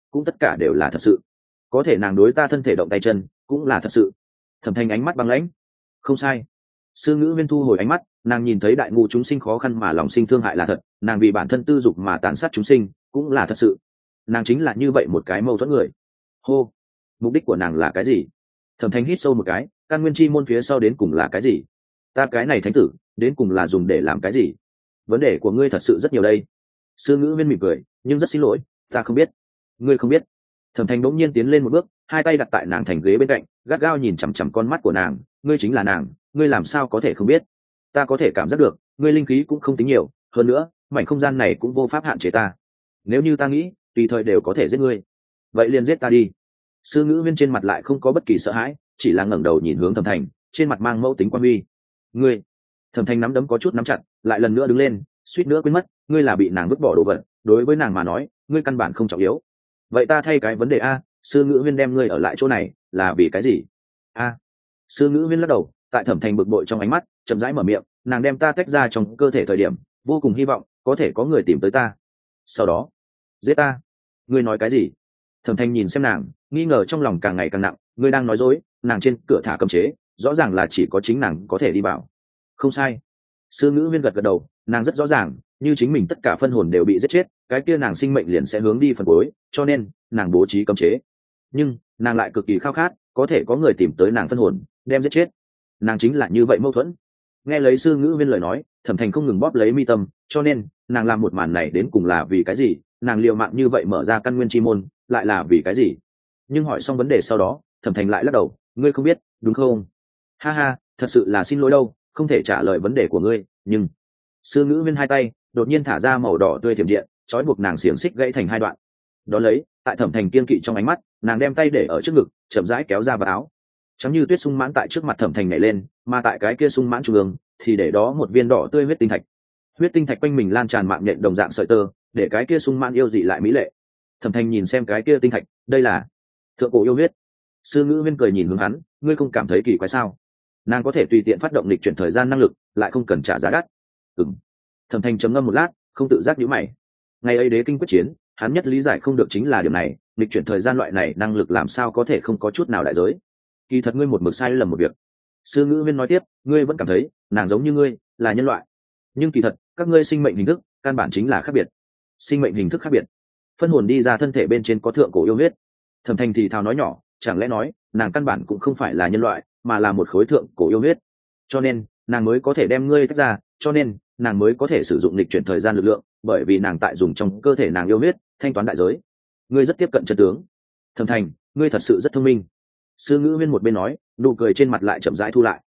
cũng tất cả đều là thật sự. Có thể nàng đối ta thân thể động tay chân cũng là thật sự. Thẩm Thanh ánh mắt băng lãnh. Không sai. Sư Ngữ Viên thu hồi ánh mắt, nàng nhìn thấy đại ngu chúng sinh khó khăn mà lòng sinh thương hại là thật, nàng vì bản thân tư dục mà tàn sát chúng sinh cũng là thật sự. Nàng chính là như vậy một cái mâu thuẫn người. Hô, mục đích của nàng là cái gì? Thẩm Thanh hít sâu một cái, căn nguyên chi môn phía sau đến cùng là cái gì? Ta cái này thánh tử đến cùng là dùng để làm cái gì? Vấn đề của ngươi thật sự rất nhiều đây. Sư Ngữ Viên mỉm cười, nhưng rất xin lỗi, ta không biết. Ngươi không biết? Thẩm Thanh bỗng nhiên tiến lên một bước, hai tay đặt tại nàng thành ghế bên cạnh, gắt gao nhìn chằm chằm con mắt của nàng. Ngươi chính là nàng, ngươi làm sao có thể không biết? Ta có thể cảm giác được, ngươi linh khí cũng không tính nhiều, hơn nữa, mảnh không gian này cũng vô pháp hạn chế ta. Nếu như ta nghĩ, tùy thời đều có thể giết ngươi. Vậy liền giết ta đi. Sư Ngữ Viên trên mặt lại không có bất kỳ sợ hãi, chỉ là ngẩng đầu nhìn hướng Thẩm Thành, trên mặt mang mẫu tính quan huy. Ngươi. Thẩm Thành nắm đấm có chút nắm chặt, lại lần nữa đứng lên, suýt nữa quên mất, ngươi là bị nàng vứt bỏ đồ vật, đối với nàng mà nói, ngươi căn bản không trọng yếu. Vậy ta thay cái vấn đề a, Sư Ngữ Viên đem ngươi ở lại chỗ này, là vì cái gì? A. Sư Ngữ Viên lắc đầu, tại Thẩm Thành bực bội trong ánh mắt, chậm rãi mở miệng, nàng đem ta tách ra trong cơ thể thời điểm, vô cùng hy vọng có thể có người tìm tới ta. Sau đó, giết ta. Ngươi nói cái gì? Thẩm Thành nhìn xem nàng, nghi ngờ trong lòng càng ngày càng nặng, ngươi đang nói dối, nàng trên cửa thả cấm chế, rõ ràng là chỉ có chính nàng có thể đi vào. Không sai. Sư Ngữ Viên gật gật đầu, nàng rất rõ ràng, như chính mình tất cả phân hồn đều bị giết chết, cái kia nàng sinh mệnh liền sẽ hướng đi phần cuối, cho nên nàng bố trí cấm chế. Nhưng nàng lại cực kỳ khao khát, có thể có người tìm tới nàng phân hồn, đem giết chết. Nàng chính là như vậy mâu thuẫn. Nghe lấy Sư Ngữ Viên lời nói, Thẩm Thành không ngừng bóp lấy mi tâm, cho nên nàng làm một màn này đến cùng là vì cái gì? Nàng liều mạng như vậy mở ra căn nguyên chi môn, lại là vì cái gì? Nhưng hỏi xong vấn đề sau đó, Thẩm Thành lại lắc đầu, ngươi không biết, đúng không? Ha ha, thật sự là xin lỗi đâu, không thể trả lời vấn đề của ngươi, nhưng Sư Ngữ Viên hai tay đột nhiên thả ra màu đỏ tươi thiểm điện, trói buộc nàng xiềng xích gãy thành hai đoạn. Đó lấy, tại Thẩm Thành kiên kỵ trong ánh mắt, nàng đem tay để ở trước ngực, chậm rãi kéo ra vào áo. Trắng như tuyết sung mãn tại trước mặt Thẩm Thành nhảy lên, mà tại cái kia sung mãn trung ương thì để đó một viên đỏ tươi huyết tinh thạch. Huyết tinh thạch quanh mình lan tràn mạng nhện đồng dạng sợi tơ, để cái kia sung mãn yêu dị lại mỹ lệ. Thẩm Thành nhìn xem cái kia tinh thạch, đây là thượng cổ yêu huyết. Sư Ngữ Viên cười nhìn hướng hắn, ngươi không cảm thấy kỳ quái sao? Nàng có thể tùy tiện phát động lịch chuyển thời gian năng lực, lại không cần trả giá đắt. Ừm. Thẩm Thành trầm ngâm một lát, không tự giác nhíu mày. Ngày ấy đế kinh quyết chiến, hắn nhất lý giải không được chính là điểm này, lịch chuyển thời gian loại này năng lực làm sao có thể không có chút nào đại giới. Kỳ thật ngươi một mực sai lầm một việc. Sư Ngữ Viên nói tiếp, ngươi vẫn cảm thấy nàng giống như ngươi, là nhân loại. Nhưng kỳ thật, các ngươi sinh mệnh hình thức căn bản chính là khác biệt. Sinh mệnh hình thức khác biệt, phân hồn đi ra thân thể bên trên có thượng cổ yêu huyết. Thẩm Thành thì thào nói nhỏ, chẳng lẽ nói nàng căn bản cũng không phải là nhân loại, mà là một khối thượng cổ yêu huyết, cho nên nàng mới có thể đem ngươi tách ra, cho nên nàng mới có thể sử dụng lịch chuyển thời gian lực lượng, bởi vì nàng tại dùng trong cơ thể nàng yêu huyết thanh toán đại giới. Ngươi rất tiếp cận chân tướng. Thẩm Thành, ngươi thật sự rất thông minh. Sư Ngữ Viên một bên nói, nụ cười trên mặt lại chậm rãi thu lại.